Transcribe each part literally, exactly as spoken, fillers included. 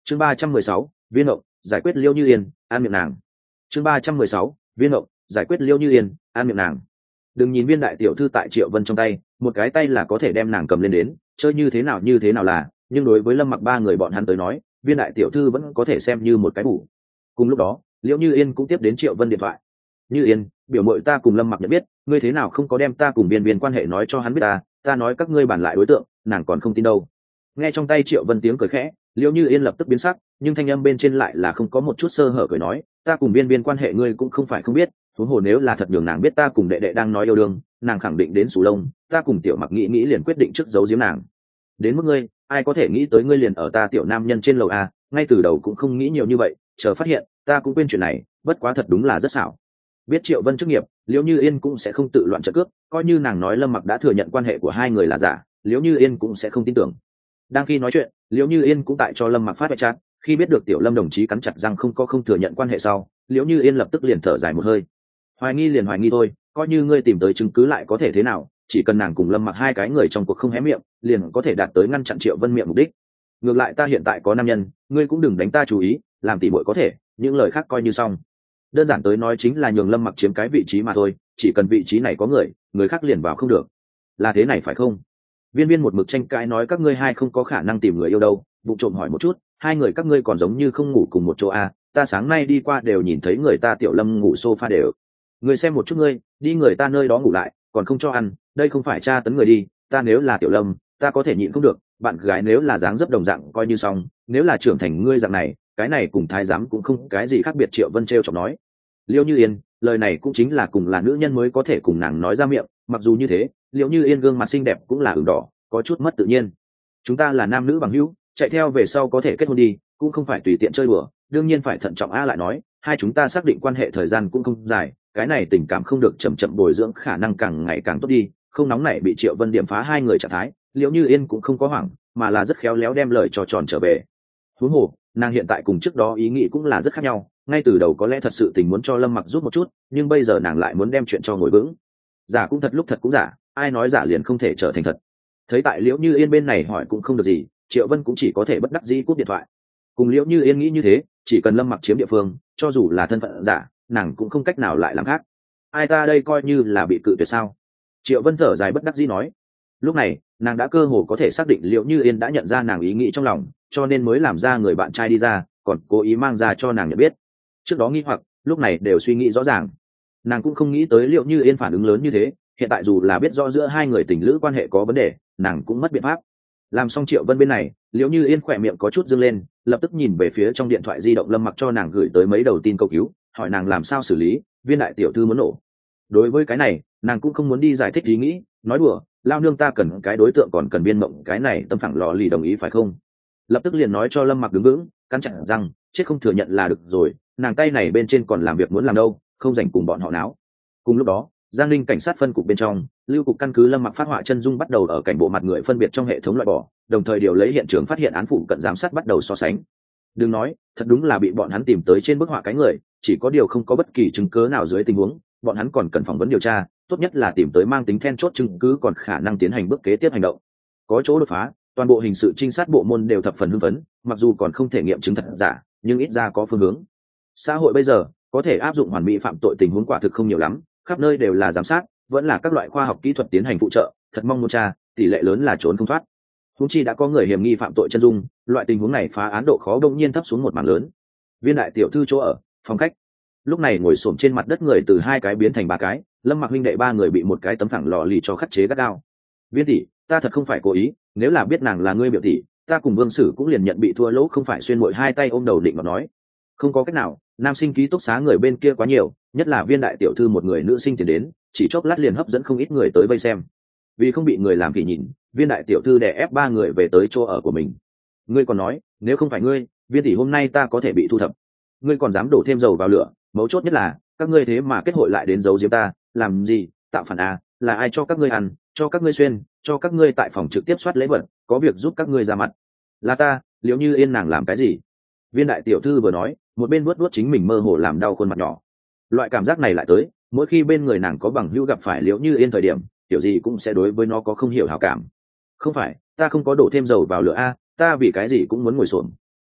chương ba trăm mười sáu viên ngộng giải quyết liêu như yên an miệng nàng. chương ba trăm mười sáu viên ngộng giải quyết liêu như yên an miệng nàng. Đừng nhìn viên đại tiểu thư tại Triệu Vân trong tay, một cái tay là có thể đem nàng cầm lên đến, chơi như thế nào như thế nào là, nhưng đối với Lâm Mặc ba người bọn hắn tới nói, viên đại tiểu thư vẫn có thể xem như một cái bù. Cùng lúc đó, Liễu Như Yên cũng tiếp đến Triệu Vân điện thoại. Như Yên, biểu muội ta cùng Lâm Mặc nhận biết, ngươi thế nào không có đem ta cùng Viên Viên quan hệ nói cho hắn biết ta, ta nói các ngươi bàn lại đối tượng, nàng còn không tin đâu. Nghe trong tay Triệu Vân tiếng cười khẽ, Liễu Như Yên lập tức biến sắc, nhưng thanh âm bên trên lại là không có một chút sơ hở cười nói, ta cùng Viên Viên quan hệ ngươi cũng không phải không biết, huống hồ nếu là thật đường nàng biết ta cùng đệ đệ đang nói yêu đương, nàng khẳng định đến sù lông, ta cùng Tiểu Mặc nghĩ nghĩ liền quyết định trước giấu giếm nàng. Đến mức ngươi, ai có thể nghĩ tới ngươi liền ở ta tiểu nam nhân trên lầu a, ngay từ đầu cũng không nghĩ nhiều như vậy, chờ phát hiện, ta cũng quên chuyện này, bất quá thật đúng là rất xảo. Biết Triệu Vân chức nghiệp, Liễu Như Yên cũng sẽ không tự loạn trợ cước, coi như nàng nói Lâm Mặc đã thừa nhận quan hệ của hai người là giả, Liễu Như Yên cũng sẽ không tin tưởng. Đang khi nói chuyện, Liễu Như Yên cũng tại cho Lâm Mặc phát vệ chat, khi biết được Tiểu Lâm đồng chí cắn chặt răng không có không thừa nhận quan hệ sau, Liễu Như Yên lập tức liền thở dài một hơi. Hoài nghi liền hoài nghi thôi, coi như ngươi tìm tới chứng cứ lại có thể thế nào, chỉ cần nàng cùng Lâm Mặc hai cái người trong cuộc không hé miệng, liền có thể đạt tới ngăn chặn Triệu Vân miệng mục đích. Ngược lại ta hiện tại có nam nhân, ngươi cũng đừng đánh ta chú ý, làm tỉ muội có thể, những lời khác coi như xong. Đơn giản tới nói chính là nhường Lâm Mặc chiếm cái vị trí mà thôi, chỉ cần vị trí này có người, người khác liền vào không được. Là thế này phải không? Viên Viên một mực tranh cãi nói các ngươi hai không có khả năng tìm người yêu đâu, vụ trộm hỏi một chút, hai người các ngươi còn giống như không ngủ cùng một chỗ à, ta sáng nay đi qua đều nhìn thấy người ta Tiểu Lâm ngủ sofa đều. Ngươi xem một chút ngươi, đi người ta nơi đó ngủ lại, còn không cho ăn, đây không phải tra tấn người đi, ta nếu là Tiểu Lâm, ta có thể nhịn không được, bạn gái nếu là dáng dấp đồng dạng coi như xong, nếu là trưởng thành ngươi dạng này, cái này cùng thái giám cũng không cái gì khác biệt. Triệu Vân trêu chọc nói. Liễu Như Yên, lời này cũng chính là cùng là nữ nhân mới có thể cùng nàng nói ra miệng, mặc dù như thế, Liễu Như Yên gương mặt xinh đẹp cũng là ửng đỏ, có chút mất tự nhiên. Chúng ta là nam nữ bằng hữu, chạy theo về sau có thể kết hôn đi, cũng không phải tùy tiện chơi đùa, đương nhiên phải thận trọng. A lại nói, hai chúng ta xác định quan hệ thời gian cũng không dài, cái này tình cảm không được chậm chậm bồi dưỡng, khả năng càng ngày càng tốt đi, không nóng nảy bị Triệu Vân điểm phá hai người trạng thái. Liễu Như Yên cũng không có hoảng, mà là rất khéo léo đem lời cho tròn trở về. Huống hồ, nàng hiện tại cùng trước đó ý nghĩ cũng là rất khác nhau, ngay từ đầu có lẽ thật sự tình muốn cho Lâm Mặc giúp một chút, nhưng bây giờ nàng lại muốn đem chuyện cho ngồi vững. Giả cũng thật lúc thật cũng giả, ai nói giả liền không thể trở thành thật. Thấy tại Liễu Như Yên bên này hỏi cũng không được gì, Triệu Vân cũng chỉ có thể bất đắc dĩ cúp điện thoại. Cùng Liễu Như Yên nghĩ như thế, chỉ cần Lâm Mặc chiếm địa phương, cho dù là thân phận giả, nàng cũng không cách nào lại làm khác. Ai ta đây coi như là bị cự tuyệt sao? Triệu Vân thở dài bất đắc dĩ nói. Lúc này, nàng đã cơ hồ có thể xác định Liễu Như Yên đã nhận ra nàng ý nghĩ trong lòng, cho nên mới làm ra người bạn trai đi ra, còn cố ý mang ra cho nàng nhận biết. Trước đó nghi hoặc, lúc này đều suy nghĩ rõ ràng. Nàng cũng không nghĩ tới Liễu Như Yên phản ứng lớn như thế, hiện tại dù là biết rõ giữa hai người tình lữ quan hệ có vấn đề, nàng cũng mất biện pháp. Làm xong Triệu Vân bên này, Liễu Như Yên khỏe miệng có chút dâng lên, lập tức nhìn về phía trong điện thoại di động Lâm Mặc cho nàng gửi tới mấy đầu tin cầu cứu, hỏi nàng làm sao xử lý, Viên đại tiểu thư muốn nổ. Đối với cái này, nàng cũng không muốn đi giải thích ý nghĩ, nói đùa, lao nương ta cần cái đối tượng còn cần Viên Mộng cái này tâm phẳng lò lì đồng ý phải không? Lập tức liền nói cho Lâm Mặc đứng vững, cắn chặt răng, chết không thừa nhận là được rồi, nàng tay này bên trên còn làm việc muốn làm đâu, không dành cùng bọn họ náo. Cùng lúc đó, Giang Ninh cảnh sát phân cục bên trong, lưu cục căn cứ Lâm Mặc phát họa chân dung bắt đầu ở cảnh bộ mặt người phân biệt trong hệ thống loại bỏ, đồng thời điều lấy hiện trường phát hiện án phụ cận giám sát bắt đầu so sánh. Đừng nói, thật đúng là bị bọn hắn tìm tới trên bức họa cái người, chỉ có điều không có bất kỳ chứng cứ nào dưới tình huống, bọn hắn còn cần phỏng vấn điều tra, tốt nhất là tìm tới mang tính then chốt chứng cứ còn khả năng tiến hành bước kế tiếp hành động. Có chỗ đột phá, toàn bộ hình sự trinh sát bộ môn đều thập phần hưng phấn, mặc dù còn không thể nghiệm chứng thật giả, nhưng ít ra có phương hướng. Xã hội bây giờ có thể áp dụng hoàn mỹ phạm tội tình huống quả thực không nhiều lắm, khắp nơi đều là giám sát, vẫn là các loại khoa học kỹ thuật tiến hành phụ trợ, thật mong muốn tra, tỷ lệ lớn là trốn không thoát. Huống chi đã có người hiểm nghi phạm tội chân dung, loại tình huống này phá án độ khó đông nhiên thấp xuống một mảng lớn. Viên đại tiểu thư chỗ ở, phòng khách. Lúc này ngồi xổm trên mặt đất người từ hai cái biến thành ba cái, Lâm Mặc huynh đệ ba người bị một cái tấm phẳng lò lì cho khắc chế gắt gao. Viên tỷ, ta thật không phải cố ý, nếu là biết nàng là ngươi biểu tỷ, ta cùng Vương Sử cũng liền nhận bị thua lỗ không phải xuyên mội hai tay ôm đầu định mà nói. Không có cách nào, nam sinh ký túc xá người bên kia quá nhiều, nhất là Viên đại tiểu thư một người nữ sinh tiền đến, chỉ chốc lát liền hấp dẫn không ít người tới vây xem. Vì không bị người làm kỳ nhìn, Viên đại tiểu thư đè ép ba người về tới chỗ ở của mình. Ngươi còn nói, nếu không phải ngươi, Viên tỷ hôm nay ta có thể bị thu thập. Ngươi còn dám đổ thêm dầu vào lửa, mấu chốt nhất là các ngươi thế mà kết hội lại đến giấu giếm ta, làm gì? Tạo phản à? Là ai cho các ngươi ăn, cho các ngươi xuyên, cho các ngươi tại phòng trực tiếp soát lễ vật, có việc giúp các ngươi ra mặt? Là ta, Liễu Như Yên nàng làm cái gì? Viên đại tiểu thư vừa nói, một bên vuốt vuốt chính mình mơ hồ làm đau khuôn mặt nhỏ. Loại cảm giác này lại tới, mỗi khi bên người nàng có bằng hữu gặp phải Liễu Như Yên thời điểm, kiểu gì cũng sẽ đối với nó có không hiểu hảo cảm. Không phải, ta không có đổ thêm dầu vào lửa a, ta vì cái gì cũng muốn ngồi xổm.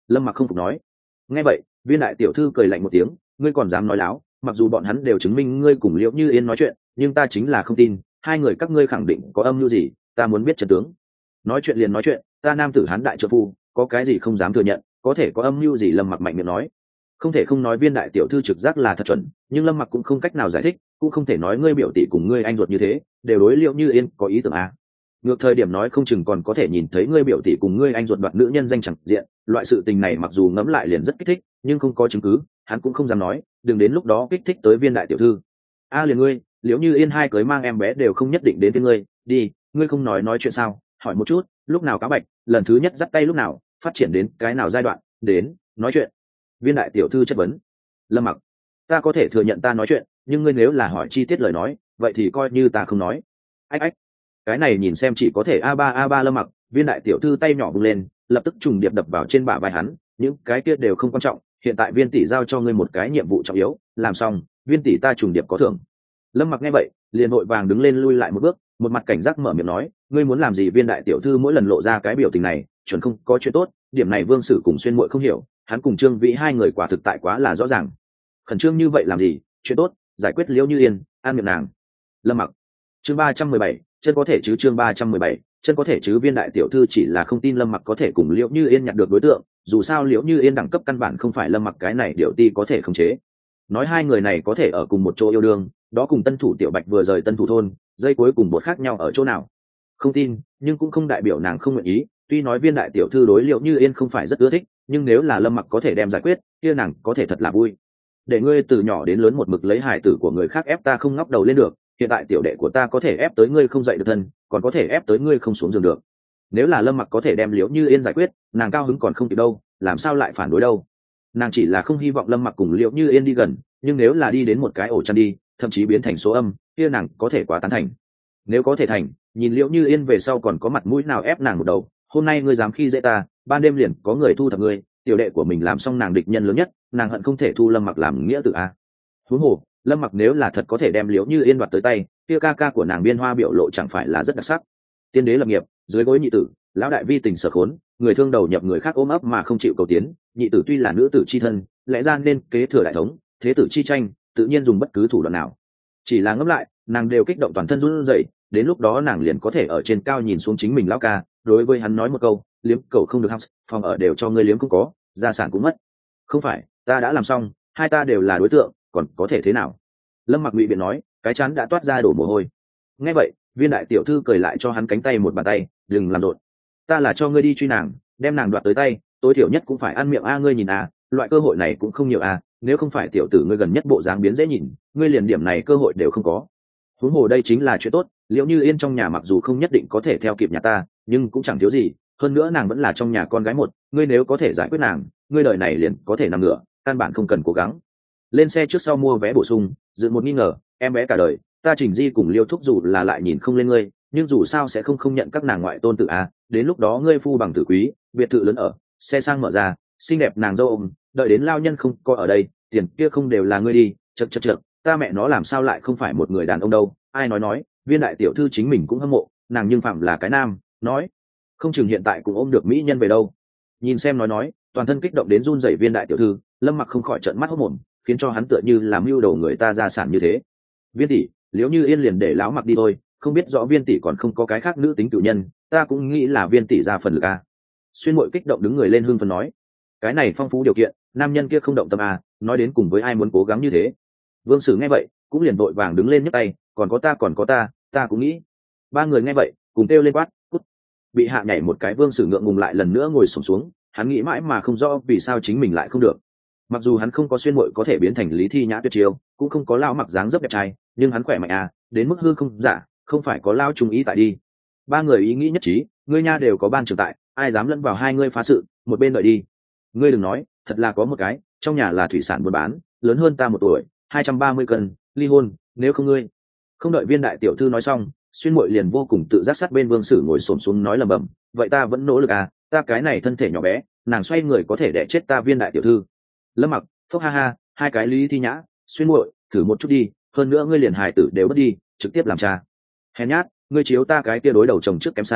Lâm Mặc không phục nói. Nghe vậy, viên đại tiểu thư cười lạnh một tiếng, ngươi còn dám nói láo? Mặc dù bọn hắn đều chứng minh ngươi cùng Liễu Như Yên nói chuyện, nhưng ta chính là không tin hai người các ngươi khẳng định có âm mưu gì, ta muốn biết chân tướng. Nói chuyện liền nói chuyện, ta nam tử hán đại trợ phu, có cái gì không dám thừa nhận, có thể có âm mưu gì? Lâm Mặc mạnh miệng nói. Không thể không nói viên đại tiểu thư trực giác là thật chuẩn, nhưng Lâm Mặc cũng không cách nào giải thích, cũng không thể nói ngươi biểu tỷ cùng ngươi anh ruột như thế đều đối Liễu Như Yên có ý tưởng à. Ngược thời điểm nói không chừng còn có thể nhìn thấy ngươi biểu tỷ cùng ngươi anh ruột đoạt nữ nhân danh chẳng diện, loại sự tình này mặc dù ngẫm lại liền rất kích thích, nhưng không có chứng cứ, hắn cũng không dám nói, đừng đến lúc đó kích thích tới viên đại tiểu thư. A liền ngươi, Liễu Như Yên hai cưới mang em bé đều không nhất định đến với ngươi, đi, ngươi không nói nói chuyện sao? Hỏi một chút, lúc nào cáo bạch, lần thứ nhất dắt tay lúc nào, phát triển đến cái nào giai đoạn, đến, nói chuyện. Viên đại tiểu thư chất vấn. Lâm Mặc, ta có thể thừa nhận ta nói chuyện, nhưng ngươi nếu là hỏi chi tiết lời nói, vậy thì coi như ta không nói. Ách ách, cái này nhìn xem chỉ có thể a ba a ba. Lâm Mặc, viên đại tiểu thư tay nhỏ bung lên, lập tức trùng điệp đập vào trên bả vai hắn, những cái kia đều không quan trọng, hiện tại viên tỷ giao cho ngươi một cái nhiệm vụ trọng yếu, làm xong, viên tỷ ta trùng điệp có thưởng. Lâm Mặc nghe vậy, liền vội vàng đứng lên lui lại một bước, một mặt cảnh giác mở miệng nói, ngươi muốn làm gì? Viên đại tiểu thư mỗi lần lộ ra cái biểu tình này, chuẩn không có chuyện tốt, điểm này Vương Sử cùng Xuyên Muội không hiểu, hắn cùng Trương Vĩ hai người quả thực tại quá là rõ ràng. Khẩn trương như vậy làm gì? Chuyện tốt, giải quyết Liễu Như Yên, an miệng nàng. Lâm Mặc. Chương ba trăm mười bảy, chân có thể chứ? Chương ba trăm mười bảy, chân có thể chứ? Viên đại tiểu thư chỉ là không tin Lâm Mặc có thể cùng Liễu Như Yên nhặt được đối tượng, dù sao Liễu Như Yên đẳng cấp căn bản không phải Lâm Mặc cái này điệu ti có thể khống chế. Nói hai người này có thể ở cùng một chỗ yêu đương, đó cùng Tân Thủ Tiểu Bạch vừa rời Tân Thủ thôn, dây cuối cùng bột khác nhau ở chỗ nào? Không tin, nhưng cũng không đại biểu nàng không nguyện ý, tuy nói viên đại tiểu thư đối Liễu Như Yên không phải rất ưa thích, nhưng nếu là Lâm Mặc có thể đem giải quyết, kia nàng có thể thật là vui. Để ngươi từ nhỏ đến lớn một mực lấy hài tử của người khác ép ta không ngóc đầu lên được, hiện tại tiểu đệ của ta có thể ép tới ngươi không dậy được thân, còn có thể ép tới ngươi không xuống giường được. Nếu là Lâm Mặc có thể đem Liễu Như Yên giải quyết, nàng cao hứng còn không kịp đâu, làm sao lại phản đối đâu? Nàng chỉ là không hy vọng Lâm Mặc cùng Liễu Như Yên đi gần, nhưng nếu là đi đến một cái ổ chăn đi, thậm chí biến thành số âm, kia nàng có thể quá tán thành. Nếu có thể thành, nhìn Liễu Như Yên về sau còn có mặt mũi nào ép nàng một đầu, hôm nay ngươi dám khi dễ ta, ban đêm liền có người thu thập ngươi, tiểu đệ của mình làm xong nàng địch nhân lớn nhất, nàng hận không thể thu Lâm Mặc làm nghĩa tử a. Huống hồ, Lâm Mặc nếu là thật có thể đem Liễu Như Yên đoạt tới tay, kia ca ca của nàng Biên Hoa biểu lộ chẳng phải là rất đặc sắc. Tiên đế lập nghiệp, dưới gối nhị tử, lão đại vi tình sở khốn, người thương đầu nhập người khác ôm ấp mà không chịu cầu tiến, nhị tử tuy là nữ tử chi thân, lẽ ra nên kế thừa đại thống, thế tử chi tranh, tự nhiên dùng bất cứ thủ đoạn nào. Chỉ là ngẫm lại, nàng đều kích động toàn thân run rẩy, đến lúc đó nàng liền có thể ở trên cao nhìn xuống chính mình lão ca, đối với hắn nói một câu, liếm cầu không được hăng, phòng ở đều cho ngươi liếm cũng có, gia sản cũng mất. Không phải, ta đã làm xong, hai ta đều là đối tượng, còn có thể thế nào? Lâm Mặc ngụy biện nói, cái chán đã toát ra đổ mồ hôi. Nghe vậy, viên đại tiểu thư cười lại cho hắn cánh tay một bàn tay, đừng làm rộn. Ta là cho ngươi đi truy nàng, đem nàng đoạt tới tay, tối thiểu nhất cũng phải ăn miệng a. Ngươi nhìn a, loại cơ hội này cũng không nhiều a, nếu không phải tiểu tử ngươi gần nhất bộ dáng biến dễ nhìn, ngươi liền điểm này cơ hội đều không có. Huống hồ đây chính là chuyện tốt, Liễu Như Yên trong nhà mặc dù không nhất định có thể theo kịp nhà ta, nhưng cũng chẳng thiếu gì, hơn nữa nàng vẫn là trong nhà con gái một, ngươi nếu có thể giải quyết nàng, ngươi đời này liền có thể nằm ngửa, căn bản không cần cố gắng. Lên xe trước sau mua vé bổ sung, dự một nghi ngờ, em bé cả đời, ta Trình Di cùng Liêu Thúc dù là lại nhìn không lên ngươi, nhưng dù sao sẽ không không nhận các nàng ngoại tôn tử a, đến lúc đó ngươi phu bằng tử quý, biệt thự lớn ở, xe sang mở ra, xinh đẹp nàng dâu ôm, đợi đến lao nhân không có ở đây, tiền kia không đều là ngươi đi, chậc chậc chậc, ta mẹ nó làm sao lại không phải một người đàn ông đâu, ai nói nói, viên đại tiểu thư chính mình cũng hâm mộ, nàng nhưng phạm là cái nam, nói, không chừng hiện tại cũng ôm được mỹ nhân về đâu. Nhìn xem nói nói, toàn thân kích động đến run rẩy viên đại tiểu thư, Lâm Mặc không khỏi trợn mắt hốt mồm, khiến cho hắn tựa như làm mưu đồ người ta gia sản như thế. Viên tỷ, Liễu Như Yên liền để lão Mặc đi thôi, không biết rõ viên tỷ còn không có cái khác nữ tính cử nhân, ta cũng nghĩ là viên tỷ ra phần lực a. Xuyên Muội kích động đứng người lên hưng phấn nói, cái này phong phú điều kiện, nam nhân kia không động tâm a, nói đến cùng với ai muốn cố gắng như thế. Vương Sử nghe vậy, cũng liền vội vàng đứng lên nhấc tay, còn có ta còn có ta, ta cũng nghĩ. Ba người nghe vậy, cùng kêu lên quát, cút. Bị hạ nhảy một cái, Vương Sử ngượng ngùng lại lần nữa ngồi xổm xuống, hắn nghĩ mãi mà không rõ vì sao chính mình lại không được. Mặc dù hắn không có Xuyên Muội có thể biến thành Lý Thi Nhã tuyệt chiêu, cũng không có lão Mặc dáng dấp đẹp trai, nhưng hắn khỏe mạnh à, đến mức hư không giả, không phải có lão trùng ý tại đi. Ba người ý nghĩ nhất trí, ngươi nha đều có ban trưởng tại, ai dám lẫn vào hai ngươi phá sự, một bên đợi đi. Ngươi đừng nói, thật là có một cái, trong nhà là thủy sản buôn bán, lớn hơn ta một tuổi, hai trăm ba mươi cân, ly hôn, nếu không ngươi. Không đợi viên đại tiểu thư nói xong, Xuyên Muội liền vô cùng tự giác sát bên Vương Sử ngồi xổm xuống nói lầm bầm, vậy ta vẫn nỗ lực à, ta cái này thân thể nhỏ bé, nàng xoay người có thể đẻ chết ta. Viên đại tiểu thư. Lâm Mặc, phốc ha ha, hai cái Lý Thi Nhã, Xuyên Muội, thử một chút đi, hơn nữa ngươi liền hài tử đều mất đi, trực tiếp làm cha. Hèn nhát, ngươi chiếu ta cái kia đối đầu chồng trước kém xa,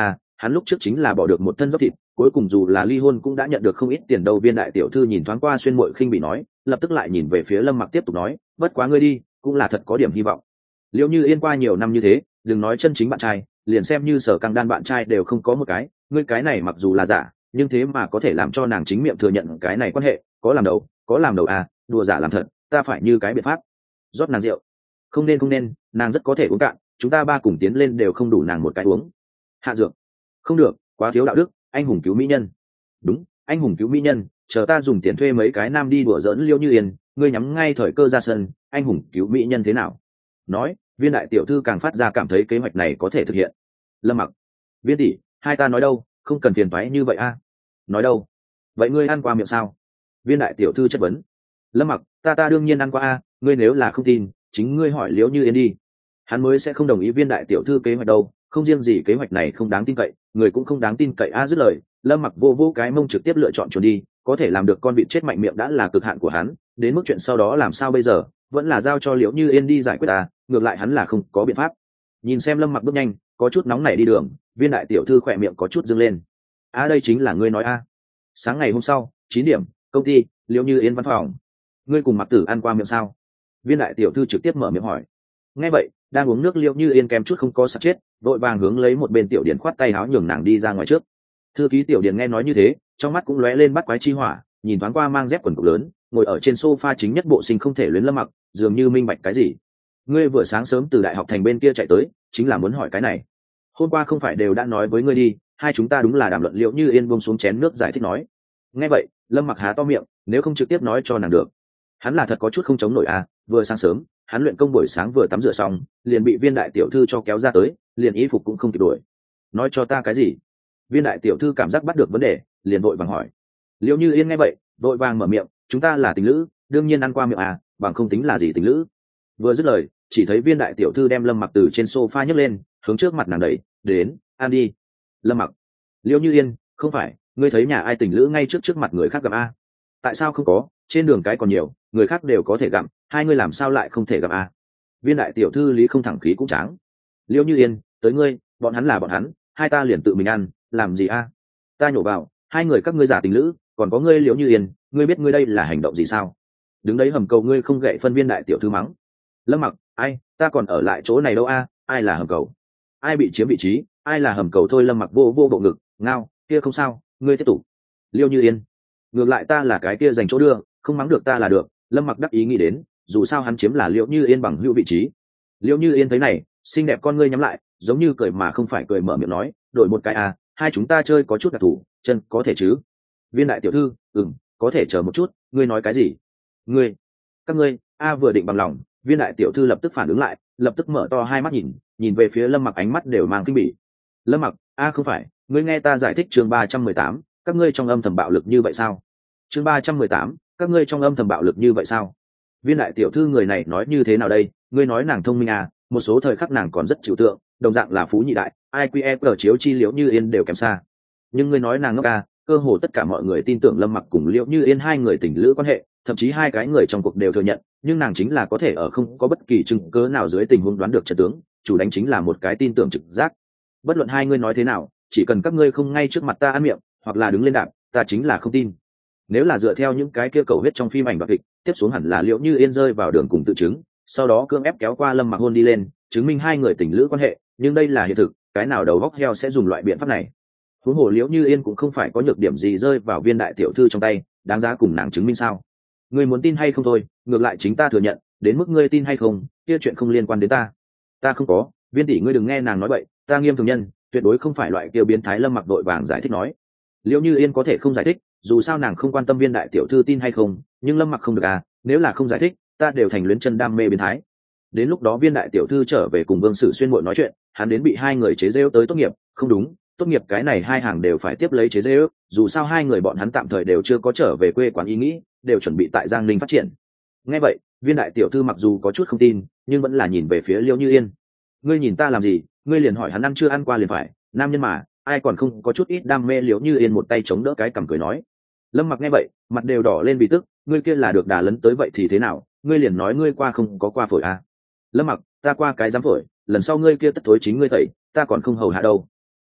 hắn lúc trước chính là bỏ được một thân dốc thịt, cuối cùng dù là ly hôn cũng đã nhận được không ít tiền đâu. Viên đại tiểu thư nhìn thoáng qua Xuyên Muội khinh bị nói, lập tức lại nhìn về phía Lâm Mặc tiếp tục nói, bất quá ngươi đi cũng là thật có điểm hy vọng. Liễu Như Yên qua nhiều năm như thế, đừng nói chân chính bạn trai, liền xem như Sở Căng Đan bạn trai đều không có một cái, ngươi cái này mặc dù là giả, nhưng thế mà có thể làm cho nàng chính miệng thừa nhận cái này quan hệ, có làm đầu, có làm đầu à, đùa giả làm thật, ta phải như cái biện pháp. Rót nàng rượu. Không nên không nên, nàng rất có thể uống cạn, chúng ta ba cùng tiến lên đều không đủ nàng một cái uống. Hạ dược. Không được, quá thiếu đạo đức, anh hùng cứu mỹ nhân. Đúng, anh hùng cứu mỹ nhân, chờ ta dùng tiền thuê mấy cái nam đi đùa giỡn Liễu Như Yên, ngươi nhắm ngay thời cơ ra sân, anh hùng cứu mỹ nhân thế nào? Nói, Viên đại tiểu thư càng phát ra cảm thấy kế hoạch này có thể thực hiện. Lâm Mặc, Viên tỷ, hai ta nói đâu, không cần phiền toái như vậy a. Nói đâu? Vậy ngươi ăn qua miệng sao? Viên đại tiểu thư chất vấn. Lâm Mặc, ta ta đương nhiên ăn qua a, ngươi nếu là không tin, chính ngươi hỏi Liễu Như Yên đi. Hắn mới sẽ không đồng ý Viên đại tiểu thư kế hoạch đâu, không riêng gì kế hoạch này không đáng tin cậy, người cũng không đáng tin cậy a. Dứt lời, Lâm Mặc vô vô cái mông trực tiếp lựa chọn trốn đi, có thể làm được con vịt chết mạnh miệng đã là cực hạn của hắn, đến mức chuyện sau đó làm sao bây giờ, vẫn là giao cho Liễu Như Yên đi giải quyết à, ngược lại hắn là không có biện pháp. Nhìn xem Lâm Mặc bước nhanh, có chút nóng nảy đi đường, Viên đại tiểu thư khỏe miệng có chút dâng lên. A à, đây chính là ngươi nói a. À. Sáng ngày hôm sau, chín điểm, công ty, Liễu Như Yên văn phòng. Ngươi cùng Mặc Tử ăn qua miệng sao? Viên đại tiểu thư trực tiếp mở miệng hỏi. Nghe vậy, đang uống nước Liễu Như Yên kém chút không có sặc chết, vội vàng hướng lấy một bên Tiểu Điền khoát tay áo nhường nàng đi ra ngoài trước. Thư ký Tiểu Điền nghe nói như thế, trong mắt cũng lóe lên bắt quái chi hỏa, nhìn thoáng qua mang dép quần cộc lớn, ngồi ở trên sofa chính nhất bộ sinh không thể luyến Lâm Mặc, dường như minh bạch cái gì. Ngươi vừa sáng sớm từ đại học thành bên kia chạy tới, chính là muốn hỏi cái này. Hôm qua không phải đều đã nói với ngươi đi, hai chúng ta đúng là đàm luận. Liễu Như Yên buông xuống chén nước giải thích nói. Nghe vậy, Lâm Mặc há to miệng, nếu không trực tiếp nói cho nàng được. Hắn là thật có chút không chống nổi à, vừa sáng sớm, hắn luyện công buổi sáng vừa tắm rửa xong, liền bị Viên đại tiểu thư cho kéo ra tới, liền y phục cũng không kịp đuổi. Nói cho ta cái gì? Viên đại tiểu thư cảm giác bắt được vấn đề, liền vội vàng hỏi. Liễu Như Yên nghe vậy, vội vàng mở miệng, chúng ta là tình lữ, đương nhiên ăn qua miệng à, bằng không tính là gì tình lữ. Vừa dứt lời, chỉ thấy Viên đại tiểu thư đem Lâm Mặc từ trên sofa nhấc lên, hướng trước mặt nàng đẩy, đến, ăn đi. Lâm Mặc. Liễu Như Yên, không phải, ngươi thấy nhà ai tình lữ ngay trước trước mặt người khác gặp a? Tại sao không có, trên đường cái còn nhiều, người khác đều có thể gặp, hai ngươi làm sao lại không thể gặp a? Viên đại tiểu thư lý không thẳng khí cũng tráng. Liễu Như Yên, tới ngươi, bọn hắn là bọn hắn, hai ta liền tự mình ăn, làm gì a? Ta nhổ vào, hai người các ngươi giả tình lữ, còn có ngươi Liễu Như Yên, ngươi biết ngươi đây là hành động gì sao? Đứng đấy hầm cầu ngươi không gậy phân. Viên đại tiểu thư mắng. Lâm Mặc, ai, ta còn ở lại chỗ này đâu a, ai là hầm cầu? Ai bị chiếm vị trí, ai là hầm cầu thôi. Lâm Mặc vô vô bộ ngực, ngao, kia không sao, ngươi tiếp tục. Liễu Như Yên, ngược lại ta là cái kia dành chỗ đưa, không mắng được ta là được. Lâm Mặc đắc ý nghĩ đến, dù sao hắn chiếm là Liễu Như Yên bằng hữu vị trí. Liễu Như Yên thấy này, xinh đẹp con ngươi nhắm lại, giống như cười mà không phải cười, mở miệng nói, đổi một cái à, hai chúng ta chơi có chút đặc thù, chân có thể chứ? Viên đại tiểu thư, ừm, có thể chờ một chút, ngươi nói cái gì? Ngươi, các ngươi, a vừa định bằng lòng, Viên đại tiểu thư lập tức phản ứng lại, lập tức mở to hai mắt nhìn, nhìn về phía Lâm Mặc, ánh mắt đều mang kinh bỉ. Lâm Mặc, a không phải, ngươi nghe ta giải thích. Chương ba trăm mười tám, các ngươi trong âm thầm bạo lực như vậy sao? Chương ba trăm mười tám, các ngươi trong âm thầm bạo lực như vậy sao? Viên đại tiểu thư người này nói như thế nào đây? Ngươi nói nàng thông minh à, một số thời khắc nàng còn rất chịu tượng, đồng dạng là phú nhị đại, i kiu e cờ chiếu chi Liễu Như Yên đều kém xa. Nhưng ngươi nói nàng ngốc à, cơ hồ tất cả mọi người tin tưởng Lâm Mặc cùng Liễu Như Yên hai người tình lữ quan hệ, thậm chí hai cái người trong cuộc đều thừa nhận, nhưng nàng chính là có thể ở không có bất kỳ chứng cứ nào dưới tình huống đoán được trận tướng, chủ đánh chính là một cái tin tưởng trực giác. Bất luận hai ngươi nói thế nào, chỉ cần các ngươi không ngay trước mặt ta ăn miệng, hoặc là đứng lên đạp, ta chính là không tin. Nếu là dựa theo những cái kia cầu huyết trong phim ảnh đoạt kịch, tiếp xuống hẳn là Liễu Như Yên rơi vào đường cùng tự chứng, sau đó cưỡng ép kéo qua Lâm Mặc hôn đi lên, chứng minh hai người tình lữ quan hệ, nhưng đây là hiện thực, cái nào đầu góc heo sẽ dùng loại biện pháp này? Huống hồ Liễu Như Yên cũng không phải có nhược điểm gì rơi vào Viên đại tiểu thư trong tay, đáng giá cùng nàng chứng minh sao? Ngươi muốn tin hay không thôi, ngược lại chính ta thừa nhận, đến mức ngươi tin hay không, kia chuyện không liên quan đến ta. Ta không có, Viên tỷ ngươi đừng nghe nàng nói bậy, ta nghiêm thường nhân, tuyệt đối không phải loại kia biến thái. Lâm Mặc đội vàng giải thích nói. Liễu Như Yên có thể không giải thích, dù sao nàng không quan tâm Viên đại tiểu thư tin hay không, nhưng Lâm Mặc không được à, nếu là không giải thích, ta đều thành luyến chân đam mê biến thái. Đến lúc đó Viên đại tiểu thư trở về cùng Vương Sử Xuyên muội nói chuyện, hắn đến bị hai người chế giễu tới tốt nghiệp, không đúng, tốt nghiệp cái này hai hàng đều phải tiếp lấy chế giễu, dù sao hai người bọn hắn tạm thời đều chưa có trở về quê quán ý nghĩ, đều chuẩn bị tại Giang Ninh phát triển. Nghe vậy, Viên đại tiểu thư mặc dù có chút không tin, nhưng vẫn là nhìn về phía Liễu Như Yên. Ngươi nhìn ta làm gì, ngươi liền hỏi hắn ăn chưa ăn qua liền phải, nam nhân mà, ai còn không có chút ít đam mê. Liễu Như Yên một tay chống đỡ cái cằm cười nói. Lâm Mặc nghe vậy, mặt đều đỏ lên vì tức, ngươi kia là được đà lấn tới vậy thì thế nào, ngươi liền nói ngươi qua không có qua phổi à? Lâm Mặc, ta qua cái dám phổi, lần sau ngươi kia tất thối chính ngươi tẩy, ta còn không hầu hạ đâu.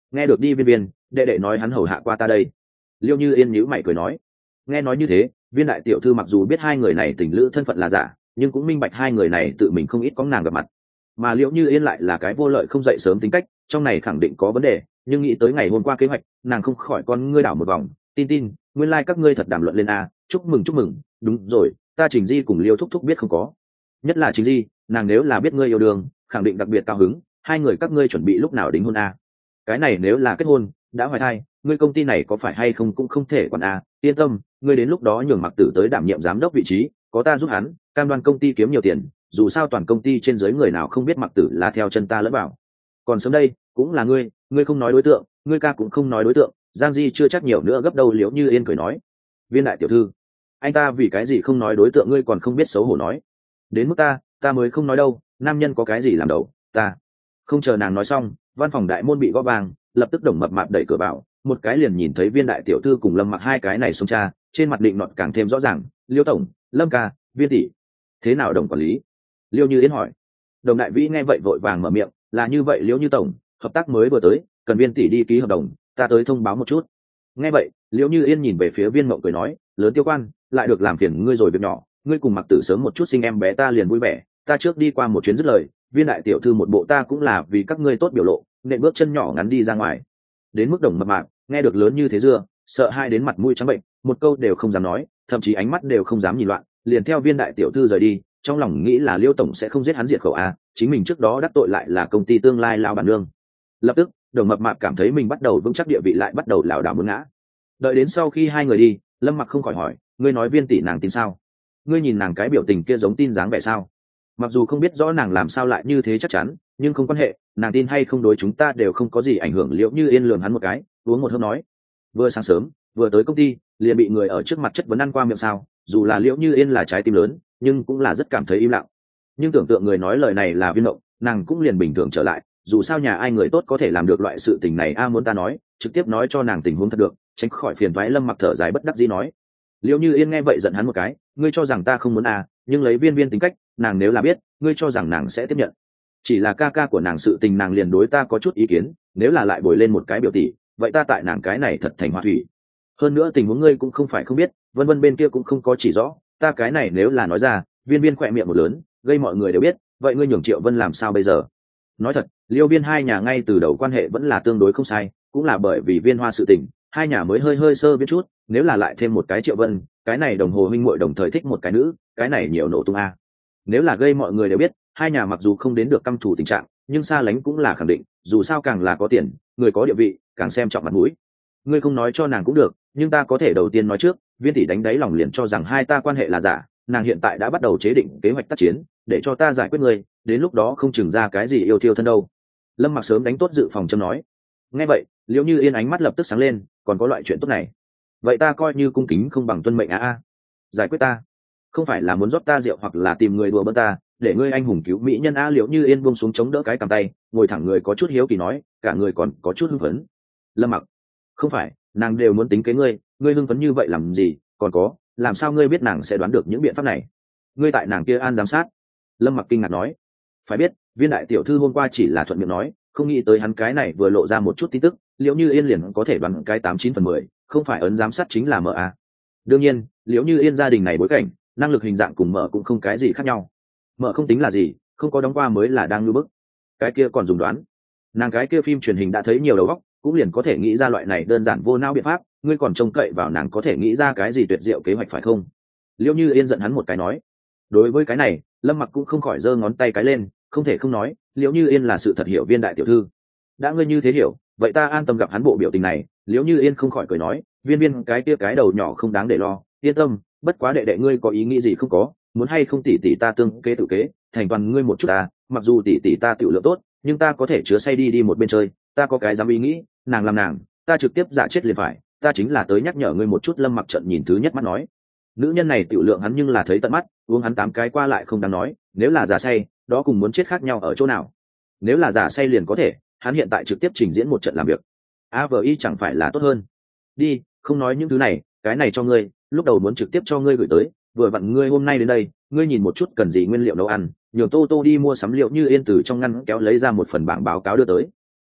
Nghe được đi viên viên, đệ đệ nói hắn hầu hạ qua ta đây. Liêu Như Yên nhíu mày cười nói. Nghe nói như thế, viên đại tiểu thư mặc dù biết hai người này tình lữ thân phận là giả, nhưng cũng minh bạch hai người này tự mình không ít có nàng gặp mặt. Mà Liễu Như Yên lại là cái vô lợi không dậy sớm tính cách, trong này khẳng định có vấn đề, nhưng nghĩ tới ngày hôm qua kế hoạch, nàng không khỏi con ngươi đảo một vòng, tin tin, nguyên lai like các ngươi thật đàm luận lên a, chúc mừng chúc mừng, đúng rồi, ta Trình Di cùng Liêu thúc thúc biết không có. Nhất là Trình Di, nàng nếu là biết ngươi yêu đương, khẳng định đặc biệt cao hứng, hai người các ngươi chuẩn bị lúc nào đính hôn a. Cái này nếu là kết hôn, đã hoài thai, ngươi công ty này có phải hay không cũng không thể quản a, yên tâm, ngươi đến lúc đó nhường Mặc Tử tới đảm nhiệm giám đốc vị trí, có ta giúp hắn, cam đoan công ty kiếm nhiều tiền, dù sao toàn công ty trên dưới người nào không biết Mặc Tử là theo chân ta lẫn vào. Còn sớm đây, cũng là ngươi, ngươi không nói đối tượng, ngươi ca cũng không nói đối tượng, Giang Di chưa chắc nhiều nữa gấp đâu. Liễu Như Yên cười nói. Viên đại tiểu thư, anh ta vì cái gì không nói đối tượng ngươi còn không biết xấu hổ nói. Đến mức ta, ta mới không nói đâu, nam nhân có cái gì làm đầu, ta. Không chờ nàng nói xong, văn phòng đại môn bị gõ vang, lập tức Đồng Mập Mạp đẩy cửa vào, một cái liền nhìn thấy Viên đại tiểu thư cùng Lâm Mặc hai cái này xông cha, trên mặt định nọt càng thêm rõ ràng. Liêu tổng, Lâm ca, Viên tỷ, thế nào Đồng quản lý? Liêu Như Yên hỏi. Đồng đại vĩ nghe vậy vội vàng mở miệng, là như vậy Liễu Như tổng, hợp tác mới vừa tới, cần Viên tỷ đi ký hợp đồng, ta tới thông báo một chút. Nghe vậy, Liễu Như Yên nhìn về phía Viên Mộng cười nói, lớn tiêu quan, lại được làm phiền ngươi rồi việc nhỏ, ngươi cùng Mặc Tử sớm một chút sinh em bé ta liền vui vẻ, ta trước đi qua một chuyến dứt lời, Viên đại tiểu thư một bộ ta cũng là vì các ngươi tốt biểu lộ, nện bước chân nhỏ ngắn đi ra ngoài. Đến mức Đồng Mập Mạp, nghe được lớn như thế dưa, sợ hai đến mặt mũi trắng bệnh, một câu đều không dám nói, thậm chí ánh mắt đều không dám nhìn loạn, liền theo Viên đại tiểu thư rời đi, trong lòng nghĩ là Liêu tổng sẽ không giết hắn diệt khẩu a, chính mình trước đó đắc tội lại là công ty tương lai lao bản nương. Lập tức, Đồng Mập Mạp cảm thấy mình bắt đầu vững chắc địa vị lại bắt đầu lảo đảo muốn ngã. Đợi đến sau khi hai người đi, Lâm Mặc không khỏi hỏi, ngươi nói Viên tỷ nàng tin sao? Ngươi nhìn nàng cái biểu tình kia giống tin dáng vẻ sao? Mặc dù không biết rõ nàng làm sao lại như thế chắc chắn, nhưng không quan hệ, nàng tin hay không đối chúng ta đều không có gì ảnh hưởng. Liễu Như Yên lườm hắn một cái, uống một hớp nói, vừa sáng sớm, vừa tới công ty, liền bị người ở trước mặt chất vấn ăn qua miệng sao? Dù là Liễu Như Yên là trái tim lớn, nhưng cũng là rất cảm thấy im lặng. Nhưng tưởng tượng người nói lời này là Viên Mộng, nàng cũng liền bình thường trở lại, dù sao nhà ai người tốt có thể làm được loại sự tình này a, muốn ta nói, trực tiếp nói cho nàng tình huống thật được, tránh khỏi phiền toái. Lâm Mặc thở dài bất đắc dĩ nói. Liễu Như Yên nghe vậy giận hắn một cái, ngươi cho rằng ta không muốn à, nhưng lấy Viên Viên tính cách, nàng nếu là biết, ngươi cho rằng nàng sẽ tiếp nhận? Chỉ là ca ca của nàng sự tình nàng liền đối ta có chút ý kiến, nếu là lại bồi lên một cái biểu tỷ, vậy ta tại nàng cái này thật thành hoa thủy. Hơn nữa tình huống ngươi cũng không phải không biết, Vân Vân bên kia cũng không có chỉ rõ, ta cái này nếu là nói ra, Viên Viên khỏe miệng một lớn, gây mọi người đều biết, vậy ngươi nhường Triệu Vân làm sao bây giờ? Nói thật, Liêu Viên hai nhà ngay từ đầu quan hệ vẫn là tương đối không sai, cũng là bởi vì Viên Hoa sự tình, hai nhà mới hơi hơi sơ biết chút, nếu là lại thêm một cái Triệu Vân, cái này đồng hồ huynh muội đồng thời thích một cái nữ, cái này nhiều nổ tung a. Nếu là gây mọi người đều biết, hai nhà mặc dù không đến được căm thù tình trạng, nhưng xa lánh cũng là khẳng định, dù sao càng là có tiền, người có địa vị, càng xem trọng mặt mũi. Ngươi không nói cho nàng cũng được, nhưng ta có thể đầu tiên nói trước, Viên tỷ đánh đáy lòng liền cho rằng hai ta quan hệ là giả, nàng hiện tại đã bắt đầu chế định kế hoạch tác chiến, để cho ta giải quyết ngươi, đến lúc đó không chừng ra cái gì yêu thiêu thân đâu. Lâm Mặc sớm đánh tốt dự phòng châm nói. Nghe vậy, Liễu Như Yên ánh mắt lập tức sáng lên, còn có loại chuyện tốt này, vậy ta coi như cung kính không bằng tuân mệnh a a. Giải quyết ta, không phải là muốn rót ta rượu hoặc là tìm người đùa bỡn ta, để ngươi anh hùng cứu mỹ nhân a. Liễu Như Yên buông xuống chống đỡ cái cằm tay, ngồi thẳng người có chút hiếu kỳ nói, cả người còn có chút hưng phấn. Lâm Mặc, không phải, nàng đều muốn tính kế ngươi, ngươi hưng phấn như vậy làm gì? Còn có, làm sao ngươi biết nàng sẽ đoán được những biện pháp này? Ngươi tại nàng kia an giám sát. Lâm Mặc kinh ngạc nói. Phải biết, Viên đại tiểu thư hôm qua chỉ là thuận miệng nói, không nghĩ tới hắn cái này vừa lộ ra một chút tin tức, Liễu Như Yên liền có thể đoán cái tám chín phần mười, không phải ấn giám sát chính là mở a. Đương nhiên, Liễu Như Yên gia đình này bối cảnh, năng lực hình dạng cùng mở cũng không cái gì khác nhau. Mở không tính là gì, không có đóng qua mới là đang lưu bức. Cái kia còn dùng đoán. Nàng cái kia phim truyền hình đã thấy nhiều đầu óc, cũng liền có thể nghĩ ra loại này đơn giản vô não biện pháp, ngươi còn trông cậy vào nàng có thể nghĩ ra cái gì tuyệt diệu kế hoạch phải không? Liễu Như Yên giận hắn một cái nói. Đối với cái này, Lâm Mặc cũng không khỏi giơ ngón tay cái lên, không thể không nói, Liễu Như Yên là sự thật hiểu Viên đại tiểu thư. Đã ngươi như thế hiểu, vậy ta an tâm gặp hắn bộ biểu tình này. Liễu Như Yên không khỏi cười nói, Viên Viên cái kia cái đầu nhỏ không đáng để lo, yên tâm, bất quá đệ đệ ngươi có ý nghĩ gì không có, muốn hay không tỷ tỷ ta tương kế tự kế, thành toàn ngươi một chút ta, mặc dù tỷ tỷ ta tiểu lượng tốt, nhưng ta có thể chứa say đi đi một bên chơi, ta có cái dám ý nghĩ, nàng làm nàng, ta trực tiếp dạ chết liền phải, ta chính là tới nhắc nhở ngươi một chút. Lâm Mặc trận nhìn thứ nhất mắt nói, nữ nhân này tiểu lượng hắn nhưng là thấy tận mắt, uống hắn tám cái qua lại không đáng nói, nếu là giả say, đó cùng muốn chết khác nhau ở chỗ nào? Nếu là giả say liền có thể, hắn hiện tại trực tiếp trình diễn một trận làm việc, a vờ i chẳng phải là tốt hơn? Đi, không nói những thứ này, cái này cho ngươi, lúc đầu muốn trực tiếp cho ngươi gửi tới, vừa vặn ngươi hôm nay đến đây, ngươi nhìn một chút cần gì nguyên liệu nấu ăn, nhường Tô Tô đi mua sắm liệu. Như Yên từ trong ngăn kéo lấy ra một phần bảng báo cáo đưa tới.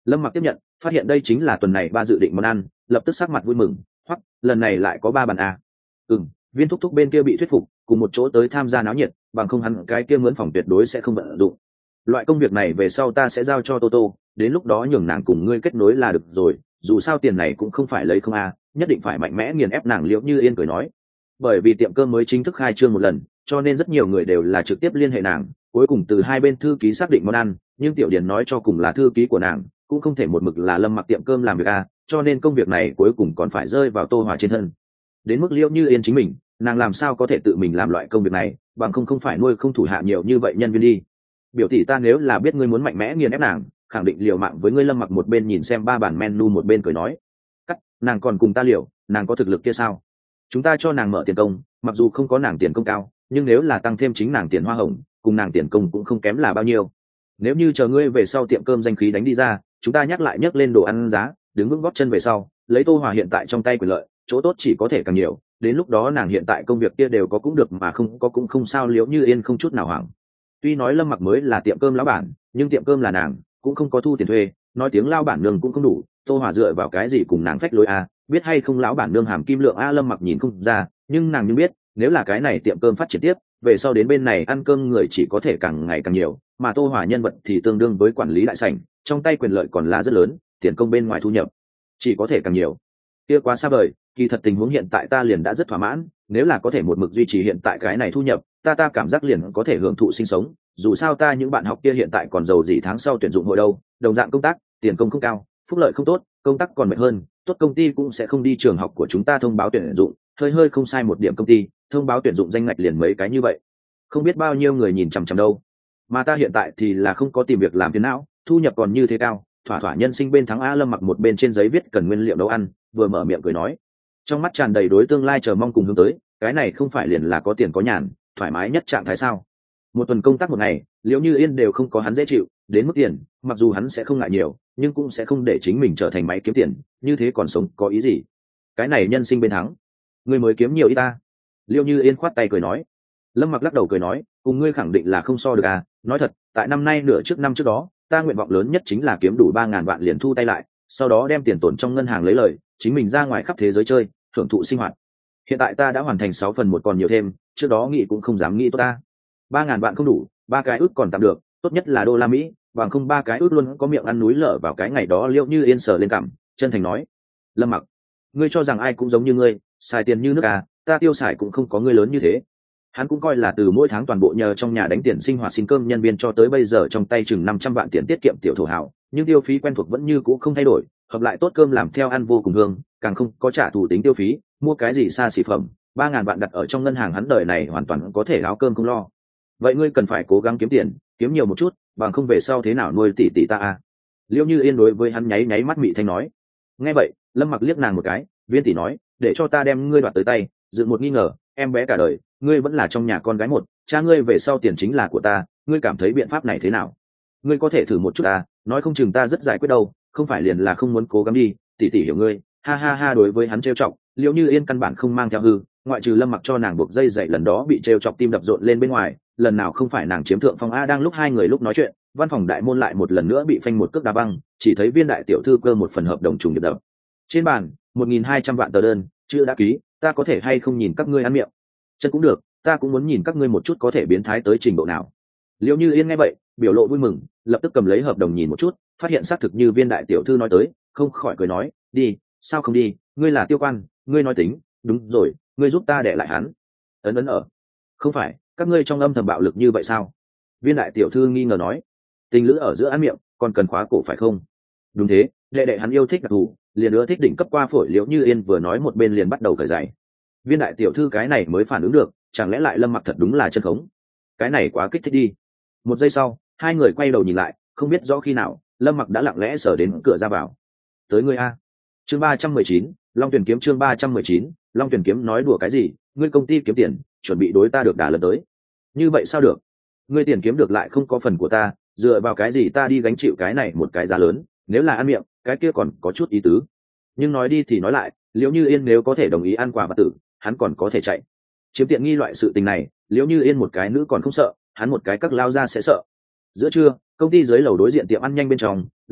Lâm Mặc tiếp nhận, phát hiện đây chính là tuần này ba dự định món ăn, lập tức sắc mặt vui mừng, hoặc lần này lại có ba bàn a. Ừm, viên thúc thúc bên kia bị thuyết phục, cùng một chỗ tới tham gia náo nhiệt, bằng không hắn cái kia mướn phòng tuyệt đối sẽ không vận dụng. Loại công việc này về sau ta sẽ giao cho Toto, đến lúc đó nhường nàng cùng ngươi kết nối là được rồi, dù sao tiền này cũng không phải lấy không a, nhất định phải mạnh mẽ nghiền ép nàng. Liễu Như Yên cười nói. Bởi vì tiệm cơm mới chính thức khai trương một lần, cho nên rất nhiều người đều là trực tiếp liên hệ nàng, cuối cùng từ hai bên thư ký xác định món ăn, nhưng Tiểu Điền nói cho cùng là thư ký của nàng, cũng không thể một mực là Lâm Mặc tiệm cơm làm việc a, cho nên công việc này cuối cùng còn phải rơi vào Tô Hòa trên thân. Đến mức Liễu Như Yên chính mình, nàng làm sao có thể tự mình làm loại công việc này, bằng không không phải nuôi không thủ hạ nhiều như vậy nhân viên đi. Biểu tỷ ta nếu là biết ngươi muốn mạnh mẽ nghiền ép nàng, khẳng định liều mạng với ngươi. Lâm Mặc một bên nhìn xem ba bản menu một bên cười nói. Cắt, nàng còn cùng ta liều, nàng có thực lực kia sao? Chúng ta cho nàng mở tiền công, mặc dù không có nàng tiền công cao, nhưng nếu là tăng thêm chính nàng tiền hoa hồng, cùng nàng tiền công cũng không kém là bao nhiêu. Nếu như chờ ngươi về sau tiệm cơm danh khí đánh đi ra, chúng ta nhắc lại nhắc lên đồ ăn giá, đứng vững gót chân về sau, lấy Tô Hòa hiện tại trong tay quyền lợi, chỗ tốt chỉ có thể càng nhiều, đến lúc đó nàng hiện tại công việc kia đều có cũng được mà không có cũng không sao. Liễu Như Yên không chút nào hoảng. Tuy nói Lâm Mặc mới là tiệm cơm lão bản, nhưng tiệm cơm là nàng, cũng không có thu tiền thuê, nói tiếng lao bản nương cũng không đủ, Tô Hòa dựa vào cái gì cùng nàng phách lối a, biết hay không lão bản nương hàm kim lượng a. Lâm Mặc nhìn không ra, nhưng nàng nhưng biết, nếu là cái này tiệm cơm phát triển tiếp, về sau đến bên này ăn cơm người chỉ có thể càng ngày càng nhiều, mà Tô Hòa nhân vật thì tương đương với quản lý đại sảnh, trong tay quyền lợi còn là rất lớn, tiền công bên ngoài thu nhập chỉ có thể càng nhiều. Kia quá xa vời, kỳ thật tình huống hiện tại ta liền đã rất thỏa mãn, nếu là có thể một mực duy trì hiện tại cái này thu nhập, ta ta cảm giác liền có thể hưởng thụ sinh sống. Dù sao ta những bạn học kia hiện tại còn giàu gì tháng sau tuyển dụng hội đâu, đồng dạng công tác, tiền công không cao, phúc lợi không tốt, công tác còn mệt hơn, tốt công ty cũng sẽ không đi trường học của chúng ta thông báo tuyển dụng, hơi hơi không sai một điểm công ty, thông báo tuyển dụng danh ngạch liền mấy cái như vậy, không biết bao nhiêu người nhìn chằm chằm đâu. Mà ta hiện tại thì là không có tìm việc làm thế nào, thu nhập còn như thế cao, thỏa thỏa nhân sinh bên thắng a. Lâm Mặc một bên trên giấy viết cần nguyên liệu nấu ăn, vừa mở miệng cười nói, trong mắt tràn đầy đối tương lai chờ mong cùng hướng tới. Cái này không phải liền là có tiền có nhàn, thoải mái nhất trạng thái sao? Một tuần công tác một ngày, Liễu Như Yên đều không có hắn dễ chịu, đến mức tiền, mặc dù hắn sẽ không ngại nhiều, nhưng cũng sẽ không để chính mình trở thành máy kiếm tiền, như thế còn sống có ý gì? Cái này nhân sinh bên thắng, ngươi mới kiếm nhiều ít ta. Liễu Như Yên khoát tay cười nói. Lâm Mặc lắc đầu cười nói, cùng ngươi khẳng định là không so được à, nói thật, tại năm nay nửa trước năm trước đó, ta nguyện vọng lớn nhất chính là kiếm đủ ba ngàn vạn liền thu tay lại, sau đó đem tiền tồn trong ngân hàng lấy lời, chính mình ra ngoài khắp thế giới chơi, hưởng thụ sinh hoạt. Hiện tại ta đã hoàn thành sáu phần một còn nhiều thêm, trước đó nghĩ cũng không dám nghĩ tốt ta. Ba ngàn vạn không đủ, ba cái ước còn tạm được, tốt nhất là đô la Mỹ, bằng không ba cái ước luôn có miệng ăn núi lở vào cái ngày đó. Liễu Như Yên sờ lên cằm, chân thành nói, Lâm Mặc, ngươi cho rằng ai cũng giống như ngươi, xài tiền như nước à, ta tiêu xài cũng không có ngươi lớn như thế. Hắn cũng coi là từ mỗi tháng toàn bộ nhờ trong nhà đánh tiền sinh hoạt xin cơm nhân viên cho tới bây giờ trong tay chừng năm trăm vạn tiền tiết kiệm tiểu thổ hảo, nhưng tiêu phí quen thuộc vẫn như cũ không thay đổi, hợp lại tốt cơm làm theo ăn vô cùng hương, càng không có trả thủ tính tiêu phí, mua cái gì xa xỉ phẩm, ba ngàn vạn đặt ở trong ngân hàng hắn đời này hoàn toàn có thể áo cơm không lo. Vậy ngươi cần phải cố gắng kiếm tiền, kiếm nhiều một chút, bằng không về sau thế nào nuôi tỷ tỷ ta à? Liễu Như Yên đối với hắn nháy nháy mắt mị thanh nói. Nghe vậy, Lâm Mặc liếc nàng một cái, Viên tỷ nói, để cho ta đem ngươi đoạt tới tay, dựng một nghi ngờ, em bé cả đời, ngươi vẫn là trong nhà con gái một, cha ngươi về sau tiền chính là của ta, ngươi cảm thấy biện pháp này thế nào? Ngươi có thể thử một chút à, nói không chừng ta rất giải quyết đâu, không phải liền là không muốn cố gắng đi, tỷ tỷ hiểu ngươi. Ha ha ha. Đối với hắn trêu chọc, Liễu Như Yên căn bản không mang theo hư, ngoại trừ Lâm Mặc cho nàng buộc dây dậy lần đó bị trêu chọc tim đập rộn lên bên ngoài, lần nào không phải nàng chiếm thượng phong a. Đang lúc hai người lúc nói chuyện, văn phòng đại môn lại một lần nữa bị phanh một cước đá băng, chỉ thấy Viên đại tiểu thư cơ một phần hợp đồng trùng điệp đập trên bàn, một nghìn hai trăm vạn tờ đơn, chưa đã ký, ta có thể hay không nhìn các ngươi ăn miệng? Chân cũng được, ta cũng muốn nhìn các ngươi một chút có thể biến thái tới trình độ nào. Liễu Như Yên nghe vậy, biểu lộ vui mừng, lập tức cầm lấy hợp đồng nhìn một chút, phát hiện xác thực như Viên đại tiểu thư nói tới, không khỏi cười nói, đi, sao không đi, ngươi là tiêu quan, ngươi nói tính, đúng rồi, ngươi giúp ta để lại hắn. Ấn ấn ở. Không phải, các ngươi trong âm thầm bạo lực như vậy sao? Viên đại tiểu thư nghi ngờ nói, tình lữ ở giữa ăn miệng, còn cần khóa cổ phải không? Đúng thế, đệ đệ hắn yêu thích đặc thù, liền ưa thích đỉnh cấp qua phổi. Liễu Như Yên vừa nói một bên liền bắt đầu cởi giày. Viên đại tiểu thư cái này mới phản ứng được, chẳng lẽ lại Lâm Mặc thật đúng là chân khống? Cái này quá kích thích đi. Một giây sau, hai người quay đầu nhìn lại, không biết rõ khi nào, Lâm Mặc đã lặng lẽ sờ đến cửa ra vào. Tới ngươi a. Chương ba trăm mười chín, Long Tuyển kiếm. Chương ba trăm mười chín, Long Tuyển kiếm. Nói đùa cái gì, ngươi công ty kiếm tiền, chuẩn bị đối ta được đả lần tới. Như vậy sao được? Ngươi tiền kiếm được lại không có phần của ta, dựa vào cái gì ta đi gánh chịu cái này một cái giá lớn, nếu là ăn miệng, cái kia còn có chút ý tứ. Nhưng nói đi thì nói lại, Liễu Như Yên nếu có thể đồng ý ăn quả vật tử, hắn còn có thể chạy. Chiếm tiện nghi loại sự tình này, Liễu Như Yên một cái nữ còn không sợ, hắn một cái các lao ra sẽ sợ. Giữa trưa, công ty dưới lầu đối diện tiệm ăn nhanh bên trong, Lâm Mặc,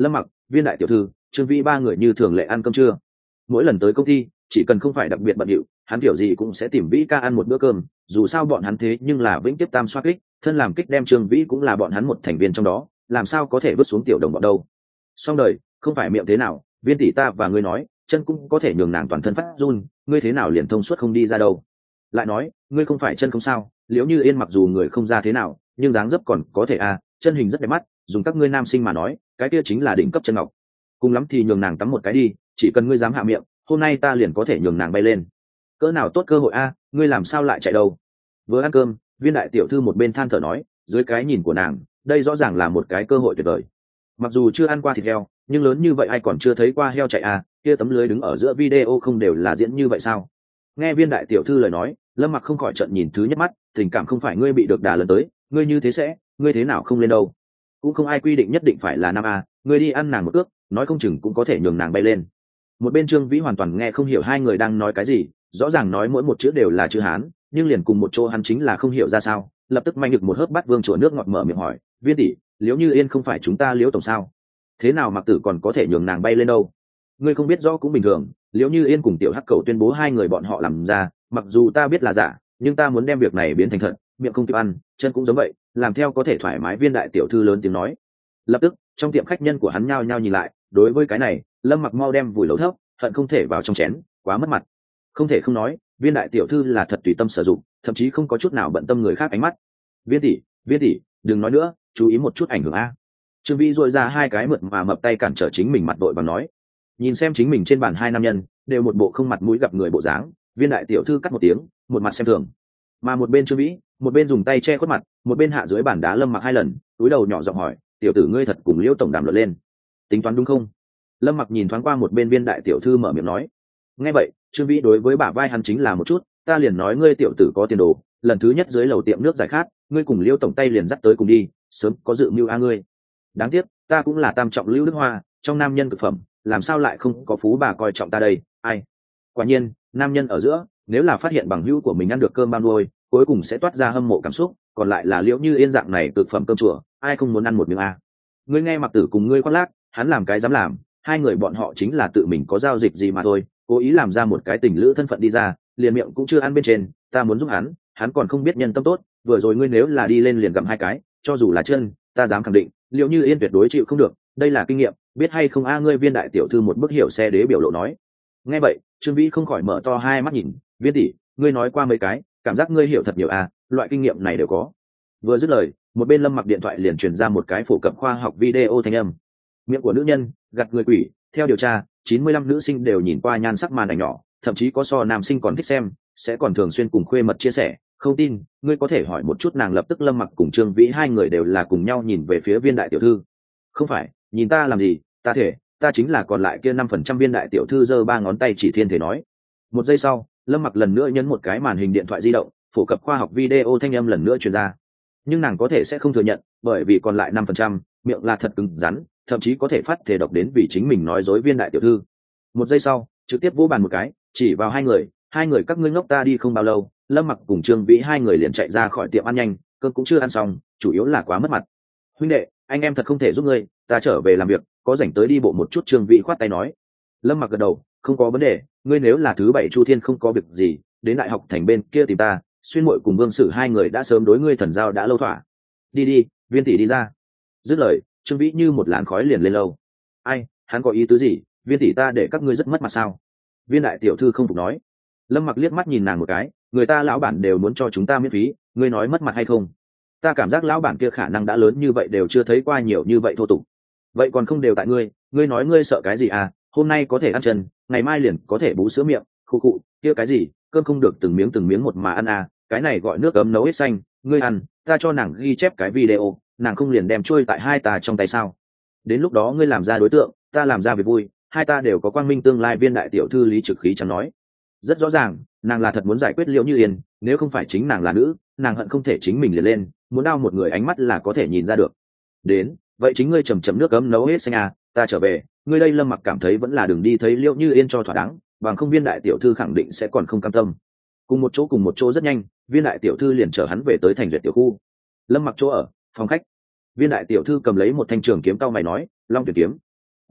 viên đại tiểu thư, trương vĩ ba người như thường lệ ăn cơm trưa. Mỗi lần tới công ty chỉ cần không phải đặc biệt bận rộn, hắn kiểu gì cũng sẽ tìm vĩ ca ăn một bữa cơm, dù sao bọn hắn thế nhưng là vĩnh tiếp tam xoát kích, thân làm kích đem trương vĩ cũng là bọn hắn một thành viên trong đó, làm sao có thể vứt xuống tiểu đồng bọn đâu. Xong đời không phải miệng thế nào, viên tỷ ta và ngươi nói chân cũng có thể nhường nàng toàn thân phát run, ngươi thế nào liền thông suốt không đi ra đâu. Lại nói ngươi không phải chân không sao, liếu như yên mặc dù người không ra thế nào nhưng dáng dấp còn có thể à, chân hình rất đẹp mắt, dùng các ngươi nam sinh mà nói cái kia chính là đỉnh cấp chân ngọc. Cùng lắm thì nhường nàng tắm một cái đi, chỉ cần ngươi dám hạ miệng hôm nay ta liền có thể nhường nàng bay lên. Cỡ nào tốt cơ hội a, à, ngươi làm sao lại chạy đâu. Vừa ăn cơm viên đại tiểu thư một bên than thở nói, dưới cái nhìn của nàng đây rõ ràng là một cái cơ hội tuyệt vời. Mặc dù chưa ăn qua thịt heo nhưng lớn như vậy ai còn chưa thấy qua heo chạy à, kia tấm lưới đứng ở giữa video không đều là diễn như vậy sao. Nghe viên đại tiểu thư lời nói, Lâm Mặc không khỏi trận nhìn thứ nhất mắt, tình cảm không phải ngươi bị được đà lần tới, ngươi như thế sẽ ngươi thế nào không lên đâu. Cũng không ai quy định nhất định phải là nam a, ngươi đi ăn nàng một ước nói không chừng cũng có thể nhường nàng bay lên. Một bên Trương Vĩ hoàn toàn nghe không hiểu hai người đang nói cái gì, rõ ràng nói mỗi một chữ đều là chữ Hán nhưng liền cùng một chỗ hắn chính là không hiểu ra sao, lập tức manh được một hớp bát vương chùa nước ngọt mở miệng hỏi, viên tỷ, liếu như yên không phải chúng ta liếu tổng sao, thế nào Mặc Tử còn có thể nhường nàng bay lên đâu. Ngươi không biết rõ cũng bình thường, liếu như yên cùng tiểu hắc cầu tuyên bố hai người bọn họ làm ra, mặc dù ta biết là giả nhưng ta muốn đem việc này biến thành thật, miệng không kịp ăn chân cũng giống vậy, làm theo có thể thoải mái. Viên đại tiểu thư lớn tiếng nói. Lập tức trong tiệm khách nhân của hắn nhao nhao nhìn lại, đối với cái này Lâm Mặc mau đem vùi lấu thấp, hận không thể vào trong chén, quá mất mặt. Không thể không nói viên đại tiểu thư là thật tùy tâm sử dụng, thậm chí không có chút nào bận tâm người khác ánh mắt. Viên tỷ, viên tỷ, đừng nói nữa, chú ý một chút ảnh hưởng a. Trương Vĩ dội ra hai cái mượt mà mập tay cản trở chính mình mặt đội và nói, nhìn xem chính mình trên bàn hai nam nhân đều một bộ không mặt mũi gặp người bộ dáng, viên đại tiểu thư cắt một tiếng, một mặt xem thường. Mà một bên Trương Vĩ một bên dùng tay che khuất mặt, một bên hạ dưới bàn đá Lâm Mặc hai lần, túi đầu nhỏ giọng hỏi, tiểu tử ngươi thật cùng Liêu tổng đàm luận lên, tính toán đúng không? Lâm Mặc nhìn thoáng qua một bên viên đại tiểu thư mở miệng nói. Nghe vậy Trương Vĩ đối với bả vai hắn chính là một chút, ta liền nói ngươi tiểu tử có tiền đồ, lần thứ nhất dưới lầu tiệm nước giải khát ngươi cùng Liêu tổng tay liền dắt tới cùng đi, sớm có dự mưu a ngươi. Đáng tiếc ta cũng là tam trọng lưu đức hoa, trong nam nhân cực phẩm, làm sao lại không có phú bà coi trọng ta đây. Ai, quả nhiên nam nhân ở giữa nếu là phát hiện bằng hữu của mình ăn được cơm bao nuôi cuối cùng sẽ toát ra hâm mộ cảm xúc, còn lại là Liễu Như Yên dạng này cực phẩm cơm chùa ai không muốn ăn một miếng a. Ngươi nghe Mặc Tử cùng ngươi khoác lác, hắn làm cái dám làm, hai người bọn họ chính là tự mình có giao dịch gì mà thôi, cố ý làm ra một cái tình lữ thân phận đi ra, liền miệng cũng chưa ăn bên trên, ta muốn giúp hắn hắn còn không biết nhân tâm tốt, vừa rồi ngươi nếu là đi lên liền gặm hai cái cho dù là chân, ta dám khẳng định Liễu Như Yên tuyệt đối chịu không được, đây là kinh nghiệm biết hay không a. Ngươi viên đại tiểu thư một bức hiểu xe đế biểu lộ nói. Nghe vậy Trương Vĩ không khỏi mở to hai mắt nhìn, viên tỷ, ngươi nói qua mấy cái cảm giác ngươi hiểu thật nhiều a, loại kinh nghiệm này đều có. Vừa dứt lời một bên Lâm Mặc điện thoại liền truyền ra một cái phổ cập khoa học video thanh âm. Miệng của nữ nhân gặt người quỷ, theo điều tra chín mươi lăm nữ sinh đều nhìn qua nhan sắc màn ảnh nhỏ, thậm chí có so nam sinh còn thích xem, sẽ còn thường xuyên cùng khuê mật chia sẻ, không tin ngươi có thể hỏi một chút nàng. Lập tức Lâm Mặc cùng Trương Vĩ hai người đều là cùng nhau nhìn về phía viên đại tiểu thư. Không phải nhìn ta làm gì, ta thể ta chính là còn lại kia năm phần trăm. Viên đại tiểu thư giơ ba ngón tay chỉ thiên thể nói. Một giây sau Lâm Mặc lần nữa nhấn một cái màn hình điện thoại di động, phổ cập khoa học video thanh âm lần nữa truyền ra. Nhưng nàng có thể sẽ không thừa nhận, bởi vì còn lại năm phần trăm miệng là thật cứng rắn, thậm chí có thể phát thể độc đến vì chính mình nói dối. Viên đại tiểu thư một giây sau trực tiếp vỗ bàn một cái, chỉ vào hai người, hai người các ngươi ngốc ta đi. Không bao lâu Lâm Mặc cùng Trương Vĩ hai người liền chạy ra khỏi tiệm ăn nhanh, cơm cũng chưa ăn xong, chủ yếu là quá mất mặt. Huynh đệ, anh em thật không thể giúp ngươi, ta trở về làm việc, có rảnh tới đi bộ một chút. Trương Vĩ khoát tay nói. Lâm Mặc gật đầu, không có vấn đề, ngươi nếu là thứ bảy Chu Thiên không có việc gì đến đại học thành bên kia tìm ta, Xuyên Muội cùng Vương Sử hai người đã sớm đối ngươi thần giao đã lâu thỏa. Đi đi, viên tỷ đi ra. Dứt lời Trương Vĩ như một làn khói liền lên lâu. Ai, hắn có ý tứ gì, viên tỷ ta để các ngươi rất mất mặt sao? Viên đại tiểu thư không phục nói. Lâm Mặc liếc mắt nhìn nàng một cái, người ta lão bản đều muốn cho chúng ta miễn phí, ngươi nói mất mặt hay không? Ta cảm giác lão bản kia khả năng đã lớn như vậy đều chưa thấy qua nhiều như vậy thô tục. Vậy còn không đều tại ngươi, ngươi nói ngươi sợ cái gì à? Hôm nay có thể ăn chân, ngày mai liền có thể bú sữa miệng, khu cụ kia cái gì, cơm không được từng miếng từng miếng một mà ăn à? Cái này gọi nước ấm nấu hết xanh, ngươi ăn, ta cho nàng ghi chép cái video, nàng không liền đem trôi tại hai ta trong tay sao? Đến lúc đó ngươi làm ra đối tượng, ta làm ra việc vui, hai ta đều có quang minh tương lai. Viên đại tiểu thư lý trực khí chẳng nói. Rất rõ ràng nàng là thật muốn giải quyết Liễu Như Yên, nếu không phải chính nàng là nữ, nàng hận không thể chính mình liền lên muốn đao một người ánh mắt là có thể nhìn ra được. Đến vậy chính ngươi chầm chầm nước ấm nấu hết xanh à, ta trở về. Ngươi đây Lâm Mặc cảm thấy vẫn là đừng đi thấy Liễu Như Yên cho thỏa đáng, bằng không viên đại tiểu thư khẳng định sẽ còn không cam tâm. Cùng một chỗ cùng một chỗ rất nhanh viên đại tiểu thư liền chở hắn về tới thành duyệt tiểu khu. Lâm Mặc chỗ ở phòng khách, viên đại tiểu thư cầm lấy một thanh trường kiếm cau mày nói, Long Tuyển kiếm.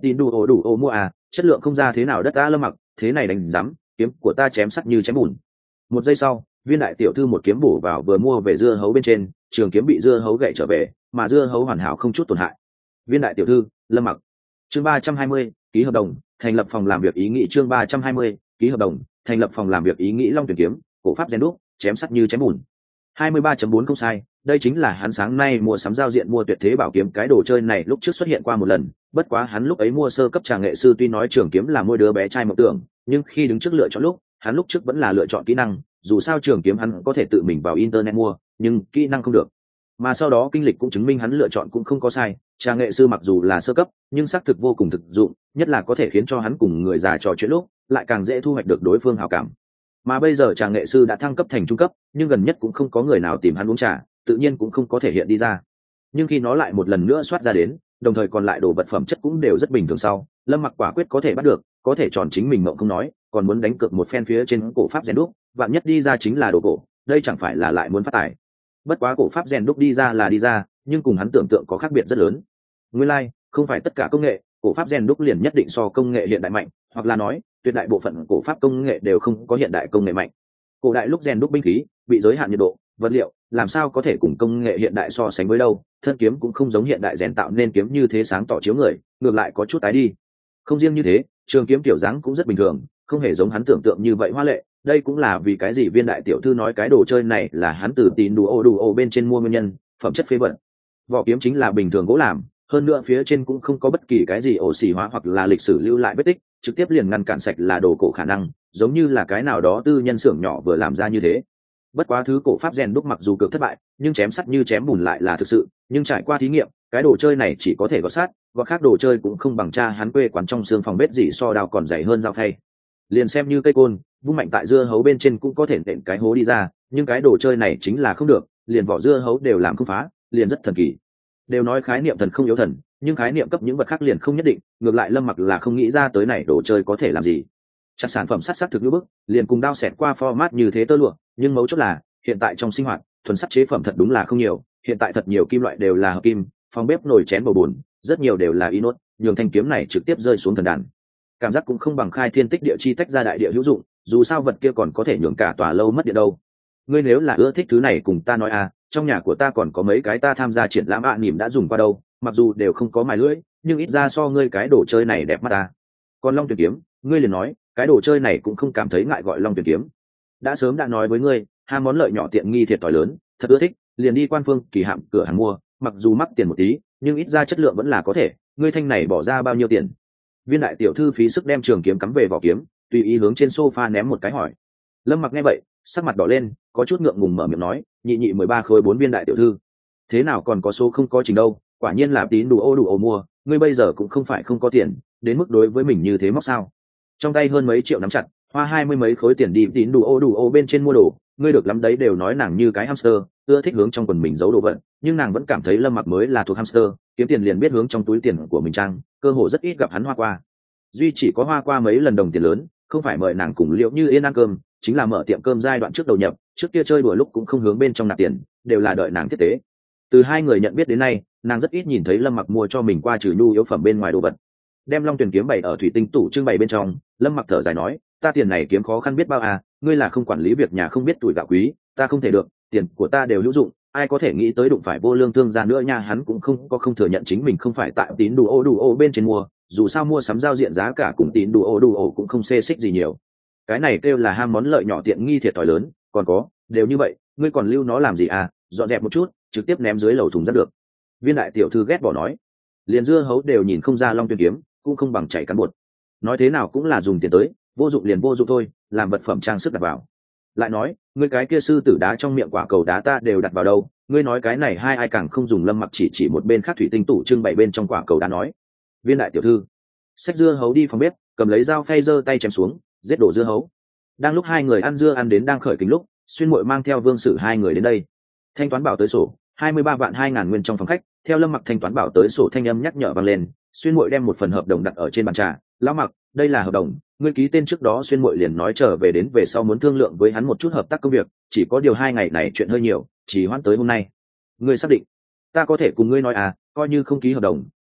tín đủ ổ đủ ổ mua à, chất lượng không ra thế nào đất ta. Lâm Mặc thế này đánh rắm, kiếm của ta chém sắt như chém bùn. Một giây sau, viên đại tiểu thư một kiếm bổ vào vừa mua về dưa hấu bên trên, trường kiếm bị dưa hấu gãy trở về, mà dưa hấu hoàn hảo không chút tổn hại. Viên đại tiểu thư, Lâm Mặc. Chương ba trăm hai mươi, ký hợp đồng, thành lập phòng làm việc ý nghĩ. Chương ba trăm hai mươi, ký hợp đồng, thành lập phòng làm việc ý nghĩ. Long tuyển kiếm, cổ pháp rèn đúc, chém sắt như chém bùn. hai mươi ba chấm bốn không sai, đây chính là hắn sáng nay mua sắm giao diện mua tuyệt thế bảo kiếm. Cái đồ chơi này lúc trước xuất hiện qua một lần, bất quá hắn lúc ấy mua sơ cấp trà nghệ sư, tuy nói trường kiếm là mua đứa bé trai mộng tưởng, nhưng khi đứng trước lựa chọn lúc, hắn lúc trước vẫn là lựa chọn kỹ năng, dù sao trường kiếm hắn có thể tự mình vào internet mua, nhưng kỹ năng không được. Mà sau đó kinh lịch cũng chứng minh hắn lựa chọn cũng không có sai, trà nghệ sư mặc dù là sơ cấp, nhưng xác thực vô cùng thực dụng, nhất là có thể khiến cho hắn cùng người già trò chuyện lúc, lại càng dễ thu hoạch được đối phương hảo cảm. Mà bây giờ trà nghệ sư đã thăng cấp thành trung cấp, nhưng gần nhất cũng không có người nào tìm hắn uống trà, tự nhiên cũng không có thể hiện đi ra. Nhưng khi nó lại một lần nữa soát ra đến, đồng thời còn lại đồ vật phẩm chất cũng đều rất bình thường sau, Lâm Mặc quả quyết có thể bắt được, có thể tròn chính mình mộng không nói, còn muốn đánh cược một phen phía trên cổ pháp rèn đúc, vạn nhất đi ra chính là đồ cổ, đây chẳng phải là lại muốn phát tài. Bất quá cổ pháp rèn đúc đi ra là đi ra, nhưng cùng hắn tưởng tượng có khác biệt rất lớn. Nguyên lai, like, không phải tất cả công nghệ, cổ pháp rèn đúc liền nhất định so công nghệ hiện đại mạnh, hoặc là nói, tuyệt đại bộ phận cổ pháp công nghệ đều không có hiện đại công nghệ mạnh. Cổ đại lúc rèn đúc binh khí, bị giới hạn nhiệt độ, vật liệu, làm sao có thể cùng công nghệ hiện đại so sánh với đâu? Thân kiếm cũng không giống hiện đại rèn tạo nên kiếm như thế sáng tỏ chiếu người, ngược lại có chút tái đi. Không riêng như thế, trường kiếm kiểu dáng cũng rất bình thường, không hề giống hắn tưởng tượng như vậy hoa lệ. Đây cũng là vì cái gì viên đại tiểu thư nói cái đồ chơi này là hắn từ tín đủ ô đủ ô bên trên mua nguyên nhân, phẩm chất phế vật. Vỏ kiếm chính là bình thường gỗ làm, hơn nữa phía trên cũng không có bất kỳ cái gì ổ xì hóa hoặc là lịch sử lưu lại vết tích, trực tiếp liền ngăn cản sạch là đồ cổ khả năng, giống như là cái nào đó tư nhân xưởng nhỏ vừa làm ra như thế. Bất quá thứ cổ pháp rèn đúc mặc dù cực thất bại, nhưng chém sắt như chém bùn lại là thực sự, nhưng trải qua thí nghiệm, cái đồ chơi này chỉ có thể gọt sát, gọt khác đồ chơi cũng không bằng cha hắn quê quán trong xương phòng bếp gì so đao còn dày hơn dao phay. Liền xem như cây côn, vung mạnh tại dưa hấu bên trên cũng có thể nện cái hố đi ra, nhưng cái đồ chơi này chính là không được, liền vỏ dưa hấu đều làm không phá, liền rất thần kỳ. Đều nói khái niệm thần không yếu thần, nhưng khái niệm cấp những vật khác liền không nhất định, ngược lại Lâm Mặc là không nghĩ ra tới này đồ chơi có thể làm gì. Chắc sản phẩm sắt sắc thực như bức, liền cùng đao xẹt qua format như thế tơ lụa, nhưng mấu chốt là hiện tại trong sinh hoạt thuần sắt chế phẩm thật đúng là không nhiều, hiện tại thật nhiều kim loại đều là hợp kim, phòng bếp nồi chén bầu bùn rất nhiều đều là inox, nhường thanh kiếm này trực tiếp rơi xuống thần đàn. Cảm giác cũng không bằng khai thiên tích địa chi tách ra đại địa hữu dụng, dù sao vật kia còn có thể nhường cả tòa lâu mất điện đâu. Ngươi nếu là ưa thích thứ này cùng ta nói à, trong nhà của ta còn có mấy cái ta tham gia triển lãm ạ à, nỉm đã dùng qua đâu, mặc dù đều không có mài lưỡi, nhưng ít ra so ngươi cái đồ chơi này đẹp mắt ta. Còn long tuyển kiếm, ngươi liền nói cái đồ chơi này cũng không cảm thấy ngại gọi long tuyển kiếm. Đã sớm đã nói với ngươi, ham món lợi nhỏ tiện nghi thiệt thòi lớn, thật ưa thích liền đi quan phương kỳ hạm cửa hàng mua, mặc dù mắc tiền một tí nhưng ít ra chất lượng vẫn là có thể. Ngươi thanh này bỏ ra bao nhiêu tiền? Viên đại tiểu thư phí sức đem trường kiếm cắm về vỏ kiếm, tùy ý hướng trên sofa ném một cái hỏi. Lâm Mặc nghe vậy sắc mặt đỏ lên, có chút ngượng ngùng mở miệng nói, nhị nhị mười ba khối bốn viên đại tiểu thư, thế nào còn có số không có trình đâu, quả nhiên là tín đủ ô đủ ô mua, ngươi bây giờ cũng không phải không có tiền, đến mức đối với mình như thế móc sao? Trong tay hơn mấy triệu nắm chặt, hoa hai mươi mấy khối tiền đi tín đủ ô đủ ô bên trên mua đồ, ngươi được lắm đấy. Đều nói nàng như cái hamster, ưa thích hướng trong quần mình giấu đồ vật, nhưng nàng vẫn cảm thấy Lâm Mặc mới là thuộc hamster, kiếm tiền liền biết hướng trong túi tiền của mình trang, cơ hội rất ít gặp hắn hoa qua. Duy chỉ có hoa qua mấy lần đồng tiền lớn, không phải mời nàng cùng Liễu Như Yên ăn cơm, chính là mở tiệm cơm giai đoạn trước đầu nhập, trước kia chơi đùa lúc cũng không hướng bên trong nạp tiền, đều là đợi nàng tiếp tế. Từ hai người nhận biết đến nay, nàng rất ít nhìn thấy Lâm Mặc mua cho mình qua trừ nhu yếu phẩm bên ngoài đồ vật. Đem long tuyển kiếm bày ở thủy tinh tủ trưng bày bên trong, Lâm Mặc thở dài nói, ta tiền này kiếm khó khăn biết bao à, ngươi là không quản lý việc nhà không biết tuổi gạo quý, ta không thể được, tiền của ta đều hữu dụng, ai có thể nghĩ tới đụng phải vô lương thương gia nữa nha. Hắn cũng không có không thừa nhận chính mình không phải tại tín đủ ô đủ ô bên trên mua, dù sao mua sắm giao diện giá cả cùng tín đủ ô đủ ô cũng không xê xích gì nhiều. Cái này kêu là ham món lợi nhỏ tiện nghi thiệt thòi lớn, còn có, đều như vậy, ngươi còn lưu nó làm gì à, dọn dẹp một chút, trực tiếp ném dưới lầu thùng rác được. Viên đại tiểu thư ghét bỏ nói, liền dưa hấu đều nhìn không ra long tuyển kiếm, cũng không bằng chảy cán bột. Nói thế nào cũng là dùng tiền tới, vô dụng liền vô dụng thôi, làm vật phẩm trang sức đặt vào. Lại nói, ngươi cái kia sư tử đá trong miệng quả cầu đá ta đều đặt vào đâu, ngươi nói cái này hai ai càng không dùng. Lâm Mặc chỉ chỉ một bên khác thủy tinh tủ trưng bày bên trong quả cầu đá nói. Viên đại tiểu thư xách dưa hấu đi phòng bếp, cầm lấy dao phay giơ tay chém xuống, giết đổ dưa hấu. Đang lúc hai người ăn dưa ăn đến đang khởi kính lúc, Xuyên Muội mang theo Vương Sử hai người đến đây. Thanh toán bảo tới sổ hai mươi ba vạn hai ngàn nguyên trong phòng khách, theo Lâm Mặc thanh toán bảo tới sổ thanh âm nhắc nhở vang lên. Xuyên Muội đem một phần hợp đồng đặt ở trên bàn trà, lão Mặc, đây là hợp đồng, ngươi ký tên trước đó. Xuyên Muội liền nói trở về đến về sau muốn thương lượng với hắn một chút hợp tác công việc, chỉ có điều hai ngày này chuyện hơi nhiều, chỉ hoãn tới hôm nay. Ngươi xác định? Ta có thể cùng ngươi nói à, coi như không ký hợp đồng,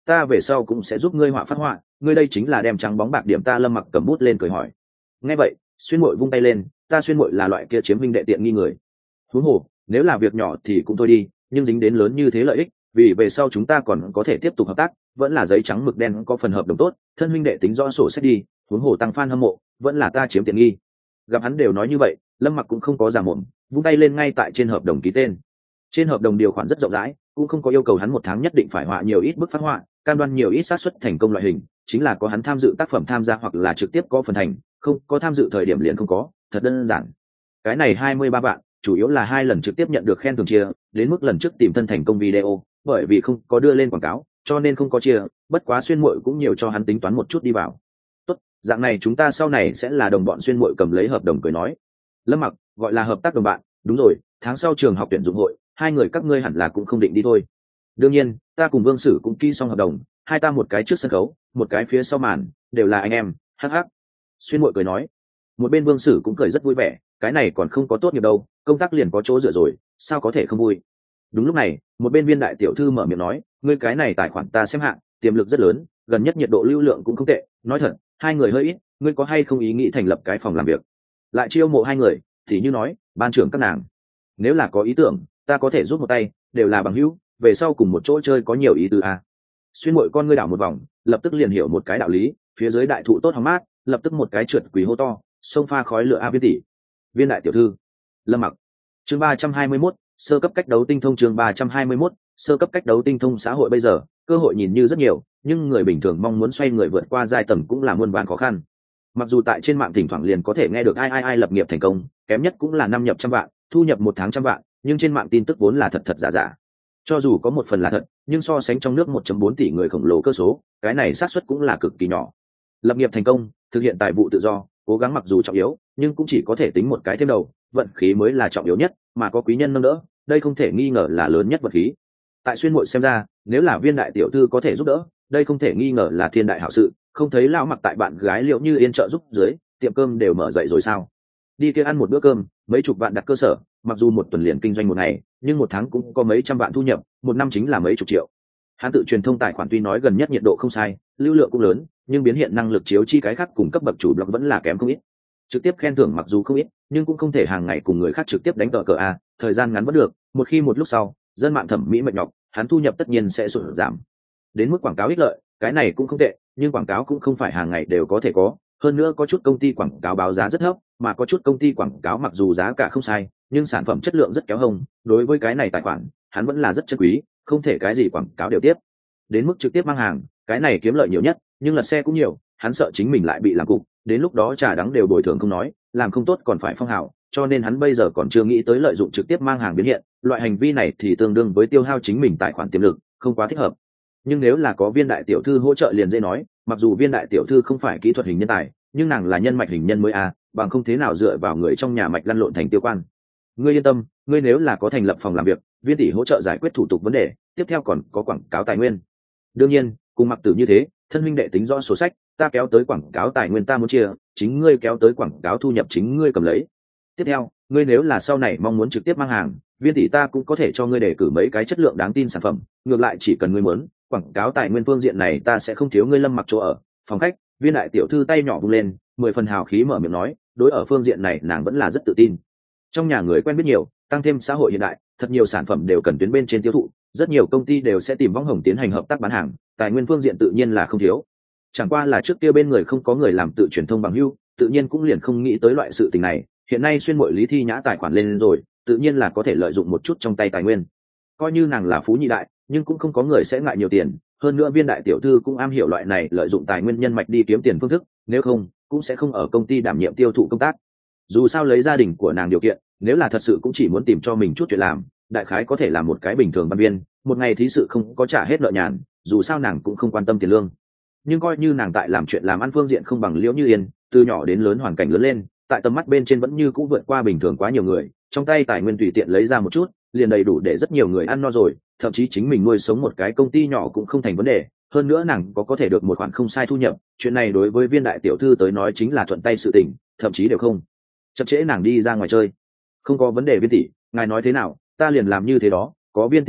ta về sau cũng sẽ giúp ngươi họa phát họa, ngươi đây chính là đem trắng bóng bạc điểm. Ta Lâm Mặc cầm bút lên cười hỏi. Nghe vậy Xuyên Muội vung tay lên, ta Xuyên Muội là loại kia chiếm minh đệ tiện nghi người. Huống hồ nếu là việc nhỏ thì cũng thôi đi, nhưng dính đến lớn như thế lợi ích, vì về sau chúng ta còn có thể tiếp tục hợp tác, vẫn là giấy trắng mực đen có phần hợp đồng tốt, thân huynh đệ tính rõ sổ sách đi. Huống hồ tăng fan hâm mộ, vẫn là ta chiếm tiện nghi. Gặp hắn đều nói như vậy, Lâm Mặc cũng không có giả mồm, vung tay lên ngay tại trên hợp đồng ký tên. Trên hợp đồng điều khoản rất rộng rãi, cũng không có yêu cầu hắn một tháng nhất định phải họa nhiều ít bức phát họa, cam đoan nhiều ít xác suất thành công loại hình, chính là có hắn tham dự tác phẩm tham gia hoặc là trực tiếp có phần thành, không có tham dự thời điểm liền không có, thật đơn giản. Cái này hai mươi ba vạn, chủ yếu là hai lần trực tiếp nhận được khen thưởng chia, đến mức lần trước tìm thân thành công video, bởi vì không có đưa lên quảng cáo, cho nên không có chia, bất quá Xuyên Muội cũng nhiều cho hắn tính toán một chút đi vào. Tốt, dạng này chúng ta sau này sẽ là đồng bọn. Xuyên Muội cầm lấy hợp đồng cười nói. Lâm Mặc, gọi là hợp tác đồng bạn, đúng rồi, tháng sau trường học tuyển dụng hội, hai người các ngươi hẳn là cũng không định đi thôi. Đương nhiên, ta cùng Vương Sử cũng ký xong hợp đồng, hai ta một cái trước sân khấu, một cái phía sau màn, đều là anh em. Hắc hắc. Xuyên Muội cười nói. Một bên Vương Sử cũng cười rất vui vẻ, cái này còn không có tốt nghiệp đâu, công tác liền có chỗ dựa rồi, sao có thể không vui. Đúng lúc này, một bên Viên đại tiểu thư mở miệng nói, ngươi cái này tài khoản ta xem hạng, tiềm lực rất lớn, gần nhất nhiệt độ lưu lượng cũng không tệ, nói thật, hai người hơi ít, ngươi có hay không ý nghĩ thành lập cái phòng làm việc, lại chiêu mộ hai người, thì như nói ban trưởng các nàng, nếu là có ý tưởng ta có thể giúp một tay, đều là bằng hữu, về sau cùng một chỗ chơi có nhiều ý tứ à. Xuyên Muội con ngươi đảo một vòng, lập tức liền hiểu một cái đạo lý, phía dưới đại thụ tốt hóng mát, lập tức một cái trượt quỳ hô to, sông pha khói lửa a Viên tỷ. Viên đại tiểu thư. Lâm Mặc. Chương ba trăm hai mươi mốt, sơ cấp cách đấu tinh thông. Chương ba trăm hai mươi mốt, sơ cấp cách đấu tinh thông. Xã hội bây giờ cơ hội nhìn như rất nhiều, nhưng người bình thường mong muốn xoay người vượt qua giai tầng cũng là muôn vàn khó khăn. Mặc dù tại trên mạng thỉnh thoảng liền có thể nghe được ai ai ai lập nghiệp thành công, kém nhất cũng là năm nhập trăm vạn, thu nhập một tháng trăm vạn, nhưng trên mạng tin tức vốn là thật thật giả giả. Cho dù có một phần là thật, nhưng so sánh trong nước một phẩy bốn tỷ người khổng lồ cơ số, cái này xác suất cũng là cực kỳ nhỏ. Lập nghiệp thành công, thực hiện tài vụ tự do, cố gắng mặc dù trọng yếu, nhưng cũng chỉ có thể tính một cái thêm đầu, vận khí mới là trọng yếu nhất, mà có quý nhân nâng đỡ, đây không thể nghi ngờ là lớn nhất vật khí. Tại Xuyên Muội xem ra, nếu là Viên đại tiểu thư có thể giúp đỡ, đây không thể nghi ngờ là thiên đại hảo sự. Không thấy lão Mặc tại bạn gái Liệu Như Yên trợ giúp dưới, tiệm cơm đều mở dậy rồi sao? Đi kia ăn một bữa cơm, mấy chục vạn đặt cơ sở, mặc dù một tuần liền kinh doanh một ngày, nhưng một tháng cũng có mấy trăm vạn thu nhập, một năm chính là mấy chục triệu. Hắn tự truyền thông tài khoản tuy nói gần nhất nhiệt độ không sai, lưu lượng cũng lớn, nhưng biến hiện năng lực chiếu chi cái khác cùng cấp bậc chủ blog vẫn là kém không ít. Trực tiếp khen thưởng mặc dù không ít, nhưng cũng không thể hàng ngày cùng người khác trực tiếp đánh cờ cờ a, thời gian ngắn vẫn được, một khi một lúc sau, dân mạng thẩm mỹ mệt nhọc, hắn thu nhập tất nhiên sẽ sụt giảm. Đến mức quảng cáo ích lợi, cái này cũng không tệ, nhưng quảng cáo cũng không phải hàng ngày đều có thể có, hơn nữa có chút công ty quảng cáo báo giá rất thấp, mà có chút công ty quảng cáo mặc dù giá cả không sai, nhưng sản phẩm chất lượng rất kéo hông. Đối với cái này tài khoản, hắn vẫn là rất chân quý, không thể cái gì quảng cáo đều tiếp. Đến mức trực tiếp mang hàng, cái này kiếm lợi nhiều nhất, nhưng lật xe cũng nhiều, hắn sợ chính mình lại bị làm cục, đến lúc đó trà đắng đều bồi thường không nói, làm không tốt còn phải phong hào, cho nên hắn bây giờ còn chưa nghĩ tới lợi dụng trực tiếp mang hàng biến hiện, loại hành vi này thì tương đương với tiêu hao chính mình tài khoản tiềm lực, không quá thích hợp. Nhưng nếu là có Viên đại tiểu thư hỗ trợ liền dễ nói, mặc dù Viên đại tiểu thư không phải kỹ thuật hình nhân tài, nhưng nàng là nhân mạch hình nhân mới a, bằng không thế nào dựa vào người trong nhà mạch lăn lộn thành tiêu quan. Ngươi yên tâm, ngươi nếu là có thành lập phòng làm việc, Viên tỷ hỗ trợ giải quyết thủ tục vấn đề, tiếp theo còn có quảng cáo tài nguyên. Đương nhiên, cùng Mặc Tử như thế, thân huynh đệ tính rõ sổ sách, ta kéo tới quảng cáo tài nguyên ta muốn chia, chính ngươi kéo tới quảng cáo thu nhập chính ngươi cầm lấy. Tiếp theo, ngươi nếu là sau này mong muốn trực tiếp mang hàng, Viên tỷ ta cũng có thể cho ngươi đề cử mấy cái chất lượng đáng tin sản phẩm, ngược lại chỉ cần ngươi muốn, quảng cáo tài nguyên phương diện này ta sẽ không thiếu ngươi. Lâm Mặc chỗ ở phòng khách, Viên đại tiểu thư tay nhỏ vung lên, mười phần hào khí mở miệng nói, đối ở phương diện này nàng vẫn là rất tự tin. Trong nhà người quen biết nhiều, tăng thêm xã hội hiện đại, thật nhiều sản phẩm đều cần tuyến bên trên tiêu thụ, rất nhiều công ty đều sẽ tìm võng hồng tiến hành hợp tác bán hàng, tài nguyên phương diện tự nhiên là không thiếu. Chẳng qua là trước kia bên người không có người làm tự truyền thông bằng hưu, tự nhiên cũng liền không nghĩ tới loại sự tình này. Hiện nay Xuyên Muội Lý Thi Nhã tài khoản lên rồi, tự nhiên là có thể lợi dụng một chút trong tay tài nguyên. Coi như nàng là phú nhị đại, nhưng cũng không có người sẽ ngại nhiều tiền, hơn nữa Viên đại tiểu thư cũng am hiểu loại này lợi dụng tài nguyên nhân mạch đi kiếm tiền phương thức, nếu không cũng sẽ không ở công ty đảm nhiệm tiêu thụ công tác. Dù sao lấy gia đình của nàng điều kiện, nếu là thật sự cũng chỉ muốn tìm cho mình chút chuyện làm, đại khái có thể làm một cái bình thường văn viên, một ngày thí sự không có trả hết nợ nhàn, dù sao nàng cũng không quan tâm tiền lương. Nhưng coi như nàng tại làm chuyện làm ăn phương diện không bằng Liễu Như Yên, từ nhỏ đến lớn hoàn cảnh lớn lên, tại tầm mắt bên trên vẫn như cũ vượt qua bình thường quá nhiều người, trong tay tài nguyên tùy tiện lấy ra một chút, liền đầy đủ để rất nhiều người ăn no rồi, thậm chí chính mình nuôi sống một cái công ty nhỏ cũng không thành vấn đề. Hơn nữa nàng có có thể được một khoản không sai thu nhập, chuyện này đối với Viên đại tiểu thư tới nói chính là thuận tay sự tình, thậm chí đều không chậm trễ nàng đi ra ngoài chơi. Không có vấn đề Viên tỷ, ngài nói thế nào, ta liền làm như thế đó, có Viên tỷ tại,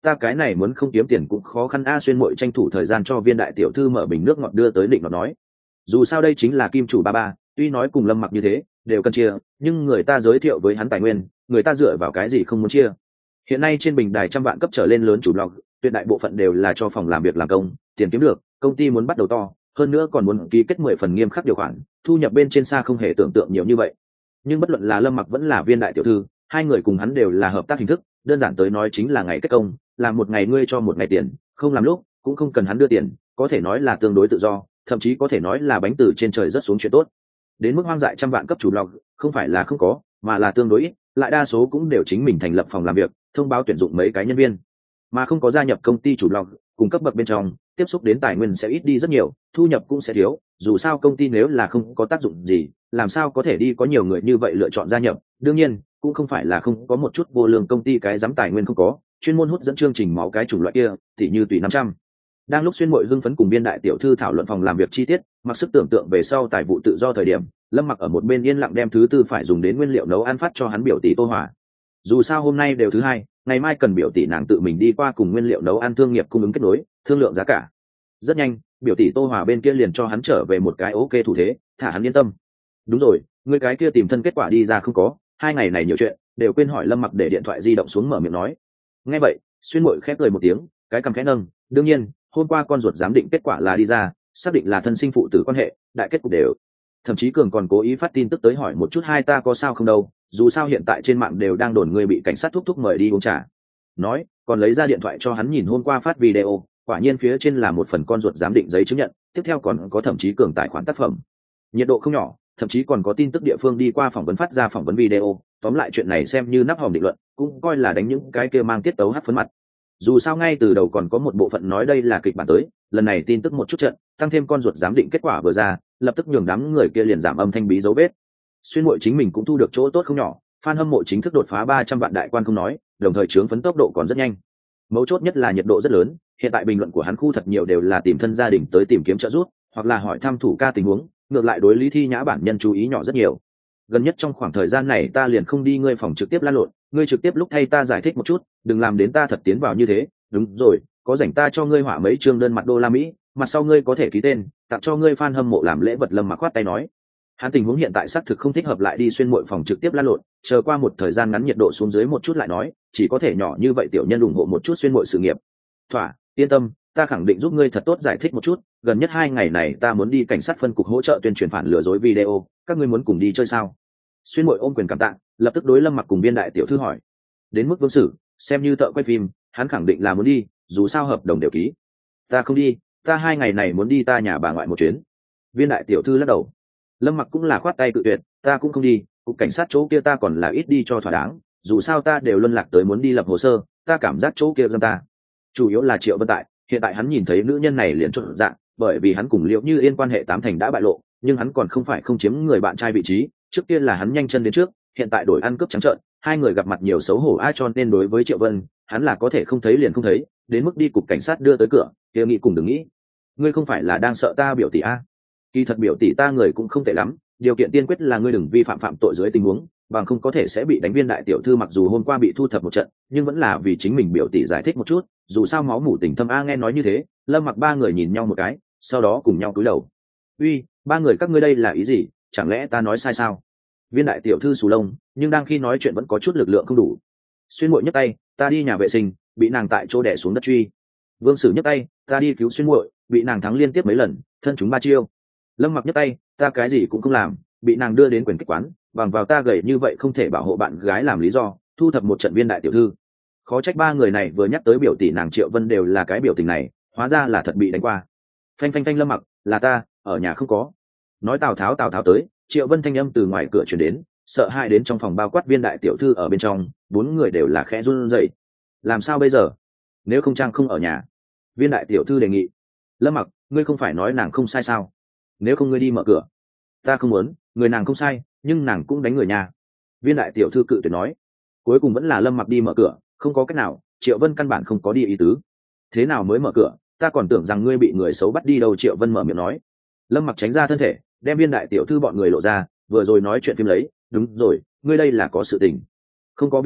ta cái này muốn không kiếm tiền cũng khó khăn a. Xuyên Muội tranh thủ thời gian cho Viên đại tiểu thư mở bình nước ngọt đưa tới, định nó nói dù sao đây chính là kim chủ ba ba, tuy nói cùng Lâm Mặc như thế đều cần chia, nhưng người ta giới thiệu với hắn tài nguyên, người ta dựa vào cái gì không muốn chia. Hiện nay trên bình đài trăm vạn cấp trở lên lớn chủ blog, tuyệt đại bộ phận đều là cho phòng làm việc làm công, tiền kiếm được, công ty muốn bắt đầu to, hơn nữa còn muốn ký kết mười phần nghiêm khắc điều khoản, thu nhập bên trên xa không hề tưởng tượng nhiều như vậy. Nhưng bất luận là Lâm Mặc vẫn là Viên đại tiểu thư, hai người cùng hắn đều là hợp tác hình thức, đơn giản tới nói chính là ngày kết công, làm một ngày ngươi cho một ngày tiền, không làm lúc cũng không cần hắn đưa tiền, có thể nói là tương đối tự do, thậm chí có thể nói là bánh từ trên trời rớt xuống chuyện tốt. Đến mức hoang dại trăm vạn cấp chủ blog, không phải là không có, mà là tương đối ít, lại đa số cũng đều chính mình thành lập phòng làm việc, thông báo tuyển dụng mấy cái nhân viên, mà không có gia nhập công ty chủ blog, cùng cấp bậc bên trong tiếp xúc đến tài nguyên sẽ ít đi rất nhiều, thu nhập cũng sẽ thiếu. Dù sao công ty nếu là không có tác dụng gì, làm sao có thể đi có nhiều người như vậy lựa chọn gia nhập. Đương nhiên cũng không phải là không có một chút vô lương công ty cái dám tài nguyên không có, chuyên môn hút dẫn chương trình máu cái chủng loại kia thì như tùy năm trăm. Đang lúc Xuyên Muội hưng phấn cùng Viên đại tiểu thư thảo luận phòng làm việc chi tiết, mặc sức tưởng tượng về sau tài vụ tự do thời điểm, Lâm Mặc ở một bên yên lặng đem thứ tư phải dùng đến nguyên liệu nấu ăn phát cho hắn biểu tỷ Tô Hòa. Dù sao hôm nay đều thứ hai, ngày mai cần biểu tỷ nàng tự mình đi qua cùng nguyên liệu nấu ăn thương nghiệp cung ứng kết nối, thương lượng giá cả. Rất nhanh, biểu tỷ Tô Hòa bên kia liền cho hắn trở về một cái ok thủ thế, thả hắn yên tâm. Đúng rồi, người cái kia tìm thân kết quả đi ra không có, hai ngày này nhiều chuyện, đều quên hỏi Lâm Mặc để điện thoại di động xuống mở miệng nói. Nghe vậy, Xuyên Muội khép cười một tiếng, cái cằm khẽ nâng, đương nhiên, hôm qua con ruột giám định kết quả là đi ra, xác định là thân sinh phụ tử quan hệ, đại kết cục đều. Thậm chí Cường còn cố ý phát tin tức tới hỏi một chút hai ta có sao không đâu, dù sao hiện tại trên mạng đều đang đồn người bị cảnh sát thúc thúc mời đi uống trà. Nói, còn lấy ra điện thoại cho hắn nhìn hôm qua phát video, quả nhiên phía trên là một phần con ruột giám định giấy chứng nhận, tiếp theo còn có Thậm chí Cường tài khoản tác phẩm. Nhiệt độ không nhỏ, thậm chí còn có tin tức địa phương đi qua phỏng vấn phát ra phỏng vấn video, tóm lại chuyện này xem như nắp hòm định luận, cũng coi là đánh những cái kia mang tiết tấu hát phấn mặt. Dù sao ngay từ đầu còn có một bộ phận nói đây là kịch bản tới, lần này tin tức một chút trận, tăng thêm con ruột giám định kết quả vừa ra, lập tức nhường đám người kia liền giảm âm thanh bí dấu vết. Xuyên Muội chính mình cũng thu được chỗ tốt không nhỏ, fan hâm mộ chính thức đột phá ba trăm vạn đại quan không nói, đồng thời chướng phấn tốc độ còn rất nhanh. Mấu chốt nhất là nhiệt độ rất lớn, hiện tại bình luận của hắn khu thật nhiều đều là tìm thân gia đình tới tìm kiếm trợ giúp, hoặc là hỏi thăm thủ ca tình huống, ngược lại đối Lý Thi Nhã bản nhân chú ý nhỏ rất nhiều. Gần nhất trong khoảng thời gian này ta liền không đi ngươi phòng trực tiếp lan lộn, ngươi trực tiếp lúc thay ta giải thích một chút, đừng làm đến ta thật tiến vào như thế. Đúng rồi, có rảnh ta cho ngươi họa mấy chương đơn mặt đô la Mỹ, mặt sau ngươi có thể ký tên, tặng cho ngươi fan hâm mộ làm lễ vật. Lâm Mặc khoát tay nói, hắn tình huống hiện tại xác thực không thích hợp lại đi Xuyên Muội phòng trực tiếp lan lộn, chờ qua một thời gian ngắn nhiệt độ xuống dưới một chút lại nói, chỉ có thể nhỏ như vậy tiểu nhân ủng hộ một chút Xuyên Muội sự nghiệp. Thỏa, yên tâm, ta khẳng định giúp ngươi thật tốt giải thích một chút, gần nhất hai ngày này ta muốn đi cảnh sát phân cục hỗ trợ tuyên truyền phản lừa dối video, các ngươi muốn cùng đi chơi sao? Xuyên Muội ôm quyền cảm tạ, lập tức đối Lâm Mặc cùng Viên đại tiểu thư hỏi. Đến mức Vương Sử, xem như thợ quay phim, hắn khẳng định là muốn đi, dù sao hợp đồng đều ký. Ta không đi, ta hai ngày này muốn đi ta nhà bà ngoại một chuyến. Viên đại tiểu thư lắc đầu. Lâm Mặc cũng là khoát tay cự tuyệt, ta cũng không đi, cục cảnh sát chỗ kia ta còn là ít đi cho thỏa đáng, dù sao ta đều luân lạc tới muốn đi lập hồ sơ, ta cảm giác chỗ kia gần ta. Chủ yếu là Triệu Vân Tại, hiện tại hắn nhìn thấy nữ nhân này liền trộn dạng, bởi vì hắn cùng Liễu Như Yên quan hệ tám thành đã bại lộ, nhưng hắn còn không phải không chiếm người bạn trai vị trí, trước kia là hắn nhanh chân đến trước, hiện tại đổi ăn cướp trắng trợn, hai người gặp mặt nhiều xấu hổ ai, cho nên đối với Triệu Vân, hắn là có thể không thấy liền không thấy, đến mức đi cục cảnh sát đưa tới cửa, kia nghĩ cùng đừng nghĩ. Ngươi không phải là đang sợ ta biểu tỷ a? Kỳ thật biểu tỷ ta người cũng không tệ lắm, điều kiện tiên quyết là ngươi đừng vi phạm phạm tội dưới tình huống, bằng không có thể sẽ bị đánh. Viên đại tiểu thư mặc dù hôm qua bị thu thập một trận, nhưng vẫn là vì chính mình biểu tỷ giải thích một chút, dù sao máu mủ tình thâm a. Nghe nói như thế, Lâm Mặc ba người nhìn nhau một cái, sau đó cùng nhau cúi đầu. Uy, ba người các ngươi đây là ý gì, chẳng lẽ ta nói sai sao? Viên đại tiểu thư sù lông, nhưng đang khi nói chuyện vẫn có chút lực lượng không đủ. Xuyên Muội nhấc tay, ta đi nhà vệ sinh, bị nàng tại chỗ đè xuống đất truy. Vương Sử nhấc tay, ta đi cứu Xuyên Muội, bị nàng thắng liên tiếp mấy lần, thân chúng ba chiêu. Lâm Mặc nhấc tay, ta cái gì cũng không làm, bị nàng đưa đến quyền kích quán, bằng vào ta gầy như vậy không thể bảo hộ bạn gái làm lý do, thu thập một trận. Viên đại tiểu thư, khó trách ba người này vừa nhắc tới biểu tỷ nàng Triệu Vân đều là cái biểu tình này, hóa ra là thật bị đánh qua. Phanh phanh phanh. Lâm Mặc, là ta, ở nhà không có. Nói Tào Tháo Tào Tháo tới, Triệu Vân thanh âm từ ngoài cửa truyền đến, sợ hãi đến trong phòng bao quát Viên đại tiểu thư ở bên trong, bốn người đều là khẽ run rẩy. Làm sao bây giờ? Nếu không Trang không ở nhà. Viên đại tiểu thư đề nghị. Lâm Mặc, ngươi không phải nói nàng không sai sao? Nếu không ngươi đi mở cửa. Ta không muốn, người nàng không sai, nhưng nàng cũng đánh người nhà. Viên đại tiểu thư cự tuyệt nói. Cuối cùng vẫn là Lâm Mặc đi mở cửa, không có cách nào, Triệu Vân căn bản không có đi ý tứ. Thế nào mới mở cửa, ta còn tưởng rằng ngươi bị người xấu bắt đi đâu. Triệu Vân mở miệng nói. Lâm Mặc tránh ra thân thể, đem Viên đại tiểu thư bọn người lộ ra, vừa rồi nói chuyện phim lấy. Đúng rồi, ngươi đây là có sự tình. Không có việc gì,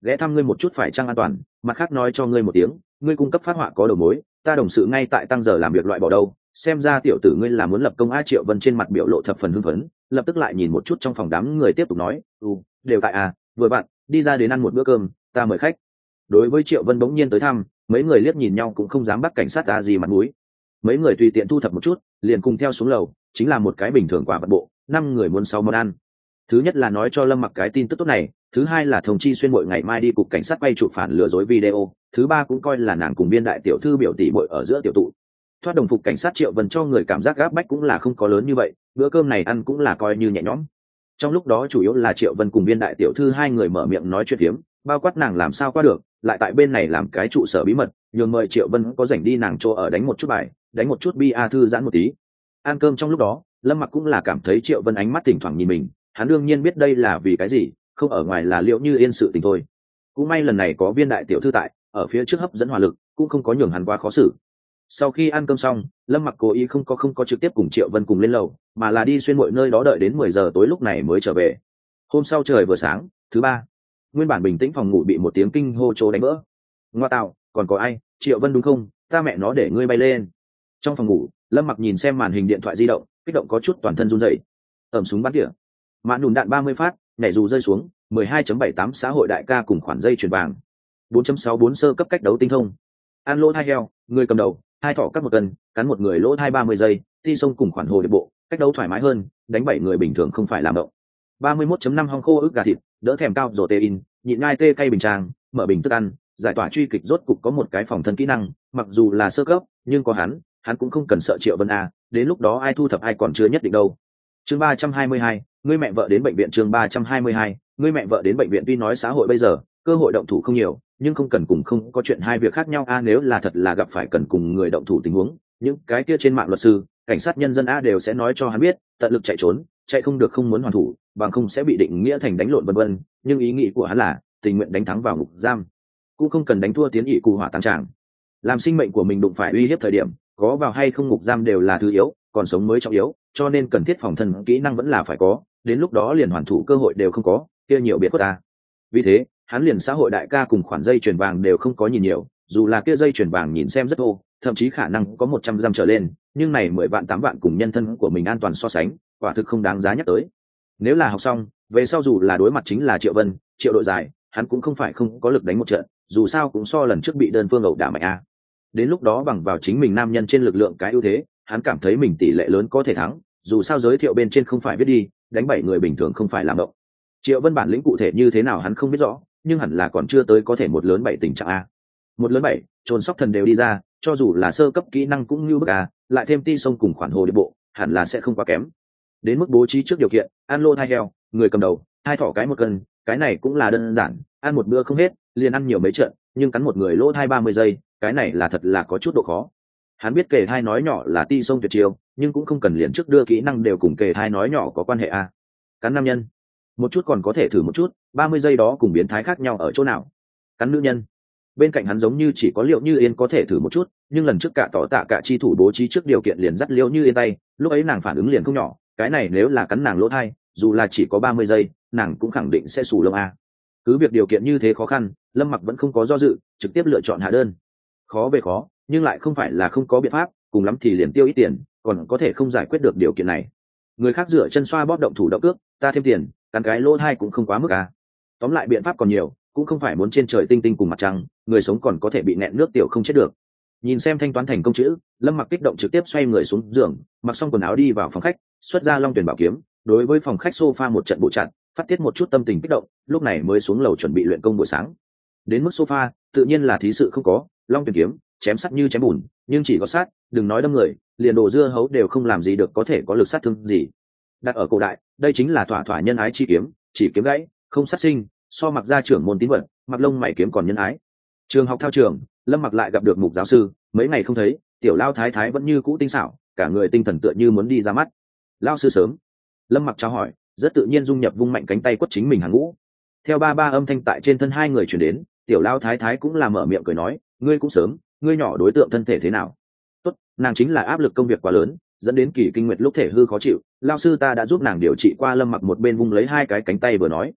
ghé thăm ngươi một chút phải chăng an toàn, mặt khác nói cho ngươi một tiếng, ngươi cung cấp phát họa có đầu mối, ta đồng sự ngay tại tăng giờ làm việc loại bỏ đâu, xem ra tiểu tử ngươi là muốn lập công. A Triệu Vân trên mặt biểu lộ thập phần hưng phấn, lập tức lại nhìn một chút trong phòng đám người tiếp tục nói, ừ đều tại à, vừa bạn đi ra đến ăn một bữa cơm, ta mời khách. Đối với Triệu Vân bỗng nhiên tới thăm, mấy người liếc nhìn nhau cũng không dám bắt cảnh sát ta gì mặt mũi. Mấy người tùy tiện thu thập một chút, liền cùng theo xuống lầu, chính là một cái bình thường quả vật bộ, năm người muốn sáu món ăn. Thứ nhất là nói cho Lâm Mặc cái tin tức tốt này, thứ hai là thông chi xuyên bội ngày mai đi cục cảnh sát quay chụp phản lừa dối video, thứ ba cũng coi là nàng cùng biên đại tiểu thư biểu tỷ bội ở giữa tiểu tụ. Thoát đồng phục cảnh sát Triệu Vân cho người cảm giác gáp bách cũng là không có lớn như vậy, bữa cơm này ăn cũng là coi như nhẹ nhõm. Trong lúc đó chủ yếu là Triệu Vân cùng biên đại tiểu thư hai người mở miệng nói chuyện phiếm, bao quát nàng làm sao qua được, lại tại bên này làm cái trụ sở bí mật, nhường mời Triệu Vân có rảnh đi nàng chỗ ở đánh một chút bài, đánh một chút bia thư giãn một tí. Ăn cơm trong lúc đó, Lâm Mặc cũng là cảm thấy Triệu Vân ánh mắt thỉnh thoảng nhìn mình, hắn đương nhiên biết đây là vì cái gì, không ở ngoài là Liễu Như Yên sự tình thôi. Cũng may lần này có viên đại tiểu thư tại, ở phía trước hấp dẫn hỏa lực, cũng không có nhường hắn quá khó xử. Sau khi ăn cơm xong, Lâm Mặc cố ý không có không có trực tiếp cùng Triệu Vân cùng lên lầu, mà là đi xuyên mọi nơi đó đợi đến mười giờ tối lúc này mới trở về. Hôm sau trời vừa sáng, thứ ba, nguyên bản bình tĩnh phòng ngủ bị một tiếng kinh hô trố đánh vỡ. Ngoa tạo, còn có ai? Triệu Vân đúng không? Ta mẹ nó để ngươi bay lên. Trong phòng ngủ, Lâm Mặc nhìn xem màn hình điện thoại di động, kích động có chút toàn thân run rẩy. Ẩm súng bắn tỉa, mạn nùn đạn ba mươi phát, nhảy dù rơi xuống, mười hai chấm bảy tám xã hội đại ca cùng khoản dây chuyền vàng, bốn chấm sáu bốn sơ cấp cách đấu tinh thông. An lỗ thai heo, người cầm đầu, hai thỏ cắt một cân, cắn một người lỗ thai ba mươi giây, ti sông cùng khoản hồ điệp bộ, cách đấu thoải mái hơn, đánh bảy người bình thường không phải làm động. ba mươi mốt chấm năm hong khô ức gà thịt, đỡ thèm cao rổ tê in, nhịn ngai tê cay bình trang, mở bình thức ăn, giải tỏa truy kịch rốt cục có một cái phòng thân kỹ năng, mặc dù là sơ cấp, nhưng có hắn, hắn cũng không cần sợ Triệu Vân a, đến lúc đó ai thu thập ai còn chưa nhất định đâu. Chương ba trăm hai mươi hai, ngươi mẹ vợ đến bệnh viện. Chương ba trăm hai mươi hai, ngươi mẹ vợ đến bệnh viện. Tuy nói xã hội bây giờ cơ hội động thủ không nhiều, nhưng không cần cùng không có chuyện hai việc khác nhau a. Nếu là thật là gặp phải cần cùng người động thủ tình huống, những cái kia trên mạng luật sư, cảnh sát nhân dân a đều sẽ nói cho hắn biết, tận lực chạy trốn, chạy không được không muốn hoàn thủ, bằng không sẽ bị định nghĩa thành đánh lộn vân vân. Nhưng ý nghĩ của hắn là tình nguyện đánh thắng vào ngục giam, cũng không cần đánh thua tiến ỵ cụ hỏa tăng tràng. Làm sinh mệnh của mình đụng phải uy hiếp thời điểm, có vào hay không ngục giam đều là thứ yếu, còn sống mới trọng yếu, cho nên cần thiết phòng thân kỹ năng vẫn là phải có, đến lúc đó liền hoàn thủ cơ hội đều không có, kia nhiều biệt khuất ta. Vì thế, hắn liền xã hội đại ca cùng khoản dây chuyền vàng đều không có nhìn nhiều, dù là kia dây chuyền vàng nhìn xem rất ô, thậm chí khả năng có một trăm giam trở lên, nhưng này mười vạn tám vạn cùng nhân thân của mình an toàn so sánh, quả thực không đáng giá nhắc tới. Nếu là học xong, về sau dù là đối mặt chính là Triệu Vân, Triệu đội dài, hắn cũng không phải không có lực đánh một trận, dù sao cũng so lần trước bị đơn phương ẩu đả mạnh a. Đến lúc đó bằng vào chính mình nam nhân trên lực lượng cái ưu thế, hắn cảm thấy mình tỷ lệ lớn có thể thắng, dù sao giới thiệu bên trên không phải viết đi, đánh bảy người bình thường không phải làm động. Triệu Vân bản lĩnh cụ thể như thế nào hắn không biết rõ, nhưng hẳn là còn chưa tới có thể một lớn bảy tình trạng a. Một lớn bảy, trồn sóc thần đều đi ra, cho dù là sơ cấp kỹ năng cũng như bức a, lại thêm ti sông cùng khoản hồ điệp bộ, hẳn là sẽ không quá kém. Đến mức bố trí trước điều kiện, ăn lô thai heo, người cầm đầu, hai thỏ cái một cân, cái này cũng là đơn giản, ăn một bữa không hết, liền ăn nhiều mấy trận, nhưng cắn một người lỗ thai ba mươi giây, cái này là thật là có chút độ khó. Hắn biết kề thai nói nhỏ là ti sông tuyệt chiêu, nhưng cũng không cần liền trước đưa kỹ năng đều cùng kề thai nói nhỏ có quan hệ a. Cắn nam nhân, một chút còn có thể thử một chút, ba mươi giây đó cùng biến thái khác nhau ở chỗ nào? Cắn nữ nhân, bên cạnh hắn giống như chỉ có Liệu Như Yên có thể thử một chút, nhưng lần trước cả tỏ tạ cả chi thủ bố trí trước điều kiện liền dắt Liệu Như Yên tay, lúc ấy nàng phản ứng liền không nhỏ, cái này nếu là cắn nàng lỗ thai, dù là chỉ có ba mươi giây, nàng cũng khẳng định sẽ xù lông a. Cứ việc điều kiện như thế khó khăn, Lâm Mặc vẫn không có do dự, trực tiếp lựa chọn hạ đơn. Khó về khó, nhưng lại không phải là không có biện pháp, cùng lắm thì liền tiêu ít tiền, còn có thể không giải quyết được điều kiện này. Người khác dựa chân xoa bóp động thủ động cước, ta thêm tiền, cắn cái lỗ thai cũng không quá mức à. Tóm lại biện pháp còn nhiều, cũng không phải muốn trên trời tinh tinh cùng mặt trăng, người sống còn có thể bị nẹn nước tiểu không chết được. Nhìn xem thanh toán thành công chữ, Lâm Mặc kích động trực tiếp xoay người xuống giường, mặc xong quần áo đi vào phòng khách, xuất ra Long Tuyển bảo kiếm, đối với phòng khách sofa một trận bộ chặn, phát tiết một chút tâm tình kích động, lúc này mới xuống lầu chuẩn bị luyện công buổi sáng. Đến mức sofa, tự nhiên là thí sự không có, Long Tuyển kiếm, chém sắt như chém bùn, nhưng chỉ có sát, đừng nói đâm người, liền đồ dưa hấu đều không làm gì được, có thể có lực sát thương gì. Đặt ở cổ đại, đây chính là thỏa thỏa nhân ái chi kiếm, chỉ kiếm gãy, không sát sinh, so mặc gia trưởng môn tín vật, mặc lông mày kiếm còn nhân ái. Trường học thao trường, Lâm Mặc lại gặp được Mục giáo sư, mấy ngày không thấy, tiểu lao thái thái vẫn như cũ tinh xảo, cả người tinh thần tựa như muốn đi ra mắt. Lao sư sớm. Lâm Mặc chào hỏi, rất tự nhiên dung nhập vung mạnh cánh tay quất chính mình hàng ngũ. Theo ba ba âm thanh tại trên thân hai người truyền đến, tiểu lao thái thái cũng là mở miệng cười nói, ngươi cũng sớm, ngươi nhỏ đối tượng thân thể thế nào? Tốt, nàng chính là áp lực công việc quá lớn, dẫn đến kỳ kinh nguyệt lúc thể hư khó chịu, lao sư ta đã giúp nàng điều trị qua. Lâm Mặc một bên vung lấy hai cái cánh tay vừa nói,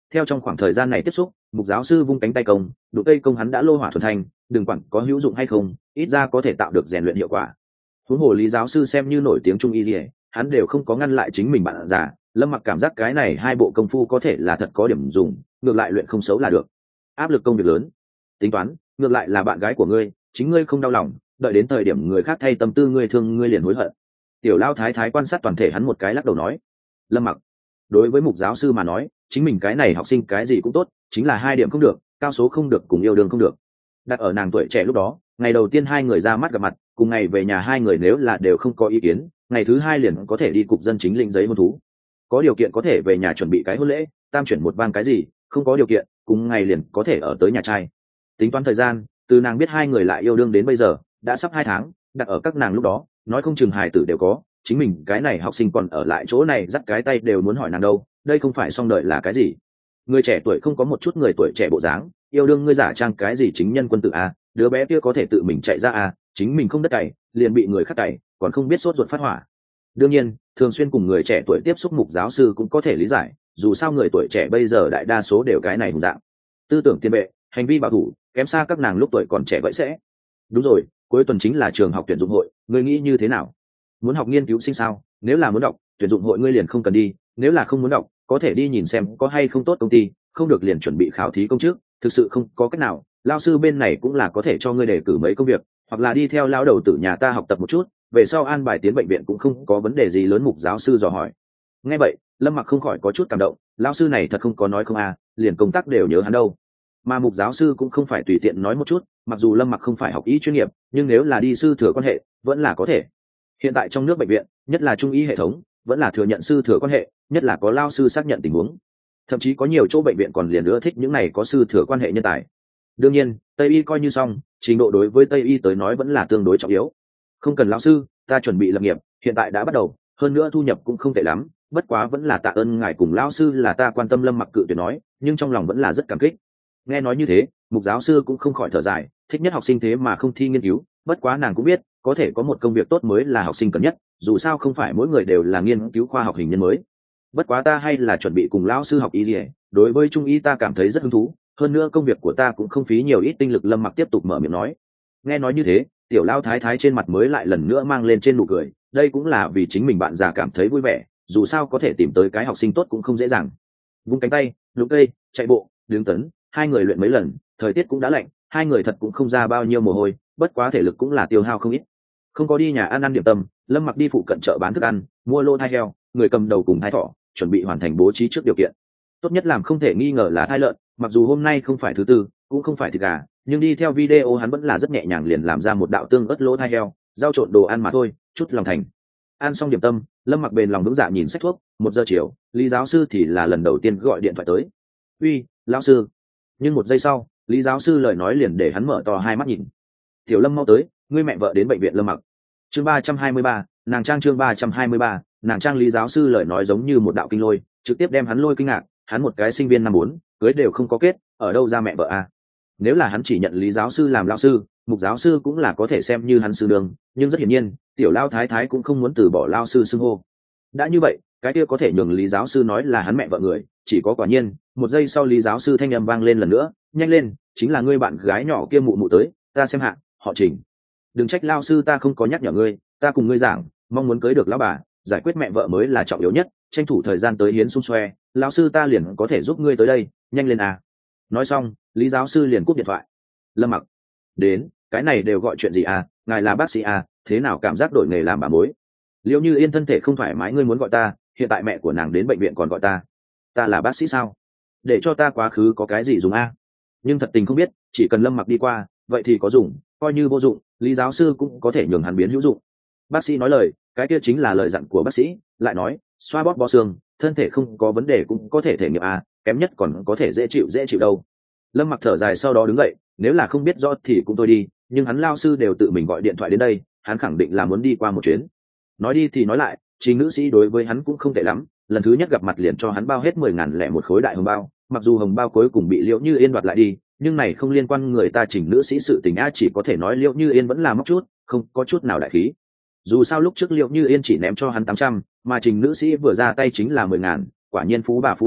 Theo trong khoảng thời gian này tiếp xúc, Mục giáo sư vung cánh tay công, đụng cây công hắn đã lô hỏa thuần thành, đừng quản có hữu dụng hay không, ít ra có thể tạo được rèn luyện hiệu quả. Huống hồ Lý giáo sư xem như nổi tiếng trung y liề, hắn đều không có ngăn lại chính mình bạn già. Lâm Mặc cảm giác cái này hai bộ công phu có thể là thật có điểm dùng, ngược lại luyện không xấu là được. Áp lực công việc lớn, tính toán, ngược lại là bạn gái của ngươi, chính ngươi không đau lòng, đợi đến thời điểm người khác thay tâm tư ngươi thương ngươi liền hối hận. Tiểu Lao thái thái quan sát toàn thể hắn một cái lắc đầu nói. Lâm Mặc, đối với Mục giáo sư mà nói, chính mình cái này học sinh cái gì cũng tốt, chính là hai điểm không được, cao số không được, cùng yêu đương không được. Đặt ở nàng tuổi trẻ lúc đó, ngày đầu tiên hai người ra mắt gặp mặt, cùng ngày về nhà hai người nếu là đều không có ý kiến, ngày thứ hai liền có thể đi cục dân chính lĩnh giấy hôn thú. Có điều kiện có thể về nhà chuẩn bị cái hôn lễ, tam chuyển một vang cái gì, không có điều kiện, cùng ngày liền có thể ở tới nhà trai. Tính toán thời gian, từ nàng biết hai người lại yêu đương đến bây giờ, đã sắp hai tháng, đặt ở các nàng lúc đó, nói không chừng hài tử đều có, chính mình cái này học sinh còn ở lại chỗ này dắt cái tay đều muốn hỏi nàng đâu, đây không phải xong đợi là cái gì. Người trẻ tuổi không có một chút người tuổi trẻ bộ dáng, yêu đương ngươi giả trang cái gì chính nhân quân tử a, đứa bé kia có thể tự mình chạy ra a, chính mình không đất cày, liền bị người khác cày, còn không biết sốt ruột phát hỏa. Đương nhiên, thường xuyên cùng người trẻ tuổi tiếp xúc Mục giáo sư cũng có thể lý giải, dù sao người tuổi trẻ bây giờ đại đa số đều cái này hùng dạng, tư tưởng tiên bệ, hành vi bảo thủ, kém xa các nàng lúc tuổi còn trẻ vậy sẽ. Đúng rồi, cuối tuần chính là trường học tuyển dụng hội, ngươi nghĩ như thế nào? Muốn học nghiên cứu sinh sao? Nếu là muốn đọc, tuyển dụng hội ngươi liền không cần đi, nếu là không muốn đọc, có thể đi nhìn xem có hay không tốt công ty, không được liền chuẩn bị khảo thí công chức, thực sự không có cách nào, lao sư bên này cũng là có thể cho ngươi đề cử mấy công việc, hoặc là đi theo lao đầu tử nhà ta học tập một chút, về sau an bài tiến bệnh viện cũng không có vấn đề gì lớn. Mục giáo sư dò hỏi. Nghe vậy, Lâm Mặc không khỏi có chút cảm động, lao sư này thật không có nói không à, liền công tác đều nhớ hắn đâu. Mà Mục giáo sư cũng không phải tùy tiện nói một chút, mặc dù Lâm Mặc không phải học y chuyên nghiệp, nhưng nếu là đi sư thừa quan hệ, vẫn là có thể. Hiện tại trong nước bệnh viện, nhất là trung y hệ thống, vẫn là thừa nhận sư thừa quan hệ, nhất là có lao sư xác nhận tình huống. Thậm chí có nhiều chỗ bệnh viện còn liền nữa thích những này có sư thừa quan hệ nhân tài. Đương nhiên, Tây y coi như xong, trình độ đối với Tây y tới nói vẫn là tương đối trọng yếu. Không cần lão sư, ta chuẩn bị lập nghiệp, hiện tại đã bắt đầu, hơn nữa thu nhập cũng không tệ lắm, bất quá vẫn là tạ ơn ngài cùng lão sư là ta quan tâm. Lâm Mặc cự tuyệt nói, nhưng trong lòng vẫn là rất cảm kích. Nghe nói như thế, Mục giáo sư cũng không khỏi thở dài, thích nhất học sinh thế mà không thi nghiên cứu, bất quá nàng cũng biết, có thể có một công việc tốt mới là học sinh cần nhất, dù sao không phải mỗi người đều là nghiên cứu khoa học hình nhân mới. Bất quá ta hay là chuẩn bị cùng lão sư học y gì, đối với trung y ta cảm thấy rất hứng thú, hơn nữa công việc của ta cũng không phí nhiều ít tinh lực. Lâm Mặc tiếp tục mở miệng nói. Nghe nói như thế, tiểu Lao thái thái trên mặt mới lại lần nữa mang lên trên nụ cười, đây cũng là vì chính mình bạn già cảm thấy vui vẻ, dù sao có thể tìm tới cái học sinh tốt cũng không dễ dàng. Vung cánh tay, lũng cây, chạy bộ, đứng tấn, hai người luyện mấy lần, thời tiết cũng đã lạnh, hai người thật cũng không ra bao nhiêu mồ hôi, bất quá thể lực cũng là tiêu hao không ít. Không có đi nhà ăn ăn điểm tâm, Lâm Mặc đi phụ cận chợ bán thức ăn, mua lô thai heo, người cầm đầu cùng thai thỏ, chuẩn bị hoàn thành bố trí trước điều kiện. Tốt nhất làm không thể nghi ngờ là thai lợn, mặc dù hôm nay không phải thứ tư, cũng không phải thịt gà, nhưng đi theo video hắn vẫn là rất nhẹ nhàng liền làm ra một đạo tương ớt lỗ thai heo, rau trộn đồ ăn mà thôi, chút lòng thành. Ăn xong điểm tâm, Lâm Mặc bền lòng vững dạ nhìn sách thuốc. Một giờ chiều, Lý giáo sư thì là lần đầu tiên gọi điện thoại tới. Uy, lão sư. Nhưng một giây sau, Lý giáo sư lời nói liền để hắn mở to hai mắt nhìn. Tiểu Lâm mau tới, ngươi mẹ vợ đến bệnh viện. Lâm Mặc. Chương ba trăm hai mươi ba, nàng trang. Chương ba trăm hai mươi ba, nàng trang. Lý giáo sư lời nói giống như một đạo kinh lôi, trực tiếp đem hắn lôi kinh ngạc. Hắn một cái sinh viên năm bốn, cưới đều không có kết, ở đâu ra mẹ vợ à? Nếu là hắn chỉ nhận Lý giáo sư làm lão sư, Mục giáo sư cũng là có thể xem như hắn sư đường, nhưng rất hiển nhiên, tiểu Lao thái thái cũng không muốn từ bỏ lão sư xưng hô. Đã như vậy, cái kia có thể nhường Lý giáo sư nói là hắn mẹ vợ người, chỉ có quả nhiên. Một giây sau, Lý giáo sư thanh âm vang lên lần nữa, nhanh lên, chính là ngươi bạn gái nhỏ kia mụ mụ tới, ta xem hạ, họ Trình. Đừng trách lao sư ta không có nhắc nhở ngươi, ta cùng ngươi giảng, mong muốn cưới được lão bà, giải quyết mẹ vợ mới là trọng yếu nhất, tranh thủ thời gian tới hiến xung xoe, lão sư ta liền có thể giúp ngươi tới đây, nhanh lên à. Nói xong, Lý giáo sư liền cúp điện thoại. Lâm Mặc. Đến, cái này đều gọi chuyện gì à, ngài là bác sĩ à, thế nào cảm giác đổi nghề làm bà mối? Liệu Như Yên thân thể không thoải mái ngươi muốn gọi ta, hiện tại mẹ của nàng đến bệnh viện còn gọi ta. Ta là bác sĩ sao? Để cho ta quá khứ có cái gì dùng à? Nhưng thật tình không biết, chỉ cần Lâm Mặc đi qua, vậy thì có dùng, coi như vô dụng, Lý giáo sư cũng có thể nhường hắn biến hữu dụng. Bác sĩ nói lời, cái kia chính là lời dặn của bác sĩ, lại nói, xoa bóp bó xương, thân thể không có vấn đề cũng có thể thể nghiệm à, kém nhất còn có thể dễ chịu dễ chịu đâu. Lâm Mặc thở dài sau đó đứng dậy, nếu là không biết rõ thì cũng thôi đi, nhưng hắn lao sư đều tự mình gọi điện thoại đến đây, hắn khẳng định là muốn đi qua một chuyến. Nói đi thì nói lại, Trình nữ sĩ đối với hắn cũng không tệ lắm, lần thứ nhất gặp mặt liền cho hắn bao hết mười ngàn lẻ một khối đại hồng bao, mặc dù hồng bao cuối cùng bị Liễu Như Yên đoạt lại đi, nhưng này không liên quan người ta Trình nữ sĩ sự tình a, chỉ có thể nói Liễu Như Yên vẫn là móc chút, không có chút nào đại khí. Dù sao lúc trước Liễu Như Yên chỉ ném cho hắn tám trăm, mà Trình nữ sĩ vừa ra tay chính là mười ngàn, quả nhiên phú bà phú bà,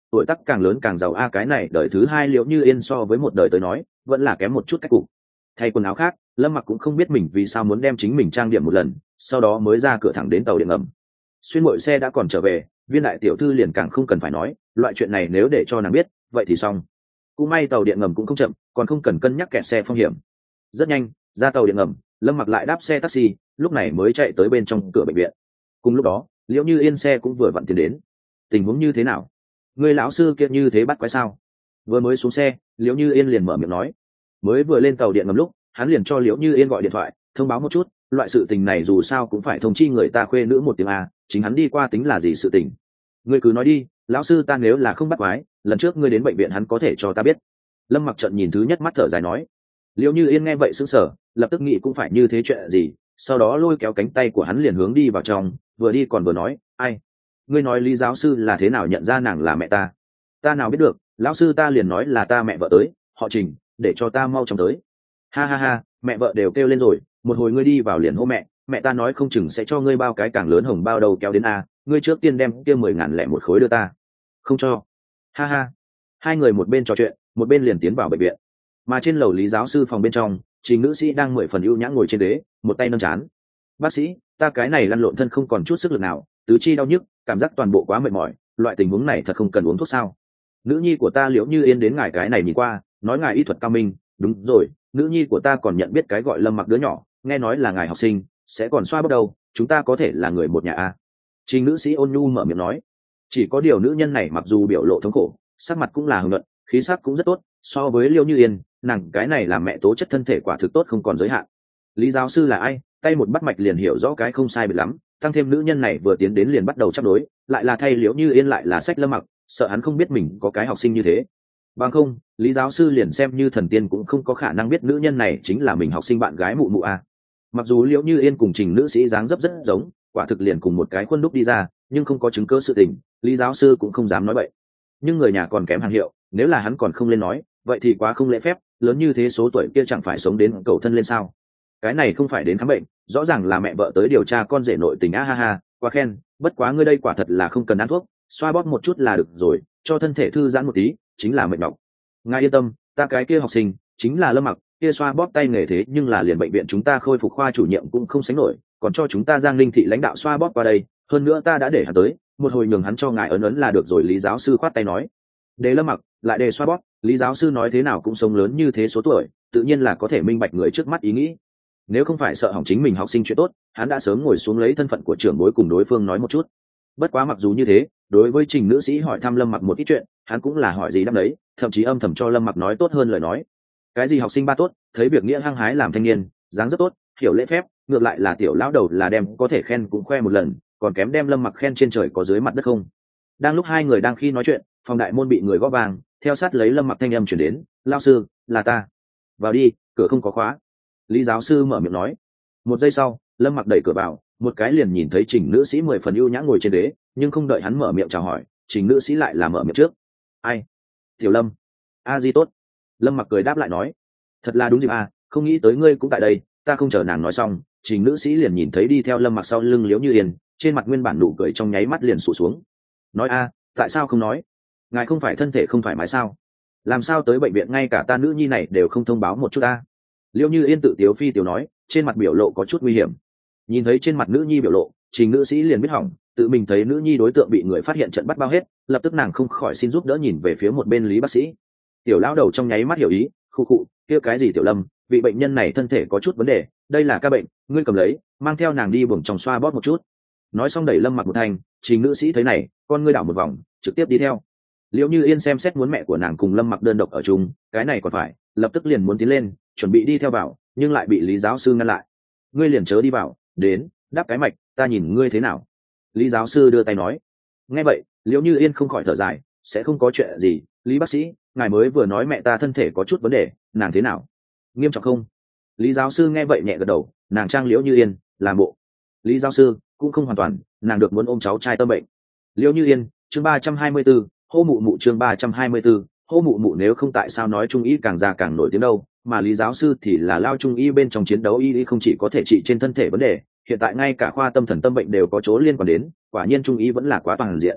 tuổi tác càng lớn càng giàu a cái này đời thứ hai Liễu Như Yên so với một đời tới nói vẫn là kém một chút cách cục. Thay quần áo khác, Lâm Mặc cũng không biết mình vì sao muốn đem chính mình trang điểm một lần, sau đó mới ra cửa thẳng đến tàu điện ngầm. Xuyên mội xe đã còn trở về, Viên đại tiểu thư liền càng không cần phải nói, loại chuyện này nếu để cho nàng biết vậy thì xong. Cũng may tàu điện ngầm cũng không chậm, còn không cần cân nhắc kẹt xe phong hiểm. Rất nhanh ra tàu điện ngầm, Lâm Mặc lại đáp xe taxi, lúc này mới chạy tới bên trong cửa bệnh viện. Cùng lúc đó Liễu Như Yên xe cũng vừa vặn tiến đến. Tình huống như thế nào? Người lão sư kia như thế bắt quái sao? Vừa mới xuống xe, Liễu Như Yên liền mở miệng nói. Mới vừa lên tàu điện ngầm lúc, hắn liền cho Liễu Như Yên gọi điện thoại thông báo một chút, loại sự tình này dù sao cũng phải thông chi người ta khuê nữ một tiếng a, chính hắn đi qua tính là gì sự tình. Ngươi cứ nói đi, lão sư ta nếu là không bắt quái, lần trước ngươi đến bệnh viện hắn có thể cho ta biết. Lâm Mặc trận nhìn thứ nhất mắt thở dài nói. Liễu Như Yên nghe vậy sững sờ, lập tức nghĩ cũng phải như thế chuyện gì, sau đó lôi kéo cánh tay của hắn liền hướng đi vào trong, vừa đi còn vừa nói, ai, ngươi nói Lý giáo sư là thế nào nhận ra nàng là mẹ ta? Ta nào biết được, lão sư ta liền nói là ta mẹ vợ tới, họ Trình, để cho ta mau chóng tới. Ha ha ha, mẹ vợ đều kêu lên rồi, một hồi ngươi đi vào liền hô mẹ, mẹ ta nói không chừng sẽ cho ngươi bao cái càng lớn hồng bao đầu kéo đến a, ngươi trước tiên đem kia mười ngàn lẻ một khối đưa ta. Không cho. Ha ha. Hai người một bên trò chuyện, một bên liền tiến vào bệnh viện. Mà trên lầu Lý giáo sư phòng bên trong, Trình nữ sĩ đang mười phần ưu nhã ngồi trên ghế, một tay nâng chán. Bác sĩ, ta cái này lăn lộn thân không còn chút sức lực nào, tứ chi đau nhức, cảm giác toàn bộ quá mệt mỏi, loại tình huống này thật không cần uống thuốc sao? Nữ nhi của ta Liễu Như Yên đến ngài cái này nhìn qua, nói ngài y thuật cao minh, đúng rồi, nữ nhi của ta còn nhận biết cái gọi Lâm Mặc đứa nhỏ, nghe nói là ngài học sinh, sẽ còn xoa bóp đâu, chúng ta có thể là người một nhà a. Trình nữ sĩ ôn nhu mở miệng nói. Chỉ có điều nữ nhân này mặc dù biểu lộ thống khổ, sắc mặt cũng là hưng luận, khí sắc cũng rất tốt, so với Liễu Như Yên, nàng cái này làm mẹ tố chất thân thể quả thực tốt không còn giới hạn. Lý giáo sư là ai? Tay một bắt mạch liền hiểu rõ cái không sai biệt lắm, tăng thêm nữ nhân này vừa tiến đến liền bắt đầu chấp đối, lại là thay Liễu Như Yên lại là sách Lâm Mặc, sợ hắn không biết mình có cái học sinh như thế. Bằng không, Lý giáo sư liền xem như thần tiên cũng không có khả năng biết nữ nhân này chính là mình học sinh bạn gái mụ mụ a. Mặc dù Liễu Như Yên cùng Trình nữ sĩ dáng dấp rất giống, quả thực liền cùng một cái khuôn đúc đi ra, nhưng không có chứng cứ sự tình, Lý giáo sư cũng không dám nói vậy. Nhưng người nhà còn kém hàng hiệu, nếu là hắn còn không lên nói, vậy thì quá không lễ phép, lớn như thế số tuổi kia chẳng phải sống đến cầu thân lên sao? Cái này không phải đến khám bệnh, rõ ràng là mẹ vợ tới điều tra con rể nội tình a ha ha, quá khen, bất quá ngươi đây quả thật là không cần ăn thuốc, xoa bóp một chút là được rồi, cho thân thể thư giãn một tí, chính là mệt nhọc. Ngài yên tâm, ta cái kia học sinh chính là Lâm Mặc, kia xoa bóp tay nghề thế nhưng là liền bệnh viện chúng ta khôi phục khoa chủ nhiệm cũng không sánh nổi, còn cho chúng ta Giang Linh thị lãnh đạo xoa bóp qua đây, hơn nữa ta đã để hắn tới, một hồi nhường hắn cho ngài ấn ấn là được rồi. Lý giáo sư khoát tay nói. Đề Lâm Mặc lại đề xoa bóp, Lý giáo sư nói thế nào cũng sống lớn như thế số tuổi, tự nhiên là có thể minh bạch người trước mắt ý nghĩ. Nếu không phải sợ hỏng chính mình học sinh chuyện tốt, hắn đã sớm ngồi xuống lấy thân phận của trưởng bối cùng đối phương nói một chút. Bất quá mặc dù như thế, đối với Trình nữ sĩ hỏi thăm Lâm Mặc một ít chuyện, hắn cũng là hỏi gì đáp đấy, thậm chí âm thầm cho Lâm Mặc nói tốt hơn lời nói. Cái gì học sinh ba tốt, thấy việc nghĩa hăng hái làm thanh niên, dáng rất tốt, hiểu lễ phép, ngược lại là tiểu lão đầu là đem có thể khen cũng khoe một lần, còn kém đem Lâm Mặc khen trên trời có dưới mặt đất không. Đang lúc hai người đang khi nói chuyện, phòng đại môn bị người gõ vàng, theo sát lấy Lâm Mặc thanh âm chuyển đến, lão sư, là ta. Vào đi, cửa không có khóa. Lý giáo sư mở miệng nói. Một giây sau, Lâm Mặc đẩy cửa vào, một cái liền nhìn thấy Trình nữ sĩ mười phần ưu nhã ngồi trên đế, nhưng không đợi hắn mở miệng chào hỏi, Trình nữ sĩ lại là mở miệng trước. Ai? Tiểu Lâm. A Di tốt. Lâm Mặc cười đáp lại nói. Thật là đúng dịp à, không nghĩ tới ngươi cũng tại đây. Ta không chờ nàng nói xong, Trình nữ sĩ liền nhìn thấy đi theo Lâm Mặc sau lưng Liễu Như Yên, trên mặt nguyên bản nụ cười trong nháy mắt liền sụt xuống. Nói a, tại sao không nói? Ngài không phải thân thể không thoải mái sao? Làm sao tới bệnh viện ngay cả ta nữ nhi này đều không thông báo một chút a? Liễu Như Yên tự tiếu phi tiểu nói, trên mặt biểu lộ có chút nguy hiểm. Nhìn thấy trên mặt nữ nhi biểu lộ, Trình nữ sĩ liền biết hỏng, tự mình thấy nữ nhi đối tượng bị người phát hiện trận bắt bao hết, lập tức nàng không khỏi xin giúp đỡ nhìn về phía một bên Lý bác sĩ. Tiểu lão đầu trong nháy mắt hiểu ý, khu khụ, kia cái gì Tiểu Lâm, vị bệnh nhân này thân thể có chút vấn đề, đây là ca bệnh, ngươi cầm lấy, mang theo nàng đi buồng trong xoa bóp một chút. Nói xong đẩy Lâm Mặc một thành, Trình nữ sĩ thấy này, con ngươi đảo một vòng, trực tiếp đi theo. Liễu Như Yên xem xét muốn mẹ của nàng cùng Lâm Mặc đơn độc ở chung, cái này còn phải, lập tức liền muốn tiến lên, chuẩn bị đi theo vào, nhưng lại bị Lý giáo sư ngăn lại. Ngươi liền chớ đi vào, đến, đáp cái mạch, ta nhìn ngươi thế nào. Lý giáo sư đưa tay nói. Nghe vậy, Liễu Như Yên không khỏi thở dài, sẽ không có chuyện gì. Lý bác sĩ, ngài mới vừa nói mẹ ta thân thể có chút vấn đề, nàng thế nào? Nghiêm trọng không? Lý giáo sư nghe vậy nhẹ gật đầu, nàng trang Liễu Như Yên, làm bộ. Lý giáo sư, cũng không hoàn toàn, nàng được muốn ôm cháu trai tâm bệnh. Liễu Như Yên, chương ba trăm hai mươi 34, hô mụ mụ chương ba trăm hai mươi 34, hô mụ mụ nếu không tại sao nói trung y càng già càng nổi tiếng đâu, mà Lý giáo sư thì là lao trung y bên trong chiến đấu y không chỉ có thể trị trên thân thể vấn đề, hiện tại ngay cả khoa tâm thần tâm bệnh đều có chỗ liên quan đến, quả nhiên trung y vẫn là quá toàn diện.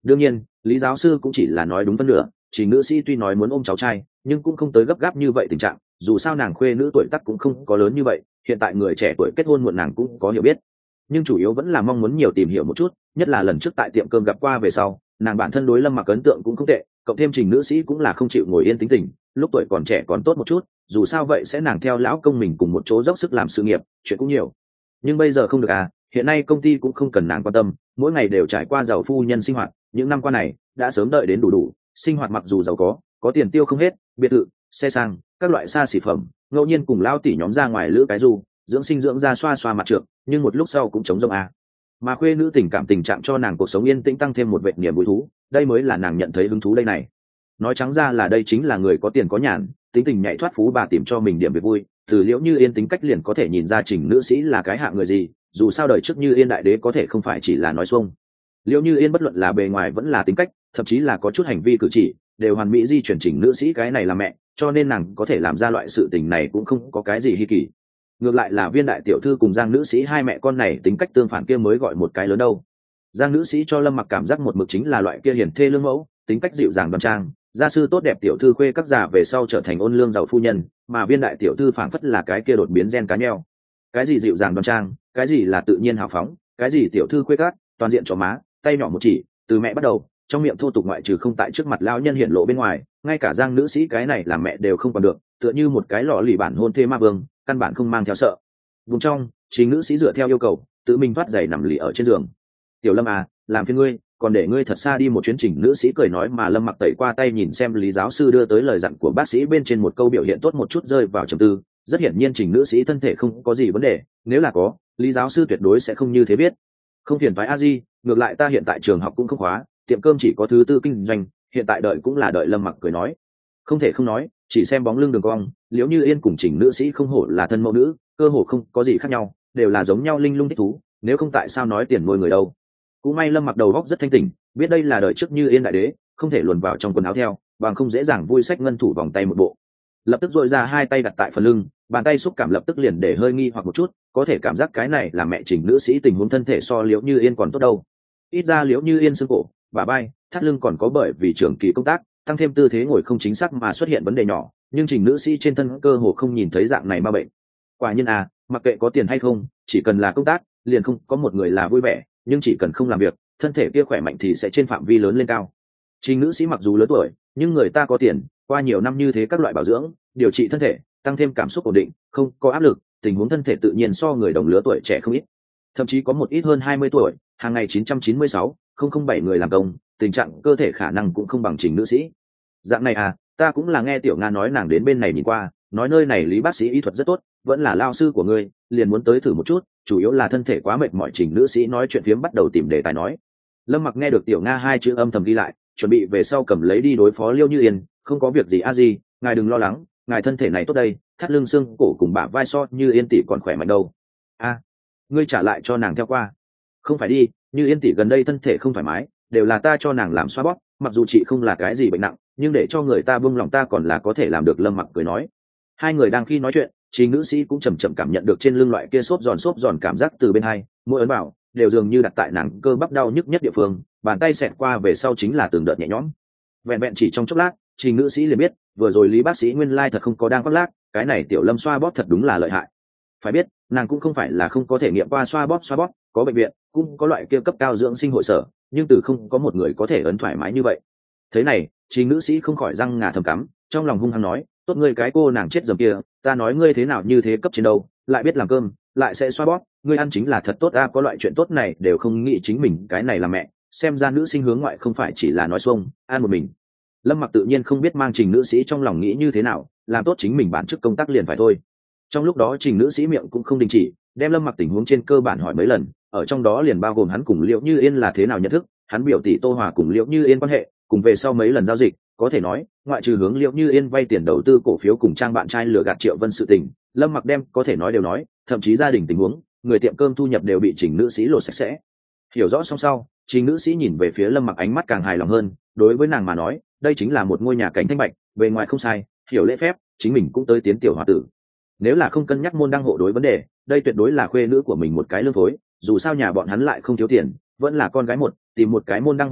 đương nhiên lý giáo sư cũng chỉ là nói đúng phân nửa. Trình nữ sĩ tuy nói muốn ôm cháu trai nhưng cũng không tới gấp gáp như vậy tình trạng, dù sao nàng khuê nữ tuổi tác cũng không có lớn như vậy, hiện tại người trẻ tuổi kết hôn muộn nàng cũng có hiểu biết, nhưng chủ yếu vẫn là mong muốn nhiều tìm hiểu một chút, nhất là lần trước tại tiệm cơm gặp qua về sau, nàng bản thân đối Lâm Mặc ấn tượng cũng không tệ, cộng thêm Trình nữ sĩ cũng là không chịu ngồi yên tính tình, lúc tuổi còn trẻ còn tốt một chút, dù sao vậy sẽ nàng theo lão công mình cùng một chỗ dốc sức làm sự nghiệp, chuyện cũng nhiều. Nhưng bây giờ không được à, hiện nay công ty cũng không cần nàng quan tâm, mỗi ngày đều trải qua giàu phu nhân sinh hoạt, những năm qua này đã sớm đợi đến đủ đủ, sinh hoạt mặc dù giàu có, có tiền tiêu không hết, biệt thự, xe sang, các loại xa xỉ phẩm, ngẫu nhiên cùng lao tỷ nhóm ra ngoài lữ cái du, dưỡng sinh dưỡng ra xoa xoa mặt trượng, nhưng một lúc sau cũng chống rông à. Mà khuê nữ tình cảm tình trạng cho nàng cuộc sống yên tĩnh tăng thêm một vệt niềm vui thú, đây mới là nàng nhận thấy hứng thú đây này. Nói trắng ra là đây chính là người có tiền có nhàn, tính tình nhạy thoát phú bà tìm cho mình điểm việc vui, từ Liễu Như Yên tính cách liền có thể nhìn ra Trình nữ sĩ là cái hạng người gì, dù sao đời trước Như Yên đại đế có thể không phải chỉ là nói xuông. Liễu Như Yên bất luận là bề ngoài vẫn là tính cách, thậm chí là có chút hành vi cử chỉ, đều hoàn mỹ di chuyển Trình nữ sĩ cái này là mẹ, cho nên nàng có thể làm ra loại sự tình này cũng không có cái gì hi kỳ. Ngược lại là Viên đại tiểu thư cùng Giang nữ sĩ hai mẹ con này tính cách tương phản kia mới gọi một cái lớn đâu. Giang nữ sĩ cho Lâm Mặc cảm giác một mực chính là loại kia hiền thê lương mẫu, tính cách dịu dàng đoan trang, gia sư tốt đẹp tiểu thư khuê các già về sau trở thành ôn lương giàu phu nhân, mà Viên đại tiểu thư phảng phất là cái kia đột biến gen cá nheo. Cái gì dịu dàng đoan trang, cái gì là tự nhiên hào phóng, cái gì tiểu thư khuê các, toàn diện chó má, tay nhỏ một chỉ, từ mẹ bắt đầu, trong miệng thô tục ngoại trừ không tại trước mặt lão nhân hiện lộ bên ngoài, ngay cả Giang nữ sĩ cái này làm mẹ đều không còn được, tựa như một cái lọ lì bản hôn thê ma vương, căn bản không mang theo sợ. Vùng trong, chính nữ sĩ dựa theo yêu cầu, tự mình thoát giày nằm lì ở trên giường. Tiểu Lâm à, làm phiền ngươi, còn để ngươi thật xa đi một chuyến. Trình nữ sĩ cười nói, mà Lâm Mặc tẩy qua tay nhìn xem Lý giáo sư đưa tới lời dặn của bác sĩ bên trên một câu biểu hiện tốt một chút rơi vào trầm tư. Rất hiển nhiên Trình nữ sĩ thân thể không có gì vấn đề, nếu là có, Lý giáo sư tuyệt đối sẽ không như thế biết. Không phiền phái a di, ngược lại ta hiện tại trường học cũng không khóa, tiệm cơm chỉ có thứ tư kinh doanh, hiện tại đợi cũng là đợi. Lâm Mặc cười nói, không thể không nói, chỉ xem bóng lưng đường cong, Liễu Như Yên cùng Trình nữ sĩ không hổ là thân mẫu nữ, cơ hồ không có gì khác nhau, đều là giống nhau linh lung thích thú, nếu không tại sao nói tiền nuôi người đâu. Cũng may Lâm Mặc đầu góc rất thanh tỉnh, biết đây là đời trước Như Yên đại đế, không thể luồn vào trong quần áo theo, bằng không dễ dàng vui sách ngân thủ vòng tay một bộ. Lập tức dội ra hai tay đặt tại phần lưng, bàn tay xúc cảm lập tức liền để hơi nghi hoặc một chút, có thể cảm giác cái này là mẹ Trình nữ sĩ tình huống thân thể so Liễu Như Yên còn tốt đâu. Ít ra Liễu Như Yên xương cổ, bả vai, thắt lưng còn có bởi vì trường kỳ công tác, tăng thêm tư thế ngồi không chính xác mà xuất hiện vấn đề nhỏ, nhưng Trình nữ sĩ trên thân cơ hồ không nhìn thấy dạng này ma bệnh. Quả nhiên à, mặc kệ có tiền hay không, chỉ cần là công tác, liền không có một người là vui vẻ, nhưng chỉ cần không làm việc, thân thể kia khỏe mạnh thì sẽ trên phạm vi lớn lên cao. Trình nữ sĩ mặc dù lớn tuổi, nhưng người ta có tiền, qua nhiều năm như thế các loại bảo dưỡng, điều trị thân thể, tăng thêm cảm xúc ổn định, không có áp lực, tình huống thân thể tự nhiên so người đồng lứa tuổi trẻ không ít. Thậm chí có một ít hơn hai mươi tuổi, hàng ngày chín trăm chín mươi sáu, không không bảy người làm công, tình trạng cơ thể khả năng cũng không bằng Trình nữ sĩ. Dạng này à, ta cũng là nghe Tiểu Nga nói nàng đến bên này nhìn qua, nói nơi này Lý bác sĩ y thuật rất tốt, vẫn là lao sư của ngươi, liền muốn tới thử một chút, chủ yếu là thân thể quá mệt mỏi. Trình nữ sĩ nói chuyện phiếm bắt đầu tìm đề tài nói. Lâm Mặc nghe được Tiểu Nga hai chữ âm thầm ghi lại, chuẩn bị về sau cầm lấy đi đối phó Liêu Như Yên. Không có việc gì a di, ngài đừng lo lắng, ngài thân thể này tốt đây, thắt lưng xương cổ cùng bả vai so Như Yên tỷ còn khỏe mạnh đâu. A, ngươi trả lại cho nàng theo qua. Không phải đi, Như Yên tỷ gần đây thân thể không thoải mái, đều là ta cho nàng làm xoa bóp, mặc dù chị không là cái gì bệnh nặng, nhưng để cho người ta buông lòng ta còn là có thể làm được. Lâm Mặc cười nói. Hai người đang khi nói chuyện, Trình nữ sĩ cũng chậm chậm cảm nhận được trên lưng loại kia xốp giòn xốp giòn cảm giác từ bên hai, mỗi ấn vào đều dường như đặt tại nàng cơ bắp đau nhức nhất địa phương, bàn tay xẹt qua về sau chính là từng đợt nhẹ nhõm. Vẹn vẹn chỉ trong chốc lát, Trình nữ sĩ liền biết, vừa rồi Lý bác sĩ nguyên lai thật không có đang khoác lác, cái này Tiểu Lâm xoa bóp thật đúng là lợi hại. Phải biết, nàng cũng không phải là không có thể nghiệm qua xoa bóp xoa bóp, có bệnh viện, cũng có loại kia cấp cao dưỡng sinh hội sở, nhưng từ không có một người có thể ấn thoải mái như vậy. Thế này, Trình nữ sĩ không khỏi răng ngà thầm cắm, trong lòng hung hăng nói, tốt ngươi cái cô nàng chết dầm kia, ta nói ngươi thế nào như thế cấp trên đâu, lại biết làm cơm, lại sẽ xoa bóp, ngươi ăn chính là thật tốt. A, có loại chuyện tốt này đều không nghĩ chính mình cái này là mẹ, xem ra nữ sinh hướng ngoại không phải chỉ là nói xuông, ăn một mình. Lâm Mặc tự nhiên không biết mang Trình nữ sĩ trong lòng nghĩ như thế nào, làm tốt chính mình bản chức công tác liền phải thôi. Trong lúc đó Trình nữ sĩ miệng cũng không đình chỉ, đem Lâm Mặc tình huống trên cơ bản hỏi mấy lần, ở trong đó liền bao gồm hắn cùng Liễu Như Yên là thế nào nhận thức, hắn biểu tỷ Tô Hòa cùng Liễu Như Yên quan hệ, cùng về sau mấy lần giao dịch, có thể nói, ngoại trừ hướng Liễu Như Yên vay tiền đầu tư cổ phiếu cùng trang bạn trai lừa gạt Triệu Vân sự tình, Lâm Mặc đem có thể nói đều nói, thậm chí gia đình tình huống, người tiệm cơm thu nhập đều bị Trình nữ sĩ lột sạch sẽ. Hiểu rõ xong sau, Trình nữ sĩ nhìn về phía Lâm Mặc ánh mắt càng hài lòng hơn, đối với nàng mà nói, đây chính là một ngôi nhà cảnh thanh bạch, bề ngoài không sai, hiểu lễ phép, chính mình cũng tới tiến tiểu hòa tử. Nếu là không cân nhắc môn đăng hộ đối vấn đề, đây tuyệt đối là khuê nữ của mình một cái lương phối, dù sao nhà bọn hắn lại không thiếu tiền, vẫn là con gái một, tìm một cái môn đăng hộ đối,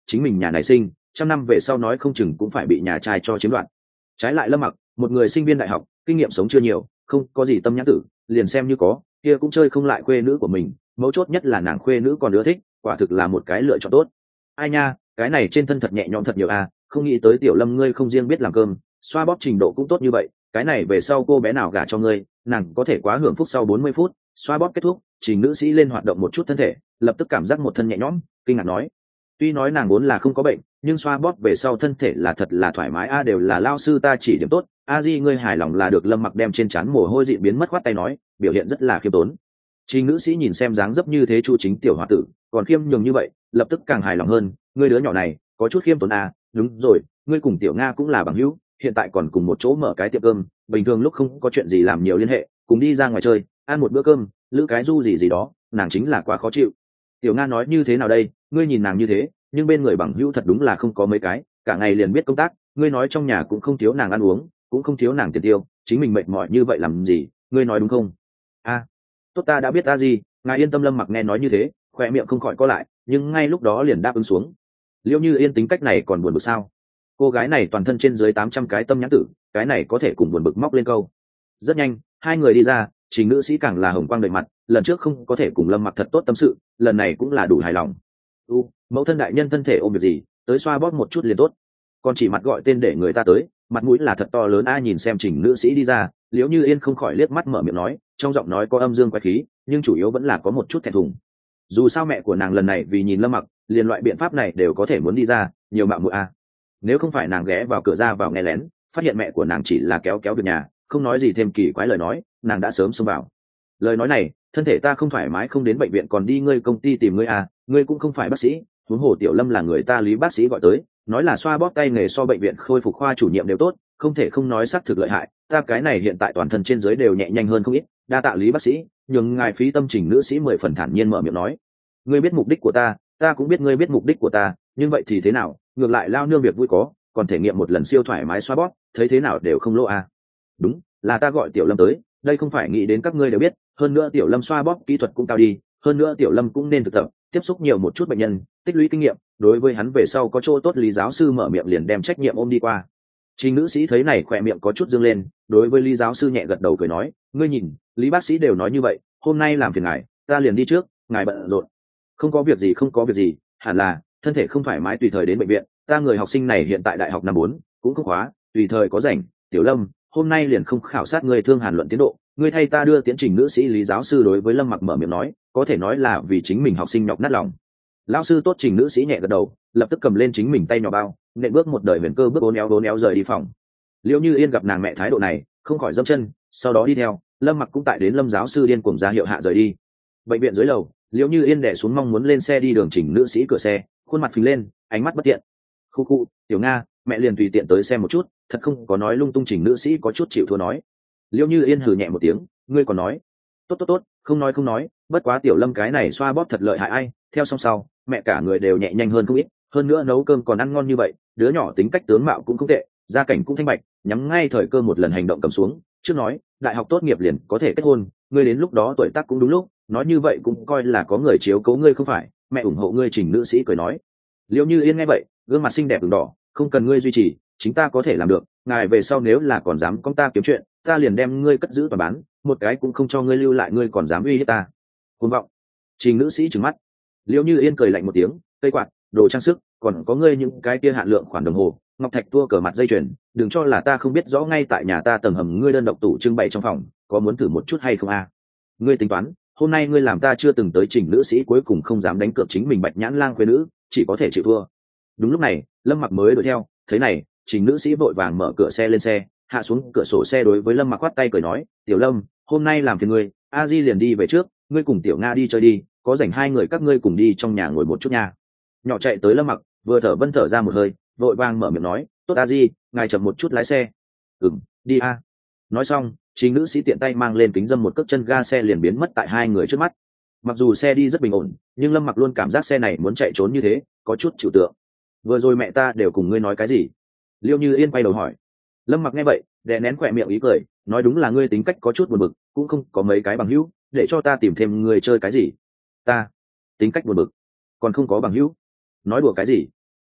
chính mình nhà này sinh trăm năm về sau nói không chừng cũng phải bị nhà trai cho chiếm đoạt. Trái lại Lâm Mặc, một người sinh viên đại học, kinh nghiệm sống chưa nhiều, không có gì tâm nhãn tử, liền xem như có kia cũng chơi không lại khuê nữ của mình, mấu chốt nhất là nàng khuê nữ còn ưa thích, quả thực là một cái lựa chọn tốt. Ai nha, cái này trên thân thật nhẹ nhõm thật nhiều à, không nghĩ tới Tiểu Lâm ngươi không riêng biết làm cơm, xoa bóp trình độ cũng tốt như vậy, cái này về sau cô bé nào gả cho ngươi, nàng có thể quá hưởng phúc. Sau bốn mươi phút xoa bóp kết thúc, Trình nữ sĩ lên hoạt động một chút thân thể, lập tức cảm giác một thân nhẹ nhõm, kinh ngạc nói. Tuy nói nàng vốn là không có bệnh, nhưng xoa bóp về sau thân thể là thật là thoải mái a, đều là lao sư ta chỉ điểm tốt, a di ngươi hài lòng là được. Lâm Mặc đem trên trán mồ hôi dị biến mất, khoát tay nói, biểu hiện rất là khiêm tốn. Trình nữ sĩ nhìn xem dáng dấp như thế chu chính tiểu hòa tử, còn khiêm nhường như vậy, lập tức càng hài lòng hơn. Ngươi đứa nhỏ này có chút khiêm tốn à, đúng rồi, ngươi cùng Tiểu Nga cũng là bằng hữu, hiện tại còn cùng một chỗ mở cái tiệm cơm, bình thường lúc không có chuyện gì làm nhiều liên hệ, cùng đi ra ngoài chơi, ăn một bữa cơm, lữ cái du gì gì đó, nàng chính là quá khó chịu. Tiểu Nga nói như thế nào đây, ngươi nhìn nàng như thế, nhưng bên người bằng hữu thật đúng là không có mấy cái, cả ngày liền biết công tác, ngươi nói trong nhà cũng không thiếu nàng ăn uống, cũng không thiếu nàng tiền tiêu, chính mình mệt mỏi như vậy làm gì, ngươi nói đúng không? A, tốt ta đã biết a gì, ngài yên tâm. Lâm Mặc nghe nói như thế, khoe miệng không khỏi co lại, nhưng ngay lúc đó liền đáp ứng xuống. Liễu Như Yên tính cách này còn buồn bực sao? Cô gái này toàn thân trên dưới tám trăm cái tâm nhãn tử, cái này có thể cùng buồn bực móc lên câu. Rất nhanh, hai người đi ra, Trình nữ sĩ càng là hồng quang đầy mặt, lần trước không có thể cùng Lâm Mặc thật tốt tâm sự, lần này cũng là đủ hài lòng. U, mẫu thân đại nhân thân thể ôm việc gì, tới xoa bóp một chút liền tốt. Còn chỉ mặt gọi tên để người ta tới, mặt mũi là thật to lớn a. Nhìn xem Trình nữ sĩ đi ra, Liễu Như Yên không khỏi liếc mắt mở miệng nói, trong giọng nói có âm dương quái khí, nhưng chủ yếu vẫn là có một chút thẹn thùng. Dù sao mẹ của nàng lần này vì nhìn Lâm Mặc, liền loại biện pháp này đều có thể muốn đi ra, nhiều mạo muội a. Nếu không phải nàng ghé vào cửa ra vào nghe lén, phát hiện mẹ của nàng chỉ là kéo kéo việc nhà, không nói gì thêm kỳ quái lời nói, nàng đã sớm xông vào. Lời nói này, thân thể ta không thoải mái không đến bệnh viện còn đi ngươi công ty tìm ngươi à, ngươi cũng không phải bác sĩ, huống hồ Tiểu Lâm là người ta Lý bác sĩ gọi tới, nói là xoa bóp tay nghề so bệnh viện khôi phục khoa chủ nhiệm đều tốt, không thể không nói xác thực lợi hại, ta cái này hiện tại toàn thân trên dưới đều nhẹ nhanh hơn không ít, đa tạ Lý bác sĩ, nhưng ngài phí tâm. Trình nữ sĩ mười phần thản nhiên mở miệng nói, ngươi biết mục đích của ta, ta cũng biết ngươi biết mục đích của ta, nhưng vậy thì thế nào, ngược lại lao nương việc vui có, còn thể nghiệm một lần siêu thoải mái xoa bóp, thấy thế nào đều không lỗ à. Đúng, là ta gọi Tiểu Lâm tới, đây không phải nghĩ đến các ngươi đều biết, hơn nữa Tiểu Lâm xoa bóp kỹ thuật cũng cao đi, hơn nữa Tiểu Lâm cũng nên thực tập, tiếp xúc nhiều một chút bệnh nhân, tích lũy kinh nghiệm, đối với hắn về sau có chỗ tốt. Lý giáo sư mở miệng liền đem trách nhiệm ôm đi qua. Trình nữ sĩ thấy này khỏe miệng có chút dương lên, đối với Lý giáo sư nhẹ gật đầu cười nói, ngươi nhìn, Lý bác sĩ đều nói như vậy, hôm nay làm phiền ngài, ta liền đi trước, ngài bận rộn. Không có việc gì không có việc gì, hẳn là thân thể không thoải mái tùy thời đến bệnh viện, ta người học sinh này hiện tại đại học năm bốn, cũng không khóa, tùy thời có rảnh. Tiểu Lâm, hôm nay liền không khảo sát người thương hàn luận tiến độ, ngươi thay ta đưa tiến trình. Nữ sĩ Lý giáo sư đối với Lâm Mặc mở miệng nói, có thể nói là vì chính mình học sinh nhọc nát lòng. Lão sư tốt. Trình nữ sĩ nhẹ gật đầu, lập tức cầm lên chính mình tay nhỏ bao, nện bước một đời huyền cơ bước bốn éo bốn éo rời đi phòng. Liễu Như Yên gặp nàng mẹ thái độ này, không khỏi dâm chân, sau đó đi theo. Lâm Mặc cũng tại đến Lâm giáo sư điên cuồng ra hiệu hạ rời đi. Bệnh viện dưới lầu, Liễu Như Yên đè xuống mong muốn lên xe đi đường Trình nữ sĩ cửa xe, khuôn mặt phình lên, ánh mắt bất tiện. Khu khu, Tiểu Nga, mẹ liền tùy tiện tới xem một chút, thật không có nói lung tung. Trình nữ sĩ có chút chịu thua nói. Liễu Như Yên hừ nhẹ một tiếng, ngươi còn nói, tốt tốt tốt, không nói không nói, bất quá Tiểu Lâm cái này xoa bóp thật lợi hại ai. Theo xong sau, mẹ cả người đều nhẹ nhanh hơn không ít, hơn nữa nấu cơm còn ăn ngon như vậy, đứa nhỏ tính cách tướng mạo cũng không tệ, gia cảnh cũng thanh bạch, nhắm ngay thời cơ một lần hành động cầm xuống. Trước nói đại học tốt nghiệp liền có thể kết hôn, ngươi đến lúc đó tuổi tác cũng đúng lúc, nói như vậy cũng coi là có người chiếu cố ngươi không phải, mẹ ủng hộ ngươi. Trình nữ sĩ cười nói. Liễu Như Yên nghe vậy, gương mặt xinh đẹp ửng đỏ, không cần ngươi duy trì, chính ta có thể làm được, ngài về sau nếu là còn dám con ta kiếm chuyện, ta liền đem ngươi cất giữ và bán, một cái cũng không cho ngươi lưu lại, ngươi còn dám uy hiếp ta, cuồng vọng. Trình nữ sĩ trừng mắt. Liễu Như Yên cười lạnh một tiếng, cây quạt, đồ trang sức, còn có ngươi những cái kia hạn lượng khoản đồng hồ, ngọc thạch tua cờ mặt dây chuyền, đừng cho là ta không biết rõ, ngay tại nhà ta tầng hầm ngươi đơn độc tủ trưng bày trong phòng, có muốn thử một chút hay không a? Ngươi tính toán, hôm nay ngươi làm ta chưa từng tới. Trình nữ sĩ cuối cùng không dám đánh cược chính mình bạch nhãn lang khuê nữ, chỉ có thể chịu thua. Đúng lúc này, Lâm Mặc mới đuổi theo, thấy này, Trình nữ sĩ vội vàng mở cửa xe lên xe, hạ xuống cửa sổ xe đối với Lâm Mặc quát tay cười nói, Tiểu Lâm, hôm nay làm phiền ngươi, a di liền đi về trước, ngươi cùng Tiểu Nga đi chơi đi, có rảnh hai người các ngươi cùng đi trong nhà ngồi một chút nha. Nhỏ chạy tới Lâm Mặc, vừa thở vân thở ra một hơi, vội vàng mở miệng nói, tốt a di, ngài chậm một chút lái xe. Ừm, đi a. Nói xong, Trình nữ sĩ tiện tay mang lên kính dâm một cước chân ga, xe liền biến mất tại hai người trước mắt. Mặc dù xe đi rất bình ổn, nhưng Lâm Mặc luôn cảm giác xe này muốn chạy trốn như thế, có chút chịu tượng. Vừa rồi mẹ ta đều cùng ngươi nói cái gì? Liễu Như Yên quay đầu hỏi. Lâm Mặc nghe vậy, đè nén khỏe miệng ý cười, nói đúng là ngươi tính cách có chút buồn bực, cũng không có mấy cái bằng hữu, để cho ta tìm thêm người chơi cái gì? Ta tính cách buồn bực, còn không có bằng hữu, nói đùa cái gì?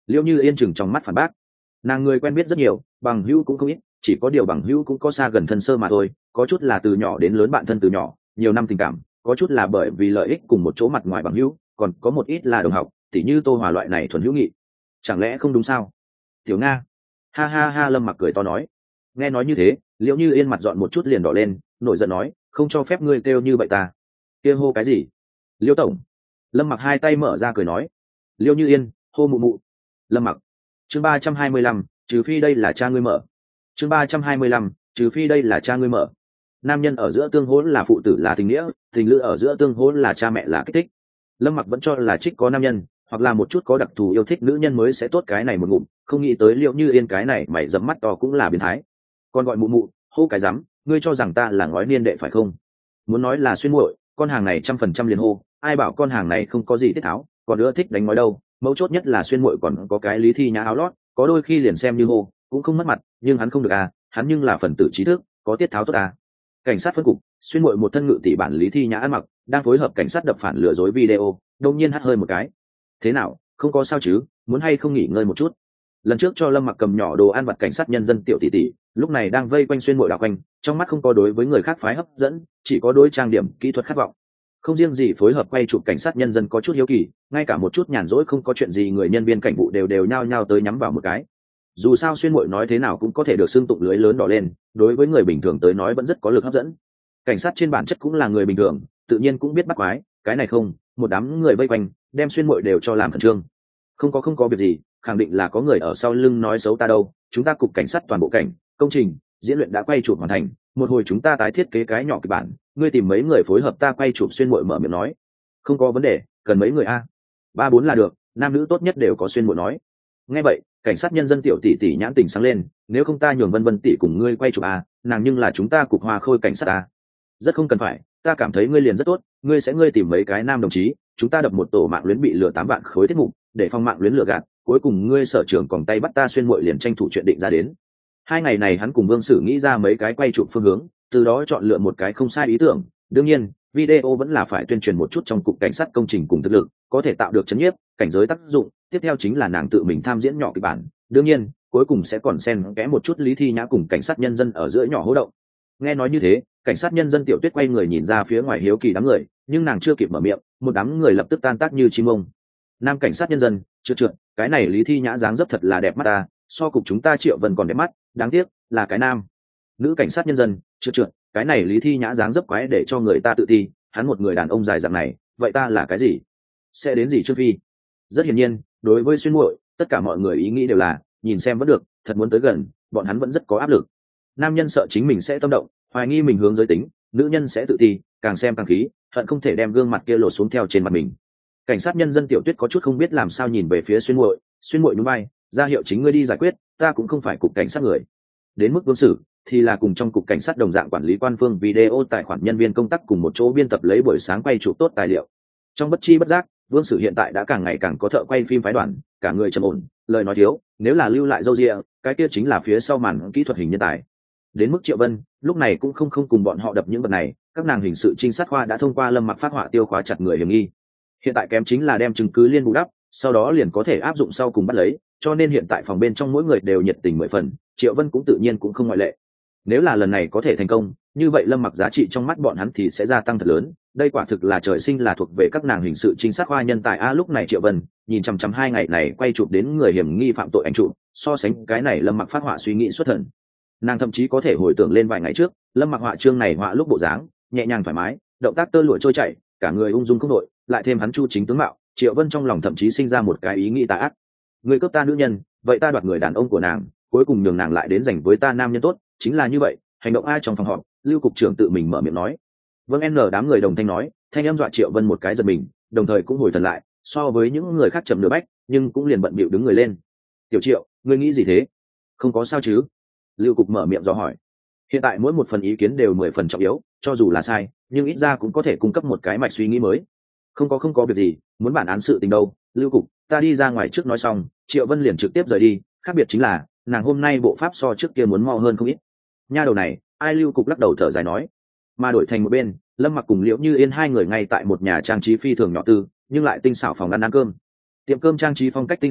Liễu Như Yên chừng trong mắt phản bác. Nàng người quen biết rất nhiều, bằng hữu cũng không ít, chỉ có điều bằng hữu cũng có xa gần thân sơ mà thôi, có chút là từ nhỏ đến lớn bạn thân từ nhỏ, nhiều năm tình cảm, có chút là bởi vì lợi ích cùng một chỗ mặt ngoài bằng hữu, còn có một ít là đồng học, tỉ như Tô Hòa loại này thuần hữu nghị. Chẳng lẽ không đúng sao? Tiểu Nga. Ha ha ha, Lâm Mặc cười to nói. Nghe nói như thế, Liễu Như Yên mặt dọn một chút liền đỏ lên, nổi giận nói, không cho phép ngươi kêu như vậy ta. Kia hô cái gì? Liễu tổng. Lâm Mặc hai tay mở ra cười nói. Liễu Như Yên, hô mụ mụ. Lâm Mặc. Chương ba trăm hai mươi lăm, trừ phi đây là cha ngươi mở. Chương ba trăm hai mươi lăm, trừ phi đây là cha ngươi mở. Nam nhân ở giữa tương hỗn là phụ tử là tình nghĩa, tình lữ ở giữa tương hỗn là cha mẹ là kích thích. Lâm Mặc vẫn cho là trích có nam nhân hoặc là một chút có đặc thù yêu thích nữ nhân mới sẽ tốt cái này một ngụm, không nghĩ tới Liễu Như Yên cái này mày dẫm mắt to cũng là biến thái. Còn gọi mụ mụ, hô cái rắm, ngươi cho rằng ta là ngói niên đệ phải không? Muốn nói là xuyên muội, con hàng này trăm phần trăm liền hô, ai bảo con hàng này không có gì tiết tháo, còn nữa thích đánh ngói đâu. Mấu chốt nhất là xuyên muội còn có cái Lý Thi Nhã áo lót, có đôi khi liền xem như hô cũng không mất mặt, nhưng hắn không được à, hắn nhưng là phần tử trí thức, có tiết tháo tốt à. Cảnh sát phân cục, xuyên muội một thân ngự tỷ bản Lý Thi Nhã ăn mặc, đang phối hợp cảnh sát đập phản lừa dối video, đột nhiên hắt hơi một cái. Thế nào, không có sao chứ, muốn hay không nghỉ ngơi một chút? Lần trước cho Lâm Mặc cầm nhỏ đồ ăn vặt cảnh sát nhân dân tiểu tỷ tỷ, lúc này đang vây quanh xuyên muội đảo quanh, trong mắt không có đối với người khác phái hấp dẫn, chỉ có đối trang điểm kỹ thuật khát vọng. Không riêng gì phối hợp quay chụp cảnh sát nhân dân có chút hiếu kỳ, ngay cả một chút nhàn rỗi không có chuyện gì người nhân viên cảnh vụ đều đều nhao nhao tới nhắm vào một cái. Dù sao xuyên muội nói thế nào cũng có thể được xưng tụng lưới lớn đỏ lên, đối với người bình thường tới nói vẫn rất có lực hấp dẫn. Cảnh sát trên bản chất cũng là người bình thường, tự nhiên cũng biết bắt quái, cái này không, một đám người vây quanh, đem xuyên muội đều cho làm khẩn trương. Không có không có việc gì, khẳng định là có người ở sau lưng nói xấu ta đâu, chúng ta cục cảnh sát toàn bộ cảnh, công trình, diễn luyện đã quay chụp hoàn thành, một hồi chúng ta tái thiết kế cái nhỏ kịch bản, ngươi tìm mấy người phối hợp ta quay chụp. Xuyên muội mở miệng nói. Không có vấn đề, cần mấy người a? Ba bốn là được, nam nữ tốt nhất đều có. Xuyên muội nói. Nghe vậy, cảnh sát nhân dân tiểu tỷ tỷ nhãn tình sáng lên, nếu không ta nhường Vân Vân tỷ cùng ngươi quay chụp a, nàng nhưng là chúng ta cục Hoa Khôi cảnh sát a. Rất không cần phải, ta cảm thấy ngươi liền rất tốt, ngươi sẽ ngươi tìm mấy cái nam đồng chí, chúng ta đập một tổ mạng luyến bị lừa tám vạn khối tiết mục, để phong mạng luyến lừa gạt, cuối cùng ngươi sở trưởng còn tay bắt ta. Xuyên muội liền tranh thủ chuyện định ra đến. Hai ngày này hắn cùng Vương Sử nghĩ ra mấy cái quay chụp phương hướng, từ đó chọn lựa một cái không sai ý tưởng. Đương nhiên, video vẫn là phải tuyên truyền một chút trong cục cảnh sát công trình cùng thực lực, có thể tạo được chấn nhiếp, cảnh giới tác dụng. Tiếp theo chính là nàng tự mình tham diễn nhỏ kịch bản. Đương nhiên, cuối cùng sẽ còn xen kẽ một chút Lý Thi Nhã cùng cảnh sát nhân dân ở giữa nhỏ hô động. Nghe nói như thế, cảnh sát nhân dân tiểu tuyết quay người nhìn ra phía ngoài hiếu kỳ đám người, nhưng nàng chưa kịp mở miệng, một đám người lập tức tan tác như chim ông. Nam cảnh sát nhân dân, trượt trượt, cái này Lý Thi Nhã dáng dấp thật là đẹp mắt ta, so cục chúng ta Triệu Vân còn đẹp mắt, đáng tiếc là cái nam. Nữ cảnh sát nhân dân, trượt trượt, cái này Lý Thi Nhã dáng dấp quái để cho người ta tự ti, hắn một người đàn ông dài dạng này, vậy ta là cái gì? Sẽ đến gì Trương Phi? Rất hiển nhiên, đối với xuyên muội, tất cả mọi người ý nghĩ đều là, nhìn xem vẫn được, thật muốn tới gần, bọn hắn vẫn rất có áp lực. Nam nhân sợ chính mình sẽ tâm động, hoài nghi mình hướng giới tính, nữ nhân sẽ tự ti, càng xem càng khí, hận không thể đem gương mặt kia lột xuống theo trên mặt mình. Cảnh sát nhân dân tiểu tuyết có chút không biết làm sao nhìn về phía xuyên muội, xuyên muội nhún vai, ra hiệu chính ngươi đi giải quyết, ta cũng không phải cục cảnh sát người. Đến mức Vương Sử thì là cùng trong cục cảnh sát đồng dạng quản lý quan phương video tài khoản nhân viên công tác cùng một chỗ biên tập lấy buổi sáng quay chụp tốt tài liệu. Trong bất chi bất giác, Vương Sử hiện tại đã càng ngày càng có thợ quay phim phái đoàn, cả người trầm ổn, lời nói thiếu, nếu là lưu lại dâu ria, cái kia chính là phía sau màn kỹ thuật hình nhân tài. Đến mức Triệu Vân, lúc này cũng không không cùng bọn họ đập những vật này, các nàng hình sự trinh sát khoa đã thông qua Lâm Mặc phát họa tiêu khóa chặt người hiểm nghi. Hiện tại kém chính là đem chứng cứ liên bù đắp, sau đó liền có thể áp dụng sau cùng bắt lấy, cho nên hiện tại phòng bên trong mỗi người đều nhiệt tình mười phần, Triệu Vân cũng tự nhiên cũng không ngoại lệ. Nếu là lần này có thể thành công, như vậy Lâm Mặc giá trị trong mắt bọn hắn thì sẽ gia tăng thật lớn, đây quả thực là trời sinh là thuộc về các nàng hình sự trinh sát khoa nhân tài a. Lúc này Triệu Vân nhìn chằm chằm hai ngày này quay chụp đến người hiểm nghi phạm tội ảnh chụp, so sánh cái này Lâm Mặc phát họa suy nghĩ xuất thần. Nàng thậm chí có thể hồi tưởng lên vài ngày trước Lâm Mặc họa chương này họa lúc bộ dáng nhẹ nhàng thoải mái, động tác tơ lụa trôi chảy, cả người ung dung không đội, lại thêm hắn chu chính tướng mạo, Triệu Vân trong lòng thậm chí sinh ra một cái ý nghĩ tà ác: người cướp ta nữ nhân, vậy ta đoạt người đàn ông của nàng, cuối cùng nhường nàng lại đến giành với ta nam nhân tốt, chính là như vậy. Hành động ai trong phòng họp, Lưu cục trưởng tự mình mở miệng nói. Vâng, n đám người đồng thanh nói, thanh âm dọa Triệu Vân một cái giật mình, đồng thời cũng hồi thần lại, so với những người khác chậm nửa bách, nhưng cũng liền bận bịu đứng người lên. Tiểu Triệu, ngươi nghĩ gì thế? Không có sao chứ? Lưu cục mở miệng dò hỏi. Hiện tại mỗi một phần ý kiến đều mười phần trọng yếu, cho dù là sai, nhưng ít ra cũng có thể cung cấp một cái mạch suy nghĩ mới. Không có không có việc gì, muốn bản án sự tình đâu. Lưu cục, ta đi ra ngoài trước nói xong, Triệu Vân liền trực tiếp rời đi, khác biệt chính là nàng hôm nay bộ pháp so trước kia muốn mo hơn không ít. Nha đầu này, ai? Lưu cục lắc đầu thở dài nói. Mà đổi thành một bên, Lâm Mặc cùng Liễu Như Yên hai người ngay tại một nhà trang trí phi thường nhỏ tư, nhưng lại tinh xảo phòng ăn ăn cơm. Tiệm cơm trang trí phong cách tinh xảo,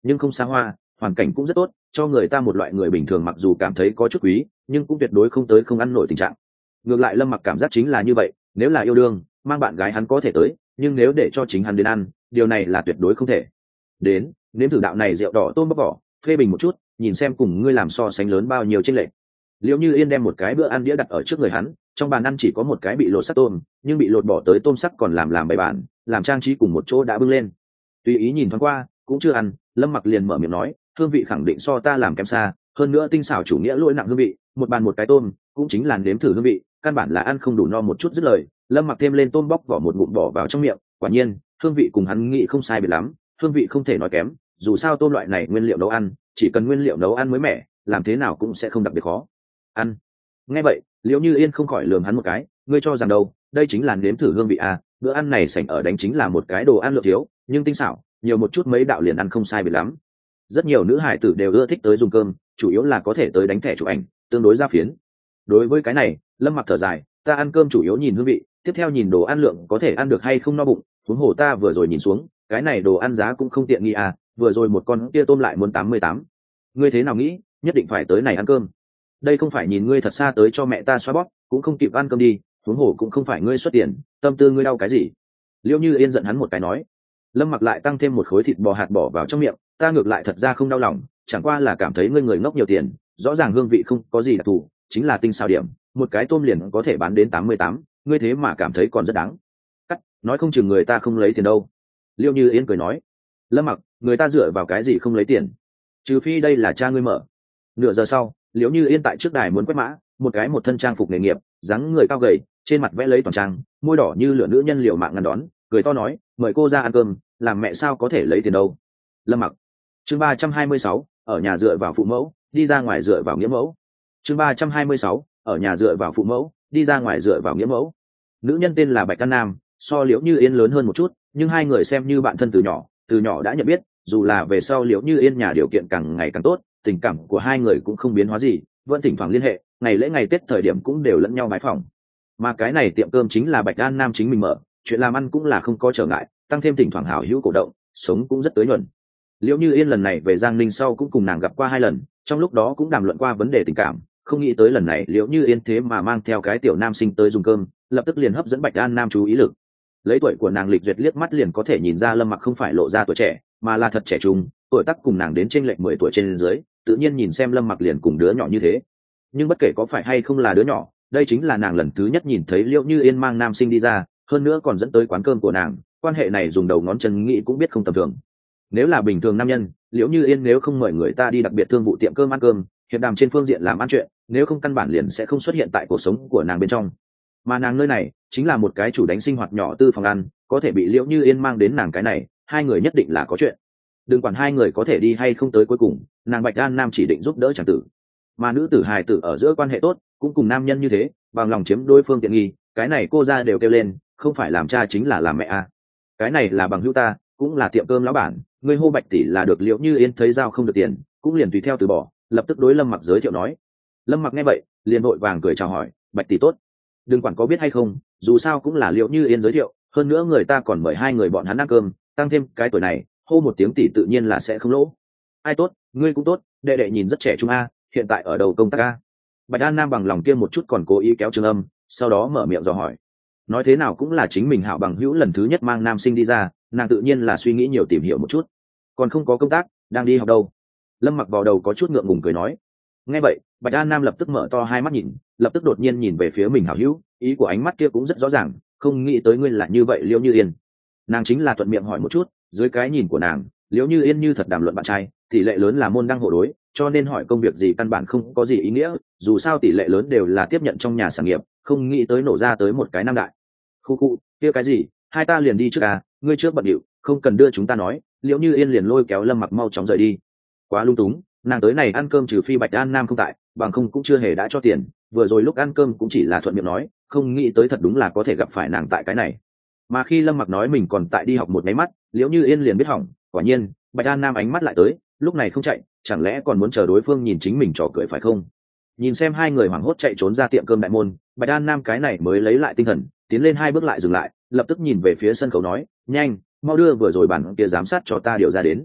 nhưng không xa hoa, hoàn cảnh cũng rất tốt, cho người ta một loại người bình thường mặc dù cảm thấy có chút quý nhưng cũng tuyệt đối không tới không ăn nổi tình trạng. Ngược lại Lâm Mặc cảm giác chính là như vậy, nếu là yêu đương mang bạn gái hắn có thể tới, nhưng nếu để cho chính hắn đến ăn, điều này là tuyệt đối không thể. Đến nếm thử đạo này rượu đỏ tôm bóc vỏ, phê bình một chút, nhìn xem cùng ngươi làm so sánh lớn bao nhiêu chênh lệch. Liễu Như Yên đem một cái bữa ăn đĩa đặt ở trước người hắn, trong bàn ăn chỉ có một cái bị lột sắc tôm, nhưng bị lột bỏ tới tôm sắc còn làm làm bày bàn, làm trang trí cùng một chỗ đã bưng lên. Tùy ý nhìn thoáng qua, cũng chưa ăn, Lâm Mặc liền mở miệng nói, hương vị khẳng định so ta làm kém xa, hơn nữa tinh xảo chủ nghĩa lỗi nặng hương vị, một bàn một cái tôm, cũng chính là nếm thử hương vị, căn bản là ăn không đủ no một chút dứt lời. Lâm Mặc thêm lên tôm bóc vỏ một ngụm bỏ vào trong miệng, quả nhiên, hương vị cùng hắn nghĩ không sai biệt lắm, hương vị không thể nói kém, dù sao tôm loại này nguyên liệu nấu ăn, chỉ cần nguyên liệu nấu ăn mới mẻ, làm thế nào cũng sẽ không đặc biệt khó ăn. Nghe vậy, Liễu Như Yên không khỏi lườm hắn một cái, ngươi cho rằng đâu, đây chính là nếm thử hương vị à, bữa ăn này sảnh ở đánh chính là một cái đồ ăn lượng thiếu, nhưng tinh xảo, nhiều một chút mấy đạo liền ăn không sai biệt lắm. Rất nhiều nữ hải tử đều ưa thích tới dùng cơm, chủ yếu là có thể tới đánh thẻ chụp ảnh, tương đối ra phiến. Đối với cái này, Lâm Mặc thở dài, ta ăn cơm chủ yếu nhìn hương vị, tiếp theo nhìn đồ ăn lượng có thể ăn được hay không no bụng, huống hồ ta vừa rồi nhìn xuống, cái này đồ ăn giá cũng không tiện nghi à, vừa rồi một con kia tôm lại muốn tám mươi tám. Ngươi thế nào nghĩ, nhất định phải tới này ăn cơm? Đây không phải nhìn ngươi thật xa tới cho mẹ ta xoa bóp, cũng không kịp ăn cơm đi, huống hồ cũng không phải ngươi xuất tiền, tâm tư ngươi đau cái gì? Liễu Như Yên giận hắn một cái nói. Lâm Mặc lại tăng thêm một khối thịt bò hạt bỏ vào trong miệng, ta ngược lại thật ra không đau lòng, chẳng qua là cảm thấy ngươi người ngốc nhiều tiền, rõ ràng hương vị không có gì đặc thù, chính là tinh xảo điểm, một cái tôm liền có thể bán đến tám mươi tám, ngươi thế mà cảm thấy còn rất đáng. Cắt, nói không chừng người ta không lấy tiền đâu. Liễu Như Yên cười nói. Lâm Mặc, người ta dựa vào cái gì không lấy tiền? Trừ phi đây là cha ngươi mở. Nửa giờ sau, Liễu Như Yên tại trước đài muốn quét mã, một cái một thân trang phục nghề nghiệp, dáng người cao gầy, trên mặt vẽ lấy toàn trang, môi đỏ như lửa nữ nhân liều mạng ngăn đón, cười to nói, mời cô ra ăn cơm, làm mẹ sao có thể lấy tiền đâu. Lâm Mặc. Chương ba trăm hai mươi sáu, ở nhà dựa vào phụ mẫu, đi ra ngoài dựa vào nghĩa mẫu. Chương ba trăm hai mươi sáu, ở nhà dựa vào phụ mẫu, đi ra ngoài dựa vào nghĩa mẫu. Nữ nhân tên là Bạch Can Nam, so Liễu Như Yên lớn hơn một chút, nhưng hai người xem như bạn thân từ nhỏ, từ nhỏ đã nhận biết, dù là về sau Liễu Như Yên nhà điều kiện càng ngày càng tốt, tình cảm của hai người cũng không biến hóa gì, vẫn thỉnh thoảng liên hệ, ngày lễ ngày Tết thời điểm cũng đều lẫn nhau bái phỏng. Mà cái này tiệm cơm chính là Bạch An Nam chính mình mở, chuyện làm ăn cũng là không có trở ngại, tăng thêm thỉnh thoảng hảo hữu cổ động, sống cũng rất tới nhuần. Liễu Như Yên lần này về Giang Ninh sau cũng cùng nàng gặp qua hai lần, trong lúc đó cũng đàm luận qua vấn đề tình cảm, không nghĩ tới lần này Liễu Như Yên thế mà mang theo cái tiểu nam sinh tới dùng cơm, lập tức liền hấp dẫn Bạch An Nam chú ý lực. Lấy tuổi của nàng lịch duyệt liếc mắt liền có thể nhìn ra Lâm Mặc không phải lộ ra tuổi trẻ, mà là thật trẻ trung, tuổi tác cùng nàng đến chênh lệch mười tuổi trên dưới, tự nhiên nhìn xem Lâm Mặc liền cùng đứa nhỏ như thế. Nhưng bất kể có phải hay không là đứa nhỏ, đây chính là nàng lần thứ nhất nhìn thấy Liễu Như Yên mang nam sinh đi ra, hơn nữa còn dẫn tới quán cơm của nàng, quan hệ này dùng đầu ngón chân nghĩ cũng biết không tầm thường. Nếu là bình thường nam nhân, Liễu Như Yên nếu không mời người ta đi đặc biệt thương vụ tiệm cơm ăn cơm, hiệp đàm trên phương diện làm ăn chuyện, nếu không căn bản liền sẽ không xuất hiện tại cuộc sống của nàng bên trong. Mà nàng nơi này chính là một cái chủ đánh sinh hoạt nhỏ tư phòng ăn, có thể bị Liễu Như Yên mang đến nàng cái này, hai người nhất định là có chuyện. Đừng quản hai người có thể đi hay không tới cuối cùng, nàng Bạch An Nam chỉ định giúp đỡ chàng tử. Mà nữ tử hài tử ở giữa quan hệ tốt, cũng cùng nam nhân như thế, bằng lòng chiếm đối phương tiện nghi, cái này cô ra đều kêu lên, không phải làm cha chính là làm mẹ a. À. Cái này là bằng hữu ta, cũng là tiệm cơm lão bản, ngươi hô Bạch tỷ là được. Liễu Như Yên thấy giao không được tiền, cũng liền tùy theo từ bỏ, lập tức đối Lâm Mặc giới thiệu nói. Lâm Mặc nghe vậy, liền vội vàng cười chào hỏi, Bạch tỷ tốt. Đừng quản có biết hay không, dù sao cũng là Liễu Như Yên giới thiệu, hơn nữa người ta còn mời hai người bọn hắn ăn cơm, tăng thêm cái tuổi này, hô một tiếng tỷ tự nhiên là sẽ không lỗ. Ai tốt, ngươi cũng tốt, đệ đệ nhìn rất trẻ trung a, hiện tại ở đầu công tác a. Bạch An Nam bằng lòng kia một chút còn cố ý kéo trường âm, sau đó mở miệng dò hỏi. Nói thế nào cũng là chính mình hảo bằng hữu lần thứ nhất mang nam sinh đi ra, nàng tự nhiên là suy nghĩ nhiều tìm hiểu một chút. Còn không có công tác, đang đi học đâu. Lâm Mặc vào đầu có chút ngượng ngùng cười nói. Nghe vậy, Bạch An Nam lập tức mở to hai mắt nhìn, lập tức đột nhiên nhìn về phía mình hảo hữu, ý của ánh mắt kia cũng rất rõ ràng, không nghĩ tới ngươi là như vậy Liễu Như Yên. Nàng chính là thuận miệng hỏi một chút, dưới cái nhìn của nàng, Liễu Như Yên như thật đàm luận bạn trai, tỷ lệ lớn là môn đăng hộ đối, cho nên hỏi công việc gì căn bản không có gì ý nghĩa, dù sao tỷ lệ lớn đều là tiếp nhận trong nhà sản nghiệp, không nghĩ tới nổ ra tới một cái nam đại. Khu khu, kia cái gì, hai ta liền đi trước à, ngươi trước bận điệu, không cần đưa chúng ta nói. Liễu Như Yên liền lôi kéo Lâm Mặc mau chóng rời đi. Quá lung túng, nàng tới này ăn cơm trừ phi Bạch An Nam không tại, bằng không cũng chưa hề đã cho tiền, vừa rồi lúc ăn cơm cũng chỉ là thuận miệng nói, không nghĩ tới thật đúng là có thể gặp phải nàng tại cái này. Mà khi Lâm Mặc nói mình còn tại đi học một máy mắt, Liễu Như Yên liền biết hỏng, quả nhiên, Bạch An Nam ánh mắt lại tới, lúc này không chạy, chẳng lẽ còn muốn chờ đối phương nhìn chính mình trò cười phải không? Nhìn xem hai người hoảng hốt chạy trốn ra tiệm cơm đại môn, Bạch An Nam cái này mới lấy lại tinh thần, tiến lên hai bước lại dừng lại, lập tức nhìn về phía sân khấu nói, nhanh, mau đưa vừa rồi bản kia giám sát cho ta điều ra đến.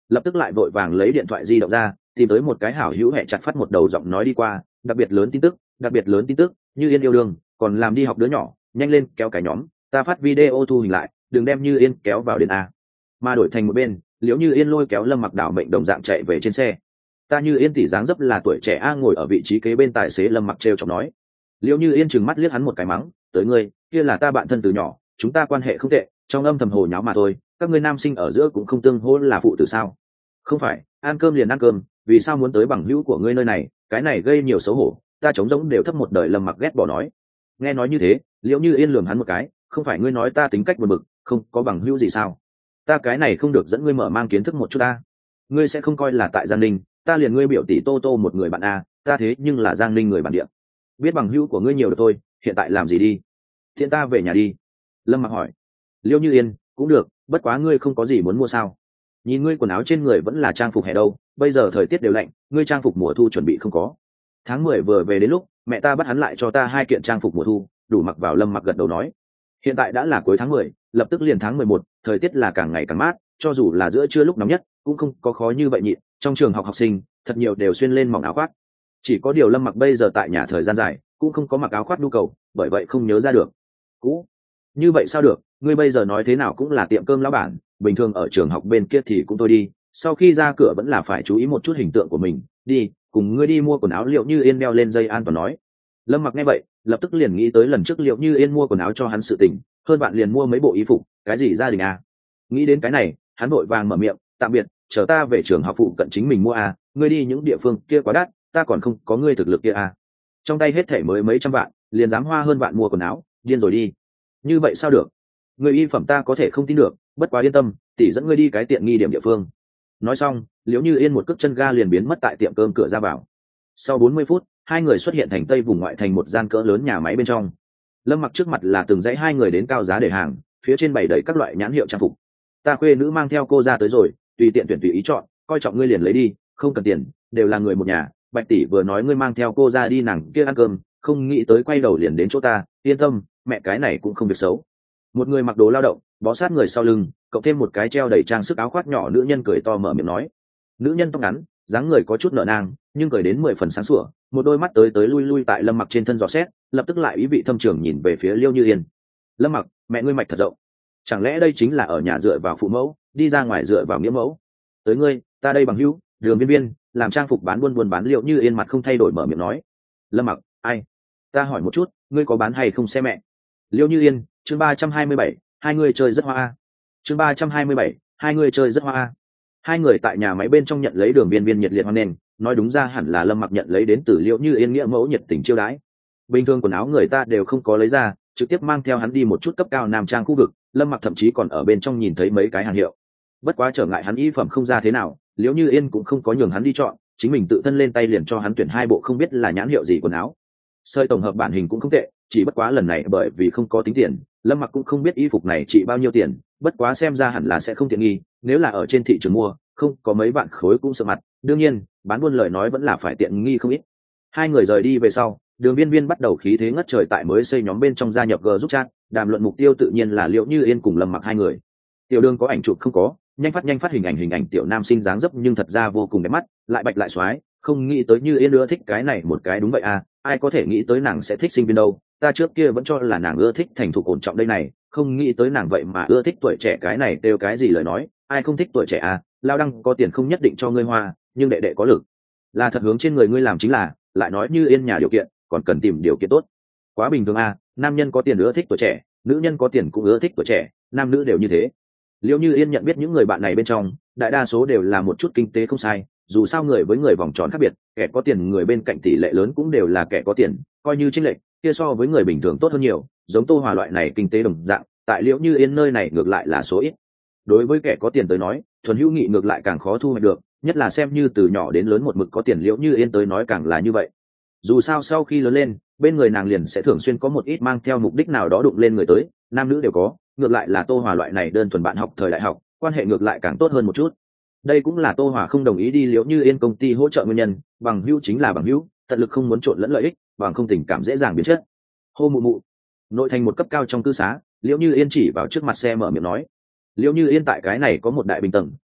lập tức lại vội vàng lấy điện thoại di động ra tìm tới một cái hảo hữu hẹ chặt phát một đầu giọng nói đi qua, đặc biệt lớn tin tức, đặc biệt lớn tin tức, Như Yên yêu đương, còn làm đi học đứa nhỏ, nhanh lên kéo cái nhóm, ta phát video thu hình lại, đừng đem Như Yên kéo vào đến a. Mà đổi thành một bên, Liễu Như Yên lôi kéo Lâm Mặc đảo mệnh đồng dạng chạy về trên xe. Ta Như Yên tỷ dáng dấp là tuổi trẻ a, ngồi ở vị trí kế bên tài xế Lâm Mặc trêu chọc nói. Liễu Như Yên trừng mắt liếc hắn một cái mắng, tới ngươi, kia là ta bạn thân từ nhỏ, chúng ta quan hệ không tệ, trong âm thầm hồ nháo mà thôi, các ngươi nam sinh ở giữa cũng không tương hỗ là phụ tử sao? Không phải, ăn cơm liền ăn cơm, vì sao muốn tới bằng hữu của ngươi nơi này, cái này gây nhiều xấu hổ, ta trống rỗng đều thấp một đời. Lâm Mặc ghét bỏ nói. Nghe nói như thế, Liễu Như Yên lườm hắn một cái, không phải ngươi nói ta tính cách buồn bực, không có bằng hữu gì sao? Ta cái này không được dẫn ngươi mở mang kiến thức một chút ta. Ngươi sẽ không coi là tại Giang Ninh, ta liền ngươi biểu tỷ Tô Tô một người bạn a, ta thế nhưng là Giang Ninh người bản địa. Biết bằng hữu của ngươi nhiều được thôi, hiện tại làm gì đi? Hiện ta về nhà đi. Lâm Mặc hỏi. Liễu Như Yên, cũng được, bất quá ngươi không có gì muốn mua sao? Nhìn ngươi quần áo trên người vẫn là trang phục hè đâu, bây giờ thời tiết đều lạnh, ngươi trang phục mùa thu chuẩn bị không có? Tháng mười vừa về đến lúc mẹ ta bắt hắn lại cho ta hai kiện trang phục mùa thu, đủ mặc vào. Lâm Mặc gật đầu nói. Hiện tại đã là cuối tháng mười, lập tức liền tháng mười một, thời tiết là càng ngày càng mát, cho dù là giữa trưa lúc nóng nhất cũng không có khó như vậy nhịn. Trong trường học học sinh thật nhiều đều xuyên lên mỏng áo khoác, chỉ có điều Lâm Mặc bây giờ tại nhà thời gian dài cũng không có mặc áo khoác nhu cầu, bởi vậy không nhớ ra được. Cũ như vậy sao được, ngươi bây giờ nói thế nào cũng là tiệm cơm lão bản, bình thường ở trường học bên kia thì cũng thôi đi, sau khi ra cửa vẫn là phải chú ý một chút hình tượng của mình. Đi, cùng ngươi đi mua quần áo. Liệu Như Yên đeo lên dây an toàn nói. Lâm Mặc nghe vậy lập tức liền nghĩ tới lần trước Liệu Như Yên mua quần áo cho hắn sự tình, hơn bạn liền mua mấy bộ y phục, cái gì gia đình à. Nghĩ đến cái này hắn vội vàng mở miệng, tạm biệt, chờ ta về trường học phụ cận chính mình mua à, ngươi đi những địa phương kia quá đắt, ta còn không có ngươi thực lực kia à. Trong tay hết thể mới mấy trăm vạn liền dám hoa hơn vạn mua quần áo, điên rồi đi. Như vậy sao được, người y phẩm ta có thể không tin được, bất quá yên tâm, tỷ dẫn ngươi đi cái tiện nghi điểm địa phương. Nói xong Liễu Như Yên một cước chân ga liền biến mất tại tiệm cơm cửa ra vào. Sau bốn mươi phút hai người xuất hiện thành tây vùng ngoại thành một gian cỡ lớn nhà máy bên trong. Lâm Mặc trước mặt là từng dãy hai người đến cao giá để hàng, phía trên bày đầy các loại nhãn hiệu trang phục. Ta khuê nữ mang theo cô ra tới rồi, tùy tiện tuyển tùy ý chọn, coi trọng ngươi liền lấy đi, không cần tiền, đều là người một nhà. Bạch tỷ vừa nói ngươi mang theo cô ra đi nàng kia ăn cơm, không nghĩ tới quay đầu liền đến chỗ ta, yên tâm, mẹ cái này cũng không việc xấu. Một người mặc đồ lao động, bó sát người sau lưng, cộng thêm một cái treo đầy trang sức áo khoác nhỏ nữ nhân cười to mở miệng nói. Nữ nhân tóc ngắn, dáng người có chút nở nang, nhưng cười đến mười phần sáng sủa, một đôi mắt tới tới lui lui tại Lâm Mặc trên thân dò xét, lập tức lại ý vị thâm trường nhìn về phía Liễu Như Yên. Lâm Mặc, mẹ ngươi mạch thật rộng, chẳng lẽ đây chính là ở nhà dựa vào phụ mẫu, đi ra ngoài dựa vào nghĩa mẫu? Tới ngươi, ta đây bằng hữu, Đường Viên Viên, làm trang phục bán buôn buôn bán. Liễu Như Yên mặt không thay đổi mở miệng nói. Lâm Mặc, ai? Ta hỏi một chút, ngươi có bán hay không xe mẹ? Liễu Như Yên, chương ba trăm hai mươi bảy, hai người chơi rất hoa. Chương ba trăm hai mươi bảy, hai người chơi rất hoa. Hai người tại nhà máy bên trong nhận lấy Đường Viên Viên nhiệt liệt hoan nghênh, nói đúng ra hẳn là Lâm Mặc nhận lấy đến từ Liễu Như Yên nghĩa mẫu nhiệt tình chiêu đãi. Bình thường quần áo người ta đều không có lấy ra, trực tiếp mang theo hắn đi một chút cấp cao nam trang khu vực. Lâm Mặc thậm chí còn ở bên trong nhìn thấy mấy cái hàng hiệu. Bất quá trở ngại hắn y phẩm không ra thế nào, Liễu Như Yên cũng không có nhường hắn đi chọn, chính mình tự thân lên tay liền cho hắn tuyển hai bộ không biết là nhãn hiệu gì quần áo. Sợi tổng hợp bản hình cũng không tệ, chỉ bất quá lần này bởi vì không có tính tiền, Lâm Mặc cũng không biết y phục này trị bao nhiêu tiền, bất quá xem ra hẳn là sẽ không tiện nghi, nếu là ở trên thị trường mua, không có mấy vạn khối cũng sợ mặt, đương nhiên, bán buôn lời nói vẫn là phải tiện nghi không ít. Hai người rời đi về sau, Đường Viên Viên bắt đầu khí thế ngất trời tại mới xây nhóm bên trong gia nhập G giúp chat, đàm luận mục tiêu tự nhiên là Liễu Như Yên cùng Lâm Mặc hai người. Tiểu Đường có ảnh chụp không có, nhanh phát nhanh phát hình ảnh hình ảnh tiểu nam sinh dáng dấp nhưng thật ra vô cùng đẹp mắt, lại bạch lại xoái, không nghĩ tới Như Yên ưa thích cái này một cái. Đúng vậy à, ai có thể nghĩ tới nàng sẽ thích sinh viên đâu, ta trước kia vẫn cho là nàng ưa thích thành thục ổn trọng đây này, không nghĩ tới nàng vậy mà ưa thích tuổi trẻ cái này đều cái gì lời nói, ai không thích tuổi trẻ à, lao đăng có tiền không nhất định cho ngươi hoa, nhưng đệ đệ có lực là thật hướng trên người ngươi làm chính là, lại nói Như Yên nhà điều kiện còn cần tìm điều kiện tốt, quá bình thường à, nam nhân có tiền ưa thích tuổi trẻ, nữ nhân có tiền cũng ưa thích tuổi trẻ, nam nữ đều như thế. Liễu Như Yên nhận biết những người bạn này bên trong, đại đa số đều là một chút kinh tế không sai, dù sao người với người vòng tròn khác biệt, kẻ có tiền người bên cạnh tỷ lệ lớn cũng đều là kẻ có tiền, coi như chênh lệch kia so với người bình thường tốt hơn nhiều, giống Tô Hòa loại này kinh tế đồng dạng, tại Liễu Như Yên nơi này ngược lại là số ít. Đối với kẻ có tiền tới nói, thuần hữu nghị ngược lại càng khó thu hoạch được, nhất là xem như từ nhỏ đến lớn một mực có tiền Liễu Như Yên tới nói càng là như vậy. Dù sao sau khi lớn lên, bên người nàng liền sẽ thường xuyên có một ít mang theo mục đích nào đó đụng lên người tới, nam nữ đều có, ngược lại là Tô Hòa loại này đơn thuần bạn học thời đại học, quan hệ ngược lại càng tốt hơn một chút. Đây cũng là Tô Hòa không đồng ý đi Liễu Như Yên công ty hỗ trợ nguyên nhân, bằng hữu chính là bằng hữu, tận lực không muốn trộn lẫn lợi ích, bằng không tình cảm dễ dàng biến chất. Hô mụ mụ. Nội thành một cấp cao trong cư xá, Liễu Như Yên chỉ vào trước mặt xe mở miệng nói. Liễu Như Yên tại cái này có một đại bình tầng,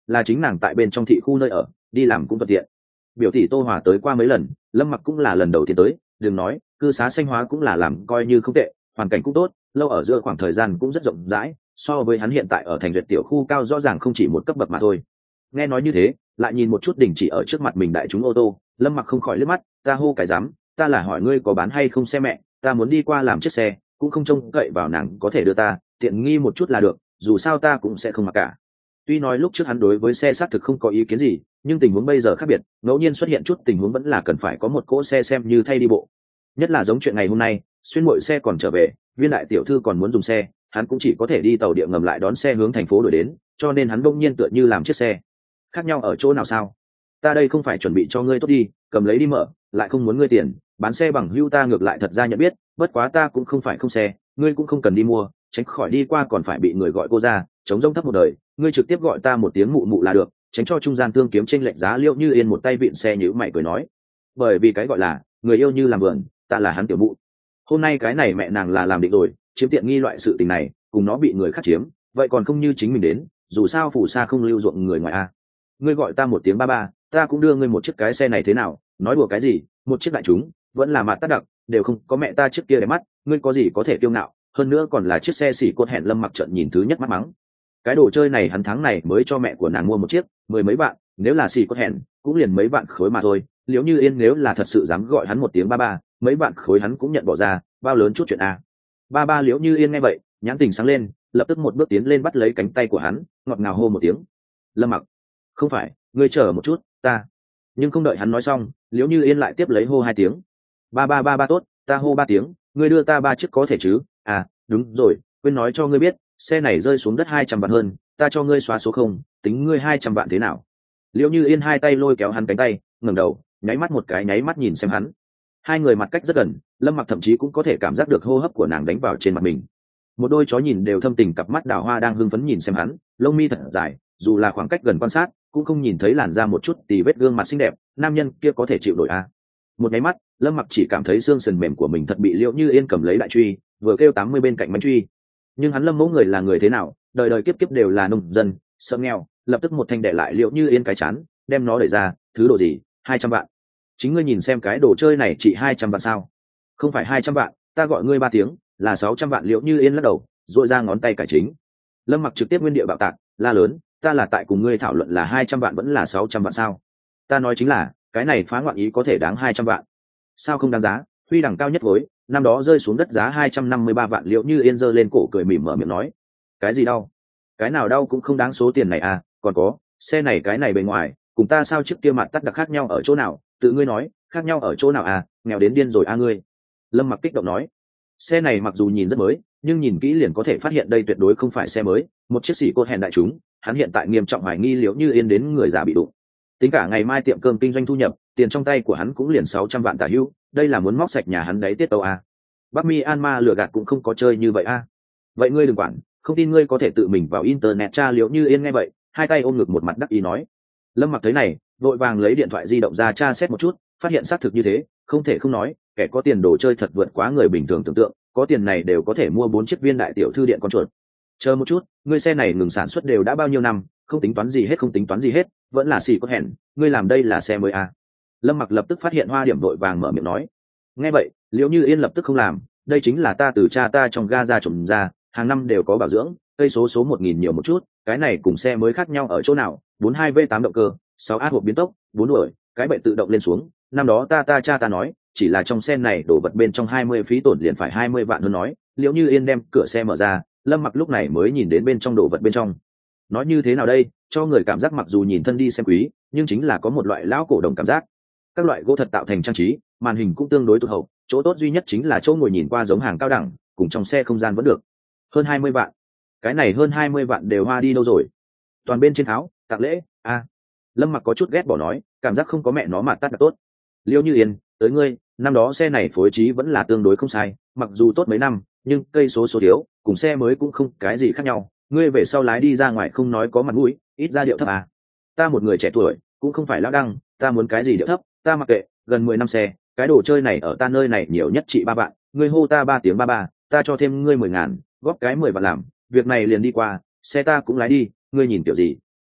là chính nàng tại bên trong thị khu nơi ở, đi làm cũng thuận tiện. Biểu tỷ Tô Hòa tới qua mấy lần, Lâm Mặc cũng là lần đầu tiên tới, đừng nói, cư xá Xanh Hóa cũng là làm coi như không tệ, hoàn cảnh cũng tốt, lâu ở giữa khoảng thời gian cũng rất rộng rãi, so với hắn hiện tại ở thành duyệt tiểu khu cao rõ ràng không chỉ một cấp bậc mà thôi. Nghe nói như thế, lại nhìn một chút đình chỉ ở trước mặt mình đại chúng ô tô, Lâm Mặc không khỏi liếc mắt, ta hô cái dám, ta là hỏi ngươi có bán hay không xe mẹ, ta muốn đi qua làm chiếc xe, cũng không trông cậy vào nàng có thể đưa ta, tiện nghi một chút là được, dù sao ta cũng sẽ không mặc cả. Tuy nói lúc trước hắn đối với xe xác thực không có ý kiến gì, nhưng tình huống bây giờ khác biệt, ngẫu nhiên xuất hiện chút tình huống vẫn là cần phải có một cỗ xe xem như thay đi bộ. Nhất là giống chuyện ngày hôm nay, xuyên muội xe còn trở về, viên đại tiểu thư còn muốn dùng xe, hắn cũng chỉ có thể đi tàu điện ngầm lại đón xe hướng thành phố đổi đến, cho nên hắn bỗng nhiên tựa như làm chiếc xe. Khác nhau ở chỗ nào sao? Ta đây không phải chuẩn bị cho ngươi tốt đi, cầm lấy đi mở, lại không muốn ngươi tiền, bán xe bằng hữu ta ngược lại thật ra nhận biết, bất quá ta cũng không phải không xe, ngươi cũng không cần đi mua, tránh khỏi đi qua còn phải bị người gọi cô ra, chống rông thấp một đời, ngươi trực tiếp gọi ta một tiếng mụ mụ là được, tránh cho trung gian thương kiếm chênh lệch giá. Liệu Như Yên một tay vịn xe nhíu mày cười nói, bởi vì cái gọi là người yêu như làm vườn, ta là hắn tiểu mụ. Hôm nay cái này mẹ nàng là làm định rồi, chiếm tiện nghi loại sự tình này, cùng nó bị người khác chiếm, vậy còn không như chính mình đến, dù sao phủ xa không lưu ruộng người ngoài a. Ngươi gọi ta một tiếng ba ba, ta cũng đưa ngươi một chiếc cái xe này thế nào, nói đùa cái gì, một chiếc đại chúng, vẫn là mặt tắt đặc, đều không có mẹ ta chiếc kia đẹp mắt, ngươi có gì có thể kiêu ngạo, hơn nữa còn là chiếc xe xỉ cốt hẹn. Lâm Mặc trợn nhìn thứ nhất mắt mắng, cái đồ chơi này hắn tháng này mới cho mẹ của nàng mua một chiếc, mười mấy vạn, nếu là xỉ cốt hẹn cũng liền mấy vạn khối mà thôi. Liễu Như Yên nếu là thật sự dám gọi hắn một tiếng ba ba, mấy vạn khối hắn cũng nhận bỏ ra, bao lớn chút chuyện a. Ba ba. Liễu Như Yên nghe vậy, nhãn tình sáng lên, lập tức một bước tiến lên bắt lấy cánh tay của hắn, ngọt ngào hô một tiếng, Lâm Mặc, không phải, ngươi chờ một chút, ta. Nhưng không đợi hắn nói xong, Liễu Như Yên lại tiếp lấy hô hai tiếng, ba ba ba ba. Tốt, ta hô ba tiếng, ngươi đưa ta ba chiếc có thể chứ? À đúng rồi, quên nói cho ngươi biết, xe này rơi xuống đất hai trăm vạn hơn, ta cho ngươi xóa số không, tính ngươi hai trăm vạn thế nào? Liễu Như Yên hai tay lôi kéo hắn cánh tay, ngẩng đầu, nháy mắt một cái nháy mắt nhìn xem hắn. Hai người mặt cách rất gần, Lâm Mặc thậm chí cũng có thể cảm giác được hô hấp của nàng đánh vào trên mặt mình. Một đôi chó nhìn đều thâm tình cặp mắt đào hoa đang hưng phấn nhìn xem hắn, lông mi thật dài, dù là khoảng cách gần quan sát cũng không nhìn thấy làn da một chút tì vết, gương mặt xinh đẹp, nam nhân kia có thể chịu nổi à? Một nháy mắt, Lâm Mặc chỉ cảm thấy xương sườn mềm của mình thật bị Liễu Như Yên cầm lấy đại truy, vừa kêu tám mươi bên cạnh bánh truy. Nhưng hắn Lâm mẫu người là người thế nào, đời đời kiếp kiếp đều là nông dân, sợ nghèo, lập tức một thanh đẻ lại Liễu Như Yên cái chán, đem nó đẩy ra, thứ đồ gì, hai trăm vạn? Chính ngươi nhìn xem cái đồ chơi này trị hai trăm vạn sao? Không phải hai trăm vạn, ta gọi ngươi ba tiếng, là sáu trăm vạn. Liễu Như Yên lắc đầu, duỗi ra ngón tay cải chính. Lâm Mặc trực tiếp nguyên địa bạo tạc, la lớn, ta là tại cùng ngươi thảo luận là hai trăm vạn vẫn là sáu trăm vạn sao? Ta nói chính là, cái này phá ngoạn ý có thể đáng hai trăm vạn. Sao không đáng giá? Huy đẳng cao nhất với, năm đó rơi xuống đất giá hai trăm năm mươi ba vạn. Liễu Như Yên giơ lên cổ cười mỉm mở miệng nói, cái gì đau? Cái nào đau cũng không đáng số tiền này à, còn có, xe này cái này bề ngoài, cùng ta sao trước kia mặt tắt đặc khác nhau ở chỗ nào, tự ngươi nói, khác nhau ở chỗ nào à, nghèo đến điên rồi a à ngươi. Lâm Mặc kích động nói, xe này mặc dù nhìn rất mới, nhưng nhìn kỹ liền có thể phát hiện đây tuyệt đối không phải xe mới, một chiếc xỉ cốt hẹn đại chúng. Hắn hiện tại nghiêm trọng hoài nghi Liễu Như Yên đến người già bị đụng. Tính cả ngày mai tiệm cơm kinh doanh thu nhập, tiền trong tay của hắn cũng liền sáu trăm vạn tả hữu, đây là muốn móc sạch nhà hắn đấy tiết tấu à. Bắc Myanmar lừa gạt cũng không có chơi như vậy à. Vậy ngươi đừng quản, không tin ngươi có thể tự mình vào internet tra. Liễu Như Yên nghe vậy, hai tay ôm ngực một mặt đắc ý nói. Lâm Mặc thấy này, vội vàng lấy điện thoại di động ra tra xét một chút, phát hiện xác thực như thế, không thể không nói, kẻ có tiền đồ chơi thật vượt quá người bình thường tưởng tượng, có tiền này đều có thể mua bốn chiếc viên đại tiểu thư điện con chuột. Chờ một chút, ngươi xe này ngừng sản xuất đều đã bao nhiêu năm, không tính toán gì hết, không tính toán gì hết, vẫn là xì có hẹn, ngươi làm đây là xe mới à? Lâm Mặc lập tức phát hiện hoa điểm, vội vàng mở miệng nói. Nghe vậy, Liễu Như Yên lập tức không làm, đây chính là ta từ cha ta trong ga ra trồng ra, hàng năm đều có bảo dưỡng, cây số số một nghìn nhiều một chút, cái này cùng xe mới khác nhau ở chỗ nào? bốn hai V tám động cơ, sáu át hộp biến tốc, bốn đuổi, cái bệ tự động lên xuống, năm đó ta ta cha ta nói, chỉ là trong xe này đổ vật bên trong hai mươi phí tổn liền phải hai mươi vạn hơn nói. Liễu Như Yên đem cửa xe mở ra, Lâm Mặc lúc này mới nhìn đến bên trong đồ vật bên trong. Nói như thế nào đây, cho người cảm giác mặc dù nhìn thân đi xem quý, nhưng chính là có một loại lão cổ đồng cảm giác. Các loại gỗ thật tạo thành trang trí, màn hình cũng tương đối tụt hậu, chỗ tốt duy nhất chính là chỗ ngồi nhìn qua giống hàng cao đẳng, cùng trong xe không gian vẫn được. Hơn hai mươi vạn, cái này hơn hai mươi vạn đều hoa đi đâu rồi? Toàn bên trên tháo, tặng lễ a. À. Lâm Mặc có chút ghét bỏ nói, cảm giác không có mẹ nó mà tắt là tốt. Liễu Như Yên, tới ngươi, năm đó xe này phối trí vẫn là tương đối không sai, mặc dù tốt mấy năm, nhưng cây số số thiếu, cùng xe mới cũng không cái gì khác nhau. Ngươi về sau lái đi ra ngoài không nói có mặt mũi, ít ra điệu thấp à? Ta một người trẻ tuổi, cũng không phải lão đăng, ta muốn cái gì điệu thấp, ta mặc kệ, gần mười năm xe, cái đồ chơi này ở ta nơi này nhiều nhất trị ba vạn, ngươi hô ta ba tiếng ba ba, ta cho thêm ngươi mười ngàn, góp cái mười vạn làm, việc này liền đi qua, xe ta cũng lái đi, ngươi nhìn kiểu gì?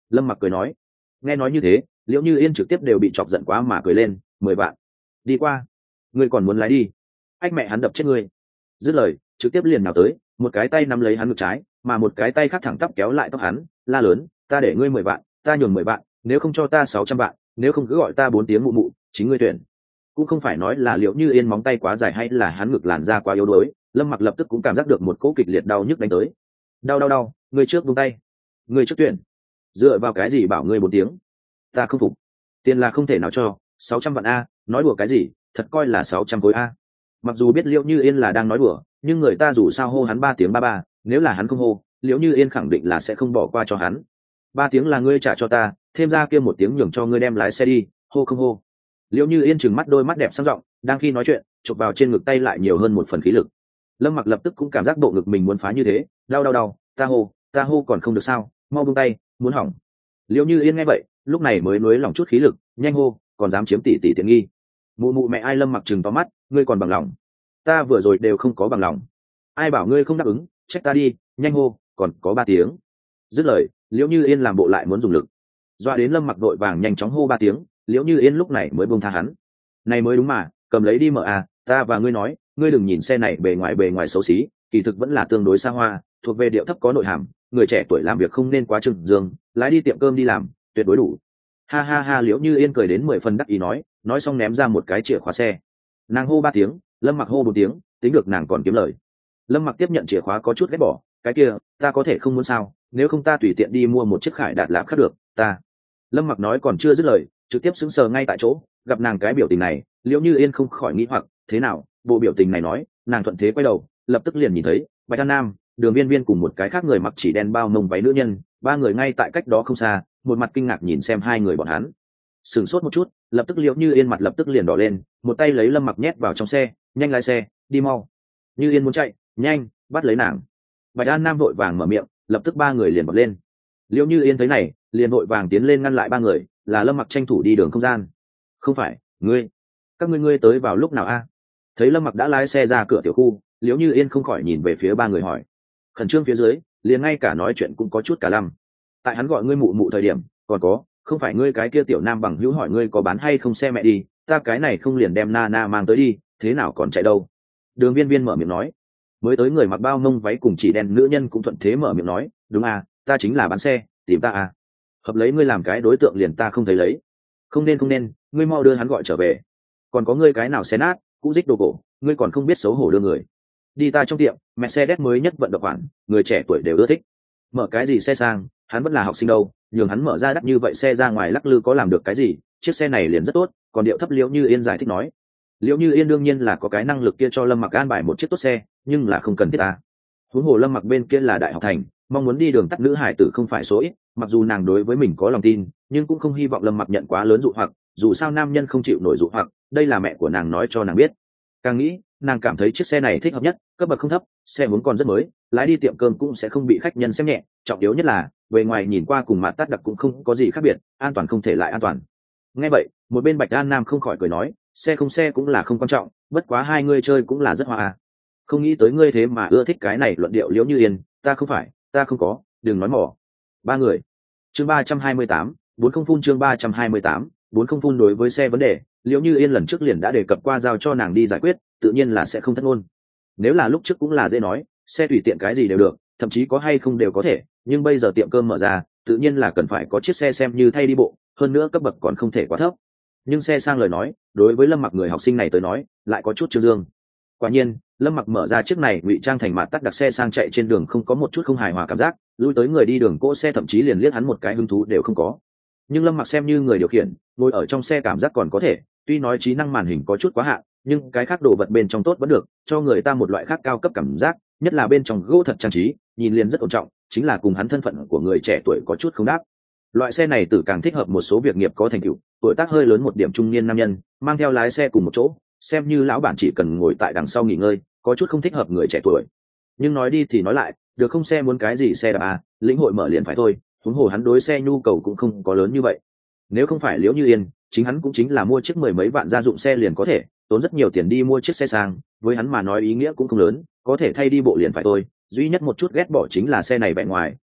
Lâm Mặc cười nói. Nghe nói như thế, Liễu Như Yên trực tiếp đều bị chọc giận quá mà cười lên. Mười vạn đi qua, ngươi còn muốn lái đi? Ách mẹ hắn đập chết ngươi. Dứt lời, trực tiếp liền nào tới, một cái tay nắm lấy hắn ngực trái, mà một cái tay khác thẳng tắp kéo lại tóc hắn, la lớn, ta để ngươi mười vạn, ta nhường mười vạn, nếu không cho ta sáu trăm vạn, nếu không cứ gọi ta bốn tiếng mụ mụ, chính ngươi tuyển. Cũng không phải nói là Liễu Như Yên móng tay quá dài hay là hắn ngực làn da quá yếu đuối, Lâm Mặc lập tức cũng cảm giác được một cỗ kịch liệt đau nhức đánh tới. Đau đau đau, ngươi trước buông tay, ngươi trước tuyển. Dựa vào cái gì bảo ngươi bốn tiếng? Ta không phục. Tiền là không thể nào cho, sáu trăm vạn a, nói đùa cái gì, thật coi là sáu trăm khối a. Mặc dù biết Liễu Như Yên là đang nói đùa, nhưng người ta dù sao hô hắn ba tiếng ba ba, nếu là hắn không hô, Liễu Như Yên khẳng định là sẽ không bỏ qua cho hắn. Ba tiếng là ngươi trả cho ta, thêm ra kia một tiếng nhường cho ngươi đem lái xe đi, hô không hô? Liễu Như Yên trừng mắt đôi mắt đẹp sáng rộng, đang khi nói chuyện, chụp vào trên ngực tay lại nhiều hơn một phần khí lực. Lâm Mặc lập tức cũng cảm giác bộ ngực mình muốn phá như thế, đau đau đau, ta hô, ta hô còn không được sao, mau buông tay, muốn hỏng. Liễu Như Yên nghe vậy, lúc này mới nuối lòng chút khí lực, nhanh hô, còn dám chiếm tỷ tỷ tiện nghi. Mụ mụ mẹ ai? Lâm Mặc trừng to mắt, ngươi còn bằng lòng? Ta vừa rồi đều không có bằng lòng. Ai bảo ngươi không đáp ứng, trách ta đi, nhanh hô, còn có ba tiếng. Dứt lời, Liễu Như Yên làm bộ lại muốn dùng lực, doa đến Lâm Mặc đội vàng nhanh chóng hô ba tiếng, Liễu Như Yên lúc này mới buông tha hắn. Này mới đúng mà, cầm lấy đi mở à, ta và ngươi nói, ngươi đừng nhìn xe này bề ngoài bề ngoài xấu xí, kỳ thực vẫn là tương đối xa hoa, thuộc về điệu thấp có nội hàm, người trẻ tuổi làm việc không nên quá trừng dương, lái đi tiệm cơm đi làm, tuyệt đối đủ. Ha ha ha, Liễu Như Yên cười đến mười phần đắc ý nói, nói xong ném ra một cái chìa khóa xe. Nàng hô ba tiếng, Lâm Mặc hô một tiếng, tính được nàng còn kiếm lời. Lâm Mặc tiếp nhận chìa khóa có chút ghét bỏ, cái kia, ta có thể không muốn sao, nếu không ta tùy tiện đi mua một chiếc Khải Đạt lạp khác được, ta. Lâm Mặc nói còn chưa dứt lời, trực tiếp sững sờ ngay tại chỗ, gặp nàng cái biểu tình này, Liễu Như Yên không khỏi nghĩ hoặc, thế nào, bộ biểu tình này nói, nàng thuận thế quay đầu, lập tức liền nhìn thấy, Bạch An Nam, Đường Viên Viên cùng một cái khác người mặc chỉ đen bao mông váy nữ nhân, ba người ngay tại cách đó không xa, một mặt kinh ngạc nhìn xem hai người bọn hắn. Sửng sốt một chút, lập tức Liễu Như Yên mặt lập tức liền đỏ lên, một tay lấy Lâm Mặc nhét vào trong xe, nhanh lái xe, đi mau. Như Yên muốn chạy, nhanh, bắt lấy nàng. Bạch An Nam vội vàng mở miệng, lập tức ba người liền bật lên. Liễu Như Yên thấy này, liền vội vàng tiến lên ngăn lại ba người, là Lâm Mặc tranh thủ đi đường không gian. Không phải, ngươi, các ngươi ngươi tới vào lúc nào a? Thấy Lâm Mặc đã lái xe ra cửa tiểu khu, Liễu Như Yên không khỏi nhìn về phía ba người hỏi. Khẩn trương phía dưới, liền ngay cả nói chuyện cũng có chút cả lăm. Tại hắn gọi ngươi mụ mụ thời điểm, còn có, không phải ngươi cái kia tiểu nam bằng hữu hỏi ngươi có bán hay không xe mẹ đi, ta cái này không liền đem na na mang tới đi, thế nào còn chạy đâu? Đường Viên Viên mở miệng nói. Mới tới người mặc bao mông váy cùng chỉ đen nữ nhân cũng thuận thế mở miệng nói, đúng à, ta chính là bán xe, tìm ta à. Hợp lấy ngươi làm cái đối tượng liền ta không thấy lấy. Không nên không nên, ngươi mau đưa hắn gọi trở về. Còn có ngươi cái nào xe nát, cũ dích đồ cổ, ngươi còn không biết xấu hổ đưa người. Đi ta trong tiệm, Mercedes mới nhất vận động khoản, người trẻ tuổi đều ưa thích. Mở cái gì xe sang, hắn vẫn là học sinh đâu, nhường hắn mở ra đắt như vậy xe ra ngoài lắc lư có làm được cái gì, chiếc xe này liền rất tốt, còn điệu thấp. Liễu Như Yên giải thích nói. Liễu Như Yên đương nhiên là có cái năng lực kia cho Lâm Mặc an bài một chiếc tốt xe, nhưng là không cần thiết ta. Huống hồ Lâm Mặc bên kia là đại học thành, mong muốn đi đường tắt nữ hải tử không phải số ít, mặc dù nàng đối với mình có lòng tin, nhưng cũng không hy vọng Lâm Mặc nhận quá lớn dụ hoặc, dù sao nam nhân không chịu nổi dụ hoặc, đây là mẹ của nàng nói cho nàng biết. Càng nghĩ, nàng cảm thấy chiếc xe này thích hợp nhất, cấp bậc không thấp, xe vốn còn rất mới, lái đi tiệm cơm cũng sẽ không bị khách nhân xem nhẹ, trọng yếu nhất là, bề ngoài nhìn qua cùng mặt tát đặc cũng không có gì khác biệt, an toàn không thể lại an toàn. Nghe vậy, một bên Bạch An Nam không khỏi cười nói, xe không xe cũng là không quan trọng, bất quá hai ngươi chơi cũng là rất hòa à. Không nghĩ tới ngươi thế mà ưa thích cái này. Luận điệu Liễu Như Yên, ta không phải, ta không có, đừng nói mỏ. Ba người. Chương ba trăm hai mươi tám, bốn không phun chương ba trăm hai mươi tám, bốn không phun đối với xe vấn đề, Liễu Như Yên lần trước liền đã đề cập qua giao cho nàng đi giải quyết, tự nhiên là sẽ không thất ngôn. Nếu là lúc trước cũng là dễ nói, xe tùy tiện cái gì đều được, thậm chí có hay không đều có thể, nhưng bây giờ tiệm cơm mở ra, tự nhiên là cần phải có chiếc xe xem như thay đi bộ, hơn nữa cấp bậc còn không thể quá thấp. Nhưng xe sang lời nói, đối với Lâm Mặc người học sinh này tới nói, lại có chút trương dương. Quả nhiên, Lâm Mặc mở ra chiếc này ngụy trang thành mạt tắt đặc xe sang chạy trên đường không có một chút không hài hòa cảm giác, lui tới người đi đường cỗ xe thậm chí liền liếc hắn một cái hứng thú đều không có. Nhưng Lâm Mặc xem như người điều khiển, ngồi ở trong xe cảm giác còn có thể, tuy nói trí năng màn hình có chút quá hạn, nhưng cái khác đồ vật bên trong tốt vẫn được, cho người ta một loại khác cao cấp cảm giác, nhất là bên trong gỗ thật trang trí, nhìn liền rất ổn trọng, chính là cùng hắn thân phận của người trẻ tuổi có chút không đáp. Loại xe này tự càng thích hợp một số việc nghiệp có thành tựu, tuổi tác hơi lớn một điểm trung niên nam nhân, mang theo lái xe cùng một chỗ, xem như lão bản chỉ cần ngồi tại đằng sau nghỉ ngơi, có chút không thích hợp người trẻ tuổi. Nhưng nói đi thì nói lại, được không, xe muốn cái gì xe đạp à, lĩnh hội mở liền phải thôi, huống hồ hắn đối xe nhu cầu cũng không có lớn như vậy. Nếu không phải Liễu Như Yên, chính hắn cũng chính là mua chiếc mười mấy vạn gia dụng xe liền có thể, tốn rất nhiều tiền đi mua chiếc xe sang, với hắn mà nói ý nghĩa cũng không lớn, có thể thay đi bộ liền phải thôi. Duy nhất một chút ghét bỏ chính là xe này vẻ ngoài,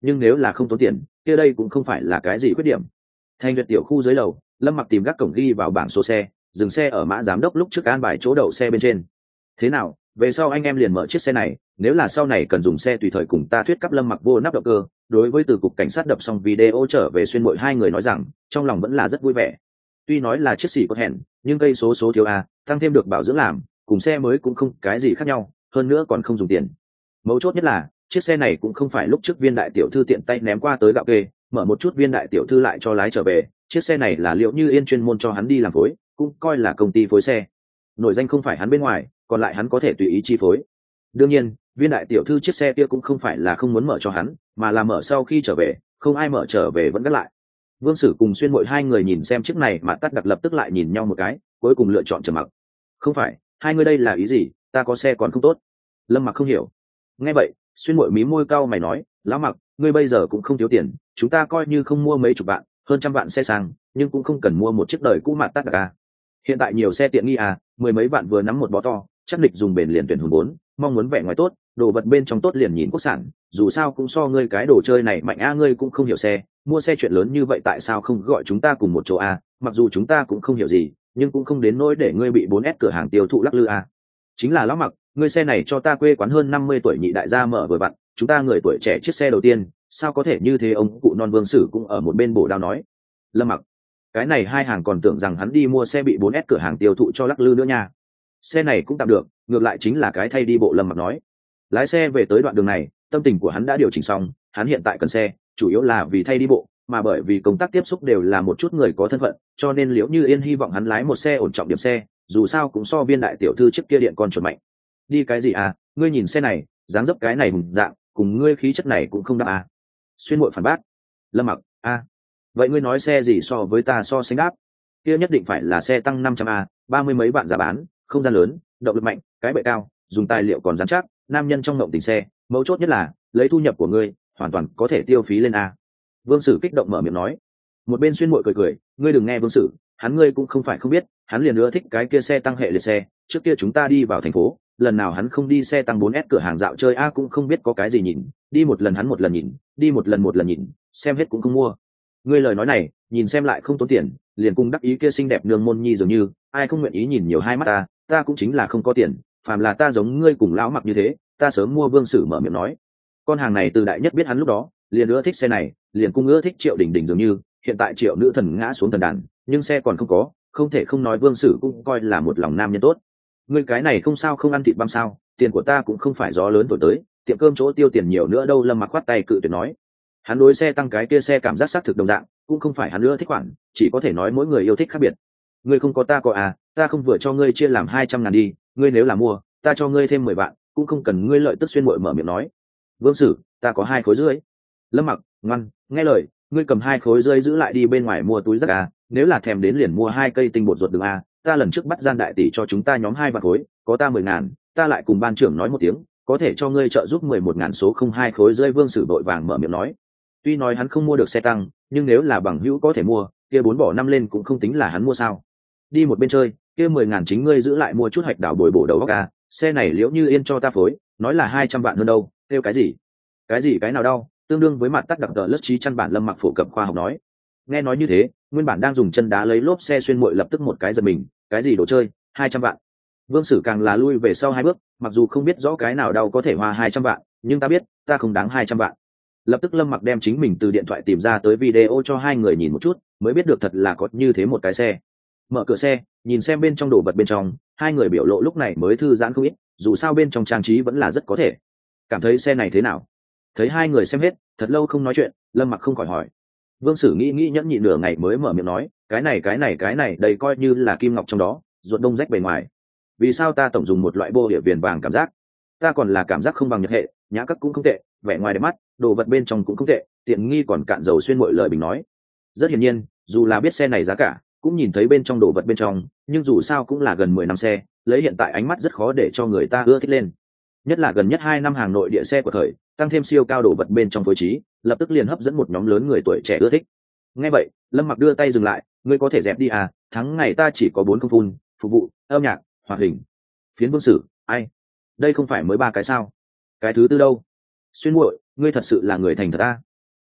nhưng nếu là không tốn tiền kia đây cũng không phải là cái gì khuyết điểm. Thành Duyệt tiểu khu dưới lầu, Lâm Mặc tìm gác cổng ghi vào bảng số xe, dừng xe ở mã giám đốc lúc trước an bài chỗ đậu xe bên trên. Thế nào, về sau anh em liền mở chiếc xe này, nếu là sau này cần dùng xe tùy thời cùng ta thuyết cấp. Lâm Mặc vô nắp động cơ, đối với từ cục cảnh sát đập xong video trở về xuyên bội hai người nói rằng trong lòng vẫn là rất vui vẻ. Tuy nói là chiếc xỉ có hẹn, nhưng cây số số thiếu a, tăng thêm được bảo dưỡng làm, cùng xe mới cũng không cái gì khác nhau, hơn nữa còn không dùng tiền. Mấu chốt nhất là chiếc xe này cũng không phải lúc trước Viên đại tiểu thư tiện tay ném qua tới gạo kê, mở một chút Viên đại tiểu thư lại cho lái trở về, chiếc xe này là Liệu Như Yên chuyên môn cho hắn đi làm phối, cũng coi là công ty phối xe. Nổi danh không phải hắn bên ngoài, còn lại hắn có thể tùy ý chi phối. Đương nhiên, Viên đại tiểu thư chiếc xe kia cũng không phải là không muốn mở cho hắn, mà là mở sau khi trở về, không ai mở trở về vẫn gác lại. Vương Sử cùng Xuyên Bội hai người nhìn xem chiếc này mà tắt đặc lập tức lại nhìn nhau một cái, cuối cùng lựa chọn trầm mặc. Không phải, hai người đây là ý gì, ta có xe còn không tốt. Lâm Mặc không hiểu. Nghe vậy, Xuyên Bội mí môi cau mày nói, lão Mặc, ngươi bây giờ cũng không thiếu tiền, chúng ta coi như không mua mấy chục vạn, hơn trăm vạn xe sang, nhưng cũng không cần mua một chiếc đời cũ mà tắt đặc à. Hiện tại nhiều xe tiện nghi à, mười mấy vạn vừa nắm một bó to, chắc địch dùng bền liền tuyển hùng bốn, mong muốn vẻ ngoài tốt, đồ vật bên trong tốt liền nhìn quốc sản, dù sao cũng so ngươi cái đồ chơi này mạnh a. Ngươi cũng không hiểu xe, mua xe chuyện lớn như vậy tại sao không gọi chúng ta cùng một chỗ a? Mặc dù chúng ta cũng không hiểu gì, nhưng cũng không đến nỗi để ngươi bị bốn S cửa hàng tiêu thụ lắc lư a. Chính là lão Mặc, ngươi xe này cho ta quê quán hơn năm mươi tuổi nhị đại gia mở vừa vặn, chúng ta người tuổi trẻ chiếc xe đầu tiên, sao có thể như thế. Ông cụ non Vương Sử cũng ở một bên bổ đao nói. Lâm Mặc, cái này hai hàng còn tưởng rằng hắn đi mua xe bị bốn S cửa hàng tiêu thụ cho lắc lư nữa nha. Xe này cũng tạm được, ngược lại chính là cái thay đi bộ. Lâm Mặc nói. Lái xe về tới đoạn đường này, tâm tình của hắn đã điều chỉnh xong, hắn hiện tại cần xe chủ yếu là vì thay đi bộ, mà bởi vì công tác tiếp xúc đều là một chút người có thân phận, cho nên Liễu Như Yên hy vọng hắn lái một xe ổn trọng điểm xe, dù sao cũng so Viên đại tiểu thư trước kia điện con chuột mạnh. Đi cái gì à, ngươi nhìn xe này, dáng dấp cái này hùng dạng, cùng ngươi khí chất này cũng không đáp à. Xuyên Bội phản bác. Lâm Mặc, a, à, vậy ngươi nói xe gì so với ta so sánh đáp? Kia nhất định phải là xe tăng năm trăm a, ba mươi mấy vạn giá bán, không gian lớn, động lực mạnh, cái bệ cao, dùng tài liệu còn dán chắc, nam nhân trong ngộng tình xe, mấu chốt nhất là lấy thu nhập của ngươi hoàn toàn có thể tiêu phí lên a. Vương Sử kích động mở miệng nói. Một bên Xuyên Bội cười cười, ngươi đừng nghe Vương Sử, hắn ngươi cũng không phải không biết, hắn liền ưa thích cái kia xe tăng hệ liệt xe, trước kia chúng ta đi vào thành phố, lần nào hắn không đi xe tăng bốn S cửa hàng dạo chơi a, cũng không biết có cái gì nhìn, đi một lần hắn một lần nhìn, đi một lần một lần nhìn, xem hết cũng không mua. Ngươi lời nói này, nhìn xem lại không tốn tiền, liền cùng đắc ý kia xinh đẹp nương môn nhi dường như, ai không nguyện ý nhìn nhiều hai mắt ta, ta cũng chính là không có tiền, phàm là ta giống ngươi cùng lão Mặc như thế, ta sớm mua. Vương Sử mở miệng nói. Con hàng này từ đại nhất biết hắn lúc đó, liền ưa thích xe này, liền cung ưa thích Triệu Đình Đình dường như, hiện tại Triệu nữ thần ngã xuống thần đàn, nhưng xe còn không có, không thể không nói Vương Sử cũng coi là một lòng nam nhân tốt. Ngươi cái này không sao, không ăn thịt băm sao, tiền của ta cũng không phải gió lớn thổi tới, tiệm cơm chỗ tiêu tiền nhiều nữa đâu. Lâm Mặc khoát tay cự tuyệt nói. Hắn đối xe tăng cái kia xe cảm giác xác thực đồng dạng, cũng không phải hắn ưa thích khoản, chỉ có thể nói mỗi người yêu thích khác biệt. Ngươi không có ta có à, ta không vừa cho ngươi chia làm hai trăm ngàn đi, ngươi nếu là mua, ta cho ngươi thêm mười vạn, cũng không cần ngươi lợi tức. Xuyên Bội mở miệng nói. Vương Sử, ta có hai khối rưỡi. Lâm Mặc, ngoan, nghe lời, ngươi cầm hai khối rưỡi giữ lại đi bên ngoài mua túi rác à, nếu là thèm đến liền mua hai cây tinh bột ruột đường à, ta lần trước bắt gian đại tỷ cho chúng ta nhóm hai vạn khối, có ta mười ngàn, ta lại cùng ban trưởng nói một tiếng, có thể cho ngươi trợ giúp mười một ngàn số không hai khối rưỡi. Vương Sử vội vàng mở miệng nói. Tuy nói hắn không mua được xe tăng, nhưng nếu là bằng hữu có thể mua, kia bốn bỏ năm lên cũng không tính là hắn mua sao. Đi một bên chơi, kia mười ngàn chính ngươi giữ lại mua chút hạch đảo bồi bổ đầu óc à, xe này Liễu Như Yên cho ta phối, nói là hai trăm vạn hơn đâu, kêu cái gì? Cái gì cái nào đau, tương đương với mặt tắt đặc tờ lớp trí chăn bản. Lâm Mặc phổ cập khoa học nói. Nghe nói như thế, nguyên bản đang dùng chân đá lấy lốp xe Xuyên Bội lập tức một cái giật mình, cái gì đồ chơi, hai trăm vạn? Vương Sử càng là lui về sau hai bước, mặc dù không biết rõ cái nào đau có thể hoa hai trăm vạn, nhưng ta biết, ta không đáng hai trăm vạn. Lập tức Lâm Mặc đem chính mình từ điện thoại tìm ra tới video cho hai người nhìn một chút, mới biết được thật là có như thế một cái xe. Mở cửa xe, nhìn xem bên trong đồ vật bên trong, hai người biểu lộ lúc này mới thư giãn không ít, dù sao bên trong trang trí vẫn là rất có thể. Cảm thấy xe này thế nào? Thấy hai người xem hết, thật lâu không nói chuyện, Lâm Mặc không khỏi hỏi. Vương Sử nghĩ nghĩ nhẫn nhịn nửa ngày mới mở miệng nói, cái này cái này cái này đây coi như là kim ngọc trong đó, ruột đông rách bề ngoài. Vì sao ta tổng dùng một loại bô địa viền vàng cảm giác? Ta còn là cảm giác không bằng Nhật hệ, nhã cấp cũng không tệ, vẻ ngoài đẹp mắt, đồ vật bên trong cũng không tệ, tiện nghi còn cạn dầu. Xuyên Bội lời bình nói. Rất hiển nhiên, dù là biết xe này giá cả, cũng nhìn thấy bên trong đồ vật bên trong, nhưng dù sao cũng là gần mười năm xe, lấy hiện tại ánh mắt rất khó để cho người ta ưa thích lên. Nhất là gần nhất hai năm hàng nội địa xe của thời, tăng thêm siêu cao đồ vật bên trong phối trí, lập tức liền hấp dẫn một nhóm lớn người tuổi trẻ ưa thích. Nghe vậy, Lâm Mặc đưa tay dừng lại, ngươi có thể dẹp đi à, tháng ngày ta chỉ có bốn không phun, phục vụ, âm nhạc, hoạt hình. Phiến Vương Sử, ai? Đây không phải mới ba cái sao? Cái thứ tư đâu? Xuyên Bội, ngươi thật sự là người thành thật a.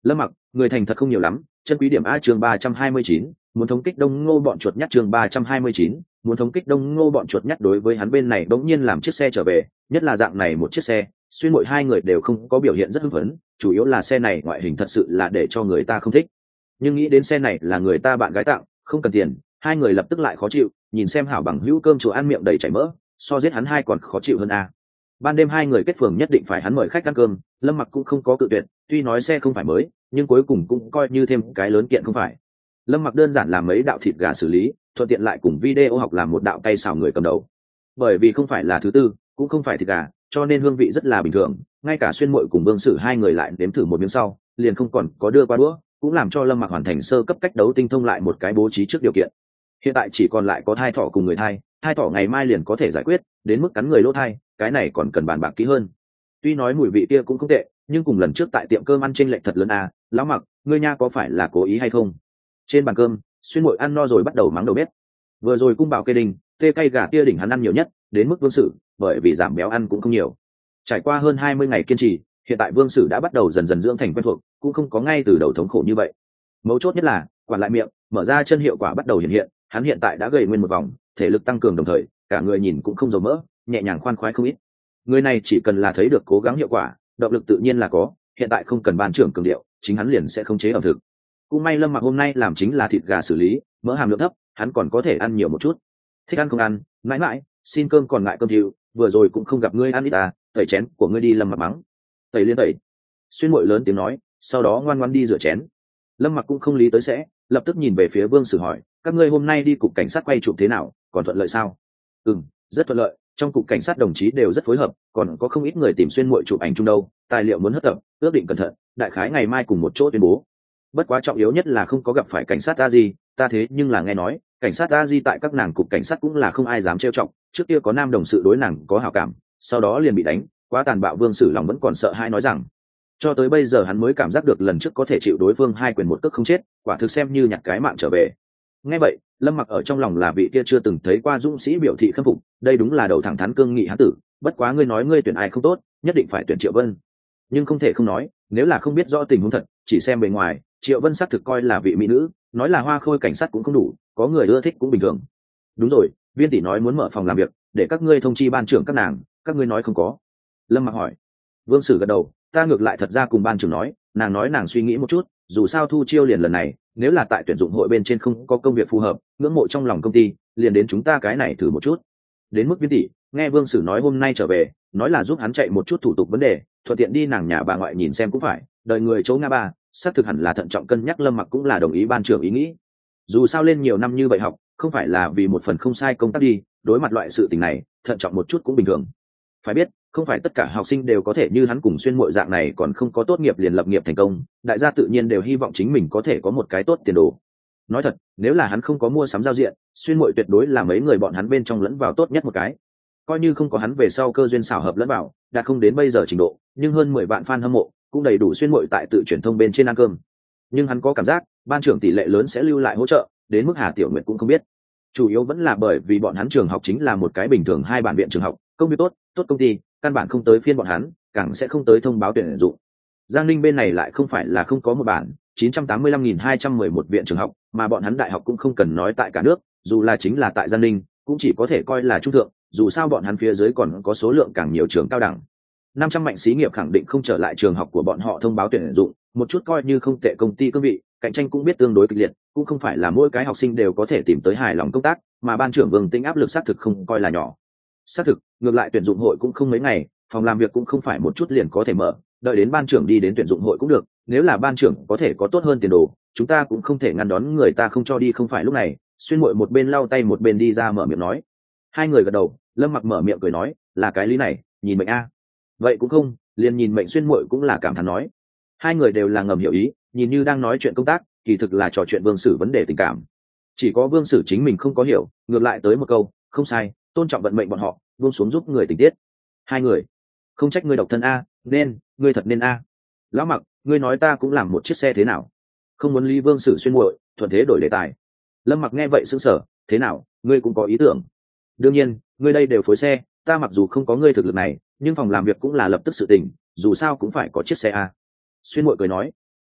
Lâm Mặc, người thành thật không nhiều lắm, chân quý điểm a. Chương ba trăm hai mươi chín, muốn thống kích Đông Ngô bọn chuột nhắt. Chương ba trăm hai mươi chín, muốn thống kích Đông Ngô bọn chuột nhắt. Đối với hắn bên này bỗng nhiên làm chiếc xe trở về, nhất là dạng này một chiếc xe, xuyên mội hai người đều không có biểu hiện rất hưng phấn, chủ yếu là xe này ngoại hình thật sự là để cho người ta không thích. Nhưng nghĩ đến xe này là người ta bạn gái tặng, không cần tiền, hai người lập tức lại khó chịu, nhìn xem hảo bằng hữu cơm chùa ăn miệng đầy chảy mỡ, so giết hắn hai còn khó chịu hơn a. Ban đêm hai người kết phường nhất định phải hắn mời khách ăn cơm, Lâm Mặc cũng không có cự tuyệt, tuy nói xe không phải mới, nhưng cuối cùng cũng coi như thêm cái lớn kiện không phải. Lâm Mặc đơn giản làm mấy đạo thịt gà xử lý, thuận tiện lại cùng video học làm một đạo cay xào người cầm đầu. Bởi vì không phải là thứ tư, cũng không phải thịt gà, cho nên hương vị rất là bình thường, ngay cả xuyên muội cùng Vương Sử hai người lại nếm thử một miếng sau, liền không còn có đưa qua đũa, cũng làm cho Lâm Mặc hoàn thành sơ cấp cách đấu tinh thông lại một cái bố trí trước điều kiện. Hiện tại chỉ còn lại có thai thỏ cùng người thai, hai thỏ ngày mai liền có thể giải quyết, đến mức cắn người lỗ thai, cái này còn cần bàn bạc kỹ hơn. Tuy nói mùi vị kia cũng không tệ, nhưng cùng lần trước tại tiệm cơm ăn chênh lệch thật lớn à, lão Mặc, ngươi nha có phải là cố ý hay không? Trên bàn cơm, xuyên muội ăn no rồi bắt đầu mắng đầu bếp. Vừa rồi cung bảo kê đình, tê cay gà tia đỉnh hắn ăn nhiều nhất, đến mức Vương Sử, bởi vì giảm béo ăn cũng không nhiều. Trải qua hơn hai mươi ngày kiên trì, hiện tại Vương Sử đã bắt đầu dần dần dưỡng thành quen thuộc, cũng không có ngay từ đầu thống khổ như vậy. Mấu chốt nhất là, quản lại miệng, mở ra chân hiệu quả bắt đầu hiện hiện, hắn hiện tại đã gầy nguyên một vòng, thể lực tăng cường đồng thời, cả người nhìn cũng không dầu mỡ, nhẹ nhàng khoan khoái không ít. Người này chỉ cần là thấy được cố gắng hiệu quả, động lực tự nhiên là có, hiện tại không cần ban trưởng cường điệu, chính hắn liền sẽ khống chế ẩm thực. Cũng may Lâm Mặc hôm nay làm chính là thịt gà xử lý, mỡ hàm lượng thấp, hắn còn có thể ăn nhiều một chút. Thích ăn không ăn, mãi mãi, xin cơm còn ngại cơm chịu, vừa rồi cũng không gặp ngươi ăn ít à, tẩy chén của ngươi đi. Lâm Mặc mắng. Tẩy liên tẩy. Xuyên muội lớn tiếng nói, sau đó ngoan ngoãn đi rửa chén. Lâm Mặc cũng không lý tới sẽ, lập tức nhìn về phía Vương Sử hỏi, các ngươi hôm nay đi cục cảnh sát quay chụp thế nào, còn thuận lợi sao? Ừm, rất thuận lợi, trong cục cảnh sát đồng chí đều rất phối hợp, còn có không ít người tìm xuyên muội chụp ảnh chung đâu, tài liệu muốn hất tập, ước định cẩn thận, đại khái ngày mai cùng một chỗ tuyên bố. Bất quá trọng yếu nhất là không có gặp phải cảnh sát a di, ta thế nhưng là nghe nói, cảnh sát a di tại các nàng cục cảnh sát cũng là không ai dám trêu chọc, trước kia có nam đồng sự đối nàng có hảo cảm, sau đó liền bị đánh, quá tàn bạo. Vương Sử lòng vẫn còn sợ hãi nói rằng, cho tới bây giờ hắn mới cảm giác được lần trước có thể chịu đối phương hai quyền một cước không chết, quả thực xem như nhặt cái mạng trở về. Nghe vậy, Lâm Mặc ở trong lòng là vị kia chưa từng thấy qua dũng sĩ biểu thị khâm phục, đây đúng là đầu thẳng thắn cương nghị hán tử. Bất quá ngươi nói ngươi tuyển ai không tốt, nhất định phải tuyển Triệu Vân. Nhưng không thể không nói, nếu là không biết rõ tình huống thật, chỉ xem bề ngoài, Triệu Vân xác thực coi là vị mỹ nữ, nói là hoa khôi cảnh sát cũng không đủ, có người ưa thích cũng bình thường. Đúng rồi, Viên tỷ nói muốn mở phòng làm việc, để các ngươi thông chi ban trưởng các nàng, các ngươi nói không có? Lâm Mặc hỏi. Vương Sử gật đầu, ta ngược lại thật ra cùng ban trưởng nói, nàng nói nàng suy nghĩ một chút, dù sao thu chiêu liền lần này, nếu là tại tuyển dụng hội bên trên không có công việc phù hợp, ngưỡng mộ trong lòng công ty, liền đến chúng ta cái này thử một chút. Đến mức Viên tỷ, nghe Vương Sử nói hôm nay trở về, nói là giúp hắn chạy một chút thủ tục vấn đề, thuận tiện đi nàng nhà bà ngoại nhìn xem cũng phải, đợi người chỗ Nga Ba, xác thực hẳn là thận trọng cân nhắc. Lâm Mặc cũng là đồng ý ban trưởng ý nghĩ. Dù sao lên nhiều năm như vậy học, không phải là vì một phần không sai công tác đi, đối mặt loại sự tình này, thận trọng một chút cũng bình thường. Phải biết, không phải tất cả học sinh đều có thể như hắn cùng xuyên muội dạng này còn không có tốt nghiệp liền lập nghiệp thành công, đại gia tự nhiên đều hy vọng chính mình có thể có một cái tốt tiền đồ. Nói thật, nếu là hắn không có mua sắm giao diện, xuyên muội tuyệt đối là mấy người bọn hắn bên trong lẫn vào tốt nhất một cái. Coi như không có hắn về sau cơ duyên xảo hợp lẫn vào, đã không đến bây giờ trình độ, nhưng hơn mười vạn fan hâm mộ cũng đầy đủ xuyên muội tại tự truyền thông bên trên ăn cơm. Nhưng hắn có cảm giác, ban trưởng tỷ lệ lớn sẽ lưu lại hỗ trợ, đến mức Hà Tiểu Nguyệt cũng không biết. Chủ yếu vẫn là bởi vì bọn hắn trường học chính là một cái bình thường hai bản viện trường học, công việc tốt, tốt công ty, căn bản không tới phiên bọn hắn, càng sẽ không tới thông báo tuyển dụng. Giang Ninh bên này lại không phải là không có một bản, chín trăm tám mươi lăm nghìn hai trăm mười một viện trường học, mà bọn hắn đại học cũng không cần nói tại cả nước, dù là chính là tại Giang Ninh, cũng chỉ có thể coi là trung thượng, dù sao bọn hắn phía dưới còn có số lượng càng nhiều trường cao đẳng. năm trăm mạnh xí nghiệp khẳng định không trở lại trường học của bọn họ thông báo tuyển dụng, một chút coi như không tệ công ty cương vị, cạnh tranh cũng biết tương đối kịch liệt, cũng không phải là mỗi cái học sinh đều có thể tìm tới hài lòng công tác, mà ban trưởng Vương Tĩnh áp lực xác thực không coi là nhỏ. Xác thực, ngược lại tuyển dụng hội cũng không mấy ngày, phòng làm việc cũng không phải một chút liền có thể mở, đợi đến ban trưởng đi đến tuyển dụng hội cũng được, nếu là ban trưởng có thể có tốt hơn tiền đồ, chúng ta cũng không thể ngăn đón người ta không cho đi. Không phải lúc này, xuyên muội một bên lau tay một bên đi ra mở miệng nói. Hai người gật đầu, Lâm Mặc mở miệng cười nói, là cái lý này, nhìn mệnh a. Vậy cũng không, liền nhìn mệnh. Xuyên muội cũng là cảm thán nói. Hai người đều là ngầm hiểu ý, nhìn như đang nói chuyện công tác, kỳ thực là trò chuyện Vương Sử vấn đề tình cảm. Chỉ có Vương Sử chính mình không có hiểu, ngược lại tới một câu, không sai, tôn trọng vận mệnh bọn họ, buông xuống giúp người tình tiết. Hai người, không trách ngươi độc thân a, nên, ngươi thật nên a. Lão Mặc, ngươi nói ta cũng làm một chiếc xe thế nào? Không muốn lý Vương Sử xuyên muội, thuận thế đổi đề tài. Lâm Mặc nghe vậy sững sờ, thế nào, ngươi cũng có ý tưởng? Đương nhiên, ngươi đây đều phối xe, ta mặc dù không có ngươi thực lực này, nhưng phòng làm việc cũng là lập tức sự tình, dù sao cũng phải có chiếc xe a. Xuyên muội cười nói.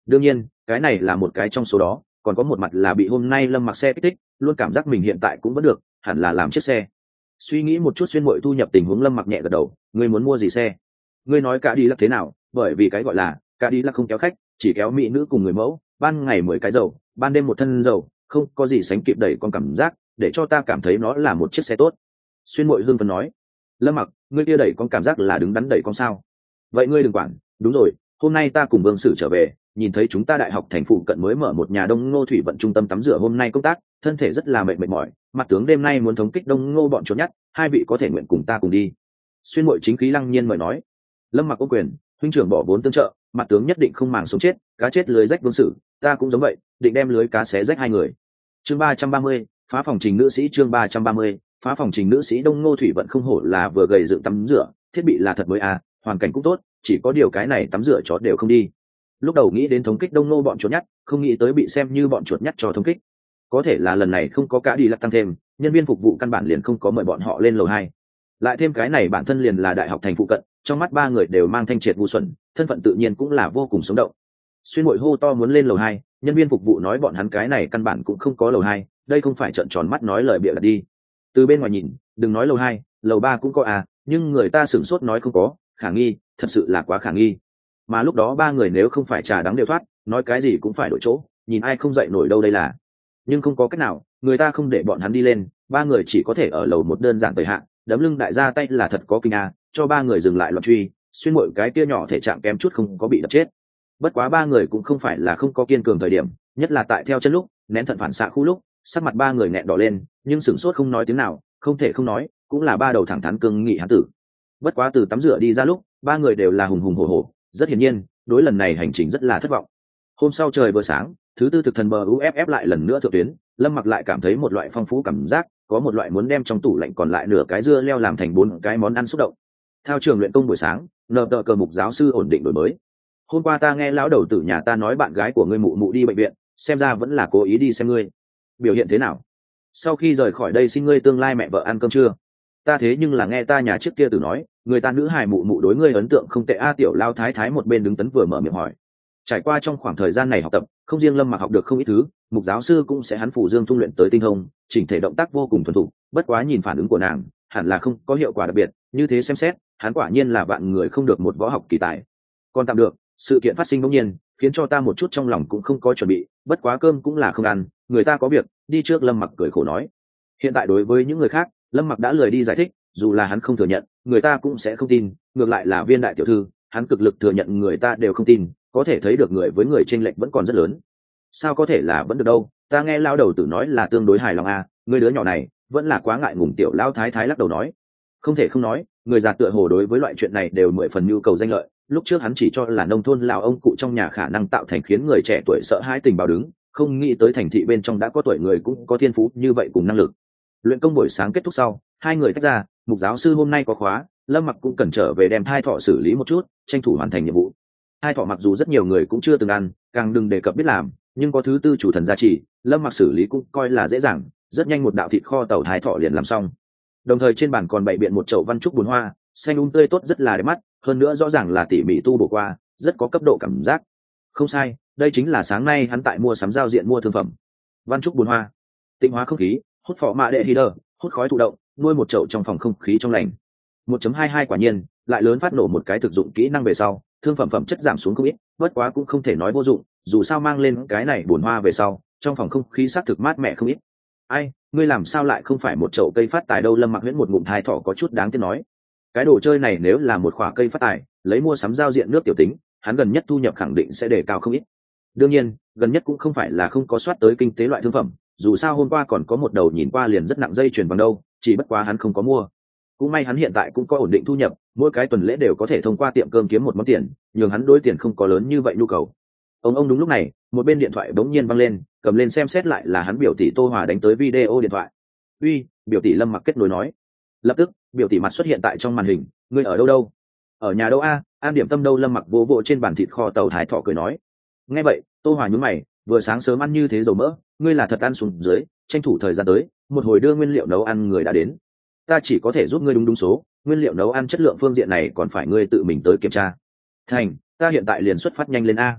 đương nhiên cái này là một cái trong số đó, còn có một mặt là bị hôm nay Lâm Mặc xe kích thích, luôn cảm giác mình hiện tại cũng vẫn được, hẳn là làm chiếc xe. Suy nghĩ một chút xuyên muội thu nhập tình huống, Lâm Mặc nhẹ gật đầu. Ngươi muốn mua gì xe? Ngươi nói cả đi lắc thế nào? Bởi vì cái gọi là cả đi lắc không kéo khách, chỉ kéo mỹ nữ cùng người mẫu, ban ngày mười cái dầu, ban đêm một thân dầu, không có gì sánh kịp đẩy con cảm giác, để cho ta cảm thấy nó là một chiếc xe tốt. Xuyên muội hưng phấn nói. Lâm Mặc, ngươi kia đẩy con cảm giác là đứng đắn đẩy con sao? Vậy ngươi đừng quản. Đúng rồi, hôm nay ta cùng Vương Sử trở về, nhìn thấy chúng ta đại học thành phụ cận mới mở một nhà Đông Ngô thủy vận trung tâm tắm rửa, hôm nay công tác, thân thể rất là mệt mệt mỏi, mặt tướng đêm nay muốn thống kích Đông Ngô bọn trốn nhát, hai vị có thể nguyện cùng ta cùng đi. Xuyên muội chính khí lăng nhiên mời nói. Lâm Mặc ô quyền, huynh trưởng bỏ vốn tương trợ, mặt tướng nhất định không màng sống chết, cá chết lưới rách Vương Sử, ta cũng giống vậy, định đem lưới cá xé rách hai người. Chương ba trăm ba mươi, phá phòng trình nữ sĩ. Chương ba trăm ba mươi, phá phòng trình nữ sĩ. Đông Ngô thủy vận không hổ là vừa gầy dựng tắm rửa, thiết bị là thật mới à, hoàn cảnh cũng tốt, chỉ có điều cái này tắm rửa chó đều không đi. Lúc đầu nghĩ đến thống kích Đông Ngô bọn chuột nhắt, không nghĩ tới bị xem như bọn chuột nhắt cho thống kích. Có thể là lần này không có cả đi lắc tăng thêm, nhân viên phục vụ căn bản liền không có mời bọn họ lên lầu hai. Lại thêm cái này bản thân liền là đại học thành phụ cận, trong mắt ba người đều mang thanh triệt ngu xuẩn, thân phận tự nhiên cũng là vô cùng sống động. Xuyên muội hô to muốn lên lầu hai, nhân viên phục vụ nói bọn hắn cái này căn bản cũng không có lầu hai, đây không phải trợn tròn mắt nói lời bịa đặt đi. Từ bên ngoài nhìn, đừng nói lầu hai, lầu ba cũng có à, nhưng người ta sửng sốt nói không có, khả nghi, thật sự là quá khả nghi. Mà lúc đó ba người nếu không phải trà đắng đều thoát, nói cái gì cũng phải đổi chỗ, nhìn ai không dậy nổi đâu đây là. Nhưng không có cách nào, người ta không để bọn hắn đi lên, ba người chỉ có thể ở lầu một đơn giản tời hạ, đấm lưng đại gia tay là thật có kinh a, cho ba người dừng lại loạn truy, xuyên muội cái kia nhỏ thể trạng kém chút không có bị đập chết. Bất quá ba người cũng không phải là không có kiên cường thời điểm, nhất là tại theo chân lúc nén thận phản xạ khu lúc, sắc mặt ba người nghẹn đỏ lên, nhưng sửng sốt không nói tiếng nào, không thể không nói, cũng là ba đầu thẳng thắn cương nghị hán tử. Bất quá từ tắm rửa đi ra lúc, ba người đều là hùng hùng hổ hổ, rất hiển nhiên, đối lần này hành trình rất là thất vọng. Hôm sau trời vừa sáng, thứ tư thực thần bờ u ép ép lại lần nữa thượng tuyến, Lâm Mặc lại cảm thấy một loại phong phú cảm giác, có một loại muốn đem trong tủ lạnh còn lại nửa cái dưa leo làm thành bốn cái món ăn xúc động. Theo trường luyện công buổi sáng, nợ tờ cờ mục giáo sư ổn định đổi mới. Hôm qua ta nghe lão đầu tử nhà ta nói bạn gái của ngươi mụ mụ đi bệnh viện, xem ra vẫn là cố ý đi xem ngươi. Biểu hiện thế nào? Sau khi rời khỏi đây xin ngươi tương lai mẹ vợ ăn cơm chưa? Ta thế nhưng là nghe ta nhà trước kia tử nói, người ta nữ hài mụ mụ đối ngươi ấn tượng không tệ a. Tiểu lao thái thái một bên đứng tấn vừa mở miệng hỏi. Trải qua trong khoảng thời gian này học tập, không riêng Lâm Mặc học được không ít thứ, mục giáo sư cũng sẽ hắn phủ dương tung luyện tới tinh thông, chỉnh thể động tác vô cùng thuần thục. Bất quá nhìn phản ứng của nàng, hẳn là không có hiệu quả đặc biệt, như thế xem xét, hắn quả nhiên là vạn người không được một võ học kỳ tài. Còn tạm được, sự kiện phát sinh bỗng nhiên, khiến cho ta một chút trong lòng cũng không có chuẩn bị, bất quá cơm cũng là không ăn, người ta có việc, đi trước. Lâm Mặc cười khổ nói. Hiện tại đối với những người khác, Lâm Mặc đã lười đi giải thích, dù là hắn không thừa nhận, người ta cũng sẽ không tin, ngược lại là Viên đại tiểu thư, hắn cực lực thừa nhận người ta đều không tin, có thể thấy được người với người chênh lệch vẫn còn rất lớn. Sao có thể là vẫn được đâu, ta nghe lao đầu tử nói là tương đối hài lòng à, người đứa nhỏ này vẫn là quá ngại ngùng. Tiểu lao thái thái lắc đầu nói. Không thể không nói, người già tựa hồ đối với loại chuyện này đều mười phần nhu cầu danh lợi, lúc trước hắn chỉ cho là nông thôn lão ông cụ trong nhà khả năng tạo thành khiến người trẻ tuổi sợ hãi tình báo đứng, không nghĩ tới thành thị bên trong đã có tuổi người cũng có thiên phú như vậy cùng năng lực. Luyện công buổi sáng kết thúc sau, hai người tách ra, mục giáo sư hôm nay có khóa, Lâm Mặc cũng cần trở về đem thai thọ xử lý một chút, tranh thủ hoàn thành nhiệm vụ. Thai thọ mặc dù rất nhiều người cũng chưa từng ăn, càng đừng đề cập biết làm, nhưng có thứ tư chủ thần gia trì, Lâm Mặc xử lý cũng coi là dễ dàng, rất nhanh một đạo thịt kho tàu thai thọ liền làm xong. Đồng thời trên bàn còn bày biện một chậu văn trúc bùn hoa, xanh um tươi tốt rất là đẹp mắt, hơn nữa rõ ràng là tỉ mỉ tu bổ qua, rất có cấp độ cảm giác. Không sai, đây chính là sáng nay hắn tại mua sắm giao diện mua thương phẩm. Văn trúc bùn hoa, tịnh hóa không khí, hút phỏ mạ đệ hydơ, hút khói thụ động, nuôi một chậu trong phòng không khí trong lành. một chấm hai hai quả nhiên, lại lớn phát nổ một cái thực dụng kỹ năng về sau, thương phẩm phẩm chất giảm xuống không ít, bất quá cũng không thể nói vô dụng, dù sao mang lên cái này bùn hoa về sau, trong phòng không khí sắc thực mát mẻ không ít. Ai, ngươi làm sao lại không phải một chậu cây phát tài đâu? Lâm Mặc Huyễn một ngụm thai thỏ có chút đáng tiếc nói. Cái đồ chơi này nếu là một khoả cây phát tài, lấy mua sắm giao diện nước tiểu tính, hắn gần nhất thu nhập khẳng định sẽ đề cao không ít. Đương nhiên, gần nhất cũng không phải là không có soát tới kinh tế loại thương phẩm, dù sao hôm qua còn có một đầu nhìn qua liền rất nặng dây chuyền bằng đâu, chỉ bất quá hắn không có mua. Cũng may hắn hiện tại cũng có ổn định thu nhập, mỗi cái tuần lễ đều có thể thông qua tiệm cơm kiếm một món tiền, nhường hắn đối tiền không có lớn như vậy nhu cầu. Ông ông đúng lúc này, một bên điện thoại bỗng nhiên vang lên, cầm lên xem xét lại là hắn biểu tỷ Tô Hòa đánh tới video điện thoại. "Uy, biểu tỷ." Lâm Mặc kết nối nói. Lập tức, biểu tỷ mặt xuất hiện tại trong màn hình, "Ngươi ở đâu đâu?" "Ở nhà đâu a, An điểm tâm đâu?" Lâm Mặc vô vỗ trên bàn thịt kho tàu thái thọ cười nói. Nghe vậy, Tô Hòa nhướng mày, "Vừa sáng sớm ăn như thế dầu mỡ, ngươi là thật ăn xuống dưới, tranh thủ thời gian tới, một hồi đưa nguyên liệu nấu ăn người đã đến. Ta chỉ có thể giúp ngươi đúng đúng số, nguyên liệu nấu ăn chất lượng phương diện này còn phải ngươi tự mình tới kiểm tra." "Thành, ta hiện tại liền xuất phát nhanh lên a."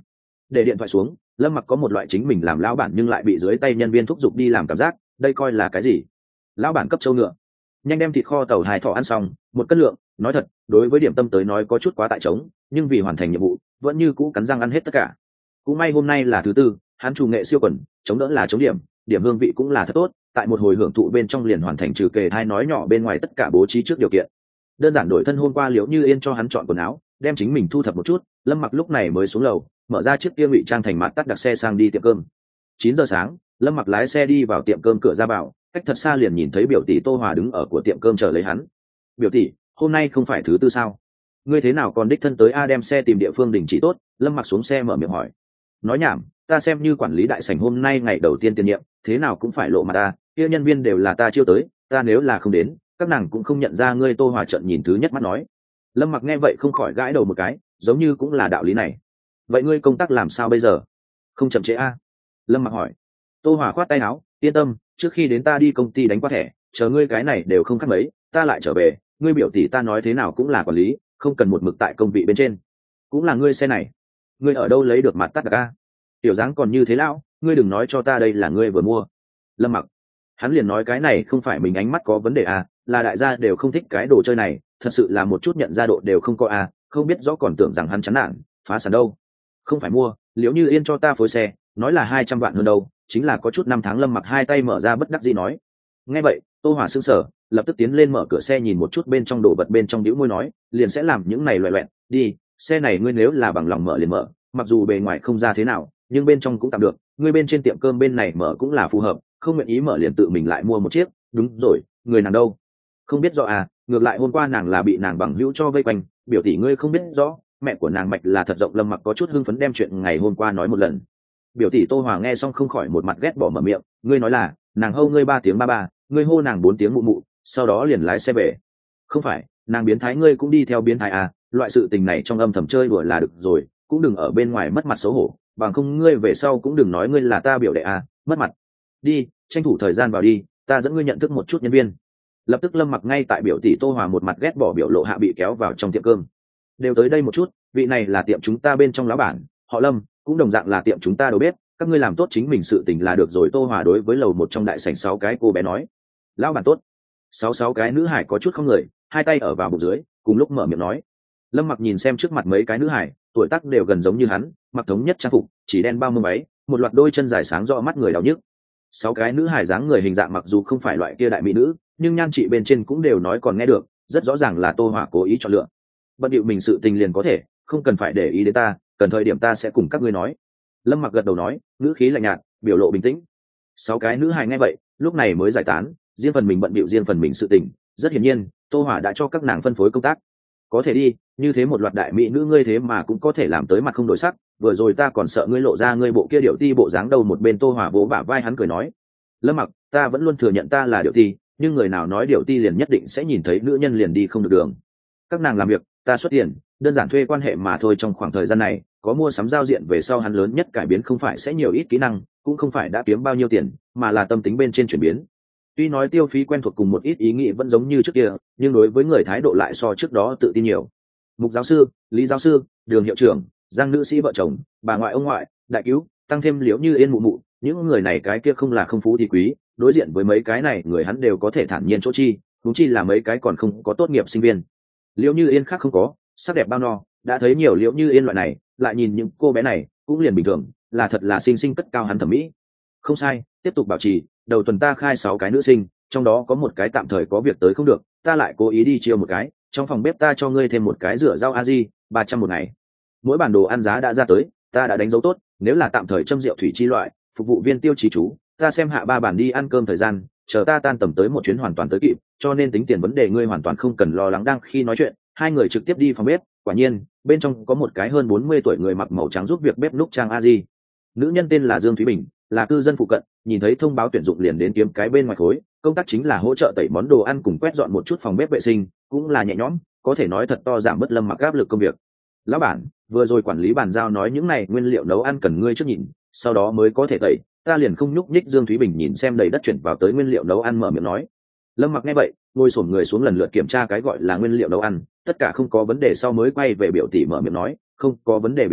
để điện thoại xuống, Lâm Mặc có một loại chính mình làm lão bản nhưng lại bị dưới tay nhân viên thúc giục đi làm cảm giác, đây coi là cái gì? Lão bản cấp châu ngựa. Nhanh đem thịt kho tàu hai thọ ăn xong, một cân lượng, nói thật, đối với điểm tâm tới nói có chút quá tại trống, nhưng vì hoàn thành nhiệm vụ, vẫn như cũ cắn răng ăn hết tất cả. Cũng may hôm nay là thứ tư, hắn chủ nghệ siêu quần, chống đỡ là chống điểm, điểm hương vị cũng là thật tốt, tại một hồi hưởng thụ bên trong liền hoàn thành trừ kề hai nói nhỏ bên ngoài tất cả bố trí trước điều kiện. Đơn giản đổi thân hôm qua Liễu Như Yên cho hắn chọn quần áo, đem chính mình thu thập một chút, Lâm Mặc lúc này mới xuống lầu, mở ra chiếc kia ngụy trang thành mặt tắt đặt xe sang đi tiệm cơm. Chín giờ sáng, Lâm Mặc lái xe đi vào tiệm cơm cửa ra vào, cách thật xa liền nhìn thấy biểu tỷ Tô Hòa đứng ở của tiệm cơm chờ lấy hắn. Biểu tỷ, hôm nay không phải thứ tư sao? Ngươi thế nào còn đích thân tới a? Đem xe tìm địa phương đình chỉ tốt, Lâm Mặc xuống xe mở miệng hỏi. Nói nhảm, ta xem như quản lý đại sảnh hôm nay ngày đầu tiên tiền nhiệm, thế nào cũng phải lộ mặt ta, kia nhân viên đều là ta chiêu tới, ta nếu là không đến, các nàng cũng không nhận ra ngươi. Tô Hòa trợn nhìn thứ nhất mắt nói. Lâm Mặc nghe vậy không khỏi gãi đầu một cái, giống như cũng là đạo lý này. Vậy ngươi công tác làm sao bây giờ? Không chậm trễ a? Lâm Mặc hỏi. Tô Hòa khoát tay áo, yên tâm, trước khi đến ta đi công ty đánh qua thẻ, chờ ngươi cái này đều không khác mấy, ta lại trở về, ngươi biểu tỷ ta nói thế nào cũng là quản lý, không cần một mực tại công vị bên trên. Cũng là ngươi xe này, ngươi ở đâu lấy được mặt tắt đặc a? Tiểu dáng còn như thế lão, ngươi đừng nói cho ta đây là ngươi vừa mua. Lâm Mặc, hắn liền nói cái này không phải mình ánh mắt có vấn đề à, là đại gia đều không thích cái đồ chơi này, thật sự là một chút nhận ra độ đều không có à, không biết rõ còn tưởng rằng hắn chán nản phá sản đâu. Không phải mua, Liễu Như Yên cho ta phối xe, nói là hai trăm vạn hơn đâu, chính là có chút năm tháng. Lâm Mặc hai tay mở ra bất đắc dĩ nói. Nghe vậy, Tô Hòa sững sờ, lập tức tiến lên mở cửa xe nhìn một chút bên trong đồ vật, bên trong đĩu môi nói, liền sẽ làm những này loẹ loẹt, đi, xe này ngươi nếu là bằng lòng mở liền mở, mặc dù bề ngoài không ra thế nào, nhưng bên trong cũng tạm được, ngươi bên trên tiệm cơm bên này mở cũng là phù hợp, không nguyện ý mở liền tự mình lại mua một chiếc. Đúng rồi, người nàng đâu? Không biết rõ à, ngược lại hôm qua nàng là bị nàng bằng hữu cho vây quanh, biểu tỷ ngươi không biết rõ, mẹ của nàng mạch là thật rộng. Lâm Mặc có chút hưng phấn đem chuyện ngày hôm qua nói một lần. Biểu tỷ Tô Hòa nghe xong không khỏi một mặt ghét bỏ mở miệng, ngươi nói là nàng hô ngươi ba tiếng ba ba, ngươi hô nàng bốn tiếng mụ mụ, sau đó liền lái xe về. Không phải, nàng biến thái ngươi cũng đi theo biến thái à, loại sự tình này trong âm thầm chơi đùa là được rồi, cũng đừng ở bên ngoài mất mặt xấu hổ, bằng không ngươi về sau cũng đừng nói ngươi là ta biểu đệ à, mất mặt. Đi, tranh thủ thời gian vào đi, ta dẫn ngươi nhận thức một chút nhân viên. Lập tức Lâm Mặc ngay tại biểu tỷ Tô Hòa một mặt ghét bỏ biểu lộ hạ bị kéo vào trong tiệm cơm. Đều tới đây một chút, vị này là tiệm chúng ta bên trong lão bản, họ Lâm, cũng đồng dạng là tiệm chúng ta đầu bếp, các ngươi làm tốt chính mình sự tình là được rồi. Tô Hòa đối với lầu một trong đại sảnh sáu cái cô bé nói. Lão bản tốt. Sáu sáu cái nữ hải có chút không người, hai tay ở vào bụng dưới, cùng lúc mở miệng nói. Lâm Mặc nhìn xem trước mặt mấy cái nữ hải, tuổi tác đều gần giống như hắn, mặc thống nhất trang phục, chỉ đen bao mông váy, một loạt đôi chân dài sáng rõ mắt người đau nhức. Sáu cái nữ hải dáng người hình dạng mặc dù không phải loại kia đại mỹ nữ, nhưng nhan trị bên trên cũng đều nói còn nghe được, rất rõ ràng là Tô Hòa cố ý chọn lựa. Bận điệu mình sự tình liền có thể, không cần phải để ý đến ta, cần thời điểm ta sẽ cùng các ngươi nói. Lâm Mặc gật đầu nói, ngữ khí lạnh nhạt, biểu lộ bình tĩnh. Sáu cái nữ hài nghe vậy, lúc này mới giải tán, riêng phần mình bận bịu riêng phần mình sự tình. Rất hiển nhiên, Tô Hòa đã cho các nàng phân phối công tác. Có thể đi, như thế một loạt đại mỹ nữ ngươi thế mà cũng có thể làm tới mặt không đổi sắc, vừa rồi ta còn sợ ngươi lộ ra ngươi bộ kia điệu ti bộ dáng đâu. Một bên Tô Hòa vỗ bả vai hắn cười nói, Lâm Mặc, ta vẫn luôn thừa nhận ta là điệu ti, nhưng người nào nói điệu ti liền nhất định sẽ nhìn thấy nữ nhân liền đi không được đường. Các nàng làm việc, ta xuất tiền, đơn giản thuê quan hệ mà thôi. Trong khoảng thời gian này, có mua sắm giao diện về sau hắn lớn nhất cải biến không phải sẽ nhiều ít kỹ năng, cũng không phải đã kiếm bao nhiêu tiền, mà là tâm tính bên trên chuyển biến. Tuy nói tiêu phí quen thuộc cùng một ít ý nghĩ vẫn giống như trước kia, nhưng đối với người thái độ lại so trước đó tự tin nhiều. Mục giáo sư, Lý giáo sư, Đường hiệu trưởng, Giang nữ sĩ vợ chồng, bà ngoại ông ngoại, đại cứu, tăng thêm Liễu Như Yên mụ mụ, những người này cái kia không là không phú thì quý, đối diện với mấy cái này người hắn đều có thể thản nhiên chỗ chi, huống chi là mấy cái còn không có tốt nghiệp sinh viên. Liễu Như Yên khác không có, sắc đẹp bao no, đã thấy nhiều Liễu Như Yên loại này, lại nhìn những cô bé này cũng liền bình thường, là thật là sinh sinh cất cao hắn thẩm mỹ. Không sai, tiếp tục bảo trì, đầu tuần ta khai sáu cái nữ sinh, trong đó có một cái tạm thời có việc tới không được, ta lại cố ý đi chiêu một cái, trong phòng bếp ta cho ngươi thêm một cái rửa rau a di, ba trăm một ngày. Mỗi bản đồ ăn giá đã ra tới, ta đã đánh dấu tốt, nếu là tạm thời châm rượu thủy chi loại, phục vụ viên tiêu chí chú, ta xem hạ ba bản đi ăn cơm thời gian, chờ ta tan tầm tới một chuyến hoàn toàn tới kịp, cho nên tính tiền vấn đề ngươi hoàn toàn không cần lo lắng. Đang khi nói chuyện, hai người trực tiếp đi phòng bếp, quả nhiên, bên trong có một cái hơn bốn mươi tuổi người mặc màu trắng giúp việc bếp núc trang a di. Nữ nhân tên là Dương Thúy Bình, là cư dân phụ cận, nhìn thấy thông báo tuyển dụng liền đến kiếm cái bên ngoài khối, công tác chính là hỗ trợ tẩy món đồ ăn cùng quét dọn một chút phòng bếp vệ sinh, cũng là nhẹ nhõm, có thể nói thật to giảm bớt Lâm Mặc áp lực công việc. Lão bản, vừa rồi quản lý bàn giao nói những này nguyên liệu nấu ăn cần ngươi trước nhìn, sau đó mới có thể tẩy, ta liền không nhúc nhích. Dương Thúy Bình nhìn xem đầy đất chuyển vào tới nguyên liệu nấu ăn mở miệng nói. Lâm Mặc nghe vậy, ngồi xổm người xuống lần lượt kiểm tra cái gọi là nguyên liệu nấu ăn, tất cả không có vấn đề sau mới quay về biểu tỷ mở miệng nói, không có vấn đề biểu tỷ,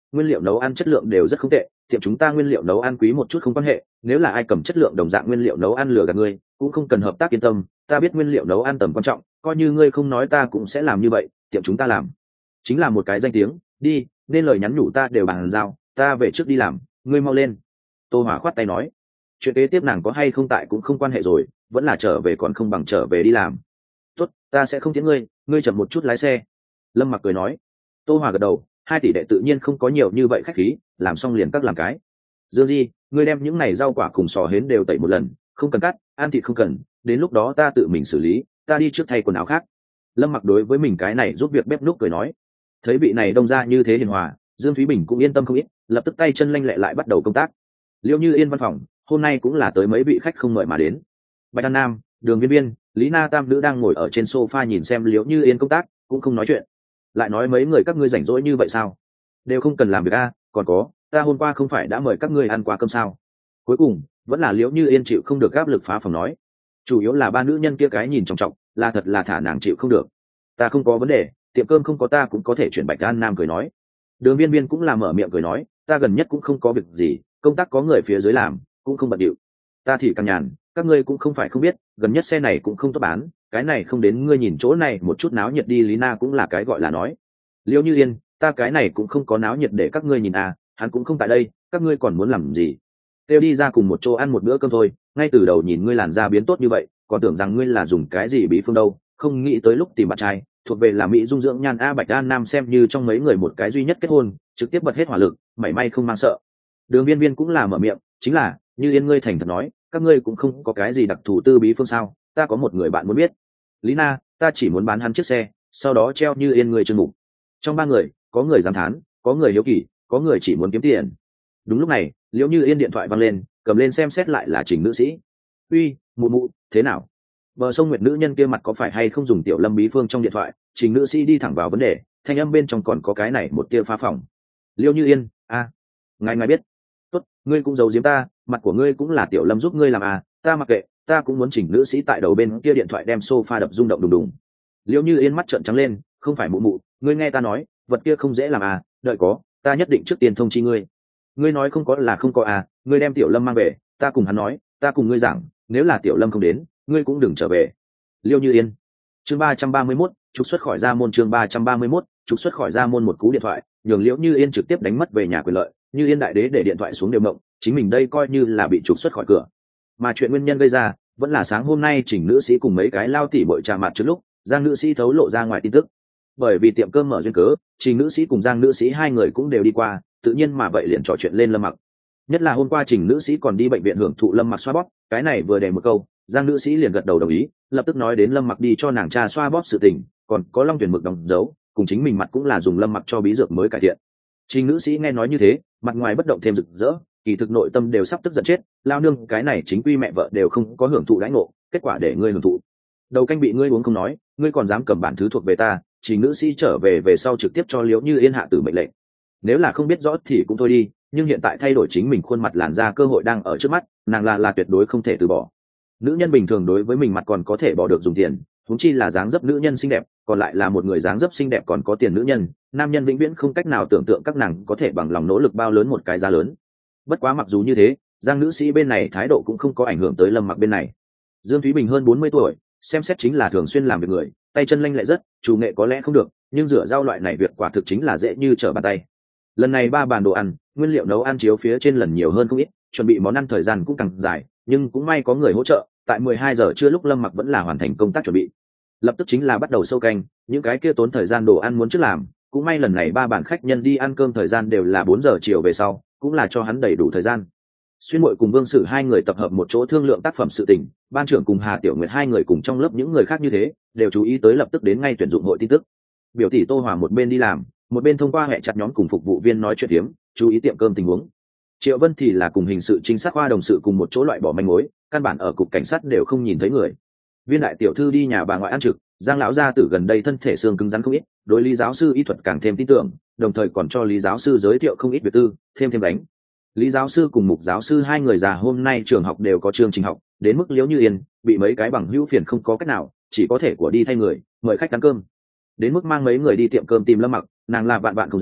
nguyên liệu nấu ăn chất lượng đều rất không tệ, tiệm chúng ta nguyên liệu nấu ăn quý một chút không quan hệ, nếu là ai cầm chất lượng đồng dạng nguyên liệu nấu ăn lừa gạt ngươi cũng không cần hợp tác, yên tâm, ta biết nguyên liệu nấu ăn tầm quan trọng, coi như ngươi không nói ta cũng sẽ làm như vậy, tiệm chúng ta làm chính là một cái danh tiếng, đi, nên lời nhắn nhủ ta đều bàn giao, ta về trước đi làm, ngươi mau lên. Tô Hỏa khoát tay nói, chuyện kế tiếp nàng có hay không tại cũng không quan hệ rồi, vẫn là trở về còn không bằng trở về đi làm. Tốt, ta sẽ không tiễn ngươi, ngươi chậm một chút lái xe. Lâm Mặc cười nói. Tô Hỏa gật đầu, hai tỷ đệ tự nhiên không có nhiều như vậy khách khí, làm xong liền các làm cái. Dương Di, ngươi đem những này rau quả cùng sò hến đều tẩy một lần, không cần cắt, ăn thịt không cần, đến lúc đó ta tự mình xử lý, ta đi trước thay quần áo khác. Lâm Mặc đối với mình cái này giúp việc bếp núc cười nói. Thấy vị này đông ra như thế hiền hòa, Dương Thúy Bình cũng yên tâm không ít, lập tức tay chân lanh lẹ lại bắt đầu công tác. Liễu Như Yên văn phòng, hôm nay cũng là tới mấy vị khách không mời mà đến. Bạch An Nam, Đường Viên Viên, Lý Na tam nữ đang ngồi ở trên sofa nhìn xem Liễu Như Yên công tác, cũng không nói chuyện. Lại nói mấy người các ngươi rảnh rỗi như vậy sao? Đều không cần làm việc a, còn có, ta hôm qua không phải đã mời các ngươi ăn qua cơm sao? Cuối cùng, vẫn là Liễu Như Yên chịu không được áp lực phá phòng nói. Chủ yếu là ba nữ nhân kia cái nhìn trọng trọng, là thật là thả nàng chịu không được. Ta không có vấn đề, tiệm cơm không có ta cũng có thể chuyển. Bạch An Nam cười nói. Đường Viên Viên cũng là mở miệng cười nói, ta gần nhất cũng không có việc gì, công tác có người phía dưới làm, cũng không bận điệu. Ta thì càng nhàn, các ngươi cũng không phải không biết, gần nhất xe này cũng không tốt bán, cái này không đến ngươi nhìn chỗ này một chút náo nhiệt đi. Lý Na cũng là cái gọi là nói. Liễu Như Yên, ta cái này cũng không có náo nhiệt để các ngươi nhìn à, hắn cũng không tại đây, các ngươi còn muốn làm gì? Kêu đi ra cùng một chỗ ăn một bữa cơm thôi, ngay từ đầu nhìn ngươi làn da biến tốt như vậy, còn tưởng rằng ngươi là dùng cái gì bí phương đâu, không nghĩ tới lúc tìm bạn trai, thuộc về là mỹ dung dưỡng nhan a. Bạch An Nam xem như trong mấy người một cái duy nhất kết hôn, trực tiếp bật hết hỏa lực, mảy may không mang sợ. Đường Viên Viên cũng là mở miệng, chính là, Như Yên ngươi thành thật nói, các ngươi cũng không có cái gì đặc thù tư bí phương sao? Ta có một người bạn muốn biết. Lý Na, ta chỉ muốn bán hắn chiếc xe, sau đó treo Như Yên người chương mục. Trong ba người, có người dám thán, có người hiếu kỳ, có người chỉ muốn kiếm tiền. Đúng lúc này, Liễu Như Yên điện thoại vang lên, cầm lên xem xét lại là Trình nữ sĩ. Uy, mụ mụ, thế nào? Bờ sông Nguyệt nữ nhân kia mặt có phải hay không dùng tiểu Lâm bí phương trong điện thoại? Trình nữ sĩ đi thẳng vào vấn đề, thanh âm bên trong còn có cái này một tia phá phòng. Liễu Như Yên, a, à, ngài ngài biết. Tốt, ngươi cũng giấu giếm ta, mặt của ngươi cũng là tiểu Lâm giúp ngươi làm à? Ta mặc kệ, ta cũng muốn Trình nữ sĩ tại đầu bên kia điện thoại đem sofa đập rung động đùng đùng. Liễu Như Yên mắt trợn trắng lên, không phải mụ mụ, ngươi nghe ta nói, vật kia không dễ làm à? Đợi có, ta nhất định trước tiên thông chi ngươi. Ngươi nói không có là không có à? Ngươi đem tiểu Lâm mang về, ta cùng hắn nói, ta cùng ngươi giảng, nếu là tiểu Lâm không đến, ngươi cũng đừng trở về. Liễu Như Yên. Chương ba trăm ba mươi mốt, trục xuất khỏi gia môn. Chương ba trăm ba mươi mốt, trục xuất khỏi gia môn. Một cú điện thoại, nhường Liễu Như Yên trực tiếp đánh mất về nhà quyền lợi. Như Yên đại đế để điện thoại xuống đều mộng, chính mình đây coi như là bị trục xuất khỏi cửa. Mà chuyện nguyên nhân gây ra, vẫn là sáng hôm nay Trình nữ sĩ cùng mấy cái lao tỉ bội trà mặt trước lúc Giang nữ sĩ thấu lộ ra ngoài tin tức. Bởi vì tiệm cơm mở duyên cớ, Trình nữ sĩ cùng Giang nữ sĩ hai người cũng đều đi qua, tự nhiên mà vậy liền trò chuyện lên Lâm Mặc. Nhất là hôm qua Trình nữ sĩ còn đi bệnh viện hưởng thụ Lâm Mặc xoa bóp, cái này vừa để một câu, Giang nữ sĩ liền gật đầu đồng ý, lập tức nói đến Lâm Mặc đi cho nàng cha xoa bóp sự tình, còn có Long Tuyển mực đóng dấu, cùng chính mình mặt cũng là dùng Lâm Mặc cho bí dược mới cải thiện. Trình nữ sĩ nghe nói như thế, mặt ngoài bất động thêm rực rỡ, kỳ thực nội tâm đều sắp tức giận chết, lao nương cái này chính quy mẹ vợ đều không có hưởng thụ đãi ngộ, kết quả để ngươi hưởng thụ. Đầu canh bị ngươi uống không nói, ngươi còn dám cầm bản thứ thuộc về ta. Trình nữ sĩ trở về về sau trực tiếp cho Liễu Như Yên hạ tử mệnh lệnh. Nếu là không biết rõ thì cũng thôi đi, nhưng hiện tại thay đổi chính mình khuôn mặt làn da cơ hội đang ở trước mắt, nàng là là tuyệt đối không thể từ bỏ. Nữ nhân bình thường đối với mình mặt còn có thể bỏ được dùng tiền, huống chi là dáng dấp nữ nhân xinh đẹp, còn lại là một người dáng dấp xinh đẹp còn có tiền nữ nhân, nam nhân vĩnh viễn không cách nào tưởng tượng các nàng có thể bằng lòng nỗ lực bao lớn một cái giá lớn. Bất quá mặc dù như thế, Giang nữ sĩ bên này thái độ cũng không có ảnh hưởng tới Lâm Mặc bên này. Dương Thúy Bình hơn bốn mươi tuổi, xem xét chính là thường xuyên làm việc người, tay chân lanh lẹ rất, chủ nghệ có lẽ không được, nhưng rửa rau loại này việc quả thực chính là dễ như trở bàn tay. Lần này ba bàn đồ ăn, nguyên liệu nấu ăn chiếu phía trên lần nhiều hơn không ít, chuẩn bị món ăn thời gian cũng càng dài, nhưng cũng may có người hỗ trợ, tại mười hai giờ trưa lúc Lâm Mặc vẫn là hoàn thành công tác chuẩn bị. Lập tức chính là bắt đầu sâu canh, những cái kia tốn thời gian đồ ăn muốn trước làm, cũng may lần này ba bàn khách nhân đi ăn cơm thời gian đều là bốn giờ chiều về sau, cũng là cho hắn đầy đủ thời gian. Xuyên Muội cùng Vương Sử hai người tập hợp một chỗ thương lượng tác phẩm sự tình, ban trưởng cùng Hà Tiểu Nguyệt hai người cùng trong lớp những người khác như thế, đều chú ý tới lập tức đến ngay tuyển dụng hội tin tức. Biểu tỷ Tô Hòa một bên đi làm, một bên thông qua hệ chặt nhóm cùng phục vụ viên nói chuyện phiếm, chú ý tiệm cơm tình huống. Triệu Vân thì là cùng hình sự trinh sát khoa đồng sự cùng một chỗ loại bỏ manh mối, căn bản ở cục cảnh sát đều không nhìn thấy người. Viên đại tiểu thư đi nhà bà ngoại ăn trực, Giang lão gia tử gần đây thân thể xương cứng rắn không ít, đối Lý giáo sư y thuật càng thêm tin tưởng, đồng thời còn cho Lý giáo sư giới thiệu không ít việc tư, thêm thêm đánh. Lý giáo sư cùng Mục giáo sư hai người già hôm nay trường học đều có chương trình học, đến mức Liễu Như Yên bị mấy cái bằng hữu phiền không có cách nào, chỉ có thể của đi thay người, mời khách ăn cơm. Đến mức mang mấy người đi tiệm cơm tìm Lâm Mặc, nàng là vạn vạn không dám,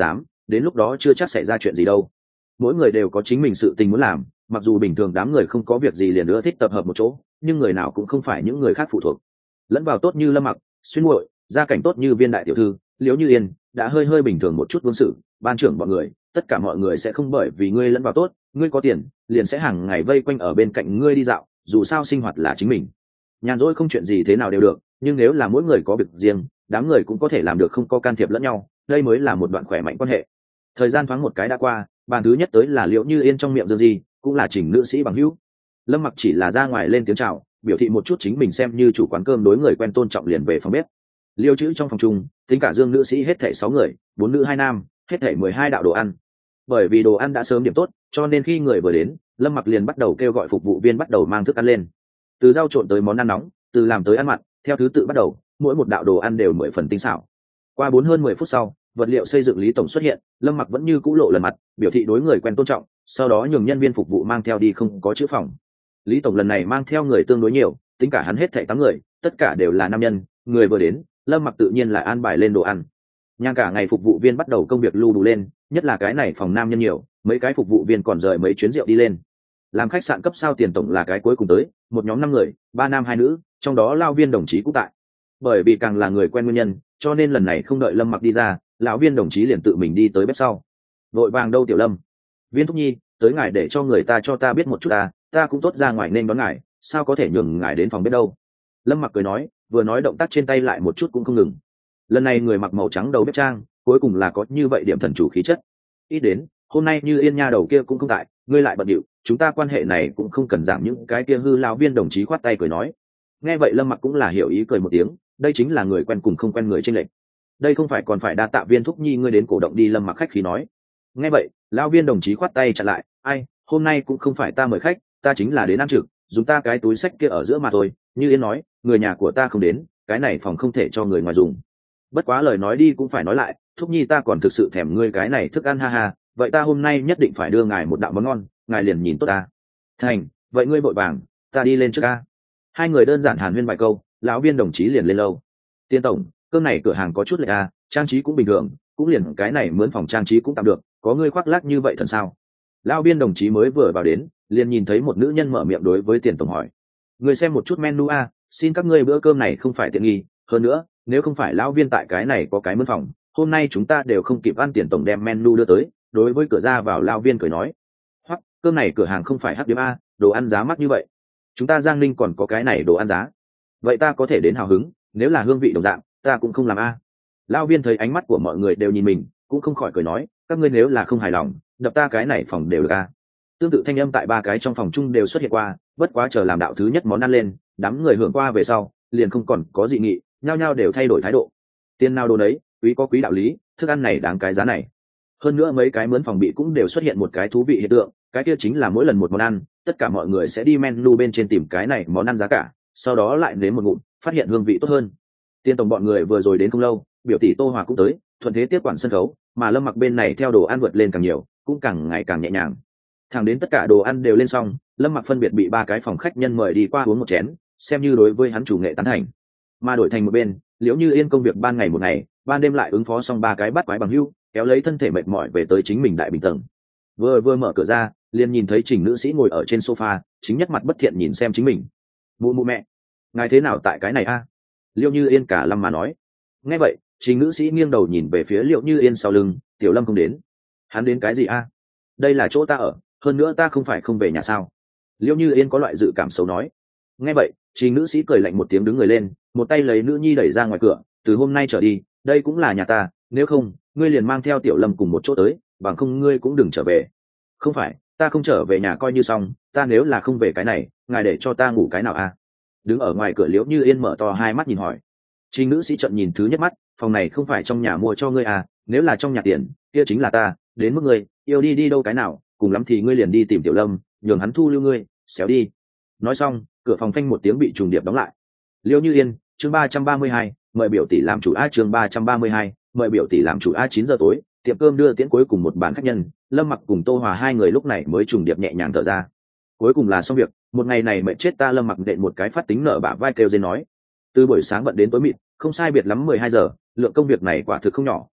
đến lúc đó chưa chắc xảy ra chuyện gì đâu. Mỗi người đều có chính mình sự tình muốn làm, mặc dù bình thường đám người không có việc gì liền nữa thích tập hợp một chỗ, nhưng người nào cũng không phải những người khác phụ thuộc. Lẫn vào tốt như Lâm Mặc, Xuyên Muội, gia cảnh tốt như Viên đại tiểu thư, Liễu Như Yên, đã hơi hơi bình thường một chút vương sự, ban trưởng bọn người, tất cả mọi người sẽ không bởi vì ngươi lẫn vào tốt, ngươi có tiền, liền sẽ hàng ngày vây quanh ở bên cạnh ngươi đi dạo, dù sao sinh hoạt là chính mình. Nhàn rỗi không chuyện gì thế nào đều được, nhưng nếu là mỗi người có việc riêng, đám người cũng có thể làm được không có can thiệp lẫn nhau, đây mới là một đoạn khỏe mạnh quan hệ. Thời gian thoáng một cái đã qua, bàn thứ nhất tới là Liễu Như Yên trong miệng Dương Di, cũng là Trình nữ sĩ bằng hữu. Lâm Mặc chỉ là ra ngoài lên tiếng chào, biểu thị một chút chính mình xem như chủ quán cơm đối người quen tôn trọng liền về phòng bếp. Liêu chữ trong phòng chung, tính cả Dương nữ sĩ hết thảy sáu người, bốn nữ hai nam, hết thảy mười hai đạo đồ ăn. Bởi vì đồ ăn đã sớm điểm tốt, cho nên khi người vừa đến, Lâm Mặc liền bắt đầu kêu gọi phục vụ viên bắt đầu mang thức ăn lên. Từ rau trộn tới món ăn nóng, từ làm tới ăn mặn, theo thứ tự bắt đầu, mỗi một đạo đồ ăn đều mười phần tinh xảo. Qua bốn hơn mười phút sau, vật liệu xây dựng Lý tổng xuất hiện, Lâm Mặc vẫn như cũ lộ lần mặt, biểu thị đối người quen tôn trọng, sau đó nhường nhân viên phục vụ mang theo đi không có chữ phòng. Lý tổng lần này mang theo người tương đối nhiều, tính cả hắn hết thảy tám người, tất cả đều là nam nhân, người vừa đến, Lâm Mặc tự nhiên lại an bài lên đồ ăn. Nhang cả ngày phục vụ viên bắt đầu công việc lưu đủ lên, nhất là cái này phòng nam nhân nhiều, mấy cái phục vụ viên còn rời mấy chuyến rượu đi lên. Làm khách sạn cấp sao tiền tổng là cái cuối cùng tới, một nhóm năm người, ba nam hai nữ, trong đó lao viên đồng chí cũng tại. Bởi vì càng là người quen nguyên nhân, cho nên lần này không đợi Lâm Mặc đi ra, lão viên đồng chí liền tự mình đi tới bếp sau. Vội vàng đâu tiểu Lâm, Viên thúc nhi, tới ngài để cho người ta cho ta biết một chút ta, ta cũng tốt ra ngoài nên đón ngài, sao có thể nhường ngài đến phòng bếp đâu. Lâm Mặc cười nói, vừa nói động tác trên tay lại một chút cũng không ngừng. Lần này người mặc màu trắng đầu bếp trang, cuối cùng là có như vậy điểm thần chủ khí chất. Ít đến, hôm nay như Yên nha đầu kia cũng không tại, ngươi lại bận điệu, chúng ta quan hệ này cũng không cần giảm những cái kia hư lão viên đồng chí khoát tay cười nói. Nghe vậy Lâm Mặc cũng là hiểu ý cười một tiếng, đây chính là người quen cùng không quen người chênh lệch. Đây không phải còn phải đa tạ Viên thúc nhi ngươi đến cổ động đi. Lâm Mặc khách khí nói. Nghe vậy, lão viên đồng chí khoát tay chặn lại, ai, hôm nay cũng không phải ta mời khách, ta chính là đến ăn trực, dùng ta cái túi sách kia ở giữa mà thôi. Như Yên nói, người nhà của ta không đến, cái này phòng không thể cho người ngoài dùng. Bất quá lời nói đi cũng phải nói lại, thúc nhi ta còn thực sự thèm ngươi cái này thức ăn ha ha, vậy ta hôm nay nhất định phải đưa ngài một đạo món ngon, ngài liền nhìn tốt ta. Thành, vậy ngươi vội vàng, ta đi lên trước ca. Hai người đơn giản hàn huyên vài câu, lão viên đồng chí liền lên lâu. Tiên tổng, cơm này cửa hàng có chút lệch à, trang trí cũng bình thường, cũng liền cái này mướn phòng trang trí cũng tạm được, có ngươi khoác lác như vậy thần sao? Lão viên đồng chí mới vừa vào đến, liền nhìn thấy một nữ nhân mở miệng đối với tiền tổng hỏi. Người xem một chút menu a, xin các ngươi bữa cơm này không phải tiện nghi, hơn nữa, nếu không phải lão viên tại cái này có cái mướn phòng, hôm nay chúng ta đều không kịp ăn. Tiền tổng đem menu đưa tới, đối với cửa ra vào lão viên cười nói. Hoặc, cơm này cửa hàng không phải hắc điểm a, đồ ăn giá mắc như vậy. Chúng ta Giang Ninh còn có cái này đồ ăn giá. Vậy ta có thể đến hào hứng, nếu là hương vị đồng dạng, ta cũng không làm a. Lão viên thấy ánh mắt của mọi người đều nhìn mình, cũng không khỏi cười nói, các ngươi nếu là không hài lòng, đập ta cái này phòng đều được a. Tương tự thanh âm tại ba cái trong phòng chung đều xuất hiện qua, bất quá chờ làm đạo thứ nhất món ăn lên, đám người hưởng qua về sau, liền không còn có dị nghị, nhao nhao đều thay đổi thái độ. Tiền nào đồ đấy, quý có quý đạo lý, thức ăn này đáng cái giá này. Hơn nữa mấy cái mướn phòng bị cũng đều xuất hiện một cái thú vị hiện tượng, cái kia chính là mỗi lần một món ăn, tất cả mọi người sẽ đi menu bên trên tìm cái này món ăn giá cả, sau đó lại nếm một ngụm, phát hiện hương vị tốt hơn. Tiên tổng bọn người vừa rồi đến không lâu, biểu tỷ Tô Hòa cũng tới, thuận thế tiếp quản sân khấu, mà Lâm Mặc bên này theo đồ ăn vượt lên càng nhiều, cũng càng ngày càng nhẹ nhàng. Thẳng đến tất cả đồ ăn đều lên xong, Lâm Mặc phân biệt bị ba cái phòng khách nhân mời đi qua uống một chén, xem như đối với hắn chủ nghệ tán thành. Mà đổi thành một bên, Liễu Như Yên công việc ban ngày một ngày, ban đêm lại ứng phó xong ba cái bắt quái bằng hưu, kéo lấy thân thể mệt mỏi về tới chính mình đại bình tầng. Vừa vừa mở cửa ra, liền nhìn thấy Trình nữ sĩ ngồi ở trên sofa, chính nhất mặt bất thiện nhìn xem chính mình. Mụ mụ mẹ, ngài thế nào tại cái này a? À? Liễu Như Yên cả lâm mà nói. Nghe vậy, Trình nữ sĩ nghiêng đầu nhìn về phía Liễu Như Yên sau lưng, Tiểu Lâm không đến. Hắn đến cái gì a? À? Đây là chỗ ta ở, hơn nữa ta không phải không về nhà sao? Liễu Như Yên có loại dự cảm xấu nói. Nghe vậy, Trình nữ sĩ cười lạnh một tiếng đứng người lên, một tay lấy nữ nhi đẩy ra ngoài cửa, từ hôm nay trở đi, đây cũng là nhà ta, nếu không, ngươi liền mang theo Tiểu Lâm cùng một chỗ tới, bằng không ngươi cũng đừng trở về. Không phải, ta không trở về nhà coi như xong, ta nếu là không về cái này, ngài để cho ta ngủ cái nào a? À? Đứng ở ngoài cửa Liễu Như Yên mở to hai mắt nhìn hỏi. Trình nữ sĩ trợn nhìn thứ nhất mắt, phòng này không phải trong nhà mua cho ngươi à, nếu là trong nhà tiền, kia chính là ta, đến mức ngươi, yêu đi đi đâu cái nào, cùng lắm thì ngươi liền đi tìm Tiểu Lâm, nhường hắn thu lưu ngươi, xéo đi. Nói xong, cửa phòng phanh một tiếng bị trùng điệp đóng lại. Liễu Như Yên, chương ba trăm ba mươi hai, mời biểu tỷ làm chủ a. Chương ba trăm ba mươi hai, mời biểu tỷ làm chủ a. Chín giờ tối, tiệm cơm đưa tiễn cuối cùng một bàn khách nhân, Lâm Mặc cùng Tô Hòa hai người lúc này mới trùng điệp nhẹ nhàng thở ra. Cuối cùng là xong việc, một ngày này mệt chết ta. Lâm Mặc đệm một cái phát tính nở bả vai kêu dên nói. Từ buổi sáng bận đến tối mịt, không sai biệt lắm mười hai giờ, lượng công việc này quả thực không nhỏ,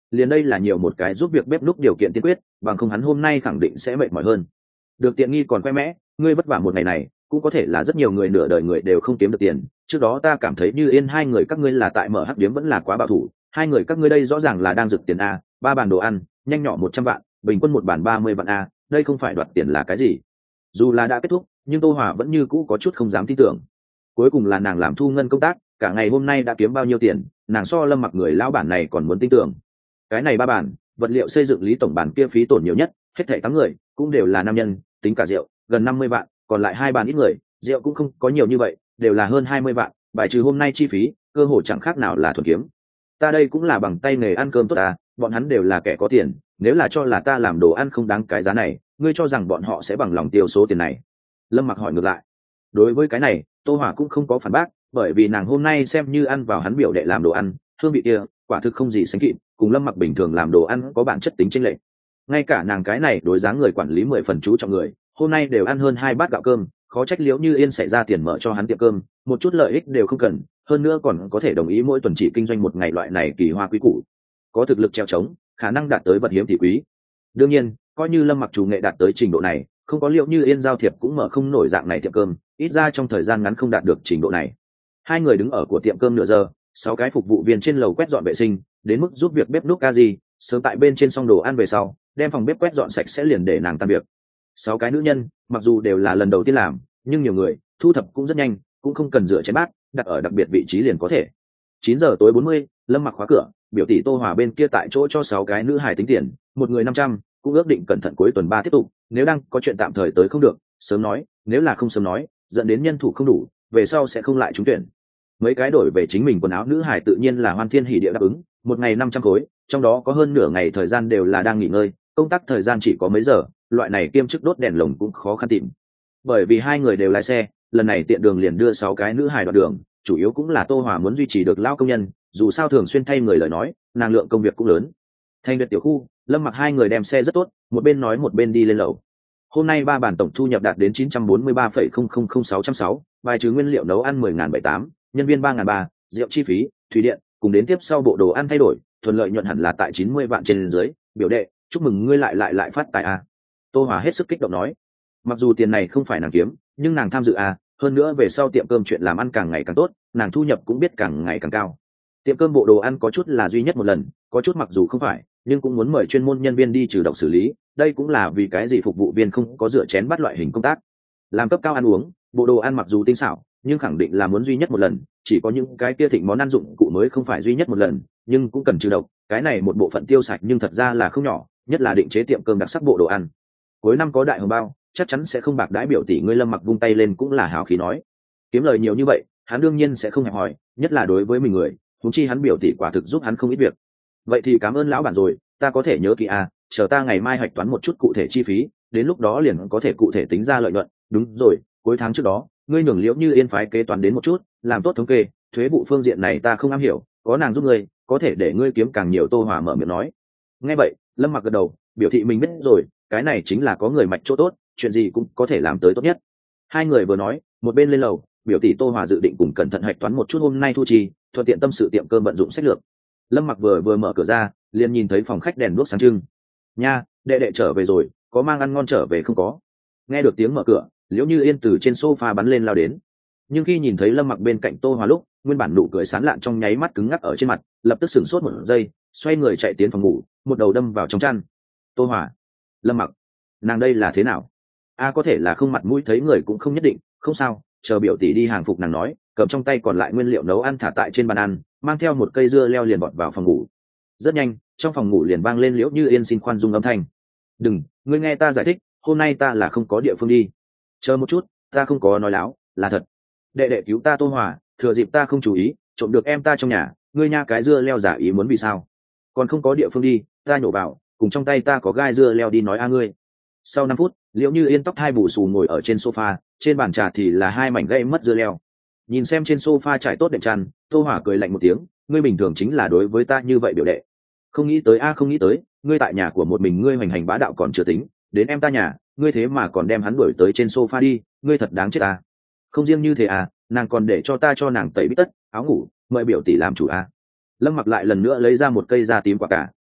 liền đây là nhiều một cái giúp việc bếp núc điều kiện tiên quyết, bằng không hắn hôm nay khẳng định sẽ mệt mỏi hơn. Được tiện nghi còn khoe mẽ, ngươi vất vả một ngày này cũng có thể là rất nhiều người nửa đời người đều không kiếm được tiền. Trước đó ta cảm thấy Như Yên hai người các ngươi là tại mở hắc điếm vẫn là quá bảo thủ, hai người các ngươi đây rõ ràng là đang rực tiền a, ba bàn đồ ăn nhanh nhỏ một trăm vạn, bình quân một bàn ba mươi vạn a, đây không phải đoạt tiền là cái gì? Dù là đã kết thúc, nhưng Tô Hòa vẫn như cũ có chút không dám tin tưởng. Cuối cùng là nàng làm thu ngân công tác, cả ngày hôm nay đã kiếm bao nhiêu tiền, nàng so Lâm Mặc người lão bản này còn muốn tin tưởng. Cái này ba bàn vật liệu xây dựng Lý tổng bản kia phí tổn nhiều nhất, hết thảy tám người cũng đều là nam nhân, tính cả rượu gần năm mươi vạn, còn lại hai bàn ít người, rượu cũng không có nhiều như vậy, đều là hơn hai mươi vạn, bài trừ hôm nay chi phí, cơ hội chẳng khác nào là thuần kiếm. Ta đây cũng là bằng tay nghề ăn cơm tốt à, bọn hắn đều là kẻ có tiền, nếu là cho là ta làm đồ ăn không đáng cái giá này, ngươi cho rằng bọn họ sẽ bằng lòng tiêu số tiền này? Lâm Mặc hỏi ngược lại. Đối với cái này, Tô Hỏa cũng không có phản bác, bởi vì nàng hôm nay xem như ăn vào hắn biểu đệ làm đồ ăn, hương vị kia quả thực không gì sánh kịp, cùng Lâm Mặc bình thường làm đồ ăn có bản chất tính chênh lệch. Ngay cả nàng cái này đối dáng người quản lý mười phần chú trọng người, hôm nay đều ăn hơn hai bát gạo cơm, khó trách Liễu Như Yên xảy ra tiền mở cho hắn tiệm cơm, một chút lợi ích đều không cần, hơn nữa còn có thể đồng ý mỗi tuần chỉ kinh doanh một ngày loại này kỳ hoa quý củ. Có thực lực treo trống, khả năng đạt tới vật hiếm thì quý. Đương nhiên, coi như Lâm Mặc chủ nghệ đạt tới trình độ này, không có Liễu Như Yên giao thiệp cũng mở không nổi dạng này tiệm cơm, ít ra trong thời gian ngắn không đạt được trình độ này. Hai người đứng ở của tiệm cơm nửa giờ, sáu cái phục vụ viên trên lầu quét dọn vệ sinh, đến mức giúp việc bếp núc ca gì, sớm tại bên trên xong đồ ăn về sau, đem phòng bếp quét dọn sạch sẽ liền để nàng tan việc. Sáu cái nữ nhân, mặc dù đều là lần đầu tiên làm, nhưng nhiều người, thu thập cũng rất nhanh, cũng không cần rửa chén bát, đặt ở đặc biệt vị trí liền có thể. Chín giờ tối bốn mươi, Lâm Mặc khóa cửa, biểu tỷ Tô Hòa bên kia tại chỗ cho sáu cái nữ hài tính tiền, một người năm trăm, cũng ước định cẩn thận cuối tuần ba tiếp tục, nếu đang có chuyện tạm thời tới không được, sớm nói, nếu là không sớm nói, dẫn đến nhân thủ không đủ, về sau sẽ không lại trúng tuyển. Mấy cái đổi về chính mình quần áo nữ hài tự nhiên là hoan thiên hỉ địa đáp ứng, một ngày năm trăm khối, trong đó có hơn nửa ngày thời gian đều là đang nghỉ ngơi, công tác thời gian chỉ có mấy giờ, loại này kiêm chức đốt đèn lồng cũng khó khăn tìm. Bởi vì hai người đều lái xe, lần này tiện đường liền đưa sáu cái nữ hài đoạn đường, chủ yếu cũng là Tô Hòa muốn duy trì được lao công nhân, dù sao thường xuyên thay người lời nói, nàng lượng công việc cũng lớn. Thành Việt tiểu khu, Lâm Mặc hai người đem xe rất tốt, một bên nói một bên đi lên lầu. Hôm nay ba bản tổng thu nhập đạt đến chín trăm bốn mươi ba phẩy không không không sáu trăm sáu, bài trừ nguyên liệu nấu ăn mười nghìn bảy tám, nhân viên ba nghìn ba, rượu chi phí, thủy điện, cùng đến tiếp sau bộ đồ ăn thay đổi, thuần lợi nhuận hẳn là tại chín mươi vạn trên dưới, biểu đệ, chúc mừng ngươi lại lại lại phát tài a. Tô Hòa hết sức kích động nói. Mặc dù tiền này không phải nàng kiếm, nhưng nàng tham dự a, hơn nữa về sau tiệm cơm chuyện làm ăn càng ngày càng tốt, nàng thu nhập cũng biết càng ngày càng cao. Tiệm cơm bộ đồ ăn có chút là duy nhất một lần, có chút mặc dù không phải, nhưng cũng muốn mời chuyên môn nhân viên đi trừ độc xử lý, đây cũng là vì cái gì phục vụ viên không có rửa chén bắt loại hình công tác. Làm cấp cao ăn uống, bộ đồ ăn mặc dù tinh xảo, nhưng khẳng định là muốn duy nhất một lần, chỉ có những cái kia thịnh món ăn dụng cụ mới không phải duy nhất một lần, nhưng cũng cần trừ độc, cái này một bộ phận tiêu sạch nhưng thật ra là không nhỏ, nhất là định chế tiệm cơm đặc sắc bộ đồ ăn. Cuối năm có đại hồng bao, chắc chắn sẽ không bạc đãi, biểu tỷ ngươi Lâm Mặc vung tay lên cũng là hào khí nói. Kiếm lời nhiều như vậy, hắn đương nhiên sẽ không hẹp hòi, nhất là đối với mình người, huống chi hắn biểu tỷ quả thực giúp hắn không ít việc. Vậy thì cảm ơn lão bản rồi, ta có thể nhớ kỹ à, chờ ta ngày mai hạch toán một chút cụ thể chi phí, đến lúc đó liền có thể cụ thể tính ra lợi nhuận. Đúng rồi, cuối tháng trước đó, ngươi nhường Liễu Như Yên phái kế toán đến một chút, làm tốt thống kê, thuế vụ phương diện này ta không am hiểu, có nàng giúp ngươi, có thể để ngươi kiếm càng nhiều. Tô Hòa mở miệng nói. Nghe vậy, Lâm Mặc gật đầu, biểu thị mình biết rồi, cái này chính là có người mạch chỗ tốt, chuyện gì cũng có thể làm tới tốt nhất. Hai người vừa nói, một bên lên lầu, biểu tỷ Tô Hòa dự định cùng cẩn thận hạch toán một chút hôm nay thu chi, thuận tiện tâm sự tiệm cơm vận dụng sách lược. Lâm Mặc vừa vừa mở cửa ra, liền nhìn thấy phòng khách đèn đuốc sáng trưng. Nha, đệ đệ trở về rồi, có mang ăn ngon trở về không có? Nghe được tiếng mở cửa, Liễu Như Yên từ trên sofa bắn lên lao đến. Nhưng khi nhìn thấy Lâm Mặc bên cạnh Tô Hòa lúc, nguyên bản nụ cười sán lạn trong nháy mắt cứng ngắc ở trên mặt, lập tức sửng sốt một giây, xoay người chạy tiến phòng ngủ, một đầu đâm vào trong chăn. Tô Hòa, Lâm Mặc, nàng đây là thế nào? A có thể là không mặt mũi thấy người cũng không nhất định, không sao, chờ biểu tỷ đi hàng phục. Nàng nói, cầm trong tay còn lại nguyên liệu nấu ăn thả tại trên bàn ăn, mang theo một cây dưa leo liền bọt vào phòng ngủ. Rất nhanh, trong phòng ngủ liền vang lên Liễu Như Yên xin khoan dung âm thanh. Đừng, ngươi nghe ta giải thích, hôm nay ta là không có địa phương đi. Chờ một chút, ta không có nói láo, là thật. Đệ đệ cứu ta Tô Hòa, thừa dịp ta không chú ý, trộm được em ta trong nhà, ngươi nha cái dưa leo giả ý muốn vì sao? Còn không có địa phương đi, ta nhổ vào, cùng trong tay ta có gai dưa leo đi nói a ngươi. Sau năm phút, Liễu Như Yên tóc hai bù xù ngồi ở trên sofa, trên bàn trà thì là hai mảnh gây mất dưa leo. Nhìn xem trên sofa trải tốt đệm chăn, Tô Hòa cười lạnh một tiếng, ngươi bình thường chính là đối với ta như vậy biểu đệ. Không nghĩ tới a không nghĩ tới, ngươi tại nhà của một mình ngươi hoành hành bá đạo còn chưa tính, đến em ta nhà, ngươi thế mà còn đem hắn đuổi tới trên sofa đi, ngươi thật đáng chết à. Không riêng như thế à, nàng còn để cho ta cho nàng tẩy bít tất, áo ngủ, mời biểu tỷ làm chủ à. Lâm Mặc lại lần nữa lấy ra một cây da tím quả cả,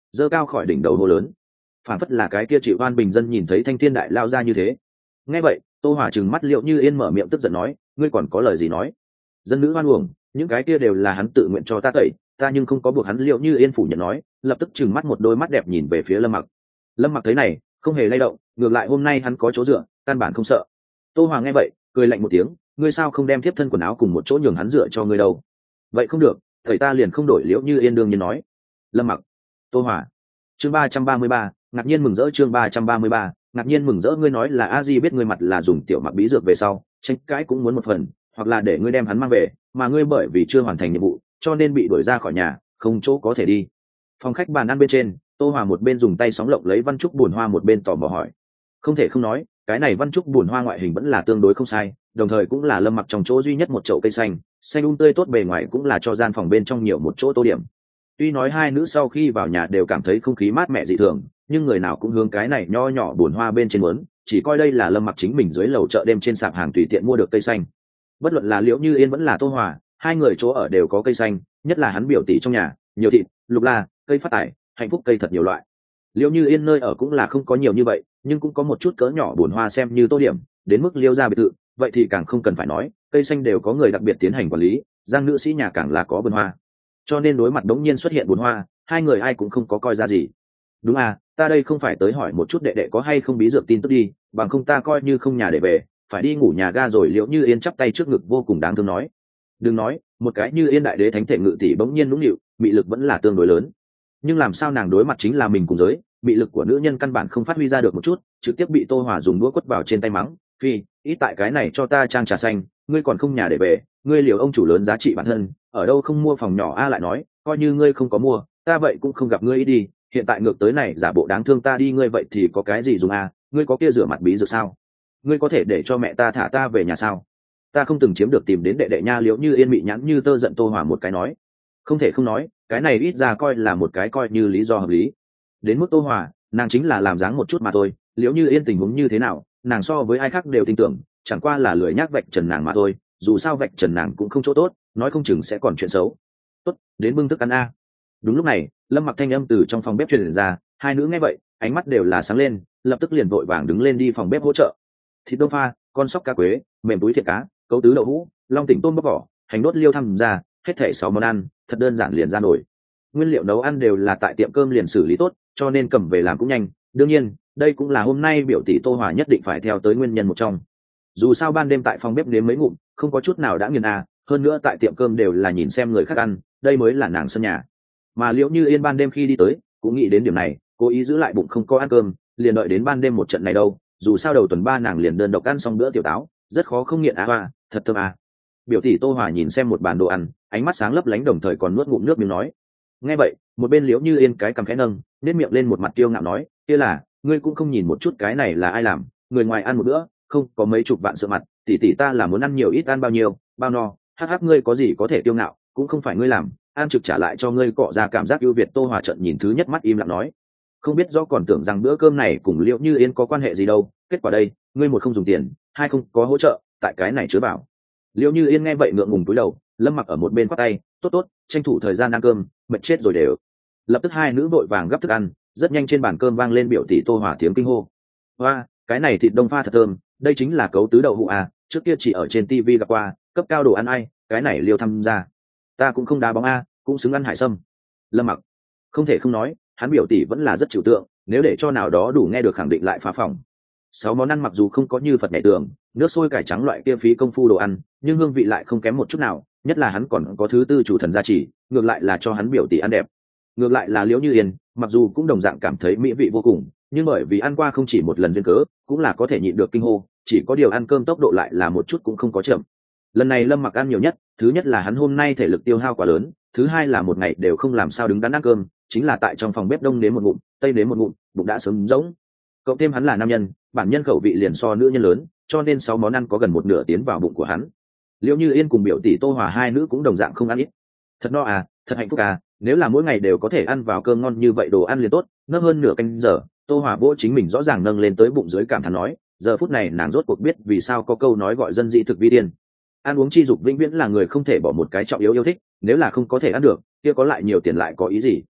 giơ cao khỏi đỉnh đầu hô lớn, phản phất là cái kia chịu oan bình dân nhìn thấy thanh thiên đại lao ra như thế. Nghe vậy, Tô Hòa trừng mắt Liệu Như Yên, mở miệng tức giận nói, ngươi còn có lời gì nói? Dân nữ hoan uổng, những cái kia đều là hắn tự nguyện cho ta tẩy, ta nhưng không có buộc hắn. Liệu Như Yên phủ nhận nói, lập tức trừng mắt một đôi mắt đẹp nhìn về phía Lâm Mặc. Lâm Mặc thấy này, không hề lay động, ngược lại hôm nay hắn có chỗ dựa, căn bản không sợ. Tô Hòa nghe vậy, cười lạnh một tiếng, ngươi sao không đem thiếp thân quần áo cùng một chỗ nhường hắn dựa cho ngươi đâu? Vậy không được, thầy ta liền không đổi. Liễu Như Yên đương nhiên nói. Lâm Mặc, Tô Hòa. Chương ba trăm ba mươi ba, ngạc nhiên mừng rỡ. Chương ba trăm ba mươi ba, ngạc nhiên mừng rỡ. Ngươi nói là A Di biết ngươi mặt là dùng tiểu mặc bí dược về sau, tranh cãi cũng muốn một phần, hoặc là để ngươi đem hắn mang về, mà ngươi bởi vì chưa hoàn thành nhiệm vụ, cho nên bị đuổi ra khỏi nhà, không chỗ có thể đi. Phòng khách bàn ăn bên trên, Tô Hòa một bên dùng tay sóng lộng lấy văn trúc buồn hoa, một bên tò mò hỏi. Không thể không nói, cái này văn trúc buồn hoa ngoại hình vẫn là tương đối không sai, đồng thời cũng là Lâm Mặc trong chỗ duy nhất một chậu cây xanh, xanh um tươi tốt, bề ngoài cũng là cho gian phòng bên trong nhiều một chỗ tô điểm. Tuy nói hai nữ sau khi vào nhà đều cảm thấy không khí mát mẻ dị thường, nhưng người nào cũng hướng cái này nho nhỏ buồn hoa bên trên muốn, chỉ coi đây là Lâm Mặc chính mình dưới lầu chợ đêm trên sạp hàng tùy tiện mua được cây xanh. Bất luận là Liễu Như Yên vẫn là Tô Hòa, hai người chỗ ở đều có cây xanh, nhất là hắn biểu tỷ trong nhà, nhiều thịt, lục la, cây phát tài, hạnh phúc cây thật nhiều loại. Liễu Như Yên nơi ở cũng là không có nhiều như vậy, nhưng cũng có một chút cỡ nhỏ buồn hoa xem như tô điểm, đến mức Liễu gia biệt thự, vậy thì càng không cần phải nói, cây xanh đều có người đặc biệt tiến hành quản lý, Giang nữ sĩ nhà càng là có vườn hoa. Cho nên đối mặt đống nhiên xuất hiện buồn hoa, hai người ai cũng không có coi ra gì. Đúng à, ta đây không phải tới hỏi một chút đệ đệ có hay không bí dược tin tức đi, bằng không ta coi như không nhà để về, phải đi ngủ nhà ga rồi. Liễu Như Yên chắp tay trước ngực vô cùng đáng thương nói. Đừng nói, một cái Như Yên đại đế thánh thể ngự tỷ bỗng nhiên nũng nịu, mị lực vẫn là tương đối lớn. Nhưng làm sao nàng đối mặt chính là mình cùng giới, mị lực của nữ nhân căn bản không phát huy ra được một chút, trực tiếp bị Tô Hòa dùng đũa quất vào trên tay mắng, phi, ít tại cái này cho ta trang trà xanh, ngươi còn không nhà để về, ngươi liều ông chủ lớn giá trị bản thân, ở đâu không mua phòng nhỏ a. Lại nói, coi như ngươi không có mua, ta vậy cũng không gặp ngươi đi, hiện tại ngược tới này giả bộ đáng thương ta đi, ngươi vậy thì có cái gì dùng a? Ngươi có kia rửa mặt bí dược sao? Ngươi có thể để cho mẹ ta thả ta về nhà sao? Ta không từng chiếm được tìm đến đệ đệ nha. Liễu Như Yên mị nhãn như tơ giận Tô Hòa một cái nói. Không thể không nói, cái này ít ra coi là một cái coi như lý do hợp lý. Đến mức Tô Hòa, nàng chính là làm dáng một chút mà thôi. Liễu Như Yên tình huống như thế nào, nàng so với ai khác đều tin tưởng, chẳng qua là lười nhác vạch trần nàng mà thôi, dù sao vạch trần nàng cũng không chỗ tốt, nói không chừng sẽ còn chuyện xấu. Tốt, đến bưng thức ăn a. Đúng lúc này, Lâm Mặc thanh âm từ trong phòng bếp truyền ra, hai nữ nghe vậy, ánh mắt đều là sáng lên, lập tức liền vội vàng đứng lên đi phòng bếp hỗ trợ. Thịt đông pha, con sóc cá quế, mềm túi thịt cá, cấu tứ đậu hũ, long tỉnh tôm bóc vỏ, hành đốt liêu tham gia, hết thảy sáu món ăn, thật đơn giản liền ra nổi. Nguyên liệu nấu ăn đều là tại tiệm cơm liền xử lý tốt, cho nên cầm về làm cũng nhanh. Đương nhiên, đây cũng là hôm nay biểu tỷ Tô Hòa nhất định phải theo tới nguyên nhân một trong. Dù sao ban đêm tại phòng bếp nếm mấy ngụm, không có chút nào đã nghiền à, hơn nữa tại tiệm cơm đều là nhìn xem người khác ăn, đây mới là nàng sân nhà. Mà Liễu Như Yên ban đêm khi đi tới, cũng nghĩ đến điểm này, cố ý giữ lại bụng không có ăn cơm, liền đợi đến ban đêm một trận này đâu. Dù sao đầu tuần ba nàng liền đơn độc ăn xong bữa tiểu táo, rất khó không nghiện à, à thật thơm à. Biểu tỷ Tô Hòa nhìn xem một bàn đồ ăn, ánh mắt sáng lấp lánh, đồng thời còn nuốt ngụm nước miếng nói. Nghe vậy, một bên Liễu Như Yên cái cằm khẽ nâng, nét miệng lên một mặt kiêu ngạo nói, kia là, ngươi cũng không nhìn một chút cái này là ai làm, người ngoài ăn một bữa, không có mấy chục vạn sợ mặt, tỷ tỷ ta là muốn ăn nhiều ít ăn bao nhiêu, bao no, hắc hắc, ngươi có gì có thể kiêu ngạo, cũng không phải ngươi làm, ăn trực trả lại cho ngươi cọ ra cảm giác ưu việt. Tô Hòa trợn nhìn thứ nhất mắt im lặng nói, không biết do còn tưởng rằng bữa cơm này cùng Liễu Như Yên có quan hệ gì đâu, kết quả đây, ngươi một không dùng tiền, hai không có hỗ trợ, tại cái này chứa bảo. Liễu Như Yên nghe vậy ngượng ngùng cúi đầu, Lâm Mặc ở một bên quát tay, tốt tốt, tranh thủ thời gian ăn cơm, mệt chết rồi đều. Lập tức hai nữ vội vàng gấp thức ăn, rất nhanh trên bàn cơm vang lên biểu tỷ Tô Hòa tiếng kinh hô. Hoa, cái này thịt đông pha thật thơm, đây chính là cấu tứ đậu hũ à, trước kia chỉ ở trên tivi gặp qua, cấp cao đồ ăn ai, cái này Liêu tham gia. Ta cũng không đá bóng a, cũng xứng ăn hải sâm. Lâm Mặc, không thể không nói, hắn biểu tỷ vẫn là rất trừu tượng, nếu để cho nào đó đủ nghe được khẳng định lại phá phòng. Sáu món ăn mặc dù không có như Phật nhảy tường, nước sôi cải trắng loại kia phí công phu đồ ăn, nhưng hương vị lại không kém một chút nào, nhất là hắn còn có thứ tư chủ thần gia trì, ngược lại là cho hắn biểu tỷ ăn đẹp. Ngược lại là Liễu Như Yên, mặc dù cũng đồng dạng cảm thấy mỹ vị vô cùng, nhưng bởi vì ăn qua không chỉ một lần duyên cớ, cũng là có thể nhịn được kinh hô, chỉ có điều ăn cơm tốc độ lại là một chút cũng không có chậm. Lần này Lâm Mặc ăn nhiều nhất, thứ nhất là hắn hôm nay thể lực tiêu hao quá lớn, thứ hai là một ngày đều không làm sao đứng đắn ăn cơm, chính là tại trong phòng bếp đông nếm một ngụm, tây nếm một ngụm, bụng đã sớm rỗng. Cộng thêm hắn là nam nhân, bản nhân khẩu vị liền so nữ nhân lớn, cho nên sáu món ăn có gần một nửa tiến vào bụng của hắn. Liễu Như Yên cùng biểu tỷ Tô Hòa hai nữ cũng đồng dạng không ăn ít. Thật no à, thật hạnh phúc à, nếu là mỗi ngày đều có thể ăn vào cơm ngon như vậy đồ ăn liền tốt. Nâng hơn nửa canh giờ, Tô Hòa vỗ chính mình rõ ràng nâng lên tới bụng dưới, cảm thán nói, giờ phút này nàng rốt cuộc biết vì sao có câu nói gọi dân dị thực vi tiên. Ăn uống chi dục vĩnh viễn là người không thể bỏ một cái trọng yếu yêu thích, nếu là không có thể ăn được, kia có lại nhiều tiền lại có ý gì.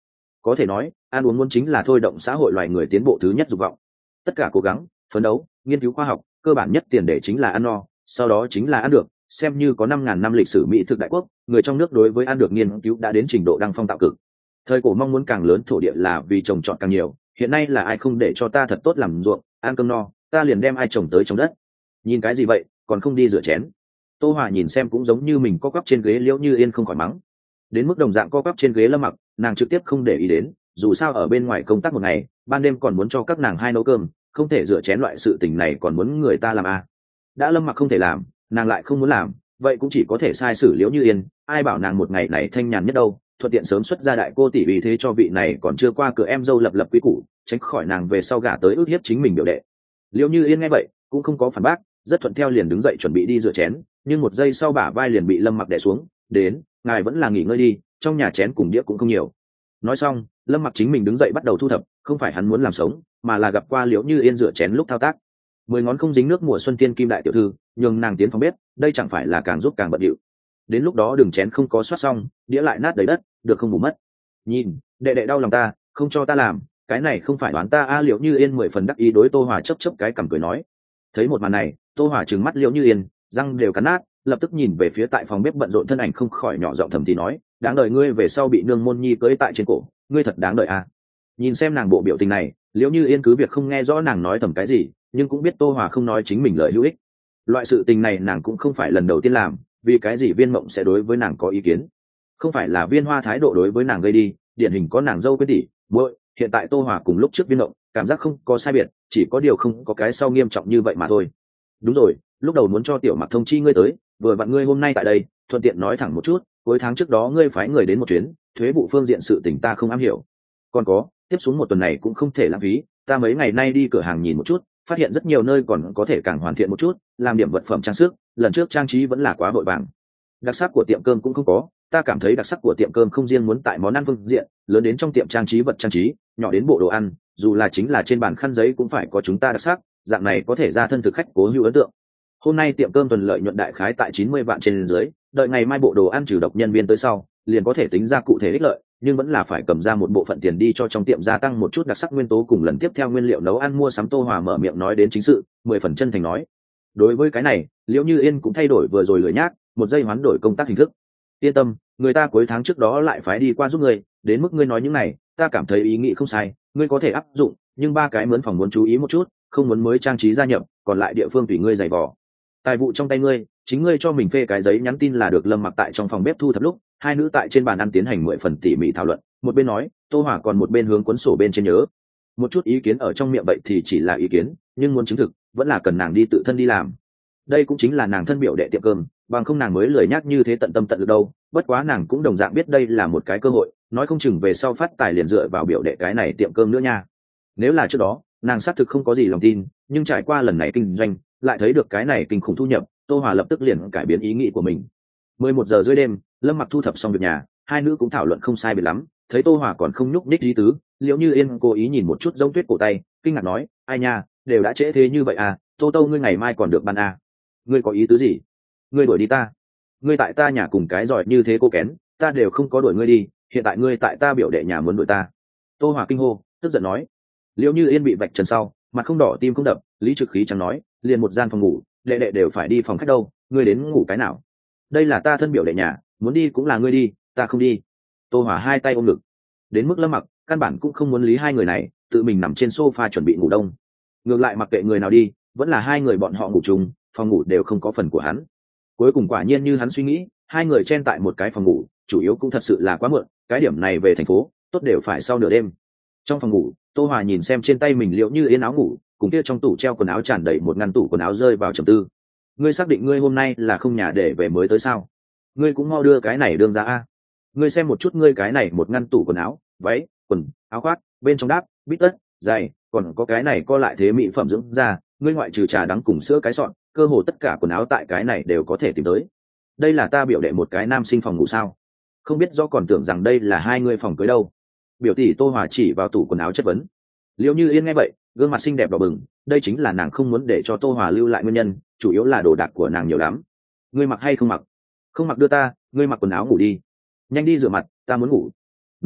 Có thể nói ăn uống muốn chính là thôi động xã hội loài người tiến bộ thứ nhất dục vọng. Tất cả cố gắng phấn đấu nghiên cứu khoa học cơ bản nhất tiền để chính là ăn no, sau đó chính là ăn được. Xem như có năm ngàn năm lịch sử mỹ thực đại quốc, người trong nước đối với ăn được nghiên cứu đã đến trình độ đăng phong tạo cực. Thời cổ mong muốn càng lớn thổ địa là vì trồng trọt càng nhiều, hiện nay là ai không để cho ta thật tốt làm ruộng ăn cơm no, ta liền đem ai trồng tới trồng đất. Nhìn cái gì vậy, còn không đi rửa chén. Tô Hòa nhìn xem cũng giống như mình co quắp trên ghế Liễu Như Yên không khỏi mắng. Đến mức đồng dạng co quắp trên ghế Lâm Mặc, nàng trực tiếp không để ý đến, dù sao ở bên ngoài công tác một ngày, ban đêm còn muốn cho các nàng hai nấu cơm, không thể rửa chén loại sự tình này còn muốn người ta làm à. Đã Lâm Mặc không thể làm, nàng lại không muốn làm, vậy cũng chỉ có thể sai xử Liễu Như Yên, ai bảo nàng một ngày này thanh nhàn nhất đâu, thuận tiện sớm xuất ra đại cô tỷ vì thế cho vị này còn chưa qua cửa em dâu lập lập quý củ, tránh khỏi nàng về sau gả tới ước hiếp chính mình biểu đệ. Liễu Như Yên nghe vậy cũng không có phản bác, rất thuận theo liền đứng dậy chuẩn bị đi rửa chén, nhưng một giây sau bả vai liền bị Lâm Mặc đè xuống, đến, ngài vẫn là nghỉ ngơi đi, trong nhà chén cùng đĩa cũng không nhiều. Nói xong, Lâm Mặc chính mình đứng dậy bắt đầu thu thập, không phải hắn muốn làm sống, mà là gặp qua Liễu Như Yên rửa chén lúc thao tác. Mười ngón không dính nước mùa xuân tiên kim đại tiểu thư, nhường nàng tiến phòng bếp, đây chẳng phải là càng giúp càng bận rộn. Đến lúc đó đường chén không có soát xong, đĩa lại nát đầy đất, được không bù mất. Nhìn, đệ đệ đau lòng ta, không cho ta làm, cái này không phải đoán ta a. Liễu Như Yên mười phần đắc ý đối Tô Hòa chớp chớp cái cằm cười nói. Thấy một màn này, Tô Hòa trừng mắt Liễu Như Yên, răng đều cắn nát, lập tức nhìn về phía tại phòng bếp bận rộn thân ảnh không khỏi nhỏ giọng thầm thì nói, đáng đời ngươi về sau bị nương môn nhi cưỡi tại trên cổ, ngươi thật đáng đời a. Nhìn xem nàng bộ biểu tình này, Liễu Như Yên cứ việc không nghe rõ nàng nói thầm cái gì, nhưng cũng biết Tô Hòa không nói chính mình lời hữu ích. Loại sự tình này nàng cũng không phải lần đầu tiên làm, vì cái gì Viên Mộng sẽ đối với nàng có ý kiến? Không phải là Viên Hoa thái độ đối với nàng gây đi, điển hình có nàng dâu quên tỷ, muội, hiện tại Tô Hòa cùng lúc trước Viên Mộng, cảm giác không có sai biệt, chỉ có điều không có cái sau nghiêm trọng như vậy mà thôi. Đúng rồi, lúc đầu muốn cho Tiểu Mặc thông chi ngươi tới, vừa vặn ngươi hôm nay tại đây, thuận tiện nói thẳng một chút, cuối tháng trước đó ngươi phái người đến một chuyến, thuế vụ phương diện sự tình ta không am hiểu. Còn có, tiếp xuống một tuần này cũng không thể lãng phí, ta mấy ngày nay đi cửa hàng nhìn một chút, phát hiện rất nhiều nơi còn có thể càng hoàn thiện một chút, làm điểm vật phẩm trang sức, lần trước trang trí vẫn là quá vội vàng. Đặc sắc của tiệm cơm cũng không có, ta cảm thấy đặc sắc của tiệm cơm không riêng muốn tại món ăn phương diện, lớn đến trong tiệm trang trí vật trang trí, nhỏ đến bộ đồ ăn, dù là chính là trên bàn khăn giấy cũng phải có chúng ta đặc sắc, dạng này có thể ra thân thực khách cố hữu ấn tượng. Hôm nay tiệm cơm tuần lợi nhuận đại khái tại chín mươi vạn trên dưới, đợi ngày mai bộ đồ ăn trừ độc nhân viên tới sau, liền có thể tính ra cụ thể ích lợi, nhưng vẫn là phải cầm ra một bộ phận tiền đi cho trong tiệm gia tăng một chút đặc sắc nguyên tố cùng lần tiếp theo nguyên liệu nấu ăn mua sắm. Tô Hòa mở miệng nói đến chính sự, mười phần chân thành nói. Đối với cái này, Liễu Như Yên cũng thay đổi vừa rồi lười nhác, một giây hoán đổi công tác hình thức. Yên tâm, người ta cuối tháng trước đó lại phải đi qua giúp ngươi, đến mức ngươi nói những này, ta cảm thấy ý nghĩ không sai, ngươi có thể áp dụng, nhưng ba cái mướn phòng muốn chú ý một chút, không muốn mới trang trí gia nhập, còn lại địa phương tùy ngươi giày vò. Tài vụ trong tay ngươi, chính ngươi cho mình phê cái giấy nhắn tin là được. Lâm Mặc tại trong phòng bếp thu thập lúc, hai nữ tại trên bàn ăn tiến hành mười phần tỉ mỉ thảo luận, một bên nói, Tô Hòa còn một bên hướng cuốn sổ bên trên nhớ. Một chút ý kiến ở trong miệng vậy thì chỉ là ý kiến, nhưng muốn chứng thực, vẫn là cần nàng đi tự thân đi làm. Đây cũng chính là nàng thân biểu đệ tiệm cơm, bằng không nàng mới lười nhác như thế tận tâm tận lực đâu. Bất quá nàng cũng đồng dạng biết đây là một cái cơ hội, nói không chừng về sau phát tài liền dựa vào biểu đệ cái này tiệm cơm nữa nha. Nếu là trước đó, nàng xác thực không có gì lòng tin, nhưng trải qua lần này kinh doanh, lại thấy được cái này kinh khủng thu nhập, Tô Hòa lập tức liền cải biến ý nghĩ của mình. Mười một giờ rưỡi đêm, Lâm Mặc thu thập xong việc nhà, hai nữ cũng thảo luận không sai biệt lắm, thấy Tô Hòa còn không nhúc nhích ý tứ, Liễu Như Yên cố ý nhìn một chút Giống Tuyết cổ tay, kinh ngạc nói, ai nha, đều đã trễ thế như vậy à, Tô Tô ngươi ngày mai còn được ban à. Ngươi có ý tứ gì? Ngươi đuổi đi ta? Ngươi tại ta nhà cùng cái giỏi như thế cô kén, ta đều không có đuổi ngươi đi, hiện tại ngươi tại ta biểu đệ nhà muốn đuổi ta. Tô Hòa kinh hô, tức giận nói. Liễu Như Yên bị vạch trần sau, mặt không đỏ tim không đập, lý trực khí chẳng nói, liền một gian phòng ngủ, đệ đệ đều phải đi phòng khách đâu, ngươi đến ngủ cái nào? Đây là ta thân biểu đệ nhà, muốn đi cũng là ngươi đi, ta không đi. Tô Hòa hai tay ôm ngực, đến mức Lâm Mặc căn bản cũng không muốn lý hai người này, tự mình nằm trên sofa chuẩn bị ngủ đông. Ngược lại mặc kệ người nào đi, vẫn là hai người bọn họ ngủ chung, phòng ngủ đều không có phần của hắn. Cuối cùng quả nhiên như hắn suy nghĩ, hai người chen tại một cái phòng ngủ, chủ yếu cũng thật sự là quá muộn, cái điểm này về thành phố, tốt đều phải sau nửa đêm. Trong phòng ngủ, Tô Hòa nhìn xem trên tay mình Liễu Như Yên áo ngủ, cùng kia trong tủ treo quần áo tràn đầy một ngăn tủ quần áo rơi vào trầm tư. Ngươi xác định ngươi hôm nay là không nhà để về mới tới sao? Ngươi cũng mau đưa cái này đương ra a. Ngươi xem một chút ngươi cái này một ngăn tủ quần áo, váy, quần, áo khoác, bên trong đáp, bít tất, giày, còn có cái này co lại thế mỹ phẩm dưỡng da, ngươi ngoại trừ trà đắng cùng sữa cái sọn, cơ hồ tất cả quần áo tại cái này đều có thể tìm tới. Đây là ta biểu đệ một cái nam sinh phòng ngủ sao? Không biết do còn tưởng rằng đây là hai ngươi phòng cưới đâu. Biểu tỷ Tô Hòa chỉ vào tủ quần áo chất vấn. Liễu Như Yên nghe vậy, gương mặt xinh đẹp đỏ bừng, đây chính là nàng không muốn để cho Tô Hòa lưu lại nguyên nhân, chủ yếu là đồ đạc của nàng nhiều lắm. Ngươi mặc hay không mặc? Không mặc đưa ta, ngươi mặc quần áo ngủ đi. Nhanh đi rửa mặt, ta muốn ngủ. Nói,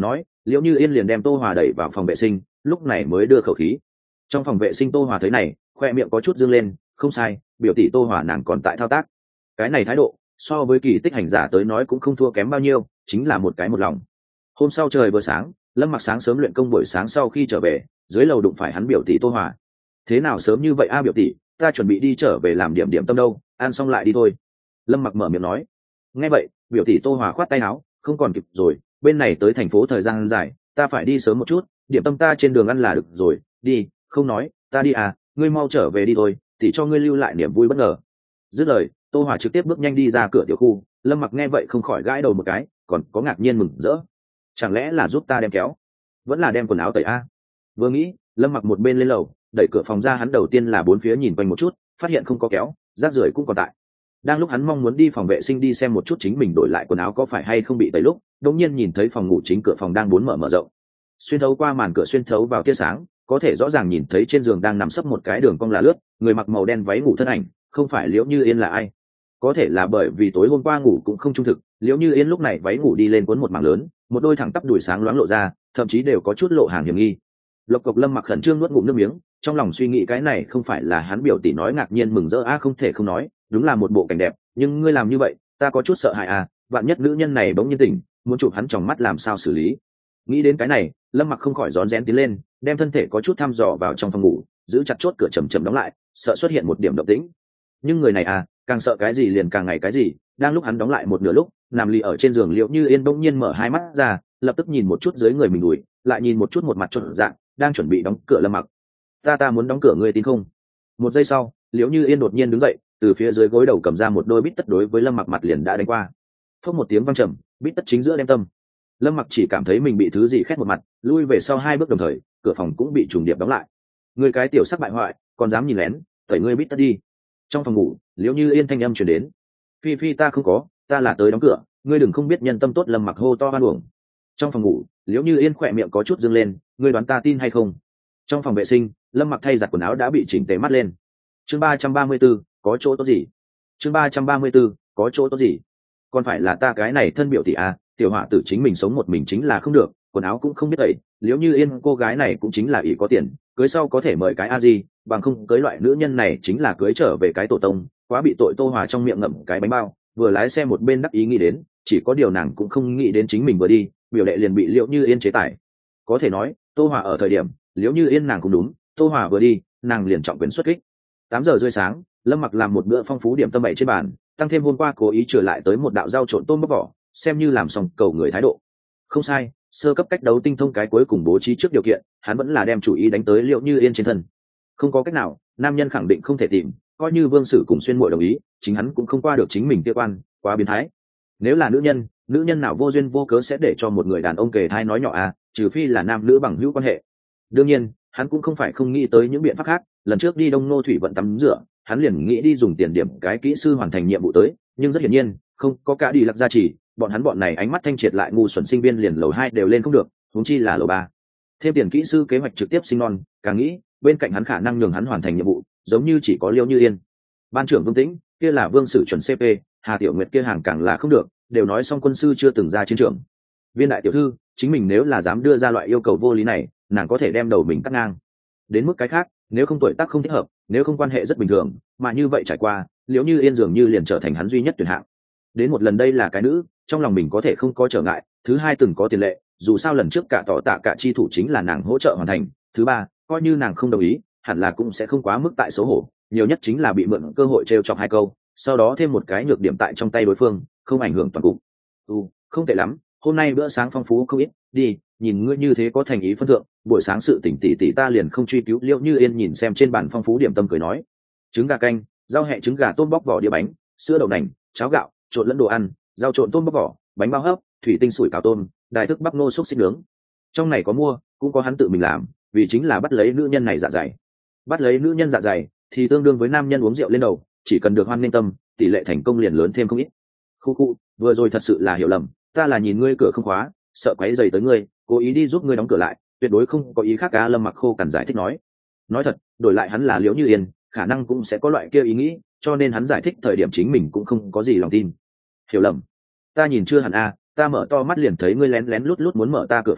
liễu như yên liền đem Tô Hòa đẩy vào phòng vệ sinh, lúc này mới đưa khẩu khí. Trong phòng vệ sinh Tô Hòa thấy này, khoe miệng có chút dương lên, không sai, biểu tỷ Tô Hòa nàng còn tại thao tác. Cái này thái độ so với kỳ tích hành giả tới nói cũng không thua kém bao nhiêu, chính là một cái một lòng. Hôm sau trời vừa sáng, Lâm Mặc sáng sớm luyện công, buổi sáng sau khi trở về, dưới lầu đụng phải hắn biểu tỷ Tô Hòa. Thế nào sớm như vậy a biểu tỷ, ta chuẩn bị đi trở về làm điểm điểm tâm đâu, ăn xong lại đi thôi. Lâm Mặc mở miệng nói. Nghe vậy, biểu tỷ Tô Hòa khoát tay áo, không còn kịp rồi, bên này tới thành phố thời gian dài, ta phải đi sớm một chút, điểm tâm ta trên đường ăn là được rồi, đi, không nói, ta đi à, ngươi mau trở về đi thôi, tỷ cho ngươi lưu lại niềm vui bất ngờ. Dứt lời, Tô Hòa trực tiếp bước nhanh đi ra cửa tiểu khu. Lâm Mặc nghe vậy không khỏi gãi đầu một cái, còn có ngạc nhiên mừng rỡ. Chẳng lẽ là giúp ta đem kéo, vẫn là đem quần áo tẩy a? Vừa nghĩ, Lâm Mặc một bên lên lầu, đẩy cửa phòng ra, hắn đầu tiên là bốn phía nhìn quanh một chút, phát hiện không có kéo, rác rưởi cũng còn tại. Đang lúc hắn mong muốn đi phòng vệ sinh đi xem một chút chính mình đổi lại quần áo có phải hay không bị tẩy lúc, đột nhiên nhìn thấy phòng ngủ chính cửa phòng đang bốn mở mở rộng. Xuyên thấu qua màn cửa xuyên thấu vào tia sáng, có thể rõ ràng nhìn thấy trên giường đang nằm sấp một cái đường cong là lướt, người mặc màu đen váy ngủ thân ảnh, không phải Liễu Như Yên là ai? Có thể là bởi vì tối hôm qua ngủ cũng không trung thực, Liễu Như Yên lúc này váy ngủ đi lên cuốn một mảng lớn, một đôi thẳng tắp đùi sáng loáng lộ ra, thậm chí đều có chút lộ hàng hiểm nghi. Lộc Cộc Lâm Mặc khẩn trương nuốt ngụm nước miếng, trong lòng suy nghĩ cái này không phải là hắn biểu tỷ nói ngạc nhiên mừng rỡ a, không thể không nói, đúng là một bộ cảnh đẹp, nhưng ngươi làm như vậy, ta có chút sợ hãi à, vạn nhất nữ nhân này bỗng nhiên tỉnh, muốn chụp hắn tròng mắt làm sao xử lý. Nghĩ đến cái này, Lâm Mặc không khỏi rón rén tiến lên, đem thân thể có chút thăm dò vào trong phòng ngủ, giữ chặt chốt cửa chầm chậm đóng lại, sợ xuất hiện một điểm động tĩnh. Nhưng người này à, càng sợ cái gì liền càng ngày cái gì. Đang lúc hắn đóng lại một nửa lúc, nằm lì ở trên giường Liễu Như Yên bỗng nhiên mở hai mắt ra, lập tức nhìn một chút dưới người mình đùi, lại nhìn một chút một mặt trộn dạng, đang chuẩn bị đóng cửa Lâm Mặc. Ta ta muốn đóng cửa, ngươi tin không? Một giây sau, Liễu Như Yên đột nhiên đứng dậy, từ phía dưới gối đầu cầm ra một đôi bít tất đối với Lâm Mặc mặt liền đã đánh qua. Phốc một tiếng vang trầm, bít tất chính giữa đem tâm. Lâm Mặc chỉ cảm thấy mình bị thứ gì khét một mặt, lui về sau hai bước, đồng thời cửa phòng cũng bị trùng điệp đóng lại. Người cái tiểu sắc bại hoại, còn dám nhìn lén, tẩy ngươi bít tất đi. Trong phòng ngủ, Liễu Như Yên thanh âm truyền đến. Phi Phi ta không có, ta là tới đóng cửa, ngươi đừng không biết nhân tâm tốt. Lâm Mặc hô to oan uổng. Trong phòng ngủ, Liễu Như Yên khỏe miệng có chút dương lên, ngươi đoán ta tin hay không? Trong phòng vệ sinh, Lâm Mặc thay giặt quần áo đã bị chỉnh tề mắt lên. Chương ba trăm ba mươi 34, có chỗ tốt gì? Chương ba trăm ba mươi 34, có chỗ tốt gì? Còn phải là ta cái này thân biểu tỷ à, tiểu họa tử chính mình sống một mình chính là không được, quần áo cũng không biết tẩy. Liễu Như Yên cô gái này cũng chính là ỷ có tiền, cưới sau có thể mời cái a di, bằng không cưới loại nữ nhân này chính là cưới trở về cái tổ tông, quá bị tội. Tô Hòa trong miệng ngậm cái bánh bao, vừa lái xe một bên đắc ý nghĩ đến, chỉ có điều nàng cũng không nghĩ đến chính mình vừa đi, biểu đệ liền bị Liễu Như Yên chế tài. Có thể nói, Tô Hòa ở thời điểm, Liễu Như Yên nàng cũng đúng, Tô Hòa vừa đi, nàng liền trọng quyền xuất kích. Tám giờ rưỡi sáng, Lâm Mặc làm một bữa phong phú điểm tâm bày trên bàn, tăng thêm hôm qua cố ý trở lại tới một đạo rau trộn tôm bóc vỏ, xem như làm xong cầu người thái độ. Không sai, sơ cấp cách đấu tinh thông cái cuối cùng bố trí trước điều kiện, hắn vẫn là đem chủ ý đánh tới Liễu Như Yên trên thân. Không có cách nào, nam nhân khẳng định không thể tìm, coi như Vương Sử cùng Xuyên Muội đồng ý, chính hắn cũng không qua được chính mình kia quan, quá biến thái. Nếu là nữ nhân, nữ nhân nào vô duyên vô cớ sẽ để cho một người đàn ông kề thai nói nhỏ à, trừ phi là nam nữ bằng hữu quan hệ. Đương nhiên, hắn cũng không phải không nghĩ tới những biện pháp khác, lần trước đi Đông Nô thủy vận tắm rửa, hắn liền nghĩ đi dùng tiền điểm cái kỹ sư hoàn thành nhiệm vụ tới, nhưng rất hiển nhiên, không có cả đi lạc gia trì, bọn hắn bọn này ánh mắt thanh triệt lại ngu xuẩn sinh viên liền lầu hai đều lên không được, huống chi là lầu ba. Thêm tiền kỹ sư kế hoạch trực tiếp sinh non, càng nghĩ, bên cạnh hắn khả năng nhường hắn hoàn thành nhiệm vụ, giống như chỉ có Liễu Như Yên. Ban trưởng Vương Tĩnh, kia là Vương Sử chuẩn xê pê, Hà Tiểu Nguyệt kia hàng càng là không được, đều nói xong quân sư chưa từng ra chiến trường. Viên đại tiểu thư, chính mình nếu là dám đưa ra loại yêu cầu vô lý này, nàng có thể đem đầu mình cắt ngang. Đến mức cái khác, nếu không tuổi tác không thích hợp, nếu không quan hệ rất bình thường, mà như vậy trải qua, Liễu Như Yên dường như liền trở thành hắn duy nhất tuyển hạng. Đến một lần đây là cái nữ, trong lòng mình có thể không có trở ngại. Thứ hai, từng có tiền lệ, dù sao lần trước cả tỏ tạ cả chi thủ chính là nàng hỗ trợ hoàn thành. Thứ ba, coi như nàng không đồng ý, hẳn là cũng sẽ không quá mức tại xấu hổ, nhiều nhất chính là bị mượn cơ hội trêu chọc hai câu, sau đó thêm một cái nhược điểm tại trong tay đối phương, không ảnh hưởng toàn cục. Ừ, không tệ lắm, hôm nay bữa sáng phong phú không ít, đi, nhìn ngươi như thế có thành ý phân thượng, buổi sáng sự tỉnh tỉ tỉ ta liền không truy cứu. Liễu Như Yên nhìn xem trên bàn phong phú điểm tâm cười nói, trứng gà canh, rau hẹ trứng gà tôm bóc vỏ đĩa bánh, sữa đậu nành, cháo gạo, trộn lẫn đồ ăn, rau trộn tôm bóc vỏ, bánh bao hấp, thủy tinh sủi cảo tôm, đài thức bắp nô xúc xích nướng. Trong này có mua, cũng có hắn tự mình làm, vì chính là bắt lấy nữ nhân này dạ dày. Bắt lấy nữ nhân dạ dày thì tương đương với nam nhân uống rượu lên đầu, chỉ cần được hoan nghênh tâm, tỷ lệ thành công liền lớn thêm không ít. Khu khu, vừa rồi thật sự là hiểu lầm, ta là nhìn ngươi cửa không khóa, sợ quấy rầy tới ngươi, cố ý đi giúp ngươi đóng cửa lại, tuyệt đối không có ý khác cả. Lâm Mặc khô cằn giải thích nói. Nói thật, đổi lại hắn là Liễu Như Yên, khả năng cũng sẽ có loại kia ý nghĩ, cho nên hắn giải thích thời điểm chính mình cũng không có gì lòng tin. Hiểu lầm? Ta nhìn chưa hẳn a, ta mở to mắt liền thấy ngươi lén lén lút lút muốn mở ta cửa phòng,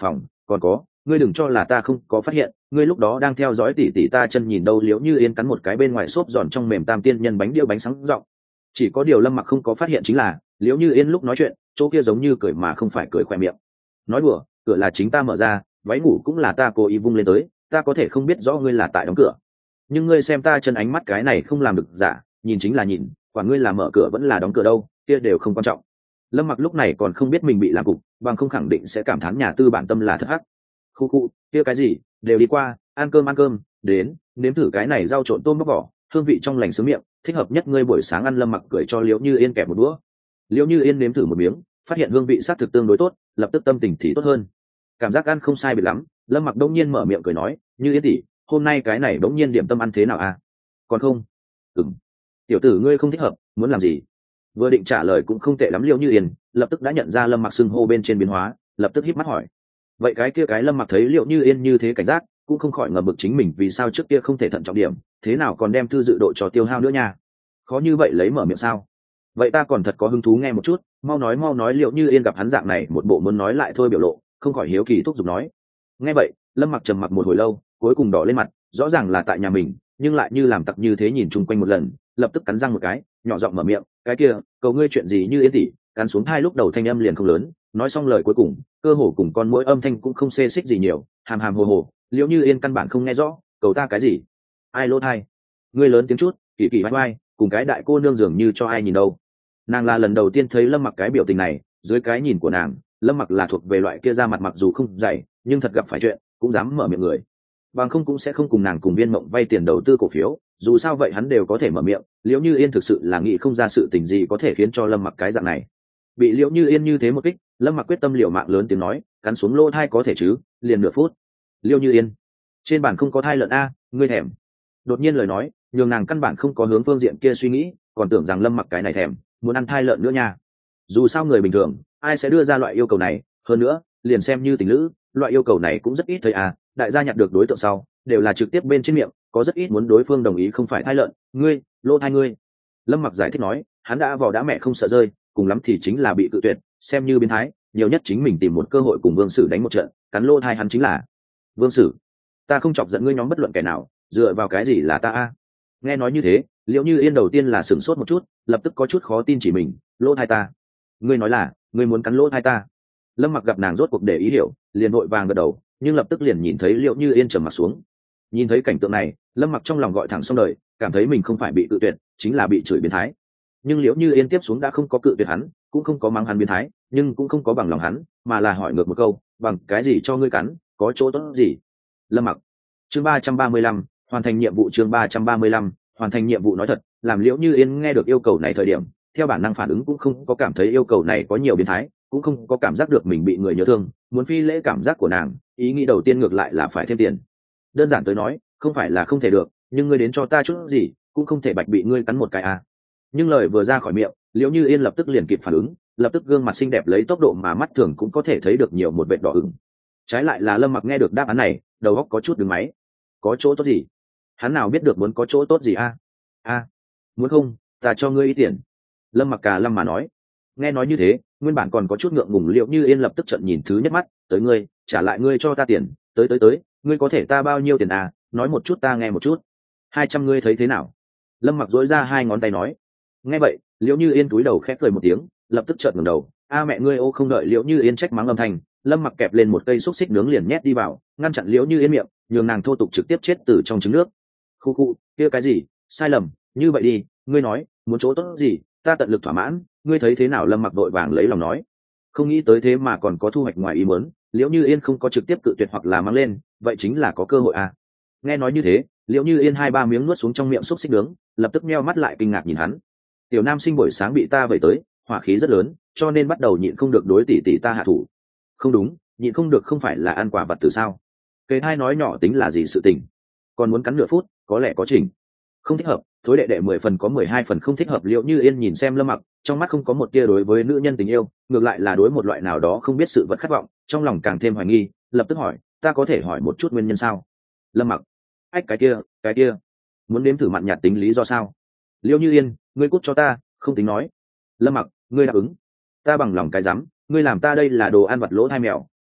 còn có, ngươi đừng cho là ta không có phát hiện, ngươi lúc đó đang theo dõi tỷ tỷ ta chân nhìn đâu. Liễu Như Yên cắn một cái bên ngoài xốp giòn trong mềm tam tiên nhân bánh điêu bánh sáng rộng. Chỉ có điều Lâm Mặc không có phát hiện chính là, Liễu Như Yên lúc nói chuyện, chỗ kia giống như cười mà không phải cười khoe miệng. Nói đùa, cửa là chính ta mở ra, váy ngủ cũng là ta cố ý vung lên tới, ta có thể không biết rõ ngươi là tại đóng cửa, nhưng ngươi xem ta chân ánh mắt cái này không làm được giả, nhìn chính là nhìn, quả ngươi là mở cửa vẫn là đóng cửa đâu, kia đều không quan trọng. Lâm Mặc lúc này còn không biết mình bị làm cục, bằng không khẳng định sẽ cảm thán nhà tư bản tâm là thất hắc. Khu khu, kia cái gì, đều đi qua, ăn cơm ăn cơm, đến, nếm thử cái này rau trộn tôm bóc vỏ, hương vị trong lành sướng miệng, thích hợp nhất ngươi buổi sáng ăn. Lâm Mặc cười cho Liễu Như Yên kẹp một đũa. Liễu Như Yên nếm thử một miếng, phát hiện hương vị xác thực tương đối tốt, lập tức tâm tình thì tốt hơn. Cảm giác ăn không sai biệt lắm, Lâm Mặc đông nhiên mở miệng cười nói, Như Yên tỷ, hôm nay cái này đống nhiên điểm tâm ăn thế nào à? Còn không? Ừm. Tiểu tử ngươi không thích hợp, muốn làm gì? Vừa định trả lời cũng không tệ lắm. Liễu Như Yên lập tức đã nhận ra Lâm Mặc xưng hô bên trên biến hóa, lập tức híp mắt hỏi. Vậy cái kia cái Lâm Mặc thấy Liễu Như Yên như thế cảnh giác, cũng không khỏi ngờ vực chính mình vì sao trước kia không thể thận trọng điểm, thế nào còn đem thư dự độ cho tiêu hao nữa nha. Khó như vậy lấy mở miệng sao? Vậy ta còn thật có hứng thú nghe một chút, mau nói mau nói. Liễu Như Yên gặp hắn dạng này một bộ muốn nói lại thôi biểu lộ, không khỏi hiếu kỳ thúc giục nói. Nghe vậy, Lâm Mặc trầm mặc một hồi lâu, cuối cùng đỏ lên mặt, rõ ràng là tại nhà mình, nhưng lại như làm tặc như thế nhìn chung quanh một lần, lập tức cắn răng một cái, nhỏ giọng mở miệng, cái kia, cầu ngươi chuyện gì Như Yên tỷ. Cắn xuống hai lúc đầu thanh âm liền không lớn, nói xong lời cuối cùng, cơ hồ cùng con mũi âm thanh cũng không xê xích gì nhiều, hàm hàm hồ hồ. Liễu Như Yên căn bản không nghe rõ, cầu ta cái gì? Ai lỗ thai? Ngươi lớn tiếng chút, kỳ kỳ vai vai, cùng cái đại cô nương dường như cho ai nhìn đâu. Nàng là lần đầu tiên thấy Lâm Mặc cái biểu tình này, dưới cái nhìn của nàng, Lâm Mặc là thuộc về loại kia ra mặt mặc dù không dày, nhưng thật gặp phải chuyện cũng dám mở miệng người, bằng không cũng sẽ không cùng nàng cùng Viên Mộng vay tiền đầu tư cổ phiếu, dù sao vậy hắn đều có thể mở miệng. Liễu Như Yên thực sự là nghĩ không ra sự tình gì có thể khiến cho Lâm Mặc cái dạng này. Bị Liễu Như Yên như thế một kích, Lâm Mặc quyết tâm liều mạng lớn tiếng nói, cắn xuống lỗ thai có thể chứ? Liền nửa phút. Liễu Như Yên, trên bàn không có thai lợn a, ngươi thèm? Đột nhiên lời nói nhường nàng căn bản không có hướng phương diện kia suy nghĩ, còn tưởng rằng Lâm Mặc cái này thèm, muốn ăn thai lợn nữa nha. Dù sao người bình thường ai sẽ đưa ra loại yêu cầu này, hơn nữa liền xem như tình lữ, loại yêu cầu này cũng rất ít thấy à. Đại gia nhặt được đối tượng sau đều là trực tiếp bên trên miệng, có rất ít muốn đối phương đồng ý không phải thai lợn, ngươi lô thai ngươi. Lâm Mặc giải thích nói, hắn đã vò đã mẹ không sợ rơi, cùng lắm thì chính là bị cự tuyệt, xem như biến thái, nhiều nhất chính mình tìm một cơ hội cùng Vương Sử đánh một trận, cắn lô thai hắn chính là. Vương Sử, ta không chọc giận ngươi nhóm bất luận kẻ nào, dựa vào cái gì là ta a? Nghe nói như thế, Liễu Như Yên đầu tiên là sửng sốt một chút, lập tức có chút khó tin chỉ mình, lô thai ta? Ngươi nói là ngươi muốn cắn lô thai ta? Lâm Mặc gặp nàng rốt cuộc để ý hiểu, liền vội vàng gật đầu, nhưng lập tức liền nhìn thấy Liễu Như Yên trầm mặt xuống. Nhìn thấy cảnh tượng này, Lâm Mặc trong lòng gọi thẳng xong đời, cảm thấy mình không phải bị cự tuyệt, chính là bị chửi biến thái. Nhưng Liễu Như Yên tiếp xuống đã không có cự tuyệt hắn, cũng không có mắng hắn biến thái, nhưng cũng không có bằng lòng hắn, mà là hỏi ngược một câu, bằng cái gì cho ngươi cắn, có chỗ tốt gì? Lâm Mặc. Chương ba trăm ba mươi lăm, hoàn thành nhiệm vụ. Chương ba trăm ba mươi lăm, hoàn thành nhiệm vụ. Nói thật, làm Liễu Như Yên nghe được yêu cầu này thời điểm, theo bản năng phản ứng cũng không có cảm thấy yêu cầu này có nhiều biến thái, cũng không có cảm giác được mình bị người nhớ thương, muốn phi lễ cảm giác của nàng, ý nghĩ đầu tiên ngược lại là phải thêm tiền. Đơn giản tới nói, không phải là không thể được, nhưng ngươi đến cho ta chút gì, cũng không thể bạch bị ngươi cắn một cái à. Nhưng lời vừa ra khỏi miệng, Liễu Như Yên lập tức liền kịp phản ứng, lập tức gương mặt xinh đẹp lấy tốc độ mà mắt thường cũng có thể thấy được nhiều một vệt đỏ ửng. Trái lại là Lâm Mặc nghe được đáp án này, đầu óc có chút đứng máy. Có chỗ tốt gì? Hắn nào biết được muốn có chỗ tốt gì a? A, muốn không, ta cho ngươi ít tiền. Lâm Mặc cà lâm mà nói. Nghe nói như thế, nguyên bản còn có chút ngượng ngùng Liễu Như Yên lập tức trợn nhìn thứ nhất mắt, tới ngươi, trả lại ngươi cho ta tiền, tới tới tới, ngươi có thể ta bao nhiêu tiền à, nói một chút ta nghe một chút. Hai trăm ngươi thấy thế nào? Lâm Mặc dỗi ra hai ngón tay nói. Nghe vậy, Liễu Như Yên cúi đầu khẽ cười một tiếng, lập tức trợn ngẩng đầu, a mẹ ngươi ô. Không đợi Liễu Như Yên trách mắng âm thanh, Lâm Mặc kẹp lên một cây xúc xích nướng liền nhét đi vào, ngăn chặn Liễu Như Yên miệng, nhường nàng thô tục trực tiếp chết từ trong trứng nước. Khu khu, kia cái gì, sai lầm, như vậy đi, ngươi nói, muốn chỗ tốt gì, ta tận lực thỏa mãn, ngươi thấy thế nào? Lâm Mặc vội vàng lấy lòng nói. Không nghĩ tới thế mà còn có thu hoạch ngoài ý muốn, Liễu Như Yên không có trực tiếp cự tuyệt hoặc là mang lên, vậy chính là có cơ hội à. Nghe nói như thế, Liễu Như Yên hai ba miếng nuốt xuống trong miệng xúc xích nướng, lập tức meo mắt lại kinh ngạc nhìn hắn. Tiểu nam sinh buổi sáng bị ta vẩy tới, hỏa khí rất lớn, cho nên bắt đầu nhịn không được đối tỷ tỷ ta hạ thủ. Không đúng, nhịn không được không phải là ăn quả vật từ sao? Kế hai nói nhỏ tính là gì sự tình? Còn muốn cắn nửa phút, có lẽ có chỉnh. Không thích hợp, thối đệ đệ mười phần có mười hai phần không thích hợp. Liễu Như Yên nhìn xem Lâm Mặc, trong mắt không có một tia đối với nữ nhân tình yêu, ngược lại là đối một loại nào đó không biết sự vật khát vọng, trong lòng càng thêm hoài nghi, lập tức hỏi, ta có thể hỏi một chút nguyên nhân sao? Lâm Mặc. Ách, cái kia, cái kia, muốn nếm thử mặn nhạt tính lý do sao? Liễu Như Yên, ngươi cút cho ta, không tính nói. Lâm Mặc, ngươi đáp ứng. Ta bằng lòng cái rắm, ngươi làm ta đây là đồ ăn vặt lỗ thai mèo,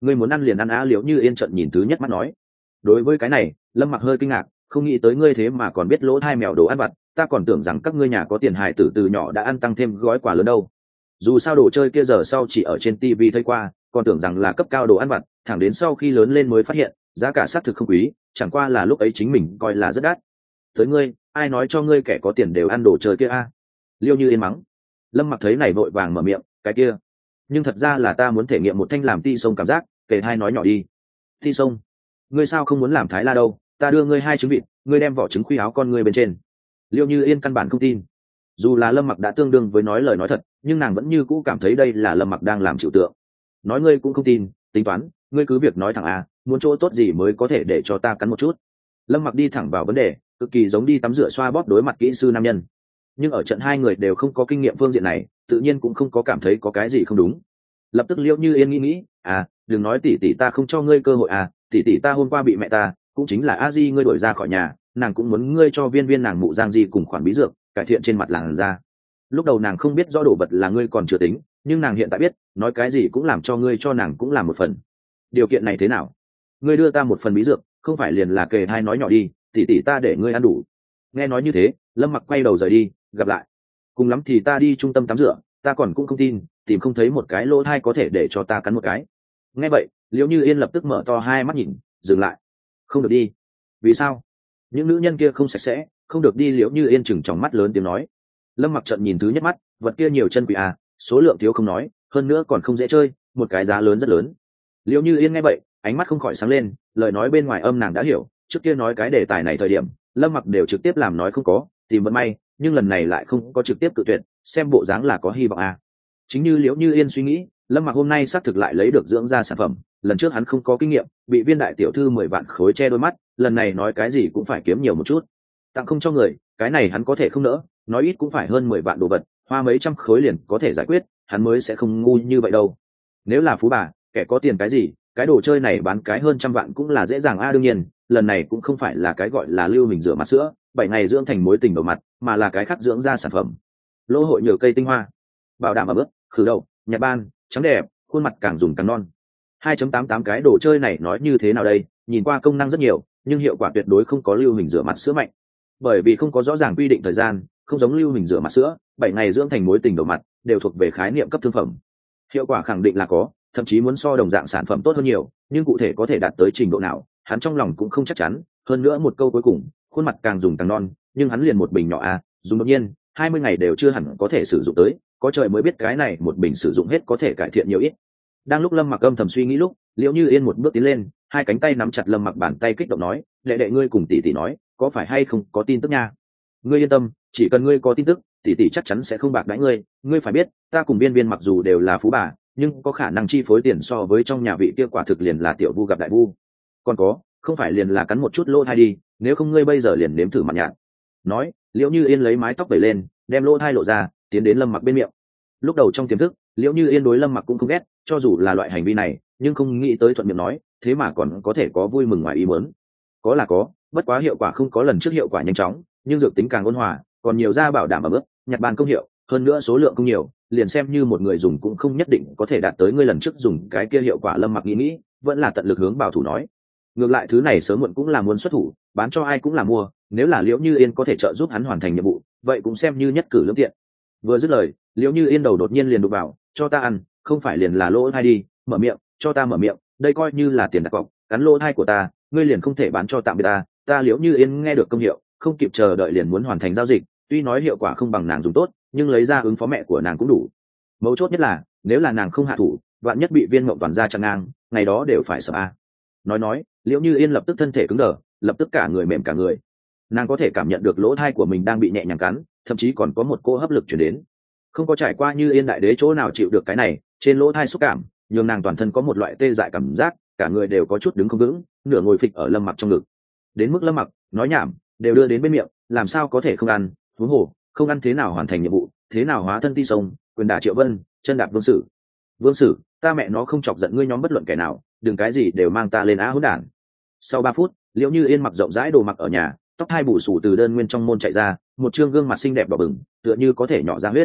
ngươi muốn ăn liền ăn á. Liễu như yên trận nhìn thứ nhất mắt nói. Đối với cái này Lâm Mặc hơi kinh ngạc, không nghĩ tới ngươi thế mà còn biết lỗ thai mèo đồ ăn vặt, ta còn tưởng rằng các ngươi nhà có tiền hài tử từ nhỏ đã ăn tăng thêm gói quà lớn đâu. Dù sao đồ chơi kia giờ sau chỉ ở trên tivi thấy qua, còn tưởng rằng là cấp cao đồ ăn vặt, thẳng đến sau khi lớn lên mới phát hiện giá cả xác thực không quý, chẳng qua là lúc ấy chính mình coi là rất đắt. Tới ngươi, ai nói cho ngươi kẻ có tiền đều ăn đồ chơi kia a? Liêu Như Yên mắng. Lâm Mặc thấy này vội vàng mở miệng, cái kia nhưng thật ra là ta muốn thể nghiệm một thanh làm ti sông cảm giác. Kể hai nói nhỏ đi. Ti sông? Ngươi sao không muốn làm thái la đâu? Ta đưa ngươi hai trứng vịt, ngươi đem vỏ trứng khuy áo con ngươi bên trên. Liêu Như Yên căn bản không tin. Dù là Lâm Mặc đã tương đương với nói lời nói thật, nhưng nàng vẫn như cũ cảm thấy đây là Lâm Mặc đang làm chịu tượng. Nói ngươi cũng không tin, tính toán, ngươi cứ việc nói thẳng à, muốn chỗ tốt gì mới có thể để cho ta cắn một chút. Lâm Mặc đi thẳng vào vấn đề, cực kỳ giống đi tắm rửa xoa bóp đối mặt kỹ sư nam nhân. Nhưng ở trận hai người đều không có kinh nghiệm phương diện này, tự nhiên cũng không có cảm thấy có cái gì không đúng. Lập tức Liễu Như Yên nghĩ nghĩ, à, đừng nói tỷ tỷ ta không cho ngươi cơ hội à, tỷ tỷ ta hôm qua bị mẹ ta, cũng chính là A Di ngươi đuổi ra khỏi nhà, nàng cũng muốn ngươi cho viên viên nàng mụ Giang Di cùng khoản bí dược, cải thiện trên mặt làn da. Lúc đầu nàng không biết rõ đồ vật là ngươi còn chưa tính, nhưng nàng hiện tại biết, nói cái gì cũng làm cho ngươi cho nàng cũng làm một phần. Điều kiện này thế nào? Ngươi đưa ta một phần bí dược, không phải liền là kề hai nói nhỏ đi, tỷ tỷ ta để ngươi ăn đủ. Nghe nói như thế, Lâm Mặc quay đầu rời đi, gặp lại. Cùng lắm thì ta đi trung tâm tắm rửa, ta còn cũng không tin, tìm không thấy một cái lỗ thai có thể để cho ta cắn một cái. Nghe vậy, Liễu Như Yên lập tức mở to hai mắt nhìn, dừng lại. Không được đi. Vì sao? Những nữ nhân kia không sạch sẽ, không được đi. Liễu Như Yên chừng tròng mắt lớn tiếng nói. Lâm Mặc trận nhìn thứ nhất mắt, vật kia nhiều chân quỷ à, số lượng thiếu không nói, hơn nữa còn không dễ chơi, một cái giá lớn rất lớn. Liễu Như Yên nghe vậy, ánh mắt không khỏi sáng lên, lời nói bên ngoài âm nàng đã hiểu, trước kia nói cái đề tài này thời điểm, Lâm Mặc đều trực tiếp làm nói không có, tìm vận may, nhưng lần này lại không có trực tiếp tự tuyệt, xem bộ dáng là có hy vọng à. Chính như Liễu Như Yên suy nghĩ, Lâm Mặc hôm nay xác thực lại lấy được dưỡng da sản phẩm, lần trước hắn không có kinh nghiệm, bị viên đại tiểu thư mười vạn khối che đôi mắt, lần này nói cái gì cũng phải kiếm nhiều một chút. Tặng không cho người, cái này hắn có thể không nỡ, nói ít cũng phải hơn mười vạn đồ vật, hoa mấy trăm khối liền có thể giải quyết, hắn mới sẽ không ngu như vậy đâu. Nếu là phú bà, kẻ có tiền cái gì, cái đồ chơi này bán cái hơn trăm vạn cũng là dễ dàng a. Đương nhiên, lần này cũng không phải là cái gọi là lưu mình rửa mặt sữa, bảy ngày dưỡng thành mối tình đầu mặt, mà là cái khác dưỡng da sản phẩm. Lô hội nhờ cây tinh hoa, bảo đảm ở bước, khử đậu, nhạt ban, trắng đẹp, khuôn mặt càng dùng càng non. hai chấm tám tám cái đồ chơi này nói như thế nào đây, nhìn qua công năng rất nhiều, nhưng hiệu quả tuyệt đối không có lưu hình rửa mặt sữa mạnh. Bởi vì không có rõ ràng quy định thời gian, không giống lưu hình rửa mặt sữa, bảy ngày dưỡng thành mối tình đầu mặt, đều thuộc về khái niệm cấp thương phẩm. Hiệu quả khẳng định là có, thậm chí muốn so đồng dạng sản phẩm tốt hơn nhiều, nhưng cụ thể có thể đạt tới trình độ nào, hắn trong lòng cũng không chắc chắn. Hơn nữa một câu cuối cùng, khuôn mặt càng dùng càng non, nhưng hắn liền một bình nhỏ a, dùng đột nhiên, hai mươi ngày đều chưa hẳn có thể sử dụng tới, có trời mới biết cái này một bình sử dụng hết có thể cải thiện nhiều ít. Đang lúc Lâm Mặc âm thầm suy nghĩ lúc, Liễu Như Yên một bước tiến lên, hai cánh tay nắm chặt Lâm Mặc bàn tay kích động nói, đệ đệ ngươi cùng tỷ tỷ nói, có phải hay không có tin tức nha? Ngươi yên tâm, chỉ cần ngươi có tin tức, tỷ tỷ chắc chắn sẽ không bạc đãi ngươi. Ngươi phải biết, ta cùng Viên Viên mặc dù đều là phú bà, nhưng có khả năng chi phối tiền so với trong nhà vị kia quả thực liền là tiểu vu gặp đại vu. Còn có, không phải liền là cắn một chút lỗ thai đi, nếu không ngươi bây giờ liền nếm thử mặt nhạt. Nói, Liễu Như Yên lấy mái tóc vẩy lên, đem lỗ thai lộ ra, tiến đến Lâm Mặc bên miệng. Lúc đầu trong tiềm thức, Liễu Như Yên đối Lâm Mặc cũng không ghét, cho dù là loại hành vi này, nhưng không nghĩ tới thuận miệng nói, thế mà còn có thể có vui mừng ngoài ý muốn. Có là có, bất quá hiệu quả không có lần trước hiệu quả nhanh chóng, nhưng dược tính càng ôn hòa, còn nhiều ra bảo đảm ở mức nhặt bàn công hiệu, hơn nữa số lượng không nhiều, liền xem như một người dùng cũng không nhất định có thể đạt tới ngươi lần trước dùng cái kia hiệu quả. Lâm Mặc nghĩ nghĩ, vẫn là tận lực hướng bảo thủ nói, ngược lại thứ này sớm muộn cũng là muốn xuất thủ, bán cho ai cũng là mua, nếu là Liễu Như Yên có thể trợ giúp hắn hoàn thành nhiệm vụ, vậy cũng xem như nhất cử lưỡng tiện. Vừa dứt lời, Liễu Như Yên đầu đột nhiên liền đục vào, cho ta ăn, không phải liền là lỗ thai đi, mở miệng, cho ta mở miệng, đây coi như là tiền đặt cọc, cắn lỗ thai của ta, ngươi liền không thể bán cho tạm biệt ta. Ta Liễu Như Yên nghe được công hiệu, không kịp chờ đợi liền muốn hoàn thành giao dịch, tuy nói hiệu quả không bằng nàng dùng tốt, nhưng lấy ra ứng phó mẹ của nàng cũng đủ. Mấu chốt nhất là, nếu là nàng không hạ thủ, vạn nhất bị Viên Mộng toàn ra chặn ngang, ngày đó đều phải sợ a. Nói nói, Liễu Như Yên lập tức thân thể cứng đờ, lập tức cả người mềm cả người. Nàng có thể cảm nhận được lỗ thai của mình đang bị nhẹ nhàng cắn, thậm chí còn có một cô hấp lực chuyển đến. Không có trải qua Như Yên đại đế chỗ nào chịu được cái này, trên lỗ thai xúc cảm, nhường nàng toàn thân có một loại tê dại cảm giác, cả người đều có chút đứng không vững, nửa ngồi phịch ở Lâm Mặc trong ngực. Đến mức Lâm Mặc nói nhảm đều đưa đến bên miệng, làm sao có thể không ăn, huống hồ không ăn thế nào hoàn thành nhiệm vụ, thế nào hóa thân ti sông, quyền đả Triệu Vân, chân đạp Vương Sử. Vương Sử, ta mẹ nó không chọc giận ngươi nhóm bất luận kẻ nào, đừng cái gì đều mang ta lên á hỗn đản. Sau ba phút, Liễu Như Yên mặc rộng rãi đồ mặc ở nhà, tóc hai bù xù từ đơn nguyên trong môn chạy ra, một trương gương mặt xinh đẹp đỏ bừng, tựa như có thể nhỏ ra huyết.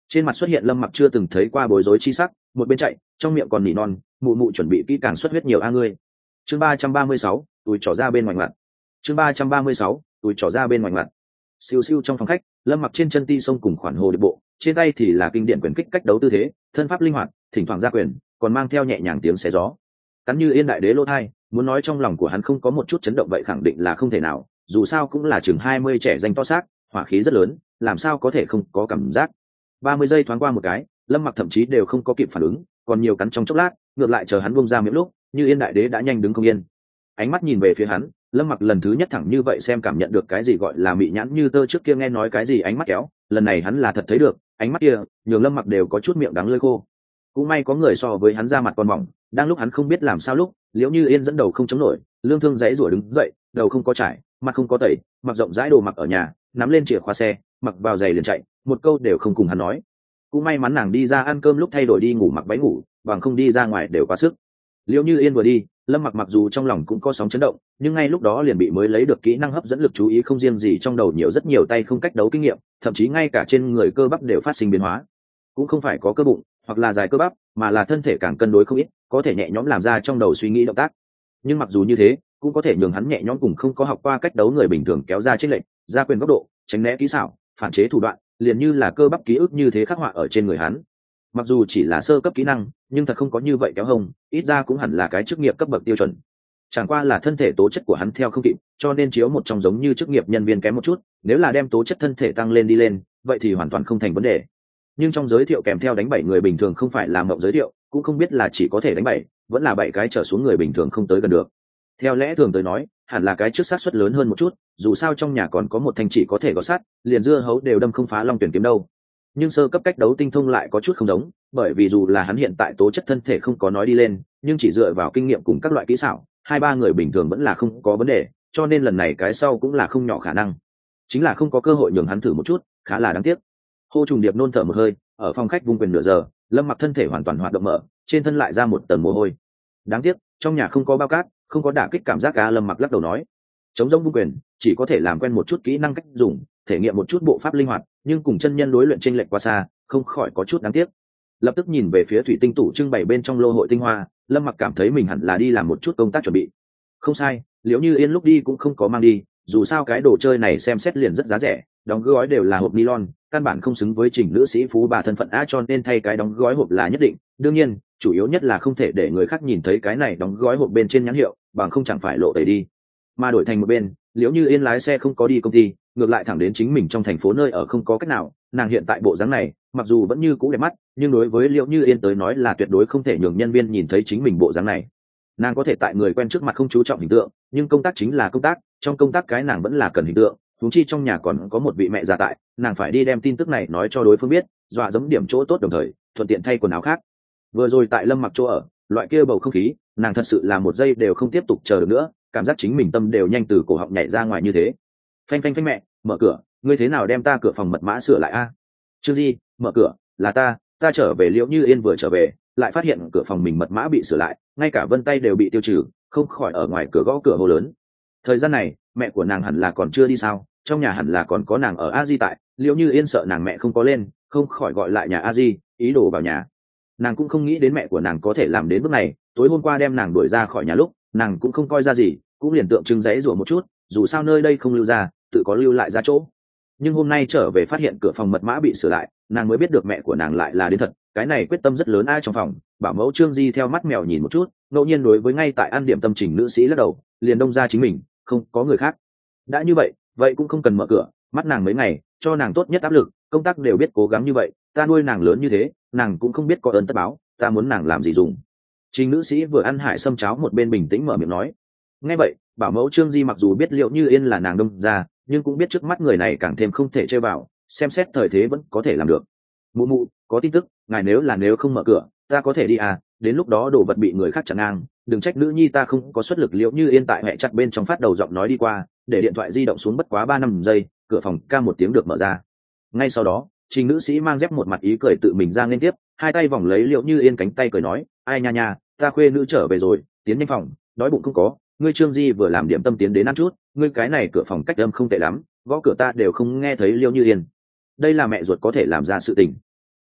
Trên mặt xuất hiện Lâm Mặc chưa từng thấy qua bối rối chi sắc, một bên chạy trong miệng còn nỉ non, mụ mụ chuẩn bị kỹ càng xuất huyết nhiều a ngươi. Chương ba trăm ba mươi sáu, túi trỏ ra bên ngoài mặt. Chương ba trăm ba mươi sáu, túi trỏ ra bên ngoài mặt. Siêu siêu trong phòng khách, Lâm Mặc trên chân ti sông cùng khoản hồ điệp bộ, trên tay thì là kinh điển quyền kích cách đấu tư thế, thân pháp linh hoạt, thỉnh thoảng ra quyền, còn mang theo nhẹ nhàng tiếng xé gió. Cắn như yên đại đế lỗ thai, muốn nói trong lòng của hắn không có một chút chấn động vậy khẳng định là không thể nào, dù sao cũng là chừng hai mươi trẻ danh to xác, hỏa khí rất lớn, làm sao có thể không có cảm giác. ba mươi giây thoáng qua một cái, Lâm Mặc thậm chí đều không có kịp phản ứng, còn nhiều cắn trong chốc lát, ngược lại chờ hắn buông ra miệng lúc, như yên đại đế đã nhanh đứng không yên. Ánh mắt nhìn về phía hắn, Lâm Mặc lần thứ nhất thẳng như vậy xem cảm nhận được cái gì gọi là mị nhãn như tơ, trước kia nghe nói cái gì ánh mắt kéo, lần này hắn là thật thấy được, ánh mắt kia, nhường Lâm Mặc đều có chút miệng đắng lưỡi khô. Cũng may có người so với hắn ra mặt còn mỏng, đang lúc hắn không biết làm sao lúc, Liễu Như Yên dẫn đầu không chống nổi, lương thương giãy giụa đứng dậy, đầu không có trải, mặt không có tẩy, mặc rộng rãi đồ mặc ở nhà, nắm lên chìa khóa xe, mặc vào giày liền chạy, một câu đều không cùng hắn nói. Cũng may mắn nàng đi ra ăn cơm lúc thay đổi đi ngủ mặc váy ngủ, bằng không đi ra ngoài đều quá sức. Liễu Như Yên vừa đi, Lâm Mặc mặc dù trong lòng cũng có sóng chấn động, nhưng ngay lúc đó liền bị mới lấy được kỹ năng hấp dẫn lực chú ý không riêng gì trong đầu nhiều rất nhiều tay không cách đấu kinh nghiệm, thậm chí ngay cả trên người cơ bắp đều phát sinh biến hóa. Cũng không phải có cơ bụng hoặc là dài cơ bắp, mà là thân thể càng cân đối không ít, có thể nhẹ nhõm làm ra trong đầu suy nghĩ động tác. Nhưng mặc dù như thế, cũng có thể nhường hắn nhẹ nhõm cùng không có học qua cách đấu người bình thường kéo ra chênh lệch, ra quyền góc độ, tránh né kỹ xảo, phản chế thủ đoạn, liền như là cơ bắp ký ức như thế khắc họa ở trên người hắn. Mặc dù chỉ là sơ cấp kỹ năng, nhưng thật không có như vậy kéo hông, ít ra cũng hẳn là cái chức nghiệp cấp bậc tiêu chuẩn. Chẳng qua là thân thể tố chất của hắn theo không kịp, cho nên chiếu một trong giống như chức nghiệp nhân viên kém một chút, nếu là đem tố chất thân thể tăng lên đi lên, vậy thì hoàn toàn không thành vấn đề. Nhưng trong giới thiệu kèm theo đánh bảy người bình thường không phải là mộng giới thiệu, cũng không biết là chỉ có thể đánh bảy, vẫn là bảy cái trở xuống người bình thường không tới gần được. Theo lẽ thường tới nói, hẳn là cái trước sát suất lớn hơn một chút, dù sao trong nhà còn có một thanh chỉ có thể có sắt, liền dưa hấu đều đâm không phá long tuyển kiếm đâu. Nhưng sơ cấp cách đấu tinh thông lại có chút không giống, bởi vì dù là hắn hiện tại tố chất thân thể không có nói đi lên, nhưng chỉ dựa vào kinh nghiệm cùng các loại kỹ xảo, hai ba người bình thường vẫn là không có vấn đề, cho nên lần này cái sau cũng là không nhỏ khả năng. Chính là không có cơ hội nhường hắn thử một chút, khá là đáng tiếc. Hô Trùng Điệp nôn thở một hơi, ở phòng khách vung quyền nửa giờ, Lâm Mặc thân thể hoàn toàn hoạt động mở, trên thân lại ra một tầng mồ hôi. Đáng tiếc, trong nhà không có bao cát, không có đả kích cảm giác cá. Lâm Mặc lắc đầu nói, chống rỗng vung quyền, chỉ có thể làm quen một chút kỹ năng cách dùng, thể nghiệm một chút bộ pháp linh hoạt, nhưng cùng chân nhân đối luyện chênh lệch quá xa, không khỏi có chút đáng tiếc. Lập tức nhìn về phía thủy tinh tủ trưng bày bên trong lô hội tinh hoa, Lâm Mặc cảm thấy mình hẳn là đi làm một chút công tác chuẩn bị. Không sai, Liễu Như Yên lúc đi cũng không có mang đi, dù sao cái đồ chơi này xem xét liền rất giá rẻ, đóng gói đều là hộp nylon, căn bản không xứng với trình nữ sĩ phú bà thân phận á, cho nên thay cái đóng gói hộp là nhất định. Đương nhiên, chủ yếu nhất là không thể để người khác nhìn thấy cái này đóng gói hộp bên trên nhãn hiệu, bằng không chẳng phải lộ tẩy đi. Mà đổi thành một bên, Liễu Như Yên lái xe không có đi công ty, ngược lại thẳng đến chính mình trong thành phố nơi ở không có cách nào. Nàng hiện tại bộ dáng này, mặc dù vẫn như cũ đẹp mắt, nhưng đối với Liễu Như Yên tới nói là tuyệt đối không thể nhường nhân viên nhìn thấy chính mình bộ dáng này. Nàng có thể tại người quen trước mặt không chú trọng hình tượng, nhưng công tác chính là công tác, trong công tác cái nàng vẫn là cần hình tượng. Huống chi trong nhà còn có một vị mẹ già tại, nàng phải đi đem tin tức này nói cho đối phương biết, dọa giống điểm chỗ tốt đồng thời thuận tiện thay quần áo khác. Vừa rồi tại Lâm Mặc chỗ ở, loại kia bầu không khí, nàng thật sự là một giây đều không tiếp tục chờ được nữa, cảm giác chính mình tâm đều nhanh từ cổ họng nhảy ra ngoài như thế. Phanh phanh phanh, mẹ, mở cửa, ngươi thế nào đem ta cửa phòng mật mã sửa lại a? À? Trương Di, mở cửa, là ta, ta trở về. Liễu Như Yên vừa trở về, lại phát hiện cửa phòng mình mật mã bị sửa lại, ngay cả vân tay đều bị tiêu trừ, không khỏi ở ngoài cửa gõ cửa hô lớn. Thời gian này, mẹ của nàng hẳn là còn chưa đi sao? Trong nhà hẳn là còn có nàng ở A Di tại. Liễu Như Yên sợ nàng mẹ không có lên, không khỏi gọi lại nhà A Di, ý đồ vào nhà. Nàng cũng không nghĩ đến mẹ của nàng có thể làm đến bước này, tối hôm qua đem nàng đuổi ra khỏi nhà lúc, nàng cũng không coi ra gì, cũng liền tượng trưng giấy rủa một chút, dù sao nơi đây không lưu ra, tự có lưu lại ra chỗ. Nhưng hôm nay trở về phát hiện cửa phòng mật mã bị sửa lại, nàng mới biết được mẹ của nàng lại là đến thật, cái này quyết tâm rất lớn. Ai trong phòng, bảo mẫu Trương Di theo mắt mèo nhìn một chút, ngẫu nhiên đối với ngay tại ăn điểm tâm trình nữ sĩ lắc đầu, liền đông ra chính mình, không có người khác. Đã như vậy, vậy cũng không cần mở cửa, mắt nàng mấy ngày, cho nàng tốt nhất áp lực, công tác đều biết cố gắng như vậy, ta nuôi nàng lớn như thế, nàng cũng không biết có ơn tất báo, ta muốn nàng làm gì dùng. Trình nữ sĩ vừa ăn hải sâm cháo một bên bình tĩnh mở miệng nói. Nghe vậy, bảo mẫu Trương Di mặc dù biết Liễu Như Yên là nàng đông ra, nhưng cũng biết trước mắt người này càng thêm không thể chơi vào, xem xét thời thế vẫn có thể làm được. Mụ mụ, có tin tức, ngài nếu là nếu không mở cửa, ta có thể đi à, đến lúc đó đồ vật bị người khác chặn ngang, đừng trách nữ nhi ta không có xuất lực. Liễu Như Yên tại mẹ chặt bên trong phát đầu giọng nói đi qua, để điện thoại di động xuống bất quá ba năm giây, cửa phòng ca một tiếng được mở ra. Ngay sau đó, trình nữ sĩ mang dép một mặt ý cười tự mình ra liên tiếp, hai tay vòng lấy Liễu Như Yên cánh tay cười nói, ai nha nha, ta khuê nữ trở về rồi, tiến nhanh phòng, đói bụng không có, ngươi Trương Di vừa làm điểm tâm tiến đến ăn chút, ngươi cái này cửa phòng cách âm không tệ lắm, gõ cửa ta đều không nghe thấy Liễu Như Yên. Đây là mẹ ruột có thể làm ra sự tình.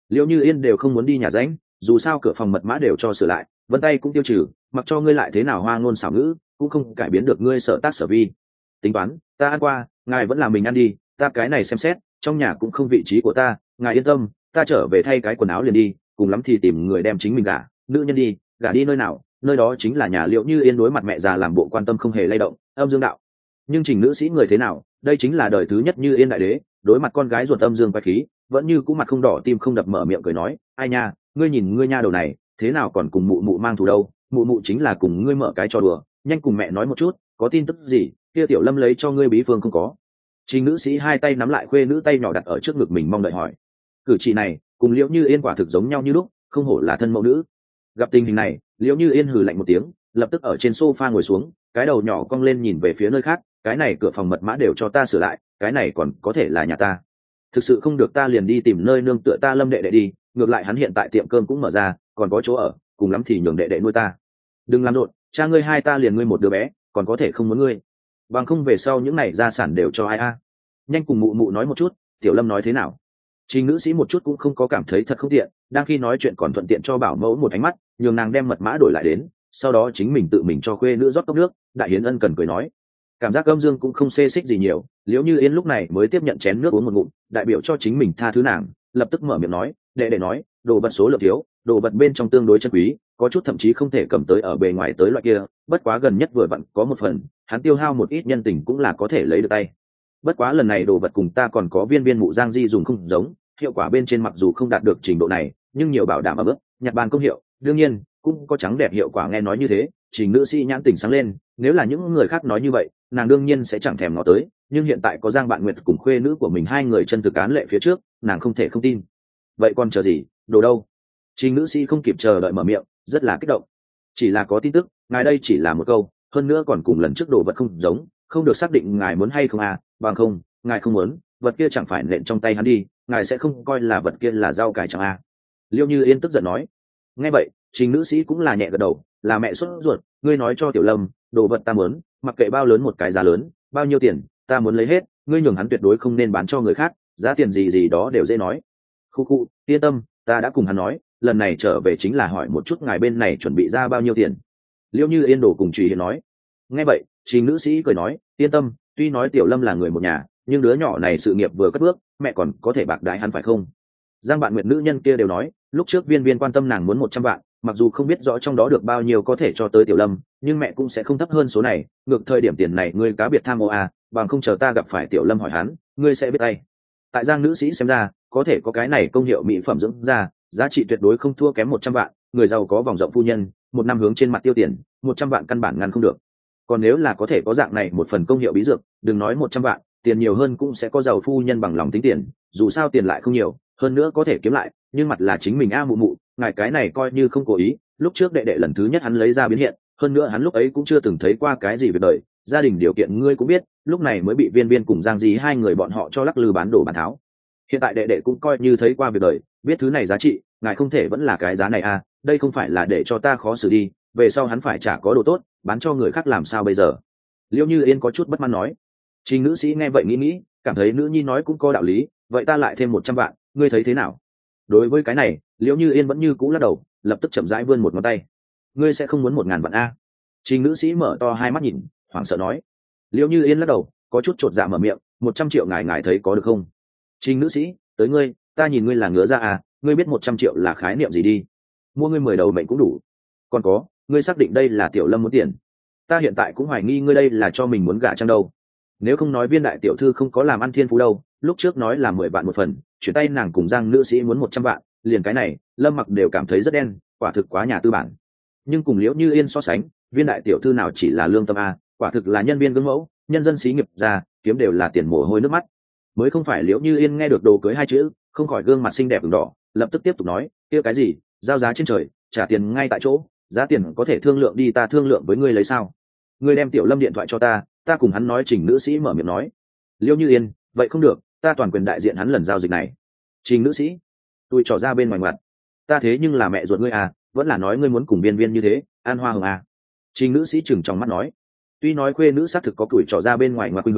Liễu Như Yên đều không muốn đi nhà ránh, dù sao cửa phòng mật mã đều cho sửa lại, vân tay cũng tiêu trừ, mặc cho ngươi lại thế nào hoa ngôn xảo ngữ cũng không cải biến được ngươi sở tác sở vi. Tính toán ta ăn qua, ngài vẫn là mình ăn đi, ta cái này xem xét trong nhà cũng không vị trí của ta, ngài yên tâm, ta trở về thay cái quần áo liền đi, cùng lắm thì tìm người đem chính mình gả nữ nhân đi, gả đi nơi nào nơi đó chính là nhà. Liễu Như Yên đối mặt mẹ già làm bộ quan tâm không hề lay động, âm dương đạo. Nhưng Trình nữ sĩ người thế nào, đây chính là đời thứ nhất Như Yên đại đế, đối mặt con gái ruột âm dương quay khí vẫn như cũ mặt không đỏ tim không đập, mở miệng cười nói, ai nha, ngươi nhìn ngươi nha đầu này thế nào còn cùng mụ mụ mang thù đâu, mụ mụ chính là cùng ngươi mở cái trò đùa, nhanh cùng mẹ nói một chút, có tin tức gì kia tiểu lâm lấy cho ngươi bí phương không có. Trình nữ sĩ hai tay nắm lại khuê nữ tay nhỏ đặt ở trước ngực mình mong đợi hỏi. Cử chỉ này cùng Liễu Như Yên quả thực giống nhau như lúc, không hổ là thân mẫu nữ. Gặp tình hình này, Liễu Như Yên hừ lạnh một tiếng, lập tức ở trên sofa ngồi xuống, cái đầu nhỏ cong lên nhìn về phía nơi khác, cái này cửa phòng mật mã đều cho ta sửa lại, cái này còn có thể là nhà ta. Thực sự không được ta liền đi tìm nơi nương tựa ta Lâm đệ đệ đi, ngược lại hắn hiện tại tiệm cơm cũng mở ra, còn có chỗ ở, cùng lắm thì nhường đệ đệ nuôi ta. Đừng làm rộn, cha ngươi hai ta liền ngươi một đứa bé, còn có thể không muốn ngươi. Bằng không về sau những này gia sản đều cho ai a. Nhanh cùng mụ mụ nói một chút, tiểu Lâm nói thế nào. Trình nữ sĩ một chút cũng không có cảm thấy thật không tiện, đang khi nói chuyện còn thuận tiện cho bảo mẫu một ánh mắt, nhường nàng đem mật mã đổi lại đến, sau đó chính mình tự mình cho khuê nữ rót cốc nước. Đại hiến ân cần cười nói, cảm giác âm dương cũng không xê xích gì nhiều. Liễu Như Yên lúc này mới tiếp nhận chén nước uống một ngụm, đại biểu cho chính mình tha thứ nàng, lập tức mở miệng nói, đệ đệ nói đồ vật số lượng thiếu, đồ vật bên trong tương đối chân quý, có chút thậm chí không thể cầm tới ở bề ngoài tới loại kia, bất quá gần nhất vừa vặn có một phần, hắn tiêu hao một ít nhân tình cũng là có thể lấy được tay. Bất quá lần này đồ vật cùng ta còn có viên viên mụ giang di dùng không giống, hiệu quả bên trên mặc dù không đạt được trình độ này, nhưng nhiều bảo đảm ở bước nhặt bàn công hiệu, đương nhiên cũng có trắng đẹp hiệu quả. Nghe nói như thế, Trình nữ sĩ nhãn tình sáng lên, nếu là những người khác nói như vậy nàng đương nhiên sẽ chẳng thèm ngó tới, nhưng hiện tại có Giang Bạn Nguyệt cùng khuê nữ của mình hai người chân thực án lệ phía trước, nàng không thể không tin. Vậy còn chờ gì, đồ đâu? Trình nữ sĩ không kịp chờ đợi mở miệng, rất là kích động. Chỉ là có tin tức, ngài đây chỉ là một câu, hơn nữa còn cùng lần trước đồ vật không giống, không được xác định ngài muốn hay không à, bằng không ngài không muốn vật kia chẳng phải nện trong tay hắn đi, ngài sẽ không coi là vật kia là rau cải chẳng à. Liêu Như Yên tức giận nói. Nghe vậy Trình nữ sĩ cũng là nhẹ gật đầu, là mẹ xuất ruột, ngươi nói cho tiểu Lâm, đồ vật ta muốn, mặc kệ bao lớn một cái giá lớn, bao nhiêu tiền ta muốn lấy hết, ngươi nhường hắn tuyệt đối không nên bán cho người khác, giá tiền gì gì đó đều dễ nói. Khu khu, yên tâm, ta đã cùng hắn nói, lần này trở về chính là hỏi một chút ngài bên này chuẩn bị ra bao nhiêu tiền. Liêu Như Yên đổ cùng Trùy Hiền nói. Nghe vậy Trình nữ sĩ cười nói, yên tâm, tuy nói tiểu Lâm là người một nhà, nhưng đứa nhỏ này sự nghiệp vừa cất bước, mẹ còn có thể bạc đái hắn phải không? Giang Bạn Nguyệt nữ nhân kia đều nói, lúc trước viên viên quan tâm nàng muốn một trăm vạn, mặc dù không biết rõ trong đó được bao nhiêu có thể cho tới tiểu Lâm, nhưng mẹ cũng sẽ không thấp hơn số này, ngược thời điểm tiền này ngươi cá biệt tham ô à, bằng không chờ ta gặp phải tiểu Lâm hỏi hắn, ngươi sẽ biết tay. Tại Giang nữ sĩ xem ra, có thể có cái này công hiệu mỹ phẩm dưỡng da, giá trị tuyệt đối không thua kém một trăm vạn, người giàu có vòng rộng phu nhân, một năm hướng trên mặt tiêu tiền, một trăm vạn căn bản ngăn không được. Còn nếu là có thể có dạng này một phần công hiệu bí dược, đừng nói một trăm vạn, tiền nhiều hơn cũng sẽ có giàu phu nhân bằng lòng tính tiền, dù sao tiền lại không nhiều, hơn nữa có thể kiếm lại, nhưng mặt là chính mình a mụ mụ, ngài cái này coi như không cố ý, lúc trước đệ đệ lần thứ nhất hắn lấy ra biến hiện, hơn nữa hắn lúc ấy cũng chưa từng thấy qua cái gì về đời, gia đình điều kiện ngươi cũng biết, lúc này mới bị viên viên cùng Giang Dí hai người bọn họ cho lắc lư bán đồ bán tháo. Hiện tại đệ đệ cũng coi như thấy qua việc đời, biết thứ này giá trị, ngài không thể vẫn là cái giá này à, đây không phải là để cho ta khó xử đi, về sau hắn phải trả có đồ tốt, bán cho người khác làm sao bây giờ? Liêu Như Yên có chút bất mãn nói. Trình nữ sĩ nghe vậy nghĩ nghĩ, cảm thấy nữ nhi nói cũng có đạo lý, vậy ta lại thêm một trăm vạn, ngươi thấy thế nào? Đối với cái này, Liêu Như Yên vẫn như cũ lắc đầu, lập tức chậm rãi vươn một ngón tay. Ngươi sẽ không muốn một ngàn vạn a? Trình nữ sĩ mở to hai mắt nhìn, hoảng sợ nói. Liêu Như Yên lắc đầu, có chút chột dạ mở miệng, một trăm triệu ngài ngài thấy có được không? Trình nữ sĩ, tới ngươi, ta nhìn ngươi là ngứa ra à, ngươi biết một trăm triệu là khái niệm gì đi? Mua ngươi mười đầu mệnh cũng đủ. Còn có, ngươi xác định đây là tiểu Lâm muốn tiền? Ta hiện tại cũng hoài nghi ngươi đây là cho mình muốn gả chăng đâu. Nếu không nói viên đại tiểu thư không có làm ăn thiên phú đâu, lúc trước nói là mười vạn một phần, chuyển tay nàng cùng Giang nữ sĩ muốn một trăm vạn, liền cái này Lâm Mặc đều cảm thấy rất đen, quả thực quá nhà tư bản. Nhưng cùng Liễu Như Yên so sánh, viên đại tiểu thư nào chỉ là lương tâm a, quả thực là nhân viên gương mẫu, nhân dân xí nghiệp ra kiếm đều là tiền mồ hôi nước mắt. Mới không phải. Liễu Như Yên nghe được đồ cưới hai chữ, không khỏi gương mặt xinh đẹp ửng đỏ, lập tức tiếp tục nói, kia cái gì, giao giá trên trời, trả tiền ngay tại chỗ, giá tiền có thể thương lượng đi, ta thương lượng với ngươi lấy sao? Ngươi đem tiểu Lâm điện thoại cho ta, ta cùng hắn nói. Trình nữ sĩ mở miệng nói. Liễu Như Yên, vậy không được, ta toàn quyền đại diện hắn lần giao dịch này. Trình nữ sĩ, tôi trỏ ra bên ngoài ngoặt, ta thế nhưng là mẹ ruột ngươi à, vẫn là nói ngươi muốn cùng Viên Viên như thế, an hoa hồng à? Trình nữ sĩ chừng trong mắt nói, tuy nói khuê nữ xác thực có tuổi trỏ ra bên ngoài ngoặt khuynh hướng,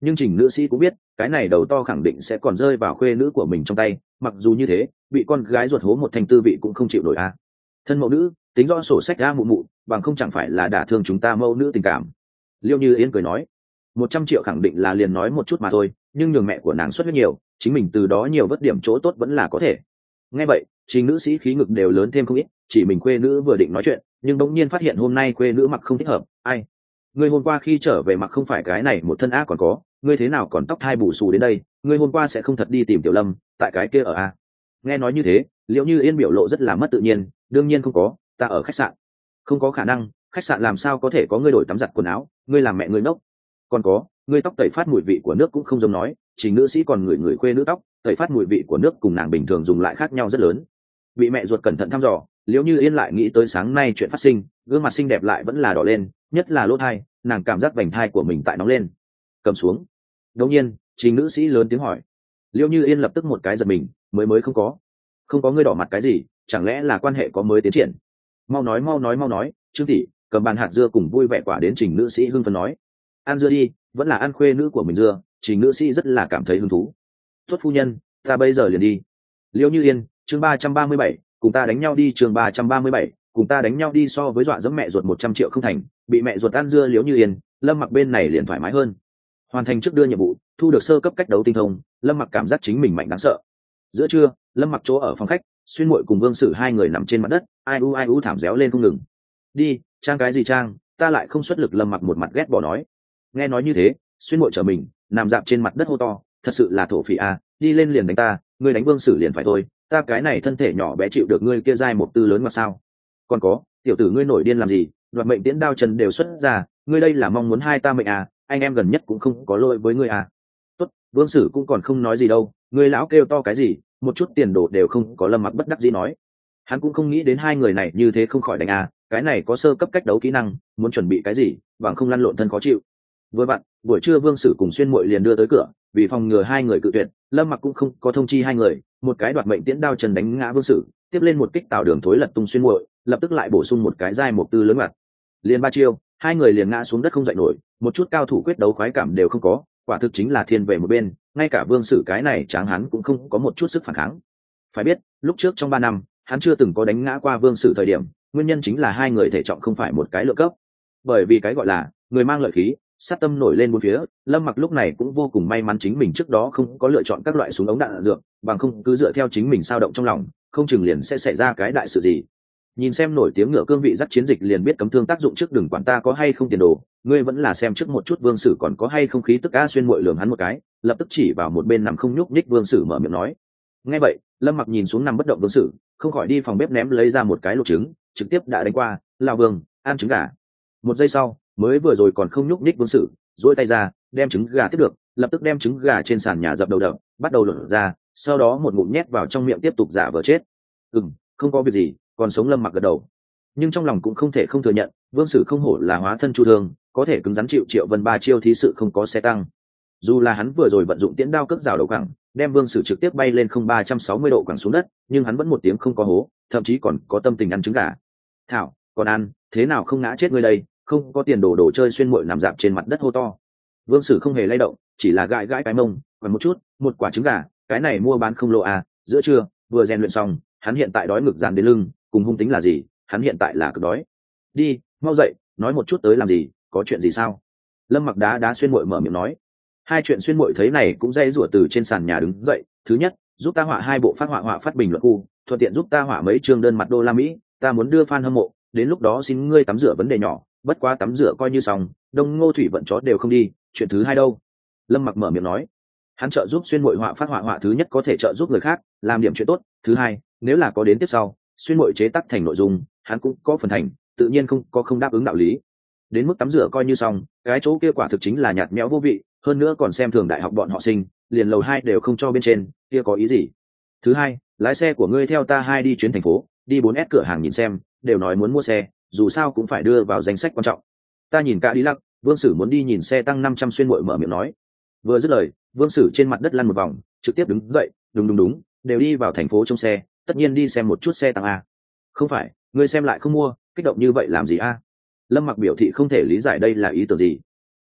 nhưng trình nữ sĩ cũng biết cái này đầu to khẳng định sẽ còn rơi vào khuê nữ của mình trong tay, mặc dù như thế bị con gái ruột hố một thành tư vị cũng không chịu nổi a. Thân mẫu nữ tính rõ sổ sách ra mụ mụ, bằng không chẳng phải là đả thương chúng ta mẫu nữ tình cảm. Liêu Như Yên cười nói, một trăm triệu khẳng định là liền nói một chút mà thôi, nhưng nhường mẹ của nàng xuất huyết nhiều, chính mình từ đó nhiều vất điểm chỗ tốt vẫn là có thể. Nghe vậy trình nữ sĩ khí ngực đều lớn thêm không ít, chỉ mình khuê nữ vừa định nói chuyện nhưng bỗng nhiên phát hiện hôm nay khuê nữ mặc không thích hợp. Ai, ngươi hôm qua khi trở về mặc không phải cái này một thân ác còn có, ngươi thế nào còn tóc thai bù xù đến đây, ngươi hôm qua sẽ không thật đi tìm Tiểu Lâm tại cái kia ở a? Nghe nói như thế Liễu Như Yên biểu lộ rất là mất tự nhiên, đương nhiên không có, ta ở khách sạn. Không có khả năng, khách sạn làm sao có thể có ngươi đổi tắm giặt quần áo, ngươi làm mẹ ngươi ngốc. Còn có, ngươi tóc tẩy phát mùi vị của nước cũng không giống nói, trình nữ sĩ còn ngửi người khuê nữ tóc tẩy phát mùi vị của nước cùng nàng bình thường dùng lại khác nhau rất lớn. Bị mẹ ruột cẩn thận thăm dò, Liễu Như Yên lại nghĩ tới sáng nay chuyện phát sinh, gương mặt xinh đẹp lại vẫn là đỏ lên, nhất là lỗ thai, nàng cảm giác vành thai của mình tại nóng lên. Cầm xuống. Đột nhiên trình nữ sĩ lớn tiếng hỏi. Liễu Như Yên lập tức một cái giật mình, mới mới không có không có ngươi đỏ mặt cái gì, chẳng lẽ là quan hệ có mới tiến triển? Mau nói mau nói mau nói. Trương tỷ cầm bàn hạt dưa cùng vui vẻ quả đến trình nữ sĩ hưng phấn nói. Ăn dưa đi, vẫn là ăn khuê nữ của mình dưa. Trình nữ sĩ rất là cảm thấy hứng thú. Tốt phu nhân, ta bây giờ liền đi. Liễu Như Yên, chương ba trăm ba mươi bảy, cùng ta đánh nhau đi. Chương ba trăm ba mươi bảy, cùng ta đánh nhau đi. So với dọa dẫm mẹ ruột một trăm triệu không thành, bị mẹ ruột ăn dưa Liễu Như Yên, Lâm Mặc bên này liền thoải mái hơn. Hoàn thành trước đưa nhiệm vụ, thu được sơ cấp cách đấu tinh thông, Lâm Mặc cảm giác chính mình mạnh đáng sợ. Giữa trưa Lâm Mặc chỗ ở phòng khách, Xuyên Muội cùng Vương Sử hai người nằm trên mặt đất, ai u ai u thảm réo lên không ngừng. Đi trang cái gì trang, ta lại không xuất lực. Lâm Mặc một mặt ghét bỏ nói. Nghe nói như thế Xuyên Muội trở mình nằm dạp trên mặt đất hô to, thật sự là thổ phỉ à, đi lên liền đánh ta, ngươi đánh Vương Sử liền phải thôi, ta cái này thân thể nhỏ bé chịu được ngươi kia dai một tư lớn mà sao? Còn có tiểu tử ngươi nổi điên làm gì, đoạt mệnh tiễn đao chân đều xuất ra, ngươi đây là mong muốn hai ta mệnh à, anh em gần nhất cũng không có lỗi với ngươi à? Tốt, Vương Sử cũng còn không nói gì đâu, ngươi lão kêu to cái gì, một chút tiền đồ đều không có. Lâm Mặc bất đắc dĩ nói. Hắn cũng không nghĩ đến hai người này như thế không khỏi đánh à, cái này có sơ cấp cách đấu kỹ năng, muốn chuẩn bị cái gì bằng không lăn lộn thân khó chịu. Vừa vặn buổi trưa Vương Sử cùng Xuyên Muội liền đưa tới cửa, vì phòng ngừa hai người cự tuyệt, Lâm Mặc cũng không có thông chi hai người, một cái đoạt mệnh tiễn đao chân đánh ngã Vương Sử, tiếp lên một kích tạo đường thối lật tung Xuyên Muội, lập tức lại bổ sung một cái giai một tư lớn mặt. Liền ba chiêu, hai người liền ngã xuống đất không dậy nổi, một chút cao thủ quyết đấu khoái cảm đều không có, quả thực chính là thiên về một bên, ngay cả Vương Sử cái này tráng hắn cũng không có một chút sức phản kháng. Phải biết lúc trước trong ba năm hắn chưa từng có đánh ngã qua Vương Sử thời điểm, nguyên nhân chính là hai người thể trọng không phải một cái lượng cấp. Bởi vì cái gọi là người mang lợi khí, sát tâm nổi lên bốn phía, Lâm Mặc lúc này cũng vô cùng may mắn chính mình trước đó không có lựa chọn các loại súng ống đạn, đạn dược, bằng không cứ dựa theo chính mình sao động trong lòng, không chừng liền sẽ xảy ra cái đại sự gì. Nhìn xem nổi tiếng ngựa cương vị dắt chiến dịch liền biết cấm thương tác dụng trước, đừng quản ta có hay không tiền đồ, ngươi vẫn là xem trước một chút Vương Sử còn có hay không khí tức. A Xuyên Muội lườm hắn một cái, lập tức chỉ vào một bên nằm không nhúc nhích Vương Sử mở miệng nói. Nghe vậy Lâm Mặc nhìn xuống nằm bất động Vương Sử, không khỏi đi phòng bếp ném lấy ra một cái luộc trứng, trực tiếp đã đánh qua. Lão Vương, ăn trứng gà. Một giây sau mới vừa rồi còn không nhúc nhích Vương Sử duỗi tay ra đem trứng gà tiếp được, lập tức đem trứng gà trên sàn nhà dập đầu đập, bắt đầu lột ra, sau đó một ngụm nhét vào trong miệng tiếp tục giả vờ chết. Ừm, không có việc gì, còn sống. Lâm Mặc gật đầu, nhưng trong lòng cũng không thể không thừa nhận, Vương Sử không hổ là hóa thân chu thương, có thể cứng rắn chịu Triệu Vân ba chiêu thí sự không có xe tăng. Dù là hắn vừa rồi vận dụng tiễn đao cước rào đầu quẳng, đem Vương Sử trực tiếp bay lên không ba trăm sáu mươi độ quẳng xuống đất, nhưng hắn vẫn một tiếng không có hố, thậm chí còn có tâm tình ăn trứng gà. Thảo, còn ăn, thế nào không ngã chết ngươi đây, không có tiền đồ đồ chơi. Xuyên Muội nằm dạp trên mặt đất hô to. Vương Sử không hề lay động, chỉ là gãi gãi cái mông, còn một chút, một quả trứng gà, cái này mua bán không lộ à? Giữa trưa vừa rèn luyện xong, hắn hiện tại đói ngực dàn đến lưng, cùng hung tính là gì, hắn hiện tại là cực đói. Đi mau dậy, nói một chút tới làm gì, có chuyện gì sao? Lâm Mặc đá đá Xuyên Muội mở miệng nói. Hai chuyện. Xuyên Muội thấy này cũng dây rủa từ trên sàn nhà đứng dậy. Thứ nhất, giúp ta họa hai bộ phát họa họa phát bình luận khu, thuận tiện giúp ta họa mấy chương đơn mặt đô la Mỹ, ta muốn đưa fan hâm mộ, đến lúc đó xin ngươi tắm rửa vấn đề nhỏ, bất quá tắm rửa coi như xong, Đông Ngô thủy vận chó đều không đi. Chuyện thứ hai đâu? Lâm Mặc mở miệng nói. Hắn trợ giúp Xuyên Muội họa phát họa họa, thứ nhất có thể trợ giúp người khác làm điểm chuyện tốt, thứ hai nếu là có đến tiếp sau Xuyên Muội chế tác thành nội dung, hắn cũng có phần thành, tự nhiên không có không đáp ứng đạo lý. Đến mức tắm rửa coi như xong, cái chỗ kia quả thực chính là nhạt nhẽo vô vị, hơn nữa còn xem thường đại học bọn họ sinh, liền lầu hai đều không cho bên trên, kia có ý gì? Thứ hai, lái xe của ngươi theo ta hai đi chuyến thành phố, đi bốn S cửa hàng nhìn xem, đều nói muốn mua xe, dù sao cũng phải đưa vào danh sách quan trọng. Ta nhìn cả đi lắc, Vương Sử muốn đi nhìn xe tăng năm trăm. Xuyên Muội mở miệng nói. Vừa dứt lời, Vương Sử trên mặt đất lăn một vòng, trực tiếp đứng dậy, đúng đúng đúng, đều đi vào thành phố trong xe, tất nhiên đi xem một chút xe tăng a. Không phải, ngươi xem lại không mua, kích động như vậy làm gì a? Lâm Mặc biểu thị không thể lý giải đây là ý tưởng gì.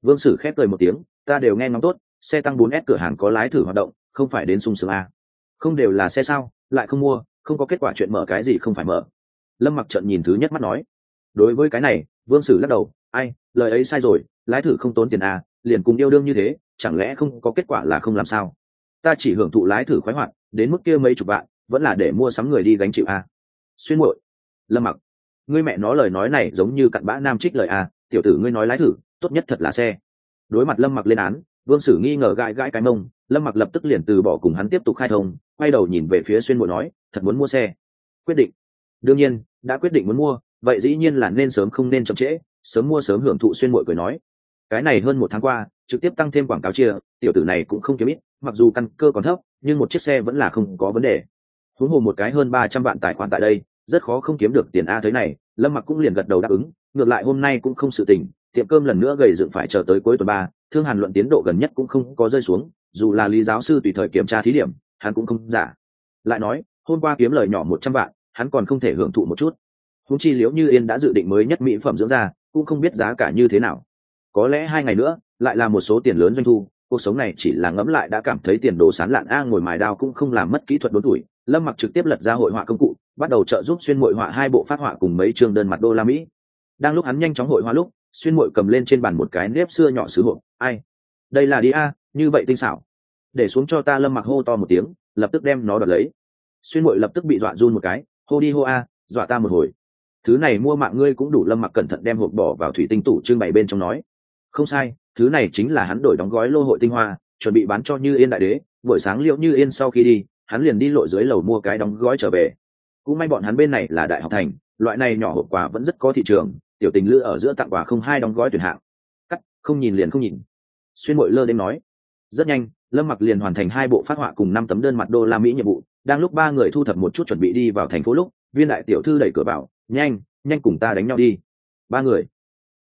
Vương Sử khép cười một tiếng, ta đều nghe ngóng tốt, xe tăng bốn S cửa hàng có lái thử hoạt động, không phải đến sung sướng à. Không đều là xe sao, lại không mua, không có kết quả chuyện mở cái gì không phải mở. Lâm Mặc trợn nhìn thứ nhất mắt nói. Đối với cái này, Vương Sử lắc đầu, ai, lời ấy sai rồi, lái thử không tốn tiền à, liền cùng yêu đương như thế, chẳng lẽ không có kết quả là không làm sao? Ta chỉ hưởng thụ lái thử khoái hoạt, đến mức kia mấy chục vạn, vẫn là để mua sắm người đi gánh chịu à. Xuyên muội. Lâm Mặc, ngươi mẹ nó lời nói này giống như cặn bã nam trích lời à, tiểu tử ngươi nói lái thử, tốt nhất thật là xe. Đối mặt Lâm Mặc lên án, Vương Sử nghi ngờ gãi gãi cái mông, Lâm Mặc lập tức liền từ bỏ cùng hắn tiếp tục khai thông, quay đầu nhìn về phía Xuyên muội nói, thật muốn mua xe. Quyết định. Đương nhiên, đã quyết định muốn mua, vậy dĩ nhiên là nên sớm không nên chậm trễ, sớm mua sớm hưởng thụ. Xuyên muội cười nói, cái này hơn một tháng qua, trực tiếp tăng thêm quảng cáo chia, tiểu tử này cũng không kiếm ít, mặc dù căn cơ còn thấp, nhưng một chiếc xe vẫn là không có vấn đề. Huống hồ một cái hơn ba trăm vạn tài khoản tại đây, rất khó không kiếm được tiền a. Thế này, Lâm Mặc cũng liền gật đầu đáp ứng, ngược lại hôm nay cũng không sự tình, tiệm cơm lần nữa gầy dựng phải chờ tới cuối tuần ba, thương hàn luận tiến độ gần nhất cũng không có rơi xuống, dù là Lý giáo sư tùy thời kiểm tra thí điểm, hắn cũng không giả. Lại nói, hôm qua kiếm lời nhỏ một trăm vạn, hắn còn không thể hưởng thụ một chút. Huống chi Liễu Như Yên đã dự định mới nhất mỹ phẩm dưỡng da, cũng không biết giá cả như thế nào. Có lẽ hai ngày nữa, lại là một số tiền lớn doanh thu, cuộc sống này chỉ là ngẫm lại đã cảm thấy tiền đồ sán lạn a. Ngồi mài đao cũng không làm mất kỹ thuật đốn tuổi, Lâm Mặc trực tiếp lật ra hội họa công cụ, bắt đầu trợ giúp Xuyên muội họa hai bộ phát họa cùng mấy chương đơn mặt đô la Mỹ. Đang lúc hắn nhanh chóng hội họa lúc, Xuyên muội cầm lên trên bàn một cái nếp xưa nhỏ sứ hộp, ai, đây là đi a, như vậy tinh xảo, để xuống cho ta. Lâm Mặc hô to một tiếng, lập tức đem nó đoạt lấy. Xuyên muội lập tức bị dọa run một cái, hô đi hô a, dọa ta một hồi. Thứ này mua mạng ngươi cũng đủ. Lâm Mặc cẩn thận đem hộp bỏ vào thủy tinh tủ trưng bày bên trong nói, không sai, thứ này chính là hắn đổi đóng gói lô hội tinh hoa, chuẩn bị bán cho Như Yên đại đế. Buổi sáng Liễu Như Yên sau khi đi, hắn liền đi lội dưới lầu mua cái đóng gói trở về. Cũng may bọn hắn bên này là đại học thành, loại này nhỏ hộp quà vẫn rất có thị trường, tiểu tình lữ ở giữa tặng quà không hai đóng gói tuyển hạng. Cắt, không nhìn liền không nhìn. Xuyên muội lơ đến nói. Rất nhanh, Lâm Mặc liền hoàn thành hai bộ phát họa cùng năm tấm đơn mặt đô la Mỹ nhiệm vụ. Đang lúc ba người thu thập một chút chuẩn bị đi vào thành phố lúc, Viên đại tiểu thư đẩy cửa vào, nhanh nhanh cùng ta đánh nhau đi. Ba người.